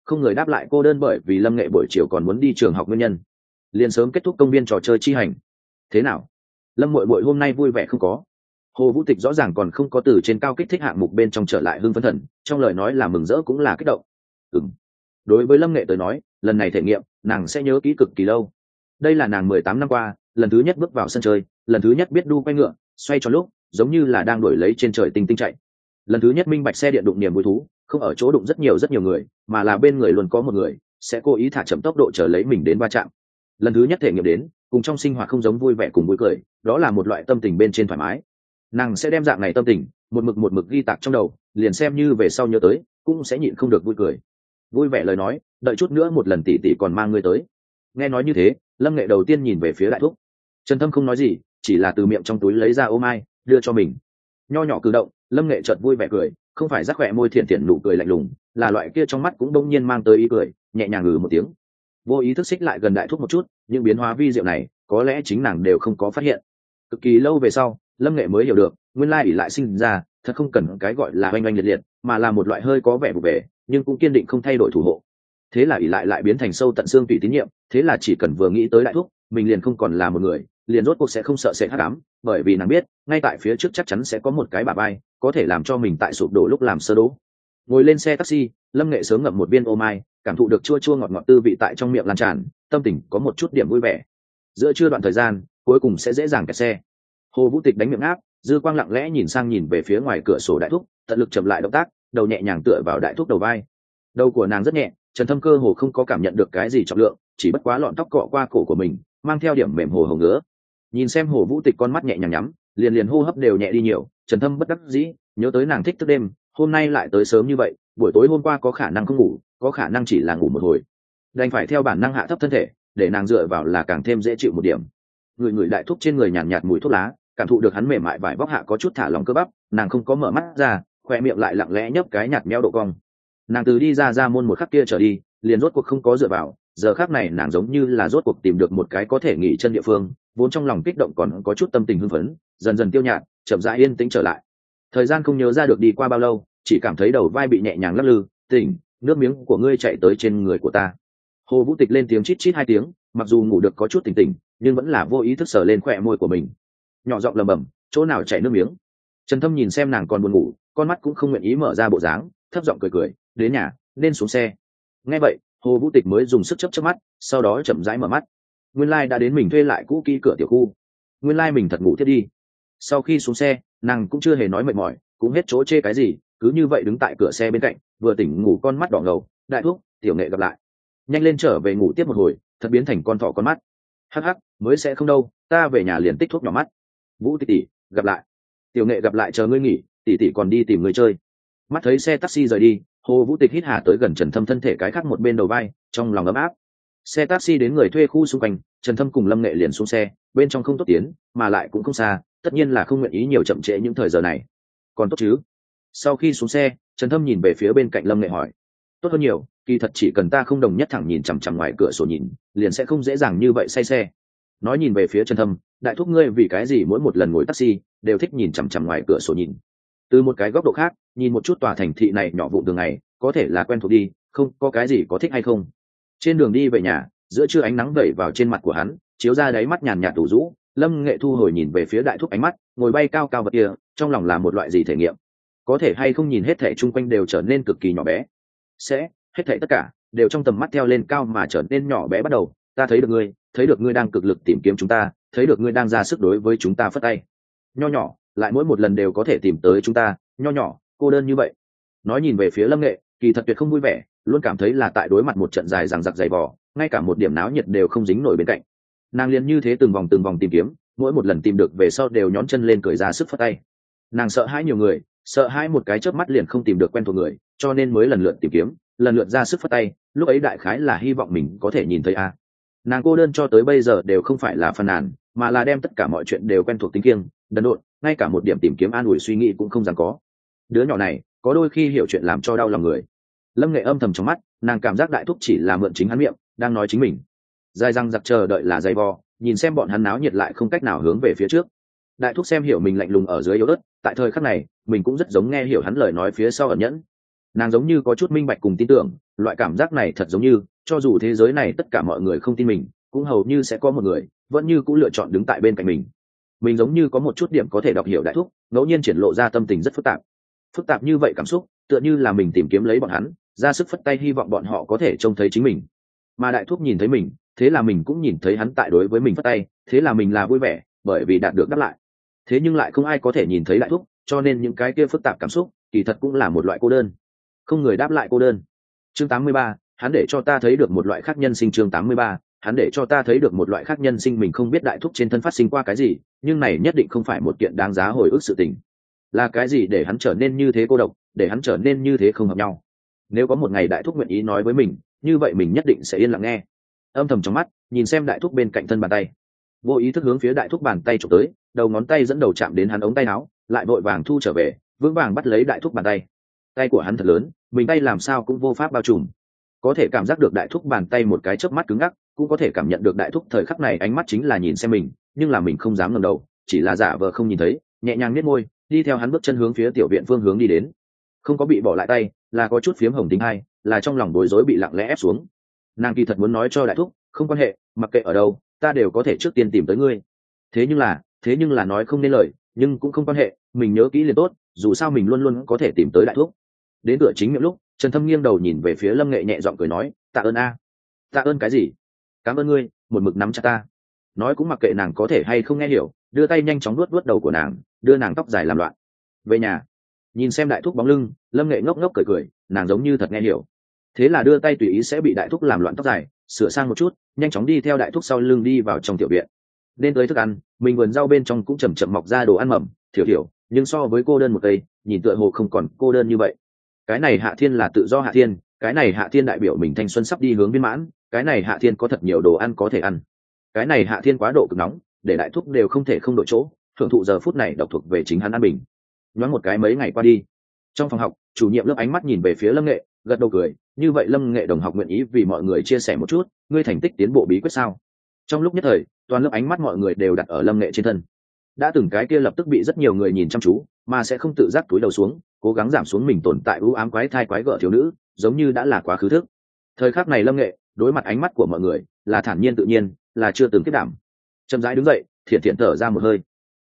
không người đáp lại cô đơn bởi vì Lâm Nghệ buổi chiều còn muốn đi trường học nguyên nhân. Liền sớm kết thúc công viên trò chơi chi hành. Thế nào, Lâm muội muội hôm nay vui vẻ không có? Hồ Vũ Tịch rõ ràng còn không có từ trên cao kích thích hạng mục bên trong trở lại hưng phấn thần, trong lời nói là mừng rỡ cũng là kích động. Đối với Lâm Nghệ tới nói, lần này thể nghiệm nàng sẽ nhớ kỹ cực kỳ lâu. Đây là nàng 18 năm qua lần thứ nhất bước vào sân chơi, lần thứ nhất biết đu quay ngựa xoay tròn lúc giống như là đang đuổi lấy trên trời tinh tinh chạy, lần thứ nhất minh bạch xe điện đụng niềm vui thú không ở chỗ đụng rất nhiều người, mà là bên người luôn có một người sẽ cố ý thả chậm tốc độ chờ lấy mình đến va chạm. Lần thứ nhất thể nghiệm đến cùng trong sinh hoạt không giống vui vẻ cùng vui cười, đó là một loại tâm tình bên trên thoải mái. Nàng sẽ đem dạng này tâm tình một mực ghi tạc trong đầu, liền xem như về sau nhớ tới cũng sẽ nhịn không được vui cười. Vui vẻ lời nói, đợi chút nữa một lần tỷ tỷ còn mang ngươi tới. Nghe nói như thế, Lâm Nghệ đầu tiên nhìn về phía đại thúc. Trần Thâm không nói gì, chỉ là từ miệng trong túi lấy ra ô mai đưa cho mình. Nho nhỏ cử động, Lâm Nghệ chợt vui vẻ cười, không phải rắc khỏe môi thiện thiện nụ cười lạnh lùng, là loại kia trong mắt cũng đông nhiên mang tới ý cười, nhẹ nhàng ngừ một tiếng. Vô ý thức xích lại gần đại thúc một chút, những biến hóa vi diệu này có lẽ chính nàng đều không có phát hiện. Cực kỳ lâu về sau, Lâm Nghệ mới hiểu được, nguyên lai ỷ lại sinh ra thật không cần cái gọi là oanh oanh liệt liệt, mà là một loại hơi có vẻ vụ về nhưng cũng kiên định không thay đổi thủ hộ. Thế là ỷ lại biến thành sâu tận xương tùy tín nhiệm, thế là chỉ cần vừa nghĩ tới đại thúc, mình liền không còn là một người, liền rốt cuộc sẽ không sợ sệt hắc ám, bởi vì nàng biết ngay tại phía trước chắc chắn sẽ có một cái bả vai có thể làm cho mình tại sụp đổ lúc làm sơ đỗ. Ngồi lên xe taxi, Lâm Nghệ sớm ngậm một viên ô mai, cảm thụ được chua chua ngọt ngọt tư vị tại trong miệng lan tràn, tâm tình có một chút điểm vui vẻ. Giữa trưa đoạn thời gian cuối cùng sẽ dễ dàng kẹt xe. Hồ Vũ Tịch đánh miệng áp, dư quang lặng lẽ nhìn về phía ngoài cửa sổ đại thúc, tận lực chậm lại động tác, đầu nhẹ nhàng tựa vào đại thúc đầu vai. Đầu của nàng rất nhẹ, Trần Thâm cơ hồ không có cảm nhận được cái gì trọng lượng, chỉ bất quá lọn tóc cọ qua cổ của mình, mang theo điểm mềm hồ hồng ngứa. Nhìn xem Hồ Vũ Tịch con mắt nhẹ nhàng nhắm, liền hô hấp đều nhẹ đi nhiều, Trần Thâm bất đắc dĩ, nhớ tới nàng thích thức đêm, hôm nay lại tới sớm như vậy, buổi tối hôm qua có khả năng không ngủ, có khả năng chỉ là ngủ một hồi, đành phải theo bản năng hạ thấp thân thể, để nàng dựa vào là càng thêm dễ chịu một điểm. Người đại thúc trên người nhàn nhạt mùi thuốc lá, cảm thụ được hắn mềm mại vải vóc hạ có chút thả lỏng cơ bắp, nàng không có mở mắt ra, khoe miệng lại lặng lẽ nhấp cái nhạt méo độ cong. Nàng từ đi ra môn một khắc kia trở đi, liền rốt cuộc không có dựa vào, giờ khắc này nàng giống như là rốt cuộc tìm được một cái có thể nghỉ chân địa phương, vốn trong lòng kích động còn có chút tâm tình hưng phấn, dần dần tiêu nhạt, chậm rãi yên tĩnh trở lại. Thời gian không nhớ ra được đi qua bao lâu, chỉ cảm thấy đầu vai bị nhẹ nhàng lắc lư, tỉnh, nước miếng của ngươi chạy tới trên người của ta. Hồ Vũ Tịch lên tiếng chít chít 2 tiếng, mặc dù ngủ được có chút tỉnh, nhưng vẫn là vô ý thức sờ lên khóe môi của mình, nhỏ giọng lẩm bẩm, chỗ nào chảy nước miếng. Trần Thâm nhìn xem nàng còn buồn ngủ, con mắt cũng không nguyện ý mở ra bộ dáng, thấp giọng cười, đến nhà nên xuống xe. Nghe vậy, Hồ Vũ Tịch mới dùng sức chớp mắt, sau đó chậm rãi mở mắt. Nguyên lai đã đến mình thuê lại cũ kỹ cửa tiểu khu, nguyên lai mình thật ngủ thiết đi. Sau khi xuống xe, nàng cũng chưa hề nói mệt mỏi, cũng hết chỗ chê cái gì, cứ như vậy đứng tại cửa xe bên cạnh, vừa tỉnh ngủ con mắt đỏ ngầu, đại thúc, tiểu Nghệ gặp lại, nhanh lên trở về ngủ tiếp một hồi, thật biến thành con thỏ con mắt. Hắc hắc, mới sẽ không đâu, ta về nhà liền tích thuốc nhỏ mắt. Vũ Tịch tỷ, gặp lại. Tiểu Nghệ gặp lại, chờ ngươi nghỉ, tỷ tỷ còn đi tìm người chơi. Mắt thấy xe taxi rời đi, Hồ Vũ Tịch hít hà tới gần Trần Thâm thân thể cái khác một bên đầu vai, trong lòng ấm áp. Xe taxi đến người thuê khu xung quanh, Trần Thâm cùng Lâm Nghệ liền xuống xe, bên trong không tốt tiến, mà lại cũng không xa, tất nhiên là không nguyện ý nhiều chậm trễ những thời giờ này. Còn tốt chứ? Sau khi xuống xe, Trần Thâm nhìn về phía bên cạnh Lâm Nghệ hỏi. Tốt hơn nhiều, kỳ thật chỉ cần ta không đồng nhất thẳng nhìn chằm chằm ngoài cửa sổ nhìn, liền sẽ không dễ dàng như vậy say xe. Nói nhìn về phía Trần Thâm, đại thúc ngươi vì cái gì mỗi một lần ngồi taxi đều thích nhìn chằm chằm ngoài cửa sổ nhìn? Từ một cái góc độ khác, nhìn một chút tòa thành thị này nhỏ vụn thường ngày, có thể là quen thuộc đi, không có cái gì có thích hay không. Trên đường đi về nhà, giữa trưa ánh nắng vẩy vào trên mặt của hắn, chiếu ra đáy mắt nhàn nhạt đủ rũ. Lâm Nghệ thu hồi nhìn về phía đại thúc ánh mắt, ngồi bay cao cao vật kia, trong lòng là một loại gì thể nghiệm? Có thể hay không nhìn hết thảy chung quanh đều trở nên cực kỳ nhỏ bé? Sẽ, hết thảy tất cả đều trong tầm mắt theo lên cao mà trở nên nhỏ bé bắt đầu. Ta thấy được ngươi đang cực lực tìm kiếm chúng ta, thấy được ngươi đang ra sức đối với chúng ta phất tay. Nho nhỏ, lại mỗi một lần đều có thể tìm tới chúng ta, nho nhỏ, cô đơn như vậy. Nói nhìn về phía Lâm Nghệ, kỳ thật tuyệt không vui vẻ, luôn cảm thấy là tại đối mặt một trận dài dằng dặc dày vò, ngay cả một điểm náo nhiệt đều không dính nổi bên cạnh. Nàng liền như thế từng vòng tìm kiếm, mỗi một lần tìm được về sau đều nhón chân lên cười ra sức phất tay. Nàng sợ hãi nhiều người, sợ hãi một cái chớp mắt liền không tìm được quen thuộc người, cho nên mới lần lượt tìm kiếm, lần lượt ra sức phất tay. Lúc ấy đại khái là hy vọng mình có thể nhìn thấy a. Nàng cô đơn cho tới bây giờ đều không phải là phàn nàn, mà là đem tất cả mọi chuyện đều quen thuộc tính kiêng, đần độn, ngay cả một điểm tìm kiếm an ủi suy nghĩ cũng không dám có. Đứa nhỏ này có đôi khi hiểu chuyện làm cho đau lòng người. Lâm Nghệ âm thầm trong mắt, nàng cảm giác đại thúc chỉ là mượn chính hắn miệng đang nói chính mình. Dài răng giặc chờ đợi là dây vò, nhìn xem bọn hắn náo nhiệt lại không cách nào hướng về phía trước. Đại thúc xem hiểu mình lạnh lùng ở dưới yếu ớt, tại thời khắc này mình cũng rất giống nghe hiểu hắn lời nói phía sau ẩn nhẫn. Nàng giống như có chút minh bạch cùng tin tưởng, loại cảm giác này thật giống như cho dù thế giới này tất cả mọi người không tin mình, cũng hầu như sẽ có một người vẫn như cũng lựa chọn đứng tại bên cạnh mình giống như có một chút điểm có thể đọc hiểu đại thúc ngẫu nhiên triển lộ ra tâm tình rất phức tạp như vậy cảm xúc, tựa như là mình tìm kiếm lấy bọn hắn, ra sức phất tay hy vọng bọn họ có thể trông thấy chính mình, mà đại thúc nhìn thấy mình, thế là mình cũng nhìn thấy hắn tại đối với mình phất tay, thế là mình là vui vẻ bởi vì đạt được đáp lại. Thế nhưng lại không ai có thể nhìn thấy đại thúc, cho nên những cái kia phức tạp cảm xúc kỳ thật cũng là một loại cô đơn, không người đáp lại cô đơn. Chương 83, hắn để cho ta thấy được một loại khác nhân sinh. Chương 83, hắn để cho ta thấy được một loại khác nhân sinh. Mình không biết đại thúc trên thân phát sinh qua cái gì, nhưng này nhất định không phải một kiện đáng giá hồi ức sự tình. Là cái gì để hắn trở nên như thế cô độc, để hắn trở nên như thế không hợp nhau? Nếu có một ngày đại thúc nguyện ý nói với mình, như vậy mình nhất định sẽ yên lặng nghe. Âm thầm trong mắt nhìn xem đại thúc bên cạnh thân bàn tay, vô ý thức hướng phía đại thúc bàn tay chụp tới, đầu ngón tay dẫn đầu chạm đến hắn ống tay áo, lại vội vàng thu trở về, vững vàng bắt lấy đại thúc bàn tay. Tay của hắn thật lớn, mình tay làm sao cũng vô pháp bao trùm, có thể cảm giác được đại thúc bàn tay một cái chớp mắt cứng ngắc, cũng có thể cảm nhận được đại thúc thời khắc này ánh mắt chính là nhìn xem mình, nhưng là mình không dám ngẩng đầu, chỉ là giả vờ không nhìn thấy, nhẹ nhàng nhếch môi, đi theo hắn bước chân hướng phía tiểu viện phương hướng đi đến. Không có bị bỏ lại tay, là có chút phiếm hồng tính hay, là trong lòng bối rối bị lặng lẽ ép xuống. Nàng kỳ thật muốn nói cho đại thúc, không quan hệ, mặc kệ ở đâu, ta đều có thể trước tiên tìm tới ngươi. Thế nhưng là nói không nên lời, nhưng cũng không quan hệ, mình nhớ kỹ liền tốt, dù sao mình luôn luôn có thể tìm tới đại thúc. Đến cửa chính miệng lúc, Trần Thâm nghiêng đầu nhìn về phía Lâm Nghệ, nhẹ giọng cười nói, tạ ơn a. Tạ ơn cái gì? Cảm ơn ngươi, một mực nắm chặt ta. Nói cũng mặc kệ nàng có thể hay không nghe hiểu, đưa tay nhanh chóng vuốt đầu của nàng, đưa nàng tóc dài làm loạn. Về nhà. Nhìn xem đại thúc bóng lưng, Lâm Nghệ ngốc ngốc cười cười, nàng giống như thật nghe hiểu. Thế là đưa tay tùy ý sẽ bị đại thúc làm loạn tóc dài, sửa sang một chút, nhanh chóng đi theo đại thúc sau lưng đi vào trong tiểu viện. Đến tới thức ăn, mình vườn rau bên trong cũng chậm chậm mọc ra đồ ăn mầm, thiểu, nhưng so với cô đơn một cây, nhìn tựa hồ không còn cô đơn như vậy. Cái này hạ thiên là tự do hạ thiên, cái này hạ thiên đại biểu mình thanh xuân sắp đi hướng viên mãn, cái này hạ thiên có thật nhiều đồ ăn có thể ăn, cái này hạ thiên quá độ cực nóng, để đại thúc đều không thể không đổi chỗ, thưởng thụ giờ phút này độc thuộc về chính hắn an bình. Nhoáng một cái mấy ngày qua đi, trong phòng học, chủ nhiệm lớp ánh mắt nhìn về phía Lâm Nghệ, gật đầu cười, như vậy Lâm Nghệ đồng học nguyện ý vì mọi người chia sẻ một chút ngươi thành tích tiến bộ bí quyết sao? Trong lúc nhất thời, toàn lớp ánh mắt mọi người đều đặt ở Lâm Nghệ trên thân. Đã từng cái kia lập tức bị rất nhiều người nhìn chăm chú, mà sẽ không tự giác túi đầu xuống, cố gắng giảm xuống mình tồn tại ưu ám quái thai quái gở thiếu nữ, giống như đã là quá khứ thức. Thời khắc này Lâm Nghệ đối mặt ánh mắt của mọi người là thản nhiên tự nhiên, là chưa từng kết đảm. Chậm rãi đứng dậy, thiện thiện thở ra một hơi.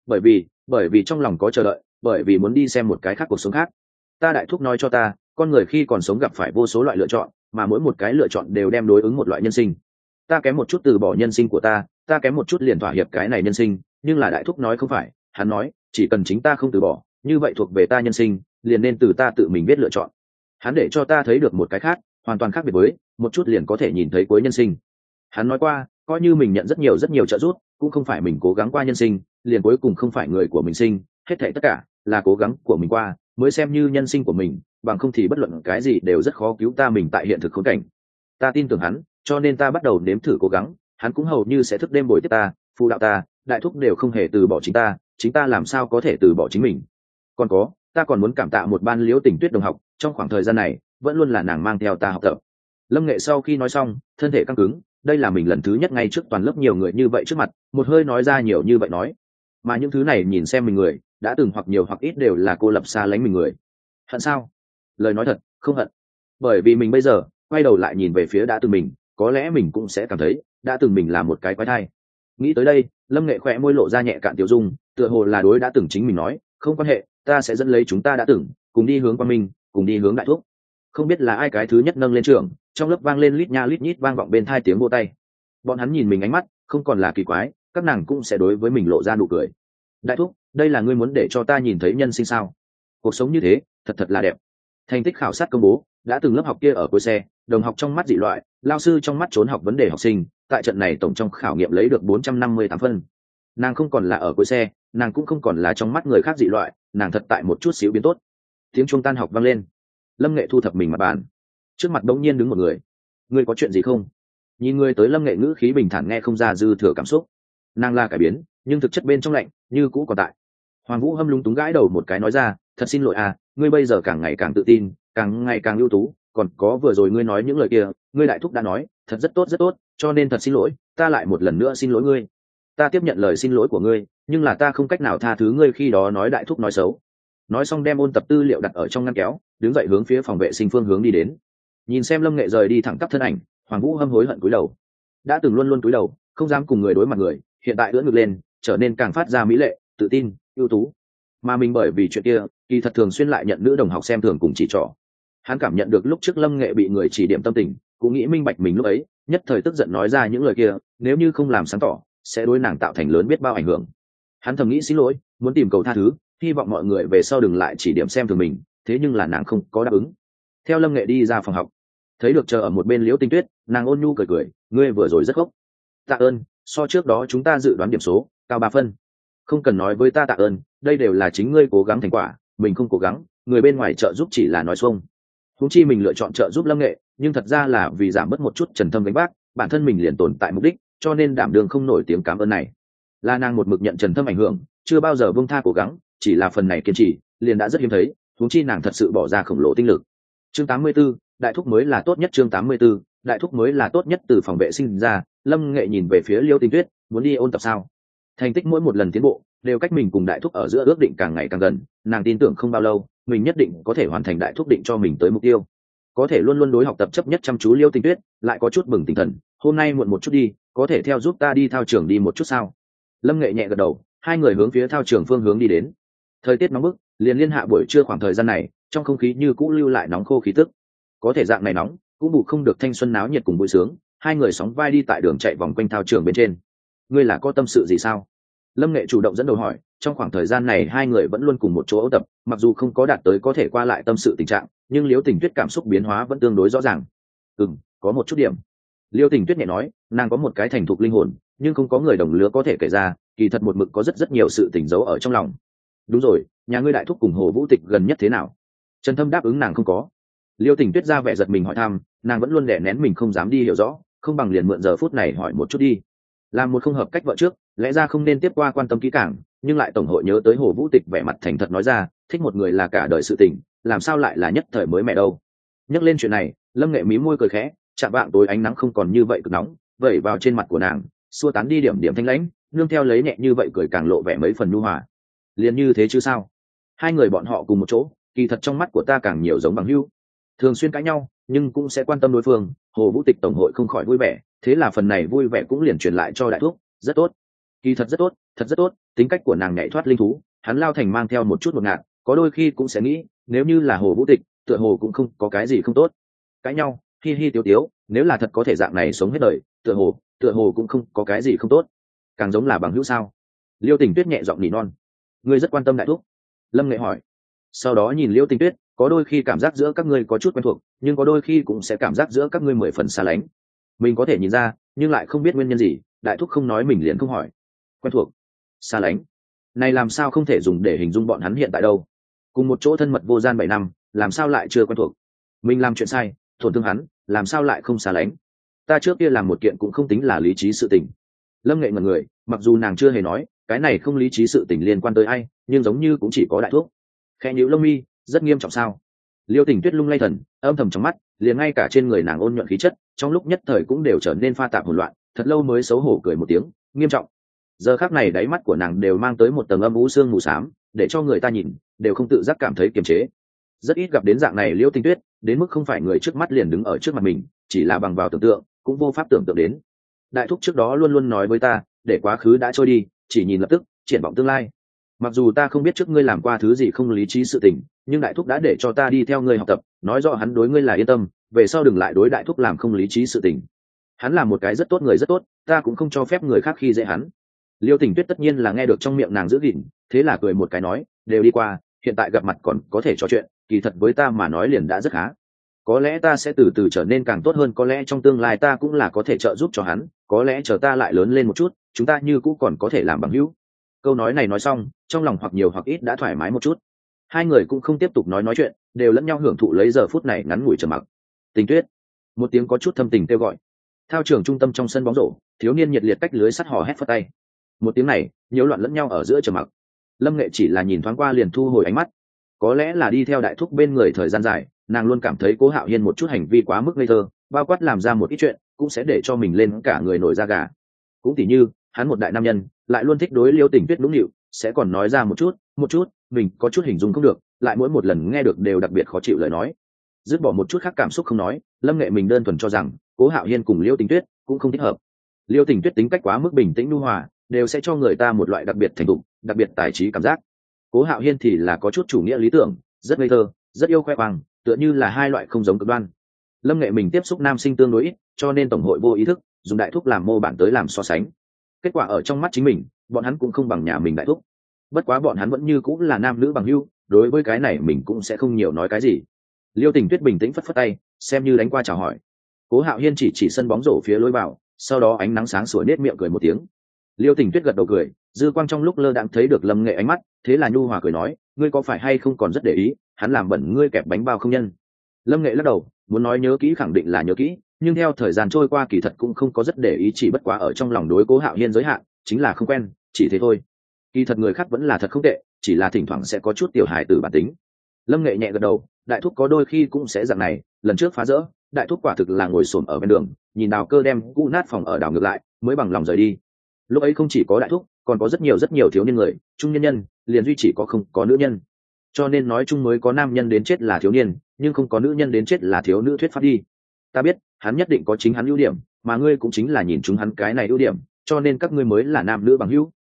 Bởi vì trong lòng có chờ đợi, bởi vì muốn đi xem một cái khác cuộc sống khác. Ta đại thúc nói cho ta, con người khi còn sống gặp phải vô số loại lựa chọn, mà mỗi một cái lựa chọn đều đem đối ứng một loại nhân sinh. Ta kém một chút từ bỏ nhân sinh của ta kém một chút liền thỏa hiệp cái này nhân sinh, nhưng là đại thúc nói không phải, hắn nói chỉ cần chính ta không từ bỏ, như vậy thuộc về ta nhân sinh liền nên từ ta tự mình biết lựa chọn. Hắn để cho ta thấy được một cái khác, hoàn toàn khác biệt với một chút liền có thể nhìn thấy cuối nhân sinh. Hắn nói qua, coi như mình nhận rất nhiều trợ giúp, cũng không phải mình cố gắng qua nhân sinh liền cuối cùng không phải người của mình sinh, hết thảy tất cả là cố gắng của mình qua mới xem như nhân sinh của mình, bằng không thì bất luận cái gì đều rất khó cứu ta mình tại hiện thực khốn cảnh. Ta tin tưởng hắn, cho nên ta bắt đầu nếm thử cố gắng, hắn cũng hầu như sẽ thức đêm bồi tiếp ta, phụ đạo ta, đại thúc đều không hề từ bỏ chính ta làm sao có thể từ bỏ chính mình. Còn có, ta còn muốn cảm tạ một ban Liễu Tình Tuyết đồng học, trong khoảng thời gian này vẫn luôn là nàng mang theo ta học tập. Lâm Nghệ sau khi nói xong, thân thể căng cứng, đây là mình lần thứ nhất ngay trước toàn lớp nhiều người như vậy trước mặt, một hơi nói ra nhiều như vậy nói. Mà những thứ này nhìn xem mình người, đã từng hoặc nhiều hoặc ít đều là cô lập xa lánh mình người. Hận sao? Lời nói thật, không hận. Bởi vì mình bây giờ quay đầu lại nhìn về phía đã từng mình, có lẽ mình cũng sẽ cảm thấy đã từng mình là một cái quái thai. Nghĩ tới đây, Lâm Nghệ khỏe môi lộ ra nhẹ cạn tiểu dung, tựa hồ là đối đã từng chính mình nói, không quan hệ, ta sẽ dẫn lấy chúng ta đã từng, cùng đi hướng quang minh, cùng đi hướng đại thúc. Không biết là ai cái thứ nhất nâng lên trường, trong lớp vang lên lít nha lít nhít vang vọng bên tai tiếng vỗ tay. Bọn hắn nhìn mình ánh mắt không còn là kỳ quái, các nàng cũng sẽ đối với mình lộ ra nụ cười. Đại thúc, đây là ngươi muốn để cho ta nhìn thấy nhân sinh sao? Cuộc sống như thế thật là đẹp. Thành tích khảo sát công bố, đã từng lớp học kia ở cuối xe, đồng học trong mắt dị loại, lao sư trong mắt trốn học vấn đề học sinh, tại trận này tổng trong khảo nghiệm lấy được 458 phân. Nàng không còn là ở cuối xe, nàng cũng không còn là trong mắt người khác dị loại, nàng thật tại một chút xíu biến tốt. Tiếng chuông tan học vang lên. Lâm Nghệ thu thập mình mặt bàn, trước mặt đống nhiên đứng một người. Ngươi có chuyện gì không? Nhìn người tới, Lâm Nghệ ngữ khí bình thản, nghe không ra dư thừa cảm xúc. Nàng là cải biến, nhưng thực chất bên trong lạnh như cũ còn tại. Hoàng Vũ Hâm lúng túng gãi đầu một cái nói ra, thật xin lỗi à, ngươi bây giờ càng ngày càng tự tin, càng ngày càng ưu tú, còn có vừa rồi ngươi nói những lời kia, ngươi đại thúc đã nói thật rất tốt, cho nên thật xin lỗi, ta lại một lần nữa xin lỗi ngươi. Ta tiếp nhận lời xin lỗi của ngươi, nhưng là ta không cách nào tha thứ ngươi khi đó nói đại thúc nói xấu. nói xong đem ôn tập tư liệu đặt ở trong ngăn kéo, đứng dậy hướng phía phòng vệ sinh phương hướng đi đến. Nhìn xem Lâm Nghệ rời đi thẳng tắp thân ảnh, Hoàng Vũ hâm hối hận cúi đầu. Đã từng luôn luôn cúi đầu, không dám cùng người đối mặt người, hiện tại ưỡn ngực lên, trở nên càng phát ra mỹ lệ, tự tin, ưu tú. Mà mình bởi vì chuyện kia, kỳ thật thường xuyên lại nhận nữ đồng học xem thường cùng chỉ trỏ. Hắn cảm nhận được lúc trước Lâm Nghệ bị người chỉ điểm tâm tình, cũng nghĩ minh bạch mình lúc ấy, nhất thời tức giận nói ra những lời kia, nếu như không làm sáng tỏ, sẽ đối nàng tạo thành lớn biết bao ảnh hưởng. Hắn thầm nghĩ xin lỗi, muốn tìm cầu tha thứ, hy vọng mọi người về sau đừng lại chỉ điểm xem thường mình, thế nhưng là nàng không có đáp ứng. Theo Lâm Nghệ đi ra phòng học, thấy được chờ ở một bên Liễu Tinh Tuyết, nàng ôn nhu cười cười, ngươi vừa rồi rất khóc. Tạ ơn, so trước đó chúng ta dự đoán điểm số cao 3 phân. Không cần nói với ta tạ ơn, đây đều là chính ngươi cố gắng thành quả, mình không cố gắng, người bên ngoài trợ giúp chỉ là nói xuông. Huống chi mình lựa chọn trợ giúp Lâm Nghệ, nhưng thật ra là vì giảm bớt một chút Trần Thâm gánh vác, bản thân mình liền tồn tại mục đích, cho nên đảm đương không nổi tiếng cảm ơn này. Là nàng một mực nhận Trần Thâm ảnh hưởng, chưa bao giờ buông tha cố gắng, chỉ là phần này kiên trì, liền đã rất hiếm thấy, huống chi nàng thật sự bỏ ra khổng lồ tinh lực. Chương 84, đại thúc mới là tốt nhất. Chương 84, đại thúc mới là tốt nhất. Từ phòng vệ sinh ra, Lâm Nghệ nhìn về phía Liêu Tinh Tuyết, muốn đi ôn tập sao? Thành tích mỗi một lần tiến bộ, đều cách mình cùng đại thúc ở giữa ước định càng ngày càng gần, nàng tin tưởng không bao lâu, mình nhất định có thể hoàn thành đại thúc định cho mình tới mục tiêu. Có thể luôn luôn đối học tập chấp nhất chăm chú Liêu Tinh Tuyết, lại có chút bừng tỉnh thần, hôm nay muộn một chút đi, có thể theo giúp ta đi thao trường đi một chút sao? Lâm Nghệ nhẹ gật đầu, hai người hướng phía thao trường phương hướng đi đến. Thời tiết nóng bức, liền liên hạ buổi trưa khoảng thời gian này, trong không khí như cũ lưu lại nóng khô khí tức. Có thể dạng này nóng, cũng bù không được thanh xuân náo nhiệt cùng vui sướng. Hai người sóng vai đi tại đường chạy vòng quanh thao trường bên trên. Ngươi là có tâm sự gì sao? Lâm Nghệ chủ động dẫn đầu hỏi. Trong khoảng thời gian này hai người vẫn luôn cùng một chỗ ôn tập, mặc dù không có đạt tới có thể qua lại tâm sự tình trạng, nhưng Liễu Tình Tuyết cảm xúc biến hóa vẫn tương đối rõ ràng. Có một chút điểm. Liễu Tình Tuyết nhẹ nói, nàng có một cái thành thục linh hồn, nhưng không có người đồng lứa có thể kể ra, kỳ thật một mực có rất nhiều sự tình giấu ở trong lòng. Đúng rồi, nhà ngươi đại thúc cùng Hồ Vũ Tịch gần nhất thế nào? Trần Thâm đáp ứng nàng không có. Liêu Tình Tuyết ra vẻ giật mình hỏi thăm, nàng vẫn luôn đè nén mình không dám đi hiểu rõ, không bằng liền mượn giờ phút này hỏi một chút đi. Làm một không hợp cách vợ trước, lẽ ra không nên tiếp qua quan tâm kỹ càng, nhưng lại tổng hội nhớ tới Hồ Vũ Tịch vẻ mặt thành thật nói ra, thích một người là cả đời sự tình, làm sao lại là nhất thời mới mẹ đâu. Nhắc lên chuyện này, Lâm Nghệ mí môi cười khẽ, chạm vạng tối ánh nắng không còn như vậy cực nóng, vẩy vào trên mặt của nàng, xua tán đi điểm điểm thanh lãnh, nương theo lấy nhẹ như vậy cười càng lộ vẻ mấy phần nhu hòa. Liền như thế chứ sao? Hai người bọn họ cùng một chỗ, kỳ thật trong mắt của ta càng nhiều giống bằng hữu, thường xuyên cãi nhau nhưng cũng sẽ quan tâm đối phương. Hồ Vũ Tịch tổng hội không khỏi vui vẻ, thế là phần này vui vẻ cũng liền truyền lại cho đại thúc. Rất tốt, kỳ thật rất tốt, thật rất tốt. Tính cách của nàng nhảy thoát linh thú, hắn lao thành mang theo một chút ngột ngạt, có đôi khi cũng sẽ nghĩ, nếu như là Hồ Vũ Tịch, tựa hồ cũng không có cái gì không tốt. Cãi nhau hi hi tiếu tiếu, nếu là thật có thể dạng này sống hết đời, tựa hồ cũng không có cái gì không tốt, càng giống là bằng hữu sao? Liêu Tình Tuyết nhẹ giọng nỉ non. Ngươi rất quan tâm đại thúc. Lâm Nghệ hỏi. Sau đó nhìn Liêu Tình Tuyết, có đôi khi cảm giác giữa các ngươi có chút quen thuộc, nhưng có đôi khi cũng sẽ cảm giác giữa các ngươi 10 phần xa lánh. Mình có thể nhìn ra, nhưng lại không biết nguyên nhân gì, đại thúc không nói mình liền không hỏi. Quen thuộc, xa lánh, này làm sao không thể dùng để hình dung bọn hắn hiện tại đâu. Cùng một chỗ thân mật vô gian 7 năm, làm sao lại chưa quen thuộc? Mình làm chuyện sai, tổn thương hắn, làm sao lại không xa lánh? Ta trước kia làm một kiện cũng không tính là lý trí sự tình. Lâm Nghệ ngẩn người, mặc dù nàng chưa hề nói cái này không lý trí sự tình liên quan tới ai, nhưng giống như cũng chỉ có đại thuốc. Khẽ nhíu lông mi, rất nghiêm trọng sao? Liêu Tình Tuyết lung lay thần, âm thầm trong mắt, liền ngay cả trên người nàng ôn nhuận khí chất, trong lúc nhất thời cũng đều trở nên pha tạp hỗn loạn, thật lâu mới xấu hổ cười một tiếng, nghiêm trọng. Giờ khắc này đáy mắt của nàng đều mang tới một tầng âm u sương mù xám, để cho người ta nhìn đều không tự giác cảm thấy kiềm chế. Rất ít gặp đến dạng này Liêu Tình Tuyết, đến mức không phải người trước mắt liền đứng ở trước mặt mình, chỉ là bằng vào tưởng tượng, cũng vô pháp tưởng tượng đến. Đại thúc trước đó luôn luôn nói với ta, để quá khứ đã trôi đi, chỉ nhìn lập tức, triển vọng tương lai. Mặc dù ta không biết trước ngươi làm qua thứ gì không lý trí sự tình, nhưng đại thúc đã để cho ta đi theo ngươi học tập, nói rõ hắn đối ngươi là yên tâm, về sau đừng lại đối đại thúc làm không lý trí sự tình. Hắn là một cái rất tốt người rất tốt, ta cũng không cho phép người khác khi dễ hắn. Liêu Tình Tuyết tất nhiên là nghe được trong miệng nàng giữ gìn, thế là cười một cái nói, đều đi qua, hiện tại gặp mặt còn có thể trò chuyện, kỳ thật với ta mà nói liền đã rất khá. Có lẽ ta sẽ từ từ trở nên càng tốt hơn, có lẽ trong tương lai ta cũng là có thể trợ giúp cho hắn, có lẽ chờ ta lại lớn lên một chút, chúng ta như cũng còn có thể làm bằng hữu. Câu nói này nói xong, trong lòng hoặc nhiều hoặc ít đã thoải mái một chút. Hai người cũng không tiếp tục nói chuyện, đều lẫn nhau hưởng thụ lấy giờ phút này ngắn ngủi trầm mặc. Tình Tuyết, một tiếng có chút thâm tình kêu gọi. Thao trường trung tâm trong sân bóng rổ, thiếu niên nhiệt liệt cách lưới sắt hò hét phất tay. Một tiếng này, nhiễu loạn lẫn nhau ở giữa trầm mặc. Lâm Nghệ chỉ là nhìn thoáng qua liền thu hồi ánh mắt. Có lẽ là đi theo đại thúc bên người thời gian dài, nàng luôn cảm thấy Cố Hạo Hiên một chút hành vi quá mức ngây thơ, bao quát làm ra một ít chuyện cũng sẽ để cho mình lên cả người nổi da gà. Cũng tỉ như hắn một đại nam nhân lại luôn thích đối Liêu Tình Tuyết nũng nịu, sẽ còn nói ra một chút mình có chút hình dung không được, lại mỗi một lần nghe được đều đặc biệt khó chịu lời nói. Dứt bỏ một chút khác cảm xúc không nói, Lâm Nghệ mình đơn thuần cho rằng Cố Hạo Hiên cùng Liêu Tình Tuyết cũng không thích hợp. Liêu Tình Tuyết tính cách quá mức bình tĩnh nhu hòa, đều sẽ cho người ta một loại đặc biệt thành thục, đặc biệt tài trí cảm giác. Cố Hạo Hiên thì là có chút chủ nghĩa lý tưởng, rất ngây thơ, rất yêu khoe khoang, tựa như là hai loại không giống cực đoan. Lâm Nghệ mình tiếp xúc nam sinh tương đối ít, cho nên tổng hội vô ý thức dùng đại thúc làm mô bản tới làm so sánh. Kết quả ở trong mắt chính mình, bọn hắn cũng không bằng nhà mình đại thúc. Bất quá bọn hắn vẫn như cũng là nam nữ bằng hữu, đối với cái này mình cũng sẽ không nhiều nói cái gì. Liêu Tình Tuyết bình tĩnh phất phất tay, xem như đánh qua chào hỏi. Cố Hạo Hiên chỉ sân bóng rổ phía lối vào, sau đó ánh nắng sáng sủa nết miệng cười một tiếng. Liêu Tình Tuyết gật đầu cười, dư quang trong lúc lơ đãng thấy được Lâm Nghệ ánh mắt, thế là nhu hòa cười nói, ngươi có phải hay không còn rất để ý, hắn làm bẩn ngươi kẹp bánh bao không nhân. Lâm Nghệ lắc đầu, muốn nói nhớ kỹ khẳng định là nhớ kỹ, nhưng theo thời gian trôi qua kỳ thật cũng không có rất để ý, chỉ bất quá ở trong lòng đối Cố Hạo Hiên giới hạn, chính là không quen, chỉ thế thôi. Kỳ thật người khác vẫn là thật không tệ, chỉ là thỉnh thoảng sẽ có chút tiểu hài tử bản tính. Lâm Nghệ nhẹ gật đầu, đại thúc có đôi khi cũng sẽ dạng này, lần trước phá rỡ, đại thúc quả thực là ngồi xổm ở bên đường, nhìn Đào Cơ đem cũ nát phòng ở đảo ngược lại, mới bằng lòng rời đi. Lúc ấy không chỉ có đại thúc, còn có rất nhiều thiếu niên người, trung nhân nhân, liền duy chỉ có không có nữ nhân. Cho nên nói chung mới có nam nhân đến chết là thiếu niên, nhưng không có nữ nhân đến chết là thiếu nữ thuyết pháp đi. Ta biết, hắn nhất định có chính hắn ưu điểm, mà ngươi cũng chính là nhìn chúng hắn cái này ưu điểm, cho nên các ngươi mới là nam nữ bằng hữu.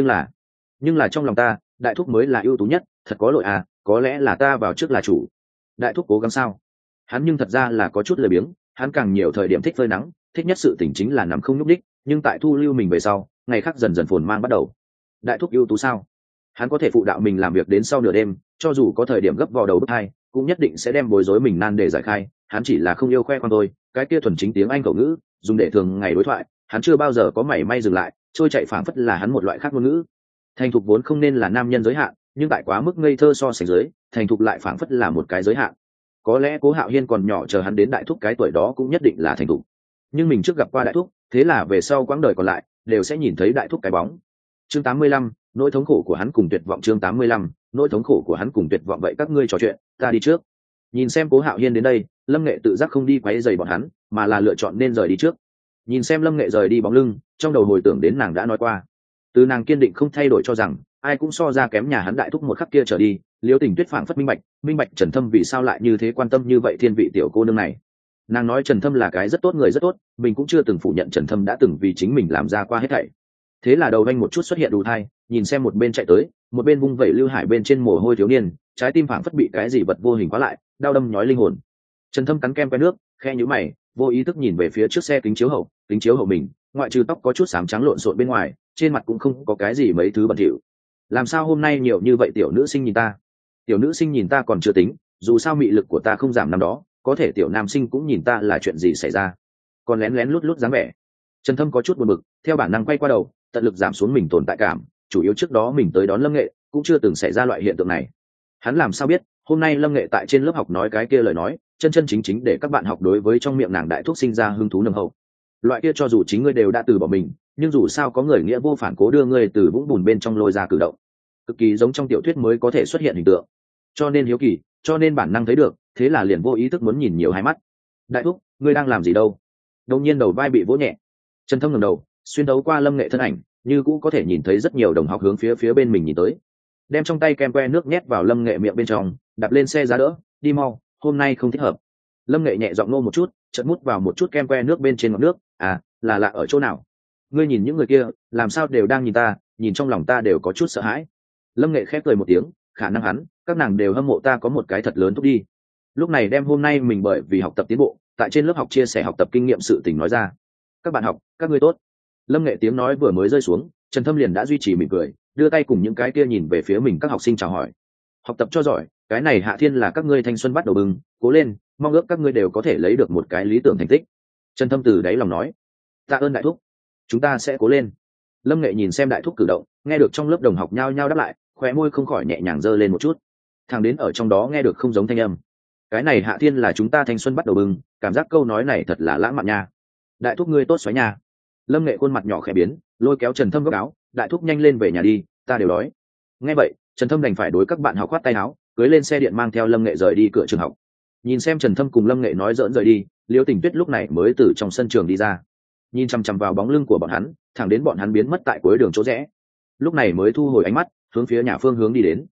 Nhưng là trong lòng ta, đại thúc mới là ưu tú nhất, thật có lỗi à, có lẽ là ta vào trước là chủ. Đại thúc cố gắng sao? Hắn nhưng thật ra là có chút lười biếng, hắn càng nhiều thời điểm thích phơi nắng, thích nhất sự tỉnh chính là nằm không nhúc đích, nhưng tại thu lưu mình về sau, ngày khác dần dần phồn mang bắt đầu. Đại thúc ưu tú sao? Hắn có thể phụ đạo mình làm việc đến sau nửa đêm, cho dù có thời điểm gấp vào đầu bức hai, cũng nhất định sẽ đem bối rối mình nan để giải khai. Hắn chỉ là không yêu khoe khoang thôi, cái kia thuần chính tiếng Anh khẩu ngữ, dùng để thường ngày đối thoại, hắn chưa bao giờ có mảy may dừng lại, trôi chạy phảng phất là hắn một loại khác ngôn ngữ. Thành thục vốn không nên là nam nhân giới hạn, nhưng tại quá mức ngây thơ so sánh dưới, thành thục lại phảng phất là một cái giới hạn. Có lẽ Cố Hạo Hiên còn nhỏ, chờ hắn đến đại thúc cái tuổi đó cũng nhất định là thành thục. Nhưng mình trước gặp qua đại thúc, thế là về sau quãng đời còn lại đều sẽ nhìn thấy đại thúc cái bóng. Chương 85, nỗi thống khổ của hắn cùng tuyệt vọng. Chương 85, nỗi thống khổ của hắn cùng tuyệt vọng. Vậy các ngươi trò chuyện, ta đi trước. Nhìn xem Cố Hạo Hiên đến đây, Lâm Nghệ tự giác không đi quấy rầy bọn hắn, mà là lựa chọn nên rời đi trước. Nhìn xem Lâm Nghệ rời đi bóng lưng, trong đầu hồi tưởng đến nàng đã nói qua, từ nàng kiên định không thay đổi cho rằng ai cũng so ra kém nhà hắn đại thúc một khắc kia trở đi, Liêu Tình Tuyết phảng phất minh bạch Trần Thâm vì sao lại như thế quan tâm như vậy thiên vị tiểu cô nương này. Nàng nói Trần Thâm là cái rất tốt người rất tốt, mình cũng chưa từng phủ nhận Trần Thâm đã từng vì chính mình làm ra qua hết thảy. Thế là đầu vanh một chút xuất hiện đủ thai, nhìn xem một bên chạy tới, một bên vung vẩy lưu hải bên trên mồ hôi thiếu niên, trái tim phảng phất bị cái gì vật vô hình khóa lại, đau đâm nhói linh hồn. Trần Thâm cắn kem que nước, khe nhíu mày, vô ý thức nhìn về phía trước xe kính chiếu hậu mình, ngoại trừ tóc có chút xám trắng lộn xộn bên ngoài, trên mặt cũng không có cái gì mấy thứ bẩn thỉu. Làm sao hôm nay nhiều như vậy tiểu nữ sinh nhìn ta? Tiểu nữ sinh nhìn ta còn chưa tính, dù sao mị lực của ta không giảm năm đó, có thể tiểu nam sinh cũng nhìn ta là chuyện gì xảy ra? Còn lén lén lút lút dáng vẻ. Trần Thâm có chút buồn bực, theo bản năng quay qua đầu, tận lực giảm xuống mình tồn tại cảm, chủ yếu trước đó mình tới đón Lâm Nghệ, cũng chưa từng xảy ra loại hiện tượng này. Hắn làm sao biết, hôm nay Lâm Nghệ tại trên lớp học nói cái kia lời nói, chân chính để các bạn học đối với trong miệng nàng đại thuốc sinh ra hứng thú nồng hậu. Loại kia cho dù chính ngươi đều đã từ bỏ mình, nhưng dù sao có người nghĩa vô phản cố đưa ngươi từ vũng bùn bên trong lôi ra cử động, cực kỳ giống trong tiểu thuyết mới có thể xuất hiện hình tượng. Cho nên hiếu kỳ, cho nên bản năng thấy được, thế là liền vô ý thức muốn nhìn nhiều hai mắt. Đại thúc, ngươi đang làm gì đâu? Đột nhiên đầu vai bị vỗ nhẹ, Trần Thâm ngẩng đầu, xuyên đấu qua Lâm Nghệ thân ảnh, như cũ có thể nhìn thấy rất nhiều đồng học hướng phía bên mình nhìn tới. Đem trong tay kem que nước nhét vào Lâm Nghệ miệng bên trong, đạp lên xe giá đỡ, đi mau, hôm nay không thích hợp. Lâm Nghệ nhẹ giọng nô một chút, chợt mút vào một chút kem que nước bên trên ngọn nước, à, là lạ ở chỗ nào? Ngươi nhìn những người kia, làm sao đều đang nhìn ta, nhìn trong lòng ta đều có chút sợ hãi. Lâm Nghệ khép cười một tiếng, khả năng hắn, các nàng đều hâm mộ ta có một cái thật lớn thúc đi. Lúc này đem hôm nay mình bởi vì học tập tiến bộ, tại trên lớp học chia sẻ học tập kinh nghiệm sự tình nói ra. Các bạn học, các ngươi tốt. Lâm Nghệ tiếng nói vừa mới rơi xuống, Trần Thâm liền đã duy trì mỉm cười, đưa tay cùng những cái kia nhìn về phía mình các học sinh chào hỏi. Học tập cho giỏi, cái này Hạ Thiên là các ngươi thanh xuân bắt đầu bừng, cố lên, mong ước các ngươi đều có thể lấy được một cái lý tưởng thành tích. Trần Thâm từ đáy lòng nói, tạ ơn đại thúc, chúng ta sẽ cố lên. Lâm Nghệ nhìn xem đại thúc cử động, nghe được trong lớp đồng học nhao nhao đáp lại, khóe môi không khỏi nhẹ nhàng giơ lên một chút. Thằng đến ở trong đó nghe được không giống thanh âm. Cái này Hạ Thiên là chúng ta thanh xuân bắt đầu bừng, cảm giác câu nói này thật là lãng mạn nha. Đại thúc ngươi tốt xoáy nha. Lâm Nghệ khuôn mặt nhỏ khẽ biến, lôi kéo Trần Thâm góc áo, đại thúc nhanh lên về nhà đi, ta đều đói. Nghe vậy, Trần Thâm đành phải đối các bạn học khoát tay áo, cưỡi lên xe điện mang theo Lâm Nghệ rời đi cửa trường học. Nhìn xem Trần Thâm cùng Lâm Nghệ nói giỡn rời đi, Liêu Tình Tuyết lúc này mới từ trong sân trường đi ra, nhìn chăm chăm vào bóng lưng của bọn hắn, thẳng đến bọn hắn biến mất tại cuối đường chỗ rẽ, lúc này mới thu hồi ánh mắt, hướng phía nhà phương hướng đi đến.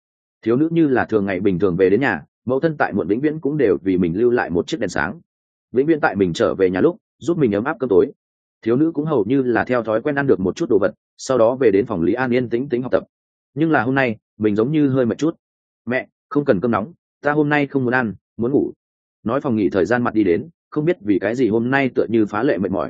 thiếu nữ như là thường ngày bình thường về đến nhà, mẫu thân tại muộn vĩnh viễn cũng đều vì mình lưu lại một chiếc đèn sáng, vĩnh viễn tại mình trở về nhà lúc giúp mình ấm áp cơm tối. Thiếu nữ cũng hầu như là theo thói quen ăn được một chút đồ vật, sau đó về đến phòng Lý An yên tĩnh tĩnh học tập. Nhưng là hôm nay mình giống như hơi mệt chút. Mẹ, không cần cơm nóng, ta hôm nay không muốn ăn, muốn ngủ. Nói phòng nghỉ thời gian mặt đi đến, không biết vì cái gì hôm nay tựa như phá lệ mệt mỏi,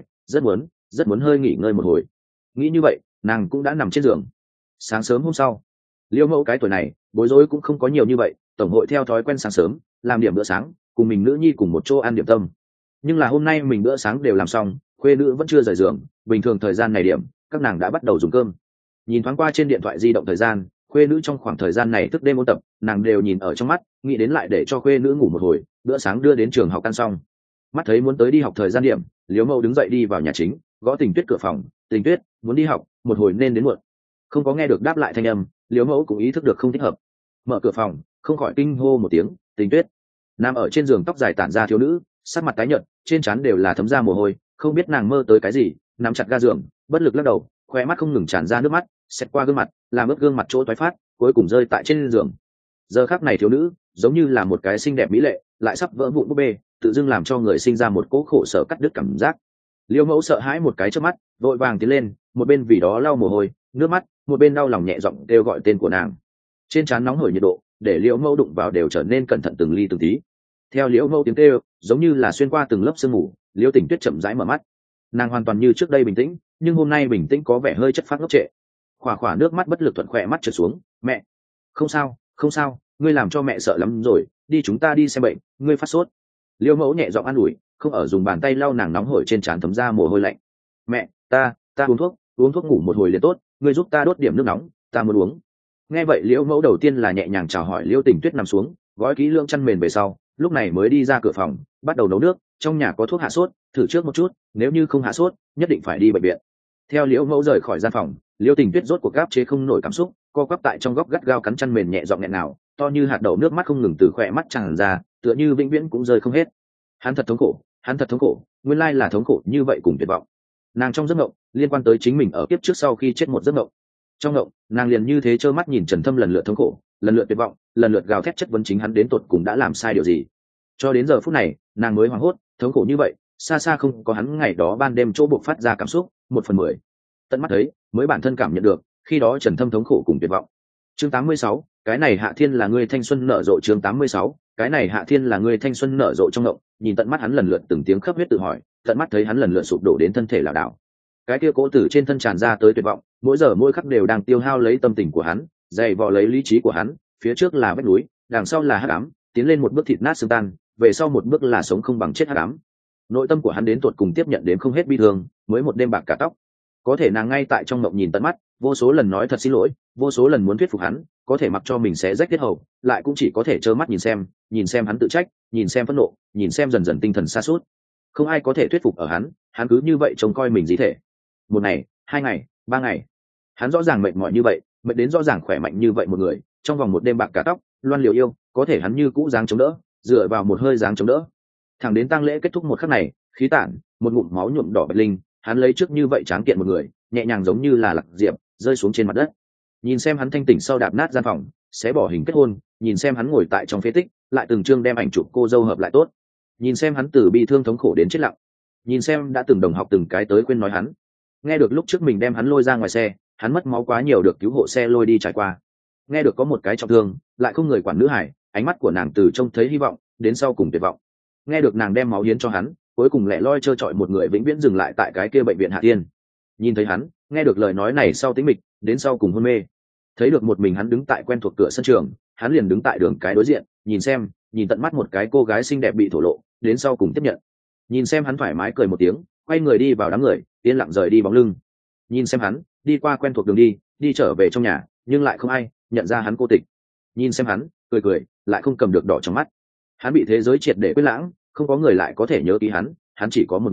rất muốn hơi nghỉ ngơi một hồi. Nghĩ như vậy, nàng cũng đã nằm trên giường. Sáng sớm hôm sau, Liêu Mẫu cái tuổi này bối rối cũng không có nhiều như vậy, tổng hội theo thói quen sáng sớm làm điểm bữa sáng, cùng mình nữ nhi cùng một chỗ ăn điểm tâm. Nhưng là hôm nay mình bữa sáng đều làm xong, khuê nữ vẫn chưa rời giường. Bình thường thời gian này điểm các nàng đã bắt đầu dùng cơm. Nhìn thoáng qua trên điện thoại di động thời gian, khuê nữ trong khoảng thời gian này thức đêm ôn tập, nàng đều nhìn ở trong mắt, nghĩ đến lại để cho khuê nữ ngủ một hồi, bữa sáng đưa đến trường học ăn xong. Mắt thấy muốn tới đi học thời gian điểm, Liễu Mẫu đứng dậy đi vào nhà chính, gõ Tình Tuyết cửa phòng. Tình Tuyết, muốn đi học, một hồi nên đến muộn. Không có nghe được đáp lại thanh âm, Liễu Mẫu cũng ý thức được không thích hợp, mở cửa phòng, không khỏi kinh hô một tiếng. Tình Tuyết. Nằm ở trên giường tóc dài tản ra thiếu nữ, sắc mặt tái nhợt, trên trán đều là thấm ra mồ hôi, không biết nàng mơ tới cái gì, nắm chặt ga giường, bất lực lắc đầu, khoe mắt không ngừng tràn ra nước mắt, xẹt qua gương mặt, làm ướt gương mặt chỗ toái phát, cuối cùng rơi tại trên giường. Giờ khắc này thiếu nữ giống như là một cái xinh đẹp mỹ lệ lại sắp vỡ vụn búp bê, tự dưng làm cho người sinh ra một cỗ khổ sở cắt đứt cảm giác. Liêu Mẫu sợ hãi một cái trước mắt, vội vàng tiến lên, một bên vì đó lau mồ hôi nước mắt, một bên đau lòng nhẹ giọng kêu gọi tên của nàng. Trên trán nóng hổi nhiệt độ để Liễu Mẫu đụng vào đều trở nên cẩn thận từng ly từng tí. Theo Liễu Mẫu tiếng kêu, giống như là xuyên qua từng lớp sương mù, Liễu Tình Tuyết chậm rãi mở mắt. Nàng hoàn toàn như trước đây bình tĩnh, nhưng hôm nay bình tĩnh có vẻ hơi chất phác ngốc trệ. Khỏa nước mắt bất lực thuận khỏe mắt trượt xuống. Mẹ, không sao, không sao, ngươi làm cho mẹ sợ lắm rồi, đi chúng ta đi xem bệnh, ngươi phát sốt. Liêu Mẫu nhẹ giọng an ủi, không ở dùng bàn tay lau nàng nóng hổi trên trán thấm ra mồ hôi lạnh. Mẹ, ta uống thuốc ngủ một hồi liền tốt, ngươi giúp ta đốt điểm nước nóng, ta muốn uống. Nghe vậy Liễu Mẫu đầu tiên là nhẹ nhàng chào hỏi Liễu Tình Tuyết nằm xuống, gói kỹ lưỡng chăn mền về sau, lúc này mới đi ra cửa phòng, bắt đầu nấu nước. Trong nhà có thuốc hạ sốt, thử trước một chút, nếu như không hạ sốt, nhất định phải đi bệnh viện. Theo Liễu Mẫu rời khỏi gian phòng, Liễu Tình Tuyết rốt cuộc gáp chế không nổi cảm xúc, co quắp tại trong góc gắt gao cắn chăn mền, nhẹ giọng nghẹn nào, to như hạt đậu nước mắt không ngừng từ khỏe mắt tràn ra, tựa như vĩnh viễn cũng rơi không hết. Hắn thật thống khổ, nguyên lai là thống khổ như vậy cùng tuyệt vọng. Nàng trong giấc mộng liên quan tới chính mình ở kiếp trước sau khi chết một giấc mộng. Trong mộng, nàng liền như thế trơ mắt nhìn Trần Thâm lần lượt thống khổ, lần lượt tuyệt vọng, lần lượt gào thét chất vấn chính hắn đến tột cùng đã làm sai điều gì. Cho đến giờ phút này, nàng mới hoảng hốt, thống khổ như vậy, xa xa không có hắn ngày đó ban đêm chỗ buộc phát ra cảm xúc 1/10. Tận mắt thấy, mới bản thân cảm nhận được, khi đó Trần Thâm thống khổ cùng tuyệt vọng. Chương 86, cái này Hạ Thiên là người thanh xuân nở rộ. Chương 86, cái này Hạ Thiên là người thanh xuân nở rộ. Trong ngộng, nhìn tận mắt hắn lần lượt từng tiếng khắp huyết tự hỏi, tận mắt thấy hắn lần lượt sụp đổ đến thân thể lảo đảo. Cái kia cố tử trên thân tràn ra tới tuyệt vọng, mỗi giờ mỗi khắc đều đang tiêu hao lấy tâm tình của hắn, dày vò lấy lý trí của hắn. Phía trước là vách núi, đằng sau là hắc ám, tiến lên một bước thịt nát xương tan, về sau một bước là sống không bằng chết hắc ám. Nội tâm của hắn đến tuột cùng tiếp nhận đến không hết bi thương, mới một đêm bạc cả tóc. Có thể nàng ngay tại trong mộng nhìn tận mắt, vô số lần nói thật xin lỗi, vô số lần muốn thuyết phục hắn, có thể mặc cho mình xé rách tiết hầu, lại cũng chỉ có thể trơ mắt nhìn xem hắn tự trách, nhìn xem phẫn nộ, nhìn xem dần dần tinh thần sa sút. Không ai có thể thuyết phục ở hắn cứ như vậy trông coi mình dí thể. Một ngày, 2 ngày, 3 ngày, hắn rõ ràng mệt mỏi như vậy, mệt đến rõ ràng khỏe mạnh như vậy một người, trong vòng một đêm bạc cả tóc, loan liều yêu, có thể hắn như cũ dáng chống đỡ, dựa vào một hơi dáng chống đỡ. Thẳng đến tang lễ kết thúc một khắc này, khí tản, một ngụm máu nhuộm đỏ bạch linh, hắn lấy trước như vậy tráng kiện một người, nhẹ nhàng giống như là lạc diệp rơi xuống trên mặt đất. Nhìn xem hắn thanh tỉnh sau đạp nát gian phòng, xé bỏ hình kết hôn, nhìn xem hắn ngồi tại trong phế tích, lại từng chương đem ảnh chụp cô dâu hợp lại tốt, nhìn xem hắn từ bi thương thống khổ đến chết lặng, nhìn xem đã từng đồng học từng cái tới khuyên nói hắn. Nghe được lúc trước mình đem hắn lôi ra ngoài xe, hắn mất máu quá nhiều được cứu hộ xe lôi đi trải qua. Nghe được có một cái trọng thương, lại không người quản nữ hải, ánh mắt của nàng từ trông thấy hy vọng đến sau cùng tuyệt vọng. Nghe được nàng đem máu hiến cho hắn, cuối cùng lẻ loi trơ trọi một người vĩnh viễn dừng lại tại cái kia bệnh viện Hạ Tiên. Nhìn thấy hắn, nghe được lời nói này sau tĩnh mịch, đến sau cùng hôn mê. Thấy được một mình hắn đứng tại quen thuộc cửa sân trường, hắn liền đứng tại đường cái đối diện, nhìn tận mắt một cái cô gái xinh đẹp bị thổ lộ, đến sau cùng tiếp nhận. Nhìn xem hắn thoải mái cười một tiếng, quay người đi vào đám người, yên lặng rời đi bóng lưng. Nhìn xem hắn đi qua quen thuộc đường đi trở về trong nhà, nhưng lại không ai nhận ra hắn cô tịch. Nhìn xem hắn cười, lại không cầm được đỏ trong mắt. Hắn bị thế giới triệt để quên lãng, không có người lại có thể nhớ ký hắn chỉ có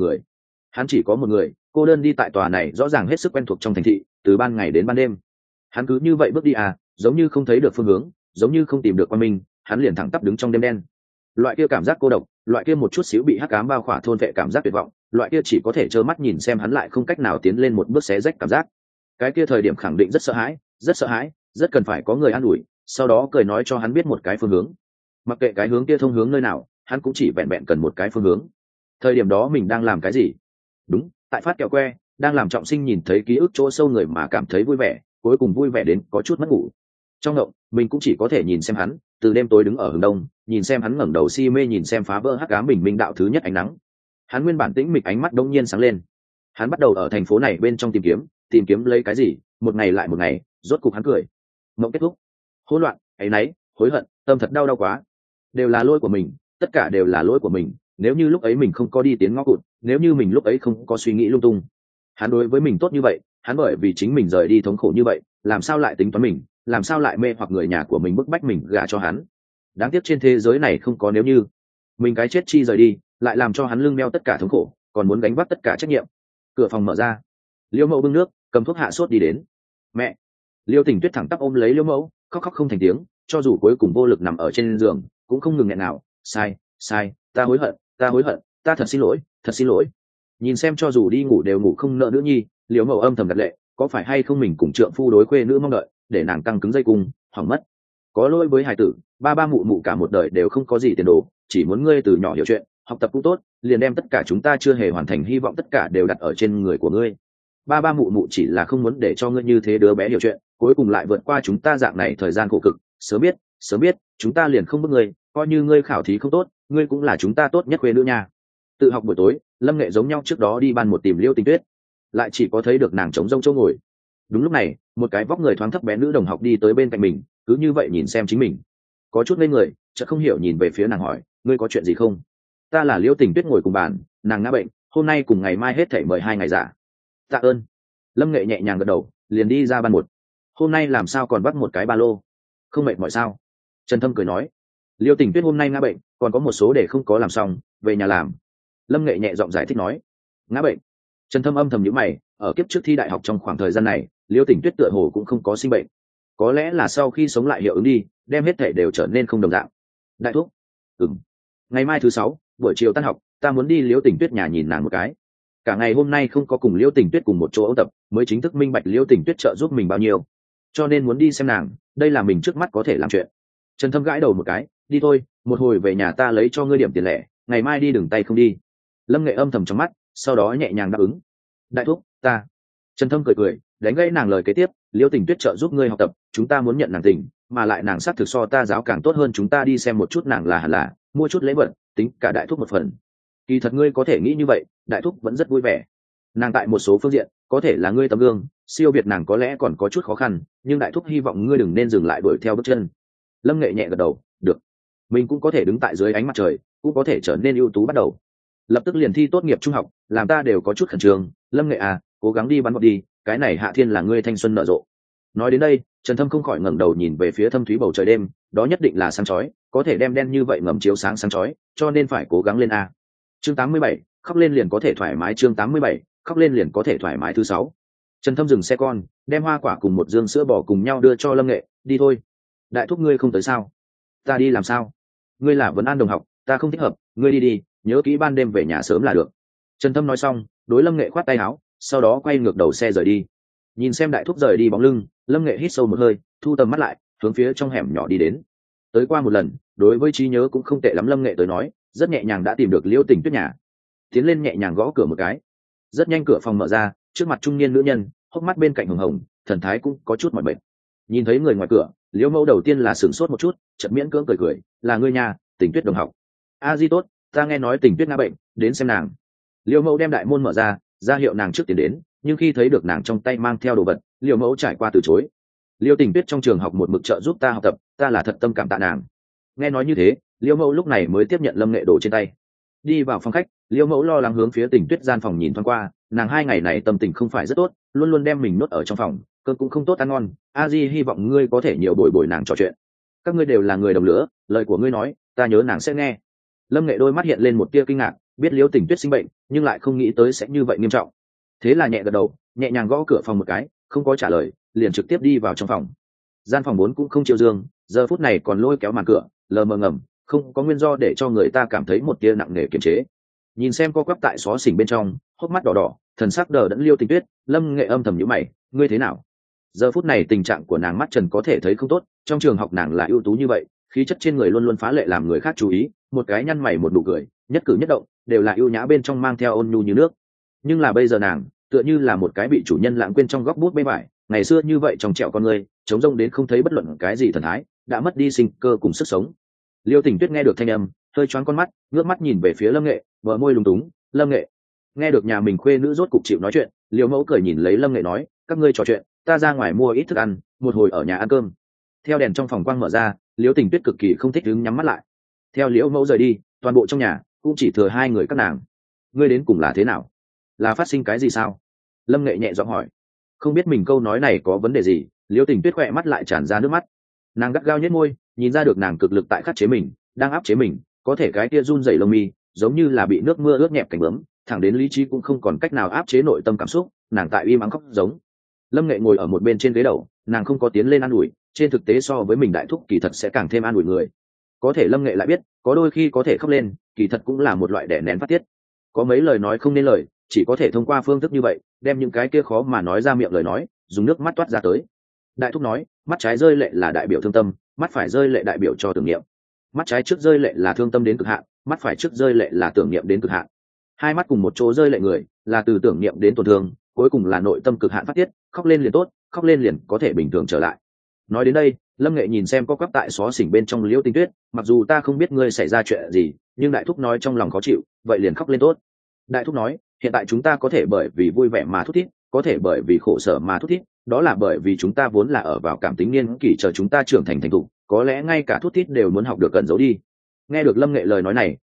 một người, cô đơn đi tại tòa này rõ ràng hết sức quen thuộc trong thành thị, từ ban ngày đến ban đêm. Hắn cứ như vậy bước đi giống như không thấy được phương hướng, giống như không tìm được quan minh, hắn liền thẳng tắp đứng trong đêm đen. Loại kia cảm giác cô độc, loại kia một chút xíu bị hắc ám bao khỏa thôn vệ cảm giác tuyệt vọng, loại kia chỉ có thể trơ mắt nhìn xem hắn lại không cách nào tiến lên một bước xé rách cảm giác. Cái kia thời điểm khẳng định rất sợ hãi, rất cần phải có người an ủi, sau đó cười nói cho hắn biết một cái phương hướng. Mặc kệ cái hướng kia thông hướng nơi nào, hắn cũng chỉ vẹn vẹn cần một cái phương hướng. Thời điểm đó mình đang làm cái gì? Đúng, tại phát kẹo que, đang làm Trọng Sinh nhìn thấy ký ức chỗ sâu người mà cảm thấy vui vẻ, cuối cùng vui vẻ đến có chút mất ngủ. Trong động, mình cũng chỉ có thể nhìn xem hắn, từ đêm tối đứng ở hướng đông, nhìn xem hắn ngẩng đầu si mê nhìn xem phá vỡ hắc ám bình minh đạo thứ nhất ánh nắng. Hắn nguyên bản tĩnh mịch ánh mắt đống nhiên sáng lên. Hắn bắt đầu ở thành phố này bên trong tìm kiếm lấy cái gì, một ngày lại một ngày, rốt cục hắn cười. Mộng kết thúc. Hỗn loạn, áy náy, hối hận, tâm thật đau quá. Đều là lỗi của mình, tất cả đều là lỗi của mình, nếu như lúc ấy mình không có đi tiến ngõ cụt, nếu như mình lúc ấy không có suy nghĩ lung tung. Hắn đối với mình tốt như vậy, hắn bởi vì chính mình rời đi thống khổ như vậy, làm sao lại tính toán mình, làm sao lại mê hoặc người nhà của mình bức bách mình gả cho hắn. Đáng tiếc trên thế giới này không có nếu như. Mình cái chết chi rời đi, lại làm cho hắn lưng đeo tất cả thống khổ, còn muốn gánh vác tất cả trách nhiệm. Cửa phòng mở ra, Liễu Mẫu bưng nước, cầm thuốc hạ sốt đi đến. Mẹ! Liêu Tình Tuyết thẳng tắp ôm lấy Liễu Mẫu, khóc khóc không thành tiếng, cho dù cuối cùng vô lực nằm ở trên giường, cũng không ngừng nghẹn nào. Sai, ta hối hận, ta thật xin lỗi. Nhìn xem cho dù đi ngủ đều ngủ không nợ nữ nhi, Liễu Mẫu âm thầm đặt lệ, có phải hay không mình cùng trượng phu đối khuê nữ mong đợi, để nàng căng cứng dây cung, hỏng mất. Có lỗi với hài tử, ba mụ mụ cả một đời đều không có gì tiền đồ, chỉ muốn ngươi từ nhỏ hiểu chuyện, học tập cũng tốt, liền đem tất cả chúng ta chưa hề hoàn thành hy vọng tất cả đều đặt ở trên người của ngươi. Ba mụ mụ chỉ là không muốn để cho ngươi như thế đứa bé hiểu chuyện, cuối cùng lại vượt qua chúng ta dạng này thời gian khổ cực. Sớm biết chúng ta liền không bức ngươi, coi như ngươi khảo thí không tốt, ngươi cũng là chúng ta tốt nhất khuê nữ nha. Tự học buổi tối, Lâm Nghệ giống nhau trước đó đi ban một tìm Liêu Tình Tuyết, lại chỉ có thấy được nàng trống rông chỗ ngồi. Đúng lúc này, một cái vóc người thoáng thấp bé nữ đồng học đi tới bên cạnh mình, cứ như vậy nhìn xem chính mình, có chút ngây người, chợt không hiểu nhìn về phía nàng hỏi, ngươi có chuyện gì không? Ta là Liêu Tình Tuyết ngồi cùng bàn, nàng ngã bệnh, hôm nay cùng ngày mai hết thảy mời 2 ngày giả. Tạ ơn. Lâm Nghệ nhẹ nhàng gật đầu, liền đi ra ban một. Hôm nay làm sao còn bắt một cái ba lô? Không mệt mỏi sao? Trần Thâm cười nói, Liêu Tình Tuyết hôm nay ngã bệnh, còn có một số để không có làm xong, về nhà làm. Lâm Nghệ nhẹ giọng giải thích nói. Ngã bệnh? Trần Thâm âm thầm nhíu mày, ở kiếp trước thi đại học trong khoảng thời gian này, Liêu Tình Tuyết tựa hồ cũng không có sinh bệnh, có lẽ là sau khi sống lại hiệu ứng đi, đem hết thể đều trở nên không đồng dạng. Đại thúc, ngày mai thứ 6, buổi chiều tan học, ta muốn đi Liêu Tình Tuyết nhà nhìn nàng một cái. Cả ngày hôm nay không có cùng Liêu Tình Tuyết cùng một chỗ ôn tập, mới chính thức minh bạch Liêu Tình Tuyết trợ giúp mình bao nhiêu, cho nên muốn đi xem nàng, đây là mình trước mắt có thể làm chuyện. Trần Thâm gãi đầu một cái, đi thôi, một hồi về nhà ta lấy cho ngươi điểm tiền lẻ, ngày mai đi đừng tay không đi. Lâm Nghệ âm thầm trong mắt, sau đó nhẹ nhàng đáp ứng. Đại thúc, ta. Trần Thâm cười, đánh gãy nàng lời kế tiếp, Liêu Tình Tuyết trợ giúp ngươi học tập, chúng ta muốn nhận nàng tình, mà lại nàng sát thực so ta giáo càng tốt hơn, chúng ta đi xem một chút nàng là hẳn là, mua chút lễ vật, tính cả đại thúc một phần. Kỳ thật ngươi có thể nghĩ như vậy, đại thúc vẫn rất vui vẻ. Nàng tại một số phương diện, có thể là ngươi tấm gương, siêu việt nàng có lẽ còn có chút khó khăn, nhưng đại thúc hy vọng ngươi đừng nên dừng lại đuổi theo bước chân. Lâm Nghệ nhẹ gật đầu, được. Mình cũng có thể đứng tại dưới ánh mặt trời, cũng có thể trở nên ưu tú bắt đầu. Lập tức liền thi tốt nghiệp trung học, làm ta đều có chút khẩn trương. Lâm Nghệ à, cố gắng đi bắn vọt đi, cái này Hạ Thiên là ngươi thanh xuân nở rộ. Nói đến đây, Trần Thâm không khỏi ngẩng đầu nhìn về phía thâm thúy bầu trời đêm, đó nhất định là sáng chói, có thể đem đen như vậy ngầm chiếu sáng sáng chói, cho nên phải cố gắng lên a. Chương 87, khóc lên liền có thể thoải mái. Chương 87, khóc lên liền có thể thoải mái thứ 6. Trần Thâm dừng xe con, đem hoa quả cùng một dương sữa bò cùng nhau đưa cho Lâm Nghệ, đi thôi. Đại thúc ngươi không tới sao? Ta đi làm sao? Ngươi là vấn an đồng học, ta không thích hợp, ngươi đi, nhớ kỹ ban đêm về nhà sớm là được. Trần Thâm nói xong, đối Lâm Nghệ khoát tay áo, sau đó quay ngược đầu xe rời đi. Nhìn xem đại thúc rời đi bóng lưng, Lâm Nghệ hít sâu một hơi, thu tầm mắt lại, hướng phía trong hẻm nhỏ đi đến. Tới qua một lần, đối với trí nhớ cũng không tệ lắm, Lâm Nghệ tới nói, rất nhẹ nhàng đã tìm được Liêu Tình Tuyết nhà. Tiến lên nhẹ nhàng gõ cửa một cái. Rất nhanh cửa phòng mở ra, trước mặt trung niên nữ nhân, hốc mắt bên cạnh hồng hồng, thần thái cũng có chút mỏi mệt. Nhìn thấy người ngoài cửa, Liễu Mẫu đầu tiên là sửng sốt một chút, chợt miễn cưỡng cười, là ngươi nhà, Tình Tuyết đồng học. A Di tốt, ta nghe nói Tình Tuyết ngã bệnh, đến xem nàng. Liễu Mẫu đem đại môn mở ra hiệu nàng trước tiến đến, nhưng khi thấy được nàng trong tay mang theo đồ vật, Liễu Mẫu trải qua từ chối. Liêu Tình Tuyết trong trường học một mực trợ giúp ta học tập, ta là thật tâm cảm tạ nàng. Nghe nói như thế, Liễu Mẫu lúc này mới tiếp nhận Lâm Nghệ đồ trên tay. Đi vào phòng khách, Liễu Mẫu lo lắng hướng phía Tình Tuyết gian phòng nhìn thoáng qua, nàng 2 ngày này tâm tình không phải rất tốt, luôn luôn đem mình nuốt ở trong phòng, cơm cũng không tốt ăn ngon. A Di hy vọng ngươi có thể nhiều bồi nàng trò chuyện. Các ngươi đều là người đồng lứa, lời của ngươi nói, ta nhớ nàng sẽ nghe. Lâm Nghệ đôi mắt hiện lên một tia kinh ngạc, biết Liêu Tình Tuyết sinh bệnh, nhưng lại không nghĩ tới sẽ như vậy nghiêm trọng. Thế là nhẹ gật đầu, nhẹ nhàng gõ cửa phòng một cái, không có trả lời, liền trực tiếp đi vào trong phòng. Gian phòng 4 cũng không chiều dương, giờ phút này còn lôi kéo màn cửa, lờ mờ ngầm, không có nguyên do để cho người ta cảm thấy một tia nặng nề kiềm chế. Nhìn xem co quắp tại xó xỉnh bên trong, hốc mắt đỏ đỏ, thần sắc đờ đẫn Liêu Tình Tuyết, Lâm Nghệ âm thầm nhíu mày, ngươi thế nào? Giờ phút này tình trạng của nàng mắt trần có thể thấy không tốt, trong trường học nàng là ưu tú như vậy, khí chất trên người luôn luôn phá lệ làm người khác chú ý, một cái nhăn mày một nụ cười, nhất cử nhất động đều là ưu nhã bên trong mang theo ôn nhu như nước. Nhưng là bây giờ nàng tựa như là một cái bị chủ nhân lãng quên trong góc bút bê vải, ngày xưa như vậy trong trẻo con người trống rông đến không thấy bất luận cái gì thần thái, đã mất đi sinh cơ cùng sức sống. Liêu Tình Tuyết nghe được thanh âm, hơi choáng con mắt, ngước mắt nhìn về phía Lâm Nghệ, bờ môi lúng túng. Lâm Nghệ nghe được nhà mình khuê nữ rốt cục chịu nói chuyện, Liêu Mẫu cười nhìn lấy Lâm Nghệ nói, các ngươi trò chuyện, ta ra ngoài mua ít thức ăn, một hồi ở nhà ăn cơm. Theo đèn trong phòng quang mở ra, Liêu Tình Tuyết cực kỳ không thích đứng nhắm mắt lại. Theo Liễu Mẫu rời đi, toàn bộ trong nhà cũng chỉ thừa hai người các nàng. Ngươi đến cùng là thế nào? Là phát sinh cái gì sao? Lâm Nghệ nhẹ giọng hỏi. Không biết mình câu nói này có vấn đề gì, Liêu Tình Tuyết khỏe mắt lại tràn ra nước mắt. Nàng gắt gao nhếch môi, nhìn ra được nàng cực lực tại khắc chế mình, đang áp chế mình, có thể cái kia run rẩy lông mi giống như là bị nước mưa ướt nhẹp cánh bướm, thẳng đến lý trí cũng không còn cách nào áp chế nội tâm cảm xúc, nàng tại im ắng khóc giống. Lâm Nghệ ngồi ở một bên trên ghế đầu, nàng không có tiến lên an ủi, trên thực tế so với mình đại thúc kỳ thật sẽ càng thêm an ủi người. Có thể Lâm Nghệ lại biết, có đôi khi có thể khóc lên, kỳ thật cũng là một loại đè nén phát tiết. Có mấy lời nói không nên lời, chỉ có thể thông qua phương thức như vậy, đem những cái kia khó mà nói ra miệng lời nói, dùng nước mắt toát ra tới. Đại thúc nói, mắt trái rơi lệ là đại biểu thương tâm, mắt phải rơi lệ đại biểu cho tưởng niệm. Mắt trái trước rơi lệ là thương tâm đến cực hạn, mắt phải trước rơi lệ là tưởng niệm đến cực hạn. Hai mắt cùng một chỗ rơi lệ người, là từ tưởng niệm đến tổn thương, cuối cùng là nội tâm cực hạn phát tiết, khóc lên liền tốt, khóc lên liền có thể bình thường trở lại. Nói đến đây, Lâm Nghệ nhìn xem có quắp tại xó xỉnh bên trong Liễu Tình Tuyết, mặc dù ta không biết ngươi xảy ra chuyện gì, nhưng đại thúc nói trong lòng khó chịu, vậy liền khóc lên tốt. Đại thúc nói, hiện tại chúng ta có thể bởi vì vui vẻ mà thút thít, có thể bởi vì khổ sở mà thút thít, đó là bởi vì chúng ta vốn là ở vào cảm tính niên kỷ, chờ chúng ta trưởng thành thành thục, có lẽ ngay cả thút thít đều muốn học được cẩn giấu đi. Nghe được Lâm Nghệ lời nói này,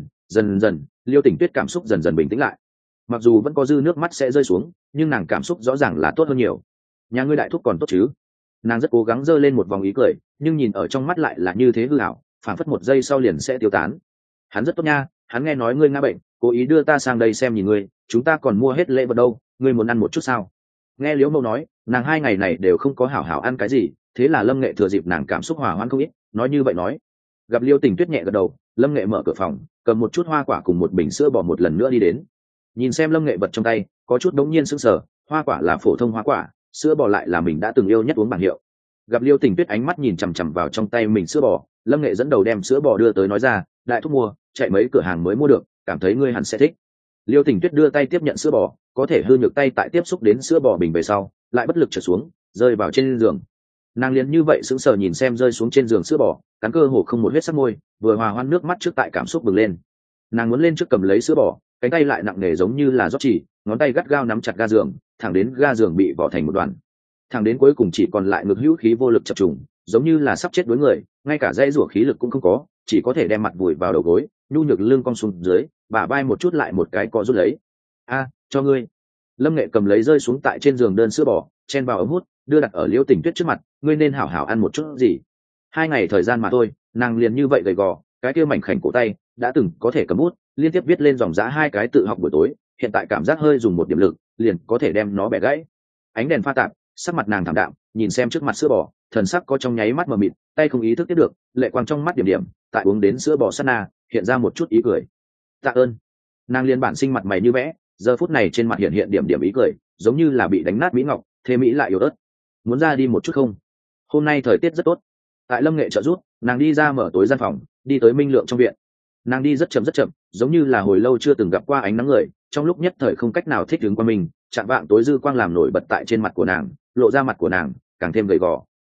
dần dần Liêu Tình Tuyết cảm xúc dần dần bình tĩnh lại. Mặc dù vẫn có dư nước mắt sẽ rơi xuống, nhưng nàng cảm xúc rõ ràng là tốt hơn nhiều. Nhà ngươi đại thúc còn tốt chứ? Nàng rất cố gắng giơ lên một vòng ý cười, nhưng nhìn ở trong mắt lại là như thế hư ảo, phảng phất một giây sau liền sẽ tiêu tán. Hắn rất tốt nha, hắn nghe nói ngươi ngã bệnh, cố ý đưa ta sang đây xem nhìn ngươi, chúng ta còn mua hết lễ vật đâu, ngươi muốn ăn một chút sao? Nghe Liễu Mâu nói, nàng hai ngày này đều không có hảo hảo ăn cái gì, thế là Lâm Nghệ thừa dịp nàng cảm xúc hòa hoãn không ít, nói như vậy nói. Gặp Liêu Tình Tuyết nhẹ gật đầu, Lâm Nghệ mở cửa phòng, cầm một chút hoa quả cùng một bình sữa bò một lần nữa đi đến. Nhìn xem Lâm Nghệ vật trong tay, có chút đống nhiên sững sờ, hoa quả là phổ thông hoa quả, sữa bò lại là mình đã từng yêu nhất uống bảng hiệu. Gặp Liêu Tình Tuyết ánh mắt nhìn chằm chằm vào trong tay mình sữa bò, Lâm Nghệ dẫn đầu đem sữa bò đưa tới nói ra, đại thúc mua, chạy mấy cửa hàng mới mua được, cảm thấy ngươi hẳn sẽ thích. Liêu Tình Tuyết đưa tay tiếp nhận sữa bò, có thể hư nhược tay tại tiếp xúc đến sữa bò bình về sau, lại bất lực trở xuống, rơi vào trên giường. Nàng liền như vậy sững sờ nhìn xem rơi xuống trên giường sữa bò, cắn cơ hồ không một huyết sắc môi, vừa hòa hoan nước mắt trước tại cảm xúc bừng lên. Nàng muốn lên trước cầm lấy sữa bò, cánh tay lại nặng nề giống như là rót chỉ, ngón tay gắt gao nắm chặt ga giường, thẳng đến ga giường bị vỏ thành một đoàn. Thẳng đến cuối cùng chỉ còn lại ngực hữu khí vô lực chập trùng, giống như là sắp chết đuối người, ngay cả dãy rủa khí lực cũng không có, chỉ có thể đem mặt vùi vào đầu gối, nhu nhược lưng cong xuống dưới, bả vai một chút lại một cái co rút lấy. A, cho ngươi. Lâm Nghệ cầm lấy rơi xuống tại trên giường đơn sữa bò, chen vào ống hút, đưa đặt ở Liễu Tình Tuyết trước mặt, ngươi nên hảo hảo ăn một chút gì. 2 ngày thời gian mà thôi, nàng liền như vậy gầy gò, cái kia mảnh khảnh cổ tay đã từng có thể cầm bút liên tiếp viết lên dòng dã 2 cái tự học buổi tối, hiện tại cảm giác hơi dùng một điểm lực liền có thể đem nó bẻ gãy. Ánh đèn pha tạp, sắc mặt nàng thảm đạm, nhìn xem trước mặt sữa bò, thần sắc có trong nháy mắt mờ mịt, tay không ý thức tiếp được, lệ quang trong mắt điểm điểm, tại uống đến sữa bò sát na, hiện ra một chút ý cười. Tạ ơn. Nàng liên bản sinh mặt mày như vẽ, giờ phút này trên mặt hiện hiện điểm điểm ý cười, giống như là bị đánh nát mỹ ngọc, thê mỹ lại yếu ớt. Muốn ra đi một chút không? Hôm nay thời tiết rất tốt. Tại Lâm Nghệ trợ giúp, nàng đi ra mở tối gian phòng, đi tới Minh Lượng trong viện. Nàng đi rất chậm, giống như là hồi lâu chưa từng gặp qua ánh nắng người, trong lúc nhất thời không cách nào thích ứng qua mình, chạm vạng tối dư quang làm nổi bật tại trên mặt của nàng, lộ ra mặt của nàng càng thêm gầy gò,